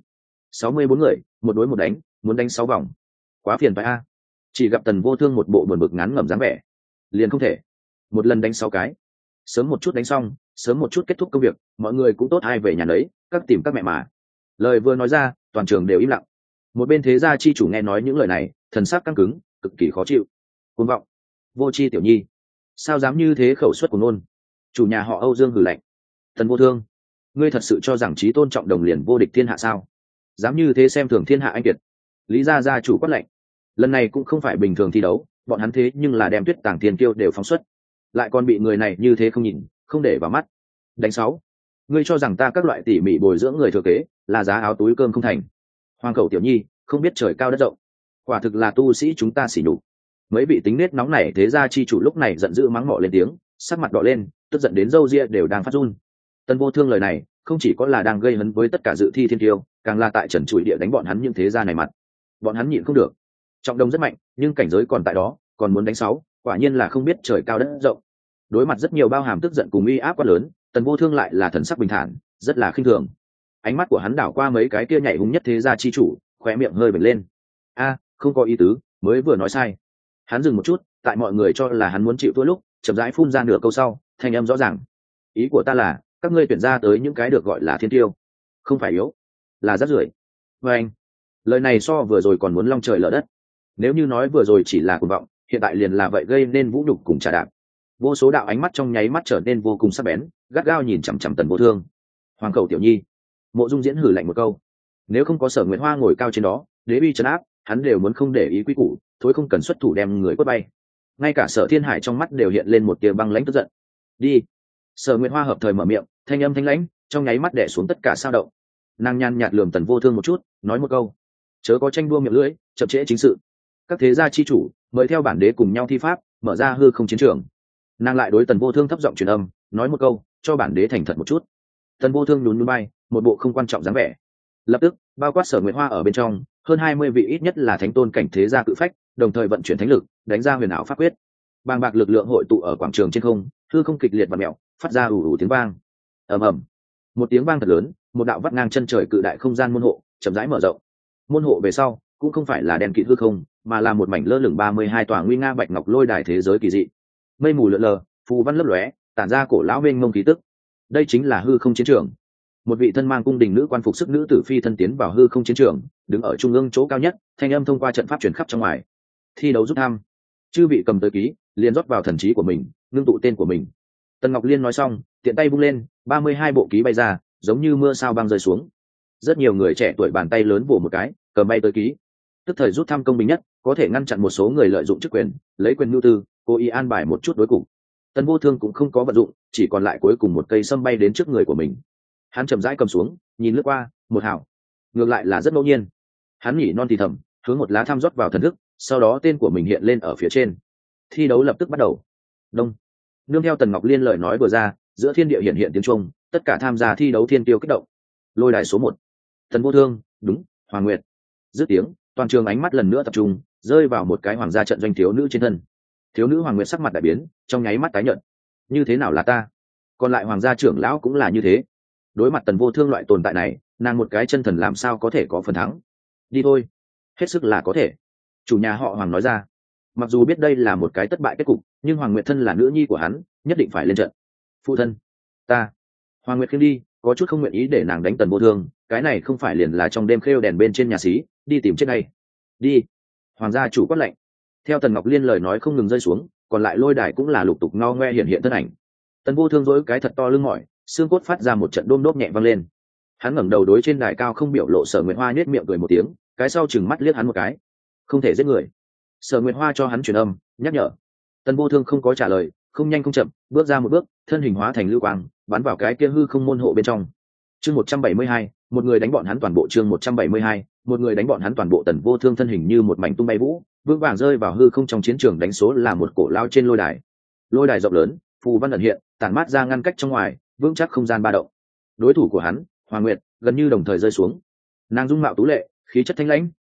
64 người, một đối một đánh, muốn đánh 6 vòng, quá phiền phải a. Chỉ gặp Tần Vô Thương một bộ buồn bực ngán ngẩm dáng vẻ, liền không thể một lần đánh 6 cái, sớm một chút đánh xong, sớm một chút kết thúc công việc, mọi người cũng tốt ai về nhà đấy, các tìm các mẹ mà. Lời vừa nói ra, toàn trường đều im lặng. Một bên thế gia chi chủ nghe nói những lời này, thần sắc căng cứng, cực kỳ khó chịu. Cuồng vọng, vô tri tiểu nhi, sao dám như thế khẩu suất của nôn. Chủ nhà họ Âu Dương hừ lạnh. Tần Vô Thương, ngươi thật sự cho rằng chí tôn trọng đồng liền vô địch thiên hạ sao? Dám như thế xem thường thiên hạ anh kiệt. Lý gia gia chủ quát lạnh. Lần này cũng không phải bình thường thi đấu, bọn hắn thế nhưng là đem Tuyết Tàng Thiên Kiêu đều phóng xuất, lại còn bị người này như thế không nhìn, không để vào mắt. Đánh 6, ngươi cho rằng ta các loại tỉ mỉ bồi dưỡng người thừa kế là giá áo túi cơm không thành? Hoàng khẩu tiểu nhi, không biết trời cao đất rộng, quả thực là tu sĩ chúng ta xỉ nhục. Mấy vị tính nết nóng này thế gia chi chủ lúc này giận dữ mắng mỏ lên tiếng, sắc mặt đỏ lên, tức giận đến râu ria đều đang phát run. Tần Vô Thương lời này không chỉ có là đang gây hấn với tất cả dự thi thiên tiêu, càng là tại trần trụi địa đánh bọn hắn những thế gia này mặt. Bọn hắn nhịn không được. Trọng đồng rất mạnh, nhưng cảnh giới còn tại đó, còn muốn đánh 6, quả nhiên là không biết trời cao đất rộng. Đối mặt rất nhiều bao hàm tức giận cùng uy áp quá lớn, Tần Vô Thương lại là thần sắc bình thản, rất là khinh thường. Ánh mắt của hắn đảo qua mấy cái kia nhảy hung nhất thế gia chi chủ, khóe miệng hơi bật lên. A, không có ý tứ, mới vừa nói sai. Hắn dừng một chút, tại mọi người cho là hắn muốn chịu thua lúc, chậm rãi phun ra nửa câu sau, thanh âm rõ ràng. Ý của ta là, các ngươi tuyển ra tới những cái được gọi là thiên tiêu, không phải yếu, là rác rưởi. Và anh, lời này so vừa rồi còn muốn long trời lở đất. Nếu như nói vừa rồi chỉ là cuồng vọng, hiện tại liền là vậy gây nên vũ nhục cùng trà đạp. Vô số đạo ánh mắt trong nháy mắt trở nên vô cùng sắc bén, gắt gao nhìn chằm chằm Tần Vô Thương. Hoàng khẩu tiểu nhi, Mộ Dung Diễn hử lạnh một câu. Nếu không có Sở Nguyệt Hoa ngồi cao trên đó, đế uy trấn áp, hắn đều muốn không để ý quy củ, thối không cần xuất thủ đem người quất bay. Ngay cả Sở Thiên Hải trong mắt đều hiện lên một tia băng lãnh tức giận. Đi. Sở Nguyệt Hoa hợp thời mở miệng, thanh âm thanh lãnh, trong nháy mắt đè xuống tất cả sao động. Nàng nhàn nhạt lườm Tần Vô Thương một chút, nói một câu: chớ có tranh đua miệng lưỡi, chậm trễ chính sự. Các thế gia chi chủ mời theo bản đế cùng nhau thi pháp, mở ra hư không chiến trường. Nàng lại đối Tần Vô Thương thấp giọng truyền âm, nói một câu: cho bản đế thành thật một chút. Tần Vô Thương nhún nhún bay, một bộ không quan trọng dáng vẻ. Lập tức, bao quát Sở Nguyệt Hoa ở bên trong, hơn 20 vị ít nhất là thánh tôn cảnh thế gia cự phách, đồng thời vận chuyển thánh lực, đánh ra huyền ảo pháp quyết. Bàng bạc lực lượng hội tụ ở quảng trường trên không, hư không kịch liệt vặn mèo, phát ra ù ù tiếng vang. Ầm ầm. Một tiếng vang thật lớn, một đạo vắt ngang chân trời cự đại không gian môn hộ chậm rãi mở rộng. Môn hộ về sau cũng không phải là đèn kịt hư không, mà là một mảnh lơ lửng 32 tòa nguy nga bạch ngọc lôi đài thế giới kỳ dị. Mây mù lượn lờ, phù văn lấp lóe, tản ra cổ lão mênh mông khí tức. Đây chính là hư không chiến trường. Một vị thân mang cung đình nữ quan phục sức nữ tử phi thân tiến vào hư không chiến trường, đứng ở trung ương chỗ cao nhất, thanh âm thông qua trận pháp truyền khắp trong ngoài. Thi đấu rút thăm, chư vị cầm tới ký, liền rót vào thần trí của mình, ngưng tụ tên của mình. Tần Ngọc Liên nói xong, tiện tay vung lên, 32 bộ ký bay ra, giống như mưa sao băng rơi xuống. Rất nhiều người trẻ tuổi bàn tay lớn vỗ một cái, cầm bay tới ký. Tức thời rút thăm công bình nhất, có thể ngăn chặn một số người lợi dụng chức quyền, lấy quyền nhu tư, cố ý an bài một chút đối cục. Tần Vô Thương cũng không có vận dụng, chỉ còn lại cuối cùng một cây sâm bay đến trước người của mình. Hắn chậm rãi cầm xuống, nhìn lướt qua, một hảo. Ngược lại là rất ngẫu nhiên. Hắn nhỉ non thì thầm, hướng một lá thăm rót vào thần thức, sau đó tên của mình hiện lên ở phía trên. Thi đấu lập tức bắt đầu. Đông. Nương theo Tần Ngọc Liên lời nói vừa ra, giữa thiên địa hiện hiện tiếng chuông, tất cả tham gia thi đấu thiên tiêu kích động. Lôi đài số 1. Tần Vô Thương, đúng, Hoàng Nguyệt. Dứt tiếng, toàn trường ánh mắt lần nữa tập trung, rơi vào một cái hoàng gia trận doanh thiếu nữ trên thân. Thiếu nữ Hoàng Nguyệt sắc mặt đại biến, trong nháy mắt tái nhợt. Như thế nào là ta? Còn lại hoàng gia trưởng lão cũng là như thế. Đối mặt Tần Vô Thương loại tồn tại này, nàng một cái chân thần làm sao có thể có phần thắng? Đi thôi, hết sức là có thể. Chủ nhà họ Hoàng nói ra. Mặc dù biết đây là một cái thất bại kết cục, nhưng Hoàng Nguyệt thân là nữ nhi của hắn, nhất định phải lên trận. Phụ thân, ta. Hoàng Nguyệt khiêng đi, có chút không nguyện ý để nàng đánh Tần Vô Thương, cái này không phải liền là trong đêm khêu đèn bên trên nhà xí, đi tìm chết ngay. Đi. Hoàng gia chủ quát lệnh. Theo Tần Ngọc Liên lời nói không ngừng rơi xuống, còn lại lôi đài cũng là lục tục ngo ngoe hiện hiện thân ảnh. Tần Vô Thương dối cái thật to lưng mỏi, xương cốt phát ra một trận đôm đốp nhẹ vang lên. Hắn ngẩng đầu đối trên đài cao không biểu lộ Sở Nguyệt Hoa nhếch miệng cười một tiếng, cái sau chừng mắt liếc hắn một cái. Không thể giết người. Sở Nguyệt Hoa cho hắn truyền âm, nhắc nhở. Tần Vô Thương không có trả lời, không nhanh không chậm, bước ra một bước, thân hình hóa thành lưu quang, bắn vào cái kia hư không môn hộ bên trong. Chương 172, một người đánh bọn hắn toàn bộ. Chương 172, một người đánh bọn hắn toàn bộ. Tần Vô Thương thân hình như một mảnh tung bay vũ, vững vàng rơi vào hư không trong chiến trường, đánh số là một cổ lao trên lôi đài. Lôi đài rộng lớn, phù văn ẩn hiện, tản mát ra ngăn cách trong ngoài, vững chắc không gian ba động. Đối thủ của hắn, Hoàng Nguyệt, gần như đồng thời rơi xuống. Nàng dung mạo tú lệ, khí chất thanh lãnh,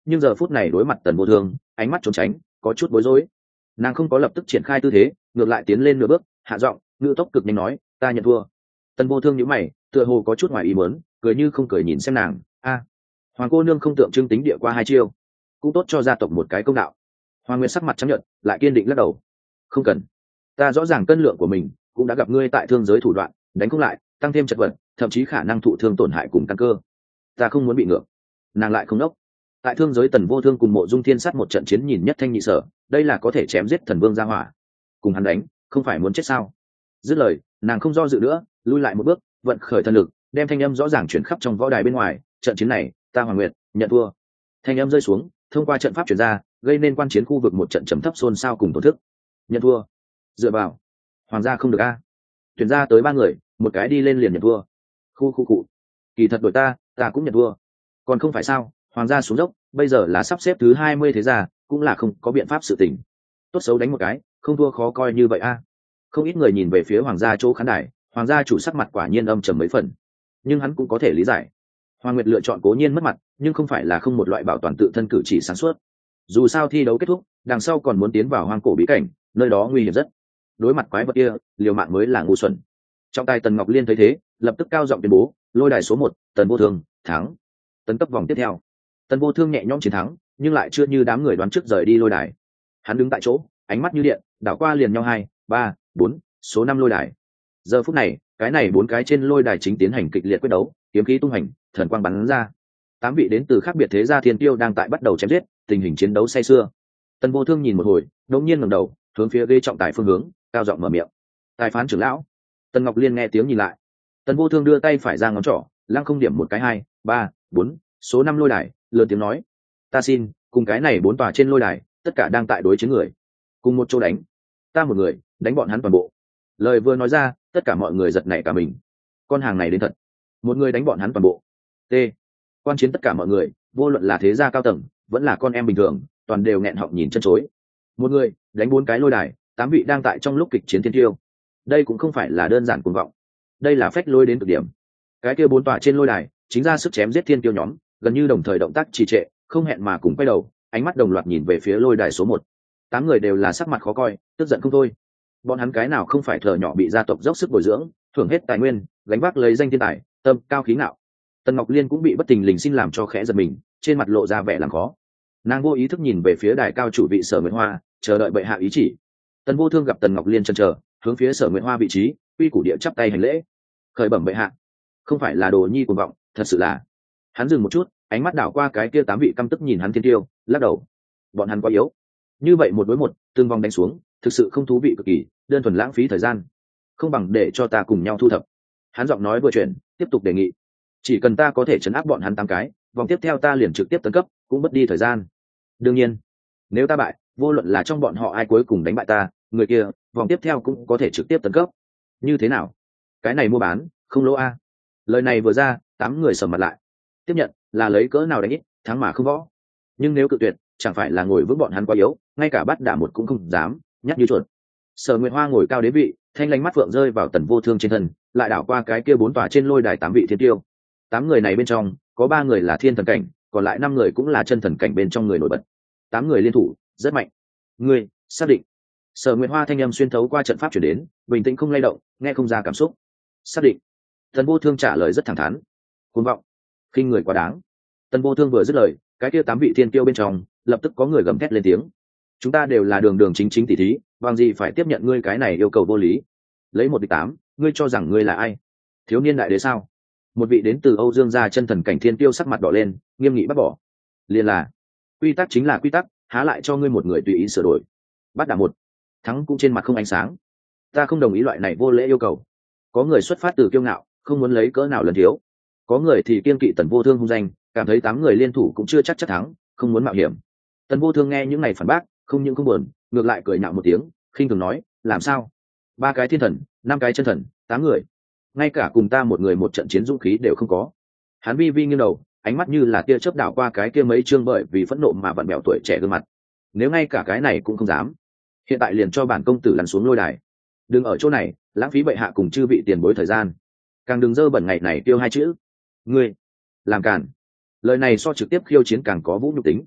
nhưng giờ phút này đối mặt Tần Vô Thương, ánh mắt trốn tránh, có chút bối rối. Nàng không có lập tức triển khai tư thế, ngược lại tiến lên nửa bước, hạ giọng, ngữ tốc cực nhanh nói, ta nhận thua. Tần Vô Thương nhíu mày, tựa hồ có chút ngoài ý muốn, cười như không cười nhìn xem nàng, hoàng cô nương không tượng trưng tính địa qua hai chiêu, cũng tốt cho gia tộc một cái công đạo. Hoàng Nguyệt sắc mặt chấp nhận, lại kiên định lắc đầu, không cần, ta rõ ràng cân lượng của mình, cũng đã gặp ngươi tại thương giới thủ đoạn, đánh không lại, tăng thêm chật vật, thậm chí khả năng thụ thương tổn hại cùng căn cơ, ta không muốn bị ngược. Nàng lại không đốc, tại thương giới Tần Vô Thương cùng Mộ Dung Thiên sát một trận chiến nhìn nhất thanh nhị sở, đây là có thể chém giết thần vương gia hỏa, cùng hắn đánh không phải muốn chết sao? Dứt lời, nàng không do dự nữa, lui lại một bước, vận khởi thần lực, đem thanh âm rõ ràng chuyển khắp trong võ đài bên ngoài, trận chiến này ta Hoàng Nguyệt nhận thua. Thanh âm rơi xuống, thông qua trận pháp truyền ra, gây nên quan chiến khu vực một trận trầm thấp xôn xao cùng tổn thức. Nhận thua? Dựa vào, hoàng gia không được a. Tuyển ra tới 3 người, một cái đi lên liền nhận thua. Khu cụ, kỳ thật đội ta cũng nhận thua. Còn không phải sao? Hoàng gia xuống dốc, bây giờ là sắp xếp thứ 20 thế gia, cũng là không có biện pháp sự tình. Tốt xấu đánh một cái, không thua khó coi như vậy a. Không ít người nhìn về phía hoàng gia chỗ khán đài, hoàng gia chủ sắc mặt quả nhiên âm trầm mấy phần, nhưng hắn cũng có thể lý giải. Hoàng Nguyệt lựa chọn cố nhiên mất mặt, nhưng không phải là không một loại bảo toàn tự thân cử chỉ sáng suốt. Dù sao thi đấu kết thúc, đằng sau còn muốn tiến vào hoang cổ bí cảnh, nơi đó nguy hiểm rất. Đối mặt quái vật kia, liều mạng mới là ngu xuẩn. Trong tay Tần Ngọc Liên thấy thế, lập tức cao giọng tuyên bố, lôi đài số 1, Tần Vô Thương thắng. Tấn cấp vòng tiếp theo. Tần Vô Thương nhẹ nhõm chiến thắng, nhưng lại chưa như đám người đoán trước rời đi lôi đài. Hắn đứng tại chỗ, ánh mắt như điện, đảo qua liền nhau 2, 3, 4, số 5 lôi đài. Giờ phút này, cái này 4 cái trên lôi đài chính tiến hành kịch liệt quyết đấu, kiếm khí tung hành, thần quang bắn ra. 8 vị đến từ khác biệt thế gia thiên tiêu đang tại bắt đầu chém giết, tình hình chiến đấu say sưa. Tần Vô Thương nhìn một hồi, đột nhiên ngẩng đầu, hướng phía ghế trọng tài phương hướng, cao giọng mở miệng. Tài phán trưởng lão. Tần Ngọc Liên nghe tiếng nhìn lại. Tần Vô Thương đưa tay phải ra ngón trỏ, lăng không điểm một cái 2, 3, 4, số 5 lôi đài, lớn tiếng nói: "Ta xin, cùng cái này 4 tòa trên lôi đài, tất cả đang tại đối chiến người, cùng một chỗ đánh. Ta một người, đánh bọn hắn toàn bộ." Lời vừa nói ra, tất cả mọi người giật nảy cả mình. Con hàng này đến thật, một người đánh bọn hắn toàn bộ. T. Quan chiến tất cả mọi người, vô luận là thế gia cao tầng, vẫn là con em bình thường, toàn đều nghẹn họng nhìn chân chối. Một người đánh 4 cái lôi đài, 8 vị đang tại trong lúc kịch chiến thiên tiêu. Đây cũng không phải là đơn giản cuồng vọng, đây là phách lôi đến cực điểm. Cái kia 4 tòa trên lôi đài, chính ra sức chém giết thiên tiêu nhóm, gần như đồng thời động tác trì trệ, không hẹn mà cùng quay đầu, ánh mắt đồng loạt nhìn về phía lôi đài số 1. 8 người đều là sắc mặt khó coi, tức giận không thôi. Bọn hắn cái nào không phải thợ nhỏ bị gia tộc dốc sức bồi dưỡng, thưởng hết tài nguyên, gánh vác lấy danh thiên tài, tâm cao khí ngạo. Tần Ngọc Liên cũng bị bất tình lình xin làm cho khẽ giật mình, trên mặt lộ ra vẻ làm khó. Nàng vô ý thức nhìn về phía đài cao chủ vị Sở Nguyệt Hoa, chờ đợi bệ hạ ý chỉ. Tần Vô Thương gặp Tần Ngọc Liên chần chờ, hướng phía Sở Nguyệt Hoa vị trí, quy củ địa chắp tay hành lễ. Khởi bẩm bệ hạ, không phải là đồ nhi cuồng vọng, thật sự là. Hắn dừng một chút, ánh mắt đảo qua cái kia 8 vị căm tức nhìn hắn thiên tiêu, lắc đầu. Bọn hắn quá yếu. Như vậy một đối một, tương vong đánh xuống, thực sự không thú vị cực kỳ, đơn thuần lãng phí thời gian. Không bằng để cho ta cùng nhau thu thập. Hắn giọng nói vừa chuyển, tiếp tục đề nghị. Chỉ cần ta có thể trấn áp bọn hắn 8 cái, vòng tiếp theo ta liền trực tiếp tấn cấp, cũng mất đi thời gian. Đương nhiên, nếu ta bại, vô luận là trong bọn họ ai cuối cùng đánh bại ta, người kia, vòng tiếp theo cũng có thể trực tiếp tấn cấp. Như thế nào? Cái này mua bán, không lỗ a. Lời này vừa ra, 8 người sầm mặt lại. Tiếp nhận, là lấy cỡ nào đánh ít, thắng mà không võ. Nhưng nếu cự tuyệt, chẳng phải là ngồi vững bọn hắn quá yếu, ngay cả bắt đả một cũng không dám, nhát như chuột. Sở Nguyệt Hoa ngồi cao đế vị, thanh lánh mắt phượng rơi vào Tần Vô Thương trên thân, lại đảo qua cái kia 4 tòa trên lôi đài 8 vị thiên tiêu. 8 người này bên trong, có 3 người là thiên thần cảnh, còn lại 5 người cũng là chân thần cảnh bên trong người nổi bật. 8 người liên thủ, rất mạnh. Ngươi, xác định. Sở Nguyệt Hoa thanh âm xuyên thấu qua trận pháp truyền đến, bình tĩnh không lay động, nghe không ra cảm xúc. Xác định. Tần Vô Thương trả lời rất thẳng thắn. Cuồng vọng, khinh người quá đáng. Tần Vô Thương vừa dứt lời, cái kia 8 vị thiên tiêu bên trong, lập tức có người gầm thét lên tiếng. Chúng ta đều là đường đường chính chính tỷ thí, bằng gì phải tiếp nhận ngươi cái này yêu cầu vô lý? Lấy 1 địch 8, ngươi cho rằng ngươi là ai? Thiếu niên đại đế sao? Một vị đến từ Âu Dương gia chân thần cảnh thiên tiêu sắc mặt đỏ lên, nghiêm nghị bắt bỏ. Liền là, quy tắc chính là quy tắc, há lại cho ngươi một người tùy ý sửa đổi. Bắt đả 1, thắng cũng trên mặt không ánh sáng. Ta không đồng ý loại này vô lễ yêu cầu. Có người xuất phát từ kiêu ngạo, không muốn lấy cỡ nào lần thiếu. Có người thì kiên kỵ Tần Vô Thương hung danh, cảm thấy 8 người liên thủ cũng chưa chắc thắng, không muốn mạo hiểm. Tần Vô Thương nghe những này phản bác, không những không buồn, ngược lại cười nhạo một tiếng, khinh thường nói, làm sao? 3 cái thiên thần, 5 cái chân thần, 8 người, ngay cả cùng ta một người một trận chiến dũng khí đều không có. Hắn vi vi nghiêng đầu, ánh mắt như là tia chớp đảo qua cái kia mấy chương bởi vì phẫn nộ mà vặn bẹo tuổi trẻ gương mặt. Nếu ngay cả cái này cũng không dám, hiện tại liền cho bản công tử lăn xuống lôi đài. Đừng ở chỗ này lãng phí bệ hạ cùng chư vị tiền bối thời gian, càng đừng dơ bẩn ngày này tiêu 2 chữ. Ngươi làm càn. Lời này so trực tiếp khiêu chiến càng có vũ nhục tính,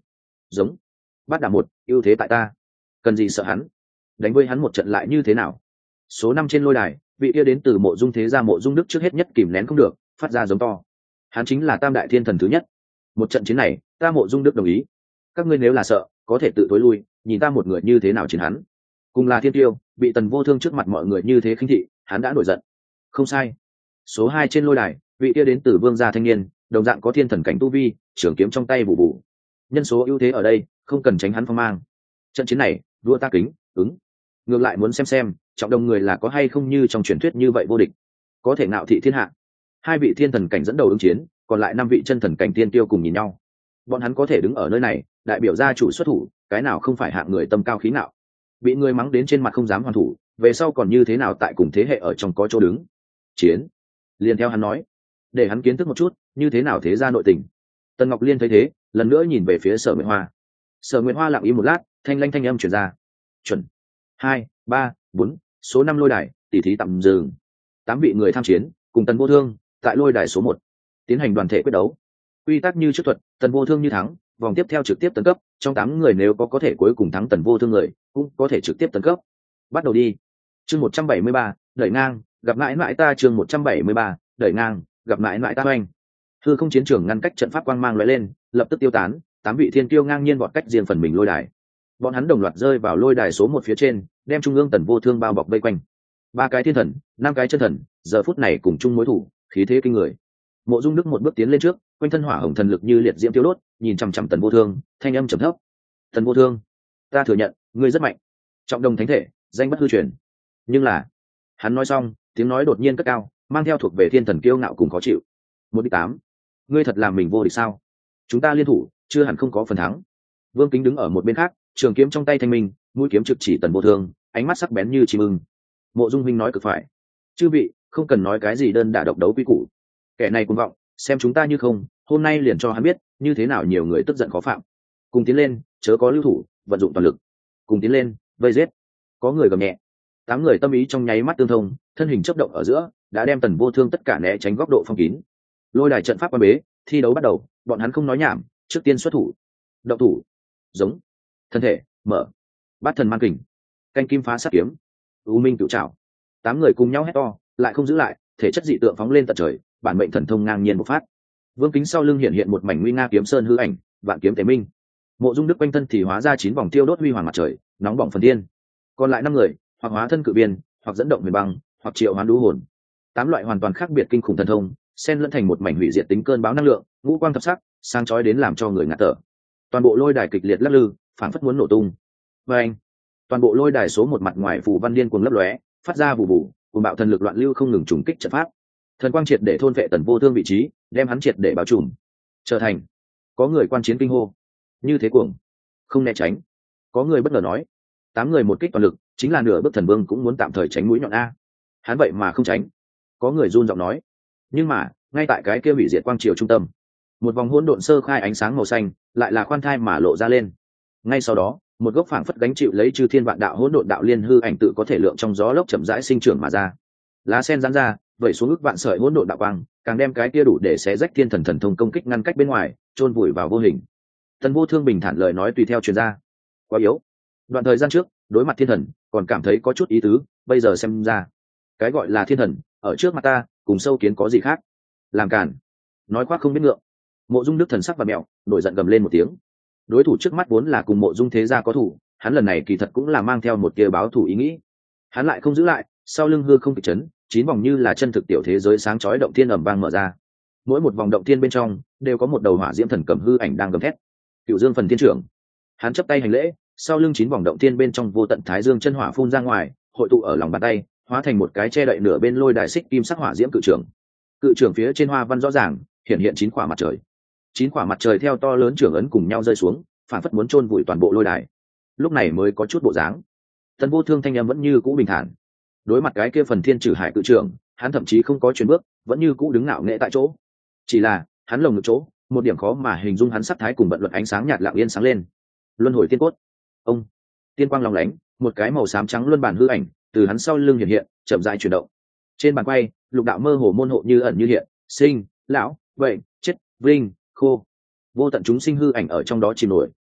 giống. Bát đả một, ưu thế tại ta, cần gì sợ hắn, đánh với hắn một trận lại như thế nào. Số 5 trên lôi đài, vị kia đến từ Mộ Dung thế gia Mộ Dung Đức trước hết nhất kìm nén không được, phát ra giống to. Hắn chính là tam đại thiên thần thứ nhất. Một trận chiến này, ta Mộ Dung Đức đồng ý. Các ngươi nếu là sợ, có thể tự tối lui, nhìn ta một người như thế nào chiến hắn. Cùng là thiên tiêu, bị Tần Vô Thương trước mặt mọi người như thế khinh thị, hắn đã nổi giận. Không sai. Số 2 trên lôi đài, vị kia đến từ Vương gia thanh niên, đồng dạng có thiên thần cảnh tu vi, trường kiếm trong tay vụ vụ. Nhân số ưu thế ở đây, không cần tránh hắn phong mang. Trận chiến này, vua ta kính, ứng. Ngược lại muốn xem trọng đồng người là có hay không như trong truyền thuyết như vậy vô địch, có thể ngạo thị thiên hạ. Hai vị thiên thần cảnh dẫn đầu ứng chiến, còn lại 5 vị chân thần cảnh tiên tiêu cùng nhìn nhau. Bọn hắn có thể đứng ở nơi này, đại biểu gia chủ xuất thủ, cái nào không phải hạng người tâm cao khí ngạo. Bị người mắng đến trên mặt không dám hoàn thủ, về sau còn như thế nào tại cùng thế hệ ở trong có chỗ đứng. Chiến, liền theo hắn nói, để hắn kiến thức một chút như thế nào thế gia nội tình. Tần Ngọc Liên thấy thế, lần nữa nhìn về phía Sở Nguyệt Hoa. Sở Nguyệt Hoa lặng im một lát, thanh lanh thanh âm truyền ra. Chuẩn. 2, 3, 4, số 5 lôi đài, tỷ thí tạm dừng. 8 vị người tham chiến, cùng Tần Vô Thương, tại lôi đài số 1, tiến hành đoàn thể quyết đấu. Quy tắc như trước thuật, Tần Vô Thương như thắng, vòng tiếp theo trực tiếp tấn cấp, trong 8 người nếu có thể cuối cùng thắng Tần Vô Thương người, cũng có thể trực tiếp tấn cấp. Bắt đầu đi. Chương 173, đẩy ngang, gặp mãi mãi ta. Chương 173, đẩy ngang, gặp mãi mãi ta. Oanh. Hư không chiến trường ngăn cách trận pháp quang mang lóe lên, lập tức tiêu tán, 8 vị thiên kiêu ngang nhiên vọt cách riêng phần mình lôi đài. Bọn hắn đồng loạt rơi vào lôi đài số 1 phía trên, đem trung ương Tần Vô Thương bao bọc vây quanh. 3 cái thiên thần, 5 cái chân thần, giờ phút này cùng chung mối thủ, khí thế kinh người. Mộ Dung Đức một bước tiến lên trước, quanh thân hỏa hồng thần lực như liệt diễm tiêu đốt, nhìn chằm chằm Tần Vô Thương, thanh âm trầm thấp. Tần Vô Thương, ta thừa nhận, ngươi rất mạnh, trọng đồng thánh thể, danh bất hư truyền. Nhưng là, hắn nói xong, tiếng nói đột nhiên cất cao, mang theo thuộc về thiên thần kiêu ngạo cùng khó chịu. 1-8, ngươi thật làm mình vô địch sao? Chúng ta liên thủ, chưa hẳn không có phần thắng. Vương Kính đứng ở một bên khác, trường kiếm trong tay thanh minh, mũi kiếm trực chỉ Tần Vô Thương, ánh mắt sắc bén như chim ưng. Mộ Dung huynh nói cực phải. Chư vị, không cần nói cái gì đơn đả độc đấu quy củ. Kẻ này cuồng vọng, xem chúng ta như không, hôm nay liền cho hắn biết, như thế nào nhiều người tức giận khó phạm. Cùng tiến lên, chớ có lưu thủ, vận dụng toàn lực. Cùng tiến lên, vây giết. Có người gầm nhẹ. 8 người tâm ý trong nháy mắt tương thông, thân hình chớp động ở giữa, đã đem Tần Vô Thương tất cả né tránh góc độ phong kín. Lôi đài trận pháp quan bế, thi đấu bắt đầu, bọn hắn không nói nhảm, trước tiên xuất thủ. Động thủ. Giống. Thân thể, mở. Bát thần man kình. Canh kim phá sát kiếm. U minh cửu trảo. 8 người cùng nhau hét to, lại không giữ lại, thể chất dị tượng phóng lên tận trời, bản mệnh thần thông ngang nhiên bộc phát. Vương Kính sau lưng hiện hiện một mảnh nguy nga kiếm sơn hư ảnh, vạn kiếm tế minh. Mộ Dung Đức quanh thân thì hóa ra 9 vòng tiêu đốt huy hoàng mặt trời, nóng bỏng phần thiên. Còn lại 5 người, hoặc hóa thân cự biên, hoặc dẫn động huyền băng, hoặc triệu hoán đũ hồn. 8 loại hoàn toàn khác biệt kinh khủng thần thông, xen lẫn thành một mảnh hủy diệt tính cơn bão năng lượng, ngũ quang thập sắc, sáng chói đến làm cho người ngạt thở. Toàn bộ lôi đài kịch liệt lắc lư, phảng phất muốn nổ tung. Và anh, toàn bộ lôi đài số 1 mặt ngoài phù văn điên cuồng lấp lóe, phát ra vụ vụ, cùng bạo thần lực loạn lưu không ngừng trùng kích trận pháp. Thần quang triệt để thôn vệ Tần Vô Thương vị trí, đem hắn triệt để bao trùm. Trở thành. Có người quan chiến kinh hô. Như thế cuồng, không né tránh. Có người bất ngờ nói, 8 người một kích toàn lực, chính là nửa bước thần vương cũng muốn tạm thời tránh mũi nhọn a. Hắn vậy mà không tránh. Có người run giọng nói. Nhưng mà, ngay tại cái kia hủy diệt quang triều trung tâm, một vòng hỗn độn sơ khai ánh sáng màu xanh, lại là khoan thai mà lộ ra lên. Ngay sau đó, một gốc phảng phất gánh chịu lấy chư thiên vạn đạo hỗn độn đạo liên hư ảnh tự có thể lượng trong gió lốc chậm rãi sinh trưởng mà ra. Lá sen giãn ra, vẩy xuống ức vạn sợi hỗn độn đạo quang, càng đem cái kia đủ để xé rách thiên thần thần thông công kích ngăn cách bên ngoài, chôn vùi vào vô hình. Tần Vô Thương bình thản lời nói tùy theo truyền ra. Quá yếu. Đoạn thời gian trước, đối mặt thiên thần, còn cảm thấy có chút ý tứ, bây giờ xem ra, cái gọi là thiên thần, ở trước mặt ta, cùng sâu kiến có gì khác? Làm cản. Nói khoác không biết ngượng. Mộ Dung Đức thần sắc và mẹo, nổi giận gầm lên một tiếng. Đối thủ trước mắt vốn là cùng Mộ Dung thế gia có thủ, hắn lần này kỳ thật cũng là mang theo một tia báo thủ ý nghĩ. Hắn lại không giữ lại, sau lưng hư không kịch chấn, 9 vòng như là chân thực tiểu thế giới sáng chói động thiên ầm vang mở ra. Mỗi một vòng động thiên bên trong đều có một đầu hỏa diễm thần cầm hư ảnh đang gầm thét. Cửu Dương phần thiên trưởng. Hắn chắp tay hành lễ, sau lưng 9 vòng động thiên bên trong vô tận thái dương chân hỏa phun ra ngoài, hội tụ ở lòng bàn tay, hóa thành một cái che đậy nửa bên lôi đài xích kim sắc hỏa diễm cự trưởng. Cự trưởng phía trên hoa văn rõ ràng, hiện 9 quả mặt trời. 9 quả mặt trời theo to lớn trưởng ấn cùng nhau rơi xuống, phản phất muốn chôn vùi toàn bộ lôi đài. Lúc này mới có chút bộ dáng. Tần Vô Thương thanh em vẫn như cũ bình thản. Đối mặt cái kia phần thiên trừ hải cự trưởng, hắn thậm chí không có chuyển bước, vẫn như cũ đứng ngạo nghễ tại chỗ. Chỉ là, hắn lồng ngực chỗ, một điểm khó mà hình dung hắn sắc thái cùng bận luật ánh sáng nhạt lặng yên sáng lên. Luân hồi tiên cốt. Ông. Tiên quang long lánh, một cái màu xám trắng luân bản hư ảnh từ hắn sau lưng hiện, chậm rãi chuyển động. Trên bàn quay, lục đạo mơ hồ môn hộ như ẩn như hiện, sinh, lão, bệnh, chết, vinh, khô. Vô tận chúng sinh hư ảnh ở trong đó chìm nổi,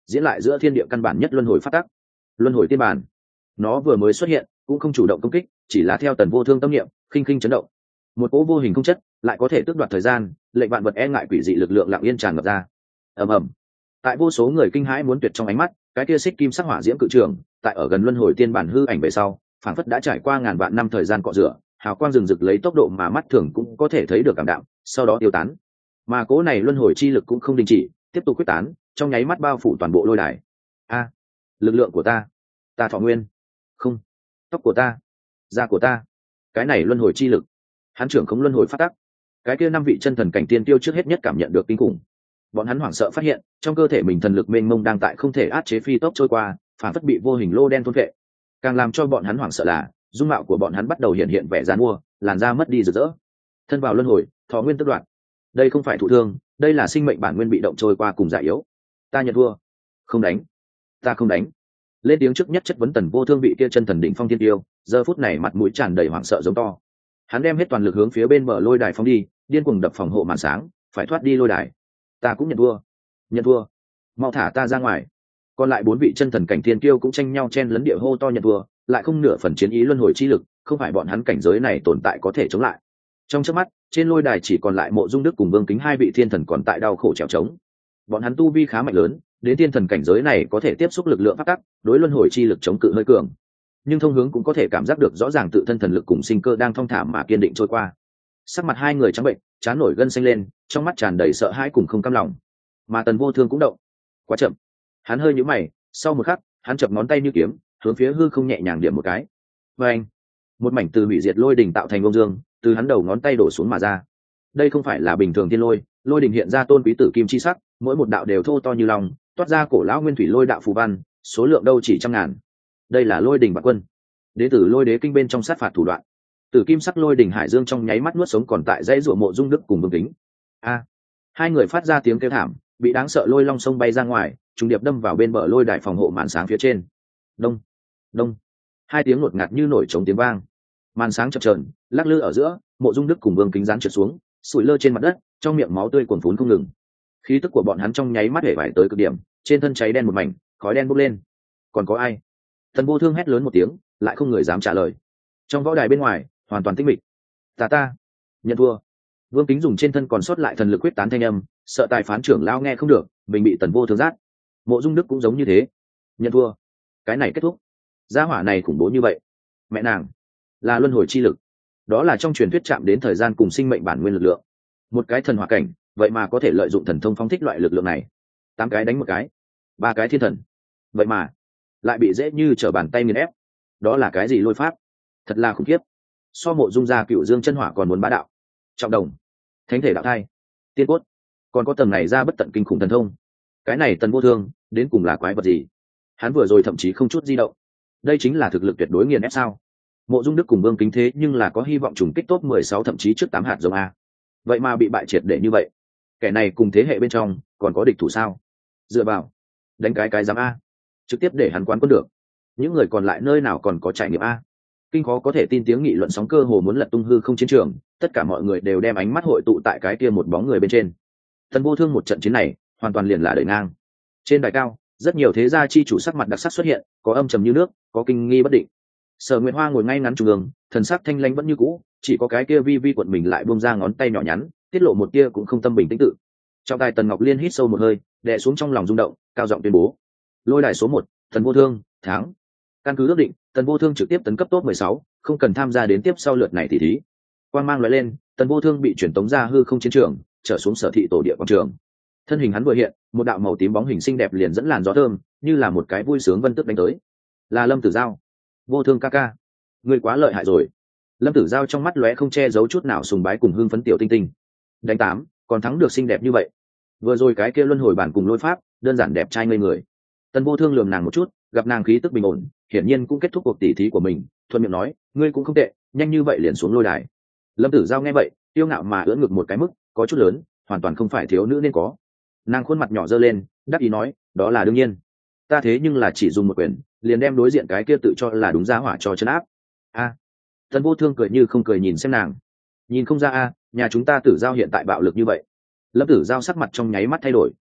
diễn lại giữa thiên địa căn bản nhất luân hồi phát tắc. Luân hồi tiên bản, nó vừa mới xuất hiện cũng không chủ động công kích, chỉ là theo Tần Vô Thương tâm niệm khinh khinh chấn động, một cỗ vô hình không chất lại có thể tước đoạt thời gian, lệnh vạn vật e ngại quỷ dị lực lượng lặng yên tràn ngập ra. Ầm ầm. Tại vô số người kinh hãi muốn tuyệt trong ánh mắt, cái kia xích kim sắc hỏa diễm cự trường tại ở gần luân hồi tiên bản hư ảnh về sau, phảng phất đã trải qua ngàn vạn năm thời gian cọ rửa, hào quang rừng rực lấy tốc độ mà mắt thường cũng có thể thấy được cảm đạm, sau đó tiêu tán. Mà cỗ này luân hồi chi lực cũng không đình chỉ, tiếp tục quyết tán, trong nháy mắt bao phủ toàn bộ lôi đài. A, lực lượng của ta thọ nguyên, không, tóc của ta, da của ta, cái này luân hồi chi lực, hắn trưởng không luân hồi phát tắc. Cái kia 5 vị chân thần cảnh tiên tiêu trước hết nhất cảm nhận được kinh khủng. Bọn hắn hoảng sợ phát hiện, trong cơ thể mình thần lực mênh mông đang tại không thể áp chế phi tốc trôi qua, phản phất bị vô hình lô đen thôn vệ. Càng làm cho bọn hắn hoảng sợ là, dung mạo của bọn hắn bắt đầu hiện vẻ giàn mua, làn da mất đi rực rỡ. Thân vào luân hồi, thọ nguyên tức đoạn. Đây không phải thụ thương, đây là sinh mệnh bản nguyên bị động trôi qua cùng già yếu. Ta nhận thua. Không đánh. Ta không đánh. Lên tiếng trước nhất chất vấn Tần Vô Thương vị kia chân thần đỉnh phong thiên tiêu, giờ phút này mặt mũi tràn đầy hoảng sợ giống to. Hắn đem hết toàn lực hướng phía bên bờ lôi đài phóng đi, điên cuồng đập phòng hộ màn sáng, phải thoát đi lôi đài. Ta cũng nhận thua, mau thả ta ra ngoài. Còn lại 4 vị chân thần cảnh thiên kiêu cũng tranh nhau chen lấn địa hô to nhận thua, lại không nửa phần chiến ý luân hồi chi lực, không phải bọn hắn cảnh giới này tồn tại có thể chống lại. Trong chớp mắt, trên lôi đài chỉ còn lại Mộ Dung Đức cùng Vương Kính 2 vị thiên thần còn tại đau khổ trèo trống. Bọn hắn tu vi khá mạnh lớn, đến thiên thần cảnh giới này có thể tiếp xúc lực lượng pháp tắc, đối luân hồi chi lực chống cự hơi cường, nhưng thông hướng cũng có thể cảm giác được rõ ràng tự thân thần lực cùng sinh cơ đang thong thả mà kiên định trôi qua. Sắc mặt hai người trắng bệnh, trán nổi gân xanh lên, trong mắt tràn đầy sợ hãi cùng không cam lòng. Mà Tần Vô Thương cũng động. Quá chậm. Hắn hơi nhíu mày, sau một khắc, hắn chập ngón tay như kiếm, hướng phía hư không nhẹ nhàng điểm một cái. Oeng! Một mảnh từ hủy diệt lôi đỉnh tạo thành ông dương, từ hắn đầu ngón tay đổ xuống mà ra. Đây không phải là bình thường thiên lôi, lôi đỉnh hiện ra tôn quý tử kim chi sắc, mỗi một đạo đều thô to như lòng, toát ra cổ lão nguyên thủy lôi đạo phù văn, số lượng đâu chỉ trăm ngàn. Đây là lôi đỉnh bạc quân, đế tử lôi đế kinh bên trong sát phạt thủ đoạn. Tử kim sắc lôi đỉnh hải dương trong nháy mắt nuốt sống còn tại dãy rủa Mộ Dung Đức cùng Vương Kính. A! Hai người phát ra tiếng kêu thảm, bị đáng sợ lôi long sông bay ra ngoài, trùng điệp đâm vào bên bờ lôi đài phòng hộ màn sáng phía trên. Đông, đông, hai tiếng ngột ngạt như nổi trống tiếng vang. Màn sáng chập chờn, lắc lư ở giữa, Mộ Dung Đức cùng Vương Kính giáng trượt xuống, sủi lơ trên mặt đất, trong miệng máu tươi cuồn phún không ngừng. Khí tức của bọn hắn trong nháy mắt hể vải tới cực điểm, trên thân cháy đen một mảnh, khói đen bốc lên. Còn có ai? Tần Vô Thương hét lớn một tiếng, lại không người dám trả lời. Trong võ đài bên ngoài, hoàn toàn tĩnh mịch. Ta nhận thua. Vương Kính dùng trên thân còn sót lại thần lực quyết tán thanh âm, sợ tài phán trưởng lao nghe không được, mình bị Tần Vô Thương giết. Mộ Dung Đức cũng giống như thế, nhận thua. Cái này kết thúc. Gia hỏa này khủng bố như vậy, mẹ nàng là luân hồi chi lực, đó là trong truyền thuyết chạm đến thời gian cùng sinh mệnh bản nguyên lực lượng. Một cái thần hỏa cảnh, vậy mà có thể lợi dụng thần thông phóng thích loại lực lượng này. 8 cái đánh một cái, 3 cái thiên thần, vậy mà lại bị dễ như trở bàn tay nghiền ép. Đó là cái gì lôi pháp? Thật là khủng khiếp. So Mộ Dung gia Cựu Dương chân hỏa còn muốn bá đạo. Trọng đồng, thánh thể đạo thai, tiên cốt, còn có tầng này ra bất tận kinh khủng thần thông. Cái này Tần Vô Thương đến cùng là quái vật gì? Hắn vừa rồi thậm chí không chút di động. Đây chính là thực lực tuyệt đối nghiền ép sao? Mộ Dung Đức cùng Vương Kính thế nhưng là có hy vọng trùng kích top 16 thậm chí trước 8 hạt giống a. Vậy mà bị bại triệt để như vậy. Kẻ này cùng thế hệ bên trong còn có địch thủ sao? Dựa vào, đánh cái dám a, trực tiếp để hắn quán quân được. Những người còn lại nơi nào còn có trải nghiệm a? Kinh khó có thể tin tiếng nghị luận sóng cơ hồ muốn lật tung hư không chiến trường, tất cả mọi người đều đem ánh mắt hội tụ tại cái kia một bóng người bên trên. Tần Vô Thương một trận chiến này hoàn toàn liền là đẩy ngang. Trên đài cao, rất nhiều thế gia chi chủ sắc mặt đặc sắc xuất hiện, có âm trầm như nước, có kinh nghi bất định. Sở Nguyệt Hoa ngồi ngay ngắn trung ương, thần sắc thanh lãnh vẫn như cũ, chỉ có cái kia vi vi quận mình lại buông ra ngón tay nhỏ nhắn, tiết lộ một tia cũng không tâm bình tĩnh tự. Trong tay Tần Ngọc Liên hít sâu một hơi, đè xuống trong lòng rung động, cao giọng tuyên bố: lôi đài số 1, Tần Vô Thương thắng. Căn cứ ước định, Tần Vô Thương trực tiếp tấn cấp top 16, không cần tham gia đến tiếp sau lượt này tỷ thí. Quang mang lóe lên, Tần Vô Thương bị chuyển tống ra hư không chiến trường, trở xuống sở thị tổ địa quảng trường. Thân hình hắn vừa hiện, một đạo màu tím bóng hình xinh đẹp liền dẫn làn gió thơm, như là một cái vui sướng vân tức đánh tới. Là Lâm Tử Giao. Vô Thương ca ca, ngươi quá lợi hại rồi. Lâm Tử Giao trong mắt lóe không che giấu chút nào sùng bái cùng hưng phấn tiểu tinh tinh. Đánh 8, còn thắng được xinh đẹp như vậy. Vừa rồi cái kia luân hồi bản cùng lôi pháp, đơn giản đẹp trai ngây người. Tần Vô Thương lườm nàng một chút, gặp nàng khí tức bình ổn, hiển nhiên cũng kết thúc cuộc tỉ thí của mình, thuận miệng nói, ngươi cũng không tệ, nhanh như vậy liền xuống lôi đài. Lâm Tử Giao nghe vậy, tiêu ngạo mà ưỡn ngực một cái mức, có chút lớn, hoàn toàn không phải thiếu nữ nên có. Nàng khuôn mặt nhỏ giơ lên, đắc ý nói, đó là đương nhiên. Ta thế nhưng là chỉ dùng một quyền, liền đem đối diện cái kia tự cho là đúng giá hỏa cho chân áp. A. Tần Vô Thương cười như không cười nhìn xem nàng. Nhìn không ra a, nhà chúng ta Tử Giao hiện tại bạo lực như vậy. Lâm Tử Giao sắc mặt trong nháy mắt thay đổi.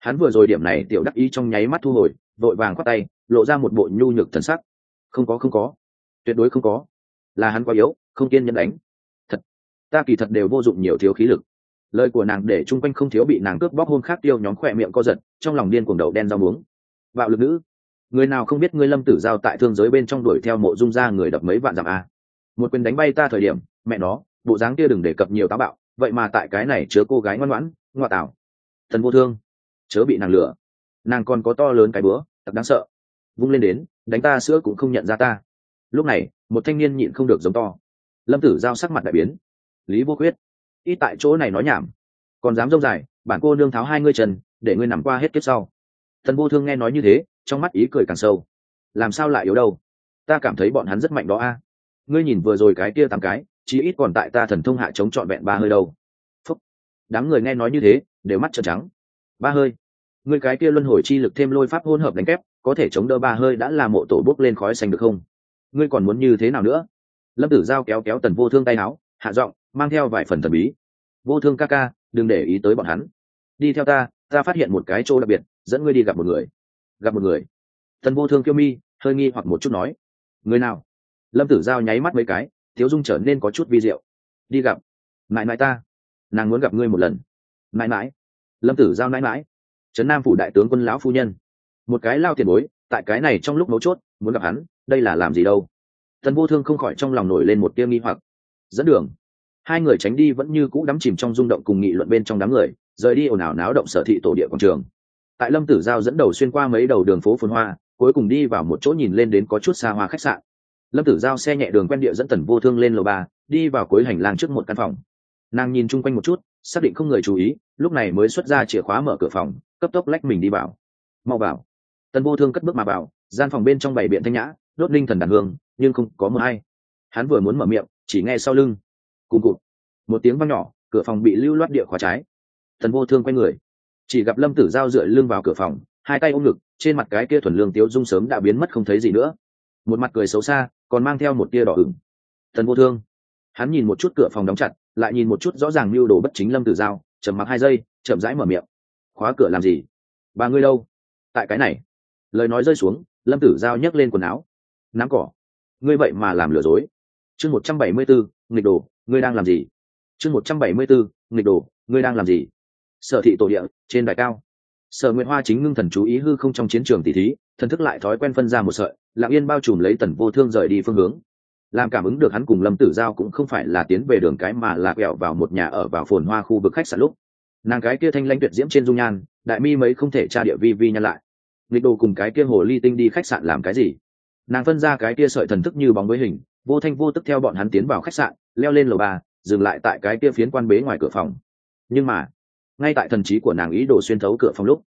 Hắn vừa rồi điểm này tiểu đắc ý trong nháy mắt thu hồi, vội vàng khoát tay, lộ ra một bộ nhu nhược thần sắc. Không có, tuyệt đối không có, là hắn quá yếu, không kiên nhẫn đánh. Thật, ta kỳ thật đều vô dụng nhiều thiếu khí lực. Lời của nàng để chung quanh không thiếu bị nàng cướp bóc hôn khác tiêu nhóm khỏe miệng co giật, trong lòng điên cuồng đầu đen rau muống. Bạo lực nữ, người nào không biết ngươi Lâm Tử Giao tại thương giới bên trong đuổi theo Mộ Dung ra người đập mấy vạn dặm a. Một quyền đánh bay ta thời điểm, mẹ nó, bộ dáng kia đừng đề cập nhiều táo bạo, vậy mà tại cái này chứa cô gái ngoan ngoãn, ngoa tảo. Thần vô thương, chớ bị nàng lừa, nàng còn có to lớn cái bữa, thật đáng sợ. Vung lên đến, đánh ta sữa cũng không nhận ra ta. Lúc này, một thanh niên nhịn không được giống to. Lâm Tử Giao sắc mặt đại biến. Lý Vô Quyết, ít tại chỗ này nói nhảm, còn dám rông dài, bản cô nương tháo hai ngươi trần, để ngươi nằm qua hết kiếp sau. Thần vô thương nghe nói như thế, trong mắt ý cười càng sâu. Làm sao lại yếu đâu? Ta cảm thấy bọn hắn rất mạnh đó a. Ngươi nhìn vừa rồi cái kia 8 cái, chí ít còn tại ta thần thông hạ chống trọn vẹn 3 hơi đâu. Phúc. Đám người nghe nói như thế, đều mắt trợn trắng. 3 hơi? Ngươi cái kia luân hồi chi lực thêm lôi pháp hỗn hợp đánh kép, có thể chống đỡ 3 hơi đã là mộ tổ bốc lên khói xanh được không? Ngươi còn muốn như thế nào nữa? Lâm Tử Giao kéo kéo Tần Vô Thương tay áo, hạ giọng, mang theo vài phần thần bí. Vô Thương ca ca, đừng để ý tới bọn hắn. Đi theo ta, ta phát hiện một cái chỗ đặc biệt, dẫn ngươi đi gặp một người. Gặp một người? Tần Vô Thương kiêu mi, hơi nghi hoặc một chút nói. Người nào? Lâm Tử Giao nháy mắt mấy cái, Tiếu Dung trở nên có chút vi diệu. Đi gặp mãi mãi ta, nàng muốn gặp ngươi một lần. Mãi mãi? Lâm Tử Giao mãi mãi? Trấn Nam phủ đại tướng quân lão phu nhân, một cái lao tiền bối, tại cái này trong lúc mấu chốt muốn gặp hắn, đây là làm gì đâu? Tần Vô Thương không khỏi trong lòng nổi lên một tia nghi hoặc. Dẫn đường. Hai người tránh đi vẫn như cũ đắm chìm trong rung động cùng nghị luận bên trong đám người, rời đi ồn ào náo động Sở thị tổ địa quảng trường. Tại Lâm Tử Giao dẫn đầu xuyên qua mấy đầu đường phố phồn hoa, cuối cùng đi vào một chỗ nhìn lên đến có chút xa hoa khách sạn. Lâm Tử Giao xe nhẹ đường quen địa dẫn Tần Vô Thương lên lầu 3, đi vào cuối hành lang trước một căn phòng. Nàng nhìn chung quanh một chút, xác định không người chú ý, lúc này mới xuất ra chìa khóa mở cửa phòng, cấp tốc lách mình đi vào. Mau vào. Tần Vô Thương cất bước mà vào, gian phòng bên trong bày biện thanh nhã, đốt linh thần đàn hương, nhưng không có mưa hay. Hắn vừa muốn mở miệng, chỉ nghe sau lưng cùng cụt một tiếng vang nhỏ, cửa phòng bị lưu loát địa khóa trái. Tần Vô Thương quay người, chỉ gặp Lâm Tử Giao dựa lưng vào cửa phòng, hai tay ôm ngực, trên mặt cái kia thuần lương tiếu dung sớm đã biến mất không thấy gì nữa, một mặt cười xấu xa, còn mang theo một tia đỏ ửng. Tần Vô Thương, hắn nhìn một chút cửa phòng đóng chặt, lại nhìn một chút rõ ràng mưu đồ bất chính Lâm Tử Giao, trầm mặc 2 giây, chậm rãi mở miệng. Khóa cửa làm gì? Bà ngươi đâu? Tại cái này. Lời nói rơi xuống, Lâm Tử Giao nhấc lên quần áo, nắm cỏ. Ngươi vậy mà làm lừa dối. Chương 174, nghịch đồ, ngươi đang làm gì? Chương 174, nghịch đồ, ngươi đang làm gì? Sở thị tổ địa, trên đài cao. Sở Nguyệt Hoa chính ngưng thần chú ý hư không trong chiến trường tỷ thí, thần thức lại thói quen phân ra một sợi, lặng yên bao trùm lấy Tần Vô Thương rời đi phương hướng. Làm cảm ứng được hắn cùng Lâm Tử Giao cũng không phải là tiến về đường cái mà là quẹo vào một nhà ở vào phồn hoa khu vực khách sạn lúc. Nàng cái kia thanh lãnh tuyệt diễm trên dung nhan, đại mi mấy không thể tra địa vi nhăn lại. Nghịch đồ cùng cái kia hồ ly tinh đi khách sạn làm cái gì? Nàng phân ra cái kia sợi thần thức như bóng với hình, vô thanh vô tức theo bọn hắn tiến vào khách sạn, leo lên lầu 3, dừng lại tại cái kia phiến quan bế ngoài cửa phòng. Nhưng mà, ngay tại thần trí của nàng ý đồ xuyên thấu cửa phòng lúc,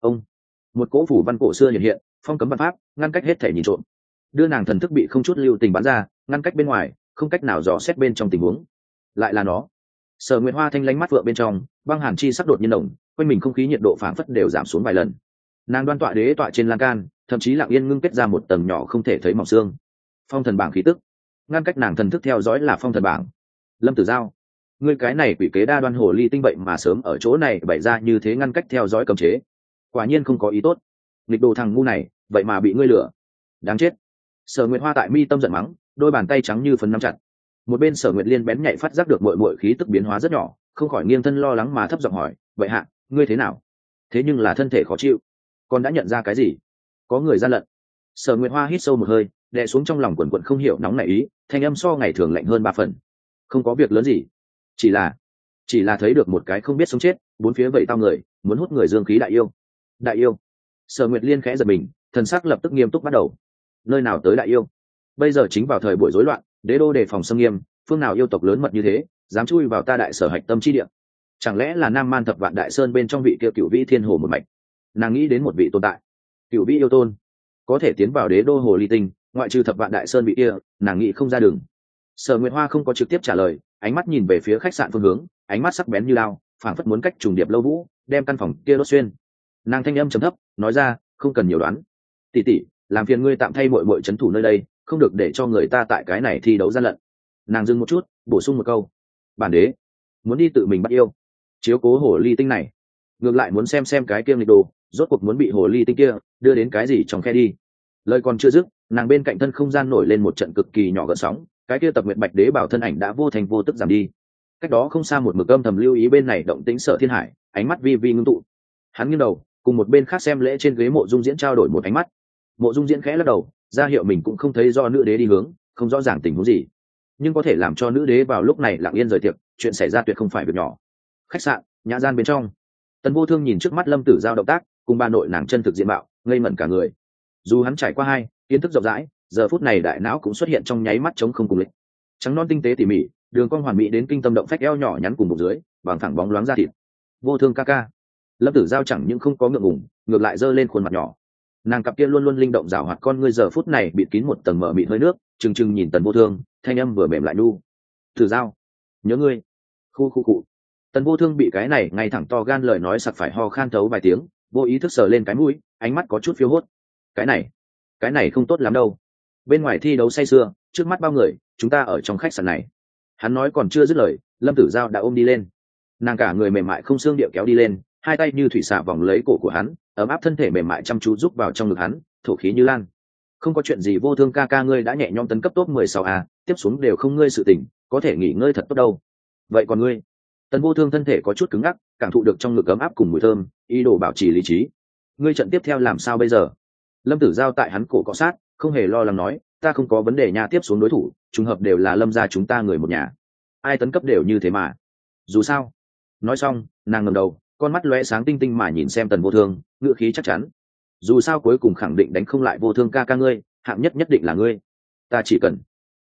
một cỗ phủ văn cổ xưa hiện hiện, phong cấm văn pháp, ngăn cách hết thể nhìn trộm. Đưa nàng thần thức bị không chút lưu tình bắn ra, ngăn cách bên ngoài, không cách nào dò xét bên trong tình huống. Lại là nó. Sở Nguyệt Hoa thanh lánh mắt vợ bên trong, băng hàn chi sắc đột nhiên động, quanh mình không khí nhiệt độ phảng phất đều giảm xuống vài lần. Nàng đoan tọa đế tọa trên lan can, thậm chí lặng yên ngưng kết ra một tầng nhỏ không thể thấy mỏng xương. Phong thần bảng khí tức, ngăn cách nàng thần thức theo dõi là phong thần bảng. Lâm Tử Giao, ngươi cái này quỷ kế đa đoan hồ ly tinh bệnh mà sớm ở chỗ này bày ra như thế ngăn cách theo dõi cấm chế, quả nhiên không có ý tốt. Nghịch đồ thằng ngu này, vậy mà bị ngươi lừa, đáng chết. Sở Nguyệt Hoa tại mi tâm giận mắng, đôi bàn tay trắng như phấn nắm chặt. Một bên Sở Nguyệt Liên bén nhạy phát giác được muội khí tức biến hóa rất nhỏ, không khỏi nghiêng thân lo lắng mà thấp giọng hỏi, vậy hạ, ngươi thế nào? Thế nhưng là thân thể khó chịu, con đã nhận ra cái gì? Có người gian lận. Sở Nguyệt Hoa hít sâu một hơi, đè xuống trong lòng quần quần không hiểu nóng nảy ý, thanh âm so ngày thường lạnh hơn 3 phần. Không có việc lớn gì, chỉ là thấy được một cái không biết sống chết, bốn phía vậy tao người, muốn hút người dương khí đại yêu. Đại yêu? Sở Nguyệt Liên khẽ giật mình, thần sắc lập tức nghiêm túc bắt đầu. Nơi nào tới đại yêu? Bây giờ chính vào thời buổi rối loạn, đế đô đề phòng xâm nghiêm, phương nào yêu tộc lớn mật như thế, dám chui vào ta đại sở hạch tâm chi địa? Chẳng lẽ là Nam Man Thập Vạn Đại Sơn bên trong vị kia Cửu Vĩ Thiên Hồ một mạch? Nàng nghĩ đến một vị tồn tại, Cửu Vĩ yêu tôn, có thể tiến vào đế đô hồ ly tinh, ngoại trừ Thập Vạn Đại Sơn vị kia, nàng nghĩ không ra đường. Sở Nguyệt Hoa không có trực tiếp trả lời, ánh mắt nhìn về phía khách sạn phương hướng, ánh mắt sắc bén như lao, phảng phất muốn cách trùng điệp lâu vũ, đem căn phòng kia đốt xuyên. Nàng thanh âm trầm thấp, nói ra, không cần nhiều đoán. Tỷ tỷ, làm phiền ngươi tạm thay muội trấn thủ nơi đây, không được để cho người ta tại cái này thi đấu gian lận. Nàng dừng một chút, bổ sung một câu, bản đế muốn đi tự mình bắt yêu, chiếu cố hồ ly tinh này. ngược lại muốn xem cái kia nghịch đồ rốt cuộc muốn bị hồ ly tinh kia đưa đến cái gì trong khe đi. Lời còn chưa dứt, nàng bên cạnh thân không gian nổi lên một trận cực kỳ nhỏ gợn sóng, cái kia tập nguyệt bạch đế bảo thân ảnh đã vô thành vô tức giảm đi. Cách đó không xa một mực âm thầm lưu ý bên này động tĩnh Sở Thiên Hải, ánh mắt vi vi ngưng tụ. Hắn nghiêng đầu cùng một bên khác xem lễ trên ghế Mộ Dung Diễn trao đổi một ánh mắt. Mộ Dung Diễn khẽ lắc đầu, ra hiệu mình cũng không thấy do nữ đế đi hướng, không rõ ràng tình huống gì, nhưng có thể làm cho nữ đế vào lúc này lặng yên rời tiệc, chuyện xảy ra tuyệt không phải việc nhỏ. Khách sạn, nhã gian bên trong, Tần Vô Thương nhìn trước mắt Lâm Tử Giao động tác cùng bà nội nàng chân thực diện mạo, ngây ngẩn cả người. Dù hắn trải qua hai kiến thức rộng rãi, giờ phút này đại não cũng xuất hiện trong nháy mắt trống không cùng lịch. Trắng non tinh tế tỉ mỉ, đường cong hoàn mỹ đến kinh tâm động phách, eo nhỏ nhắn cùng bụng dưới bằng thẳng bóng loáng da thịt. Vô Thương ca ca. Lâm Tử Giao chẳng những không có ngượng ngùng, ngược lại giơ lên khuôn mặt nhỏ. Nàng cặp kia luôn luôn linh động rảo hoạt con ngươi giờ phút này bịt kín một tầng mờ mịt hơi nước, trừng trừng nhìn Tần Vô Thương, thanh âm vừa mềm lại nu. Tử Giao, nhớ ngươi. Khu cụ. Tần Vô Thương bị cái này ngay thẳng to gan lời nói sặc phải ho khan thấu vài tiếng, vô ý thức sờ lên cái mũi, ánh mắt có chút phiêu hốt. Cái này không tốt lắm đâu. Bên ngoài thi đấu say sưa, trước mắt bao người, chúng ta ở trong khách sạn này. Hắn nói còn chưa dứt lời, Lâm Tử Giao đã ôm đi lên. Nàng cả người mềm mại không xương điệu kéo đi lên, hai tay như thủy xạ vòng lấy cổ của hắn, ấm áp thân thể mềm mại chăm chú giúp vào trong ngực hắn, thổ khí như lan. Không có chuyện gì Vô Thương ca ca, ngươi đã nhẹ nhõm tấn cấp top 16 a, tiếp xuống đều không ngươi sự tình, có thể nghỉ ngơi thật tốt đâu. Vậy còn ngươi? Tần Vô Thương thân thể có chút cứng ngắc, cảm thụ được trong ngực ấm áp cùng mùi thơm, ý đồ bảo trì lý trí. Ngươi trận tiếp theo làm sao bây giờ? Lâm Tử Giao tại hắn cổ cọ sát, không hề lo lắng nói, ta không có vấn đề nha, tiếp xuống đối thủ trùng hợp đều là Lâm gia chúng ta người một nhà, ai tấn cấp đều như thế mà. Dù sao. Nói xong, nàng ngẩng đầu, con mắt lóe sáng tinh tinh mà nhìn xem Tần Vô Thương, ngữ khí chắc chắn. Dù sao cuối cùng khẳng định đánh không lại Vô Thương ca ca ngươi, hạng nhất nhất định là ngươi. Ta chỉ cần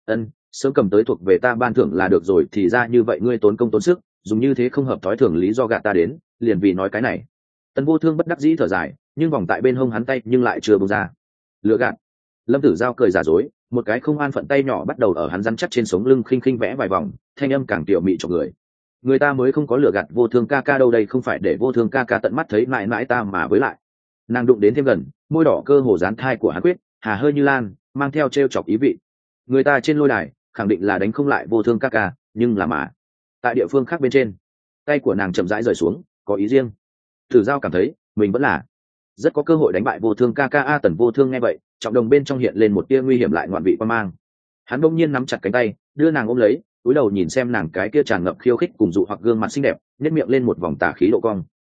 sớm cầm tới thuộc về ta ban thưởng là được rồi, thì ra như vậy ngươi tốn công tốn sức, dùng như thế không hợp thói thường lý do gạt ta đến, liền vì nói cái này. Tần Vô Thương bất đắc dĩ thở dài, nhưng vòng tại bên hông hắn tay nhưng lại chưa buông ra. Lừa gạt. Lâm Tử Giao cười giả dối, một cái không an phận tay nhỏ bắt đầu ở hắn rắn chắc trên sống lưng khinh khinh vẽ vài vòng, thanh âm càng tiểu mị cho người ta mới không có lừa gạt Vô Thương ca ca đâu, đây không phải để Vô Thương ca ca tận mắt thấy mãi mãi ta mà với lại. Nàng đụng đến thêm gần, môi đỏ cơ hồ dán thai của hắn quyết, hà hơi như lan, mang theo trêu chọc ý vị. Người ta trên lôi đài khẳng định là đánh không lại Vô Thương ca ca, nhưng là mà tại địa phương khác bên trên, tay của nàng chậm rãi rời xuống, có ý riêng. Tử Giao cảm thấy mình vẫn là rất có cơ hội đánh bại Vô Thương ca ca. Tần Vô Thương nghe vậy, trọng đồng bên trong hiện lên một tia nguy hiểm lại ngoạn vị quan mang. Hắn bỗng nhiên nắm chặt cánh tay, đưa nàng ôm lấy, cúi đầu nhìn xem nàng cái kia tràn ngập khiêu khích cùng dụ hoặc gương mặt xinh đẹp, nhếch miệng lên một vòng tà khí độ cong.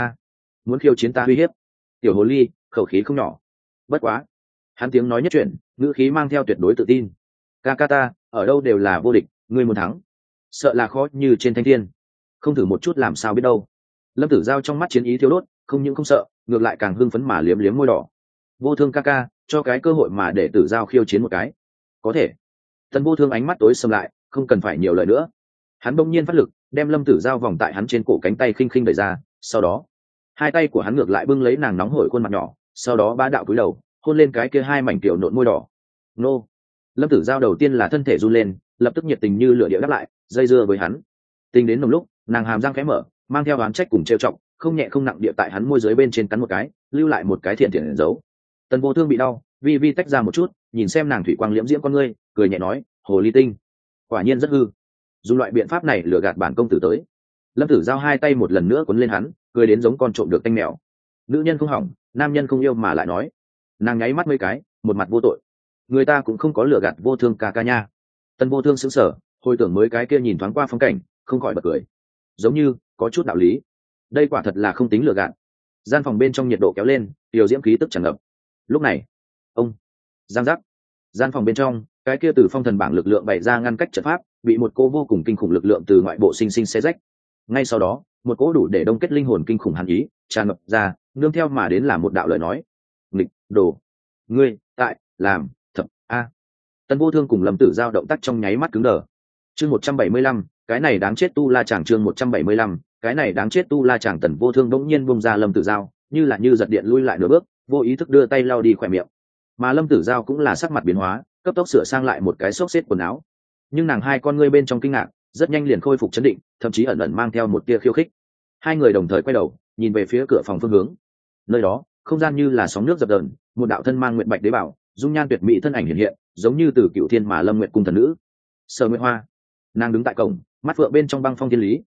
Muốn khiêu chiến ta uy hiếp? Tiểu hồ ly, khẩu khí không nhỏ. Bất quá, hắn tiếng nói nhất chuyển, ngữ khí mang theo tuyệt đối tự tin. Ca ca ta ở đâu đều là vô địch, ngươi muốn thắng sợ là khó như trên thanh thiên, không thử một chút làm sao biết đâu. Lâm Tử Giao trong mắt chiến ý thiêu đốt, không những không sợ, ngược lại càng hưng phấn mà liếm liếm môi đỏ. Vô Thương ca ca, cho cái cơ hội mà để Tử Giao khiêu chiến một cái. Có thể. Tần Vô Thương ánh mắt tối sầm lại, không cần phải nhiều lời nữa. Hắn bỗng nhiên phát lực, đem Lâm Tử Giao vòng tại hắn trên cổ cánh tay khinh khinh đẩy ra, sau đó hai tay của hắn ngược lại bưng lấy nàng nóng hổi khuôn mặt nhỏ, sau đó bá đạo cúi đầu hôn lên cái kia hai mảnh tiểu nộn môi đỏ. Nô. Lâm Tử Giao đầu tiên là thân thể run lên, lập tức nhiệt tình như lửa địa đáp lại, dây dưa với hắn. Tình đến nồng lúc, nàng hàm răng khẽ mở, mang theo oán trách cùng trêu chọc, không nhẹ không nặng địa tại hắn môi dưới bên trên cắn một cái, lưu lại một cái thiện thiện dấu. Tần Vô Thương bị đau, vi vi tách ra một chút, nhìn xem nàng thủy quang liễm diễm con ngươi, cười nhẹ nói, hồ ly tinh, quả nhiên rất hư. Dùng loại biện pháp này lừa gạt bản công tử tới. Lâm Tử Giao hai tay một lần nữa quấn lên hắn, cười đến giống con trộm được tanh mèo. Nữ nhân không hỏng, nam nhân không yêu mà lại nói. Nàng nháy mắt mấy cái, một mặt vô tội. Người ta cũng không có lừa gạt Vô Thương ca ca nha. Tần Vô Thương sững sờ, hồi tưởng mới cái kia nhìn thoáng qua phong cảnh, không khỏi bật cười. Giống như có chút đạo lý. Đây quả thật là không tính lừa gạt. Gian phòng bên trong nhiệt độ kéo lên, điều diễm khí tức tràn ngập. Lúc này, giang giác. Gian phòng bên trong, cái kia từ phong thần bảng lực lượng bày ra ngăn cách trận pháp, bị một cô vô cùng kinh khủng lực lượng từ ngoại bộ sinh sinh xé rách. Ngay sau đó, một cỗ đủ để đông kết linh hồn kinh khủng hàn ý tràn ngập ra, nương theo mà đến là một đạo lời nói: nghịch đồ, ngươi tại làm thập a. Tần Vô Thương cùng Lâm Tử Giao động tác trong nháy mắt cứng đờ. Chương 175, cái này đáng chết tu la chàng. Chương 175, cái này đáng chết tu la chàng. Tần Vô Thương bỗng nhiên buông ra Lâm Tử Giao, như là như giật điện lui lại nửa bước, vô ý thức đưa tay lau đi khỏe miệng. Mà Lâm Tử Giao cũng là sắc mặt biến hóa, cấp tốc sửa sang lại một cái xốc xếp quần áo. Nhưng nàng hai con ngươi bên trong kinh ngạc, rất nhanh liền khôi phục trấn định, thậm chí ẩn ẩn mang theo một tia khiêu khích. Hai người đồng thời quay đầu, nhìn về phía cửa phòng phương hướng. Nơi đó, không gian như là sóng nước dập dờn, một đạo thân mang nguyện bạch đế bảo, dung nhan tuyệt mỹ thân ảnh hiện hiện, giống như từ cựu thiên mà Lâm Nguyệt cung thần nữ. Sở Nguyệt Hoa, nàng đứng tại cổng, mắt phượng bên trong băng phong thiên lý,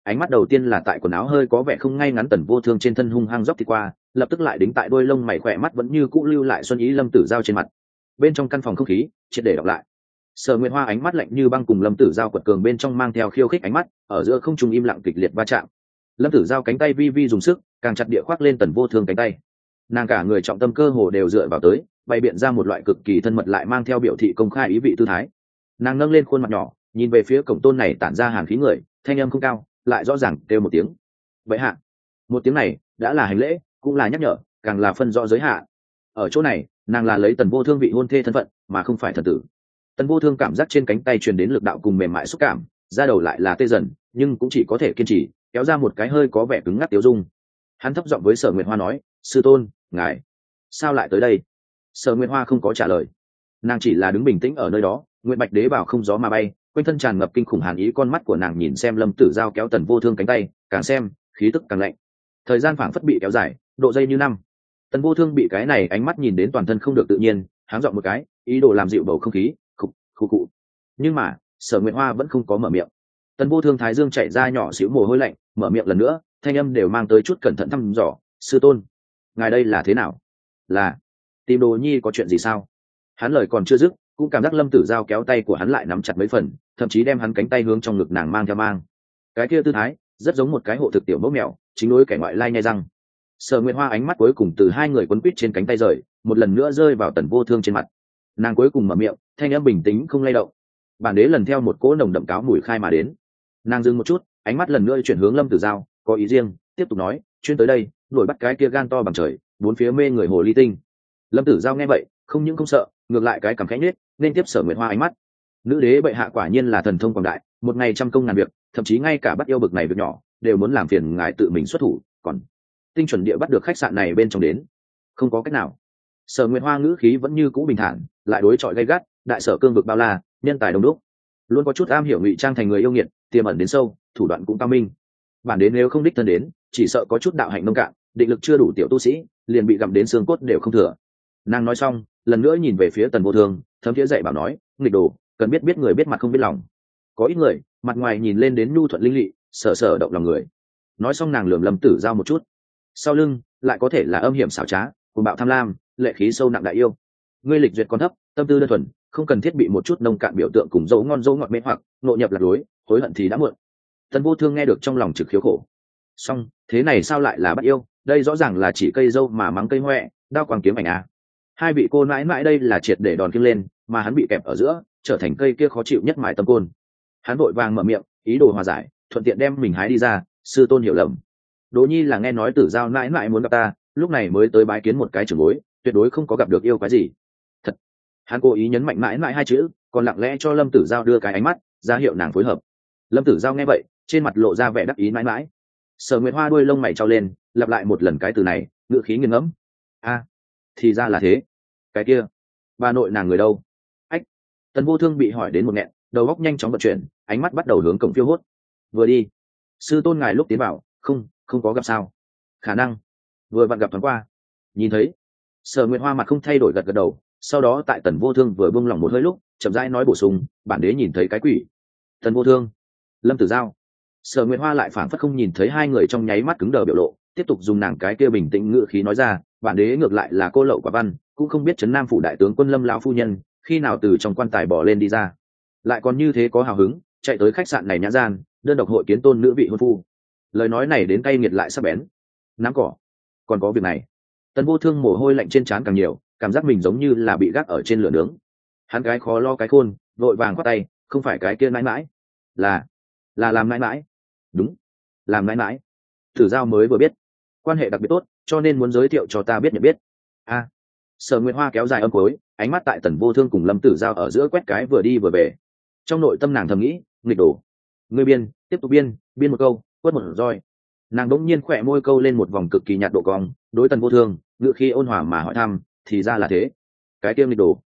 ánh mắt đầu tiên là tại quần áo hơi có vẻ không ngay ngắn Tần Vô Thương trên thân hung hăng dốc thì qua, lập tức lại đính tại đôi lông mày khỏe mắt vẫn như cũ lưu lại xuân ý Lâm Tử Giao trên mặt. Bên trong căn phòng không khí triệt để đọc lại. Sở Nguyệt Hoa ánh mắt lạnh như băng cùng Lâm Tử Giao quật cường bên trong mang theo khiêu khích ánh mắt, ở giữa không trung im lặng kịch liệt va chạm. Lâm Tử Giao cánh tay vi vi dùng sức, càng chặt địa khoác lên Tần Vô Thương cánh tay. Nàng cả người trọng tâm cơ hồ đều dựa vào tới, bày biện ra một loại cực kỳ thân mật lại mang theo biểu thị công khai ý vị tư thái. Nàng nâng lên khuôn mặt nhỏ, nhìn về phía cổng tôn này tản ra hàn khí người, thanh âm không cao, lại rõ ràng kêu một tiếng. Vậy hạ, một tiếng này đã là hành lễ, cũng là nhắc nhở, càng là phân rõ giới hạn. Ở chỗ này, nàng là lấy Tần Vô Thương vị hôn thê thân phận, mà không phải thần tử. Tần Vô Thương cảm giác trên cánh tay truyền đến lực đạo cùng mềm mại xúc cảm, da đầu lại là tê dần, nhưng cũng chỉ có thể kiên trì, kéo ra một cái hơi có vẻ cứng ngắc tiêu dung. Hắn thấp giọng với Sở Nguyệt Hoa nói, sư tôn, ngài sao lại tới đây? Sở Nguyệt Hoa không có trả lời, nàng chỉ là đứng bình tĩnh ở nơi đó. Nguyệt Bạch Đế bảo không gió mà bay, quanh thân tràn ngập kinh khủng hàn ý, con mắt của nàng nhìn xem Lâm Tử Giao kéo Tần Vô Thương cánh tay, càng xem khí tức càng lạnh. Thời gian phảng phất bị kéo dài, độ dây như năm. Tần Vô Thương bị cái này ánh mắt nhìn đến toàn thân không được tự nhiên, háng giọng một cái, ý đồ làm dịu bầu không khí, khục khục khụ. Nhưng mà Sở Nguyệt Hoa vẫn không có mở miệng. Tần Vô Thương thái dương chảy ra nhỏ xíu mồ hôi lạnh, mở miệng lần nữa, thanh âm đều mang tới chút cẩn thận thăm dò, sư tôn, ngài đây là thế nào? Là tìm đồ nhi có chuyện gì sao? Hắn lời còn chưa dứt, cũng cảm giác Lâm Tử Giao kéo tay của hắn lại nắm chặt mấy phần, thậm chí đem hắn cánh tay hướng trong ngực nàng mang theo mang. Cái kia tư thái rất giống một cái hộ thực tiểu mẫu mèo, chính đối kẻ ngoại lai nhai răng. Sở Nguyệt Hoa ánh mắt cuối cùng từ hai người quấn quýt trên cánh tay rời, một lần nữa rơi vào Tần Vô Thương trên mặt. Nàng cuối cùng mở miệng, thanh âm bình tĩnh không lay động. Bản đế lần theo một cỗ nồng đậm cáo mùi khai mà đến. Nàng dừng một chút, ánh mắt lần nữa chuyển hướng Lâm Tử Giao, có ý riêng, tiếp tục nói, chuyên tới đây, đuổi bắt cái kia gan to bằng trời, bốn phía mê người hồ ly tinh. Lâm Tử Giao nghe vậy, không những không sợ, ngược lại cái cằm khẽ nhếch, nên tiếp Sở Nguyệt Hoa ánh mắt. Nữ đế bệ hạ quả nhiên là thần thông quảng đại, một ngày trăm công ngàn việc, thậm chí ngay cả bắt yêu bực này việc nhỏ đều muốn làm phiền ngài tự mình xuất thủ, còn tinh chuẩn địa bắt được khách sạn này bên trong đến, không có cách nào. Sở Nguyệt Hoa ngữ khí vẫn như cũ bình thản, lại đối chọi gay gắt, đại sở cương vực bao la, nhân tài đông đúc, luôn có chút am hiểu ngụy trang thành người yêu nghiệt, tiềm ẩn đến sâu, thủ đoạn cũng cao minh. Bản đến nếu không đích thân đến, chỉ sợ có chút đạo hạnh nông cạn, định lực chưa đủ tiểu tu sĩ, liền bị gặm đến xương cốt đều không thừa. Nàng nói xong, lần nữa nhìn về phía Tần Vô Thương, thấm thiế dạy bảo nói, nghịch đồ, cần biết biết người biết mặt không biết lòng. Có ít người, mặt ngoài nhìn lên đến nhu thuận linh lị, sở sở động lòng người. Nói xong nàng lườm Lâm Tử Giao một chút, sau lưng lại có thể là âm hiểm xảo trá, cuồng bạo tham lam, lệ khí sâu nặng đại yêu. Ngươi lịch duyệt còn thấp, tâm tư đơn thuần, không cần thiết bị một chút nông cạn biểu tượng cùng dấu ngon dấu ngọt mê hoặc, ngộ nhập lạc lối, hối hận thì đã muộn. Tần Vô Thương nghe được trong lòng trực khiếu khổ. Song thế này sao lại là bắt yêu? Đây rõ ràng là chỉ cây dâu mà mắng cây hoẹ, đao quang kiếm ảnh à. Hai vị cô mãi mãi đây là triệt để đòn kiêng lên, mà hắn bị kẹp ở giữa, trở thành cây kia khó chịu nhất mài tâm côn. Hắn vội vàng mở miệng, ý đồ hòa giải, thuận tiện đem mình hái đi ra, sư tôn hiểu lầm. Đỗ Nhi là nghe nói Tử Giao mãi mãi muốn gặp ta, lúc này mới tới bái kiến một cái trưởng bối, tuyệt đối không có gặp được yêu quái gì. Thật. Hắn cố ý nhấn mạnh mãi mãi hai chữ, còn lặng lẽ cho Lâm Tử Giao đưa cái ánh mắt, ra hiệu nàng phối hợp. Lâm Tử Giao nghe vậy, trên mặt lộ ra vẻ đắc ý mãi mãi. Sở Nguyệt Hoa đuôi lông mày trao lên, lặp lại một lần cái từ này, ngữ khí nghiêng ngẫm. A, thì ra là thế. Cái kia, bà nội nàng người đâu? Ách. Tần Vô Thương bị hỏi đến một nghẹn, đầu óc nhanh chóng vận chuyển, ánh mắt bắt đầu hướng cổng phiêu hốt. Vừa đi, sư tôn ngài lúc tiến vào, không có gặp sao? Khả năng vừa vặn gặp thoáng qua. Nhìn thấy. Sở Nguyệt Hoa mặt không thay đổi gật gật đầu, sau đó tại Tần Vô Thương vừa buông lỏng một hơi lúc, chậm rãi nói bổ sung, bản đế nhìn thấy cái quỷ. Tần Vô Thương, Lâm Tử Giao. Sở Nguyệt Hoa lại phảng phất không nhìn thấy hai người trong nháy mắt cứng đờ biểu lộ, tiếp tục dùng nàng cái kia bình tĩnh ngữ khí nói ra, bản đế ngược lại là cô lậu quả văn, cũng không biết trấn Nam phủ đại tướng quân Lâm lão phu nhân khi nào từ trong quan tài bỏ lên đi ra, lại còn như thế có hào hứng chạy tới khách sạn này nhã gian, đơn độc hội kiến tôn nữ vị hôn phu. Lời nói này đến cay nghiệt lại sắc bén. Nắm cỏ, còn có việc này. Tần Vô Thương mồ hôi lạnh trên trán càng nhiều, cảm giác mình giống như là bị gác ở trên lửa nướng. Hắn cái khó lo cái khôn, vội vàng quát tay, không phải cái kia mãi mãi, là làm mãi mãi. Đúng, làm mãi mãi. Tử Giao mới vừa biết quan hệ đặc biệt tốt, cho nên muốn giới thiệu cho ta biết nhận biết. A. Sở Nguyệt Hoa kéo dài âm cuối, ánh mắt tại Tần Vô Thương cùng Lâm Tử Giao ở giữa quét cái vừa đi vừa về. Trong nội tâm nàng thầm nghĩ, nghịch đồ, ngươi biên, tiếp tục biên một câu, quất một roi. Nàng đỗng nhiên khỏe môi câu lên một vòng cực kỳ nhạt độ cong, đối Tần Vô Thương, ngữ khi ôn hòa mà hỏi thăm, thì ra là thế. Cái kia nghịch đồ,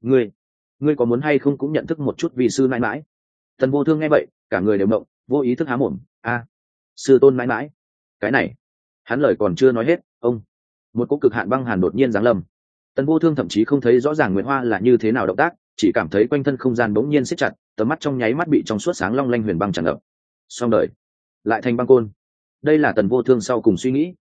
ngươi có muốn hay không cũng nhận thức một chút vì sư mãi mãi? Tần Vô Thương nghe vậy, cả người đều động, vô ý thức há mồm. A, sư tôn mãi mãi. Cái này, hắn lời còn chưa nói hết, ông, một cỗ cực hạn băng hàn đột nhiên giáng lâm. Tần Vô Thương thậm chí không thấy rõ ràng Nguyệt Hoa là như thế nào động tác, chỉ cảm thấy quanh thân không gian bỗng nhiên siết chặt, tầm mắt trong nháy mắt bị trong suốt sáng long lanh huyền băng tràn ngập. Xong đời. lại thành băng côn. Đây là Tần Vô Thương sau cùng suy nghĩ.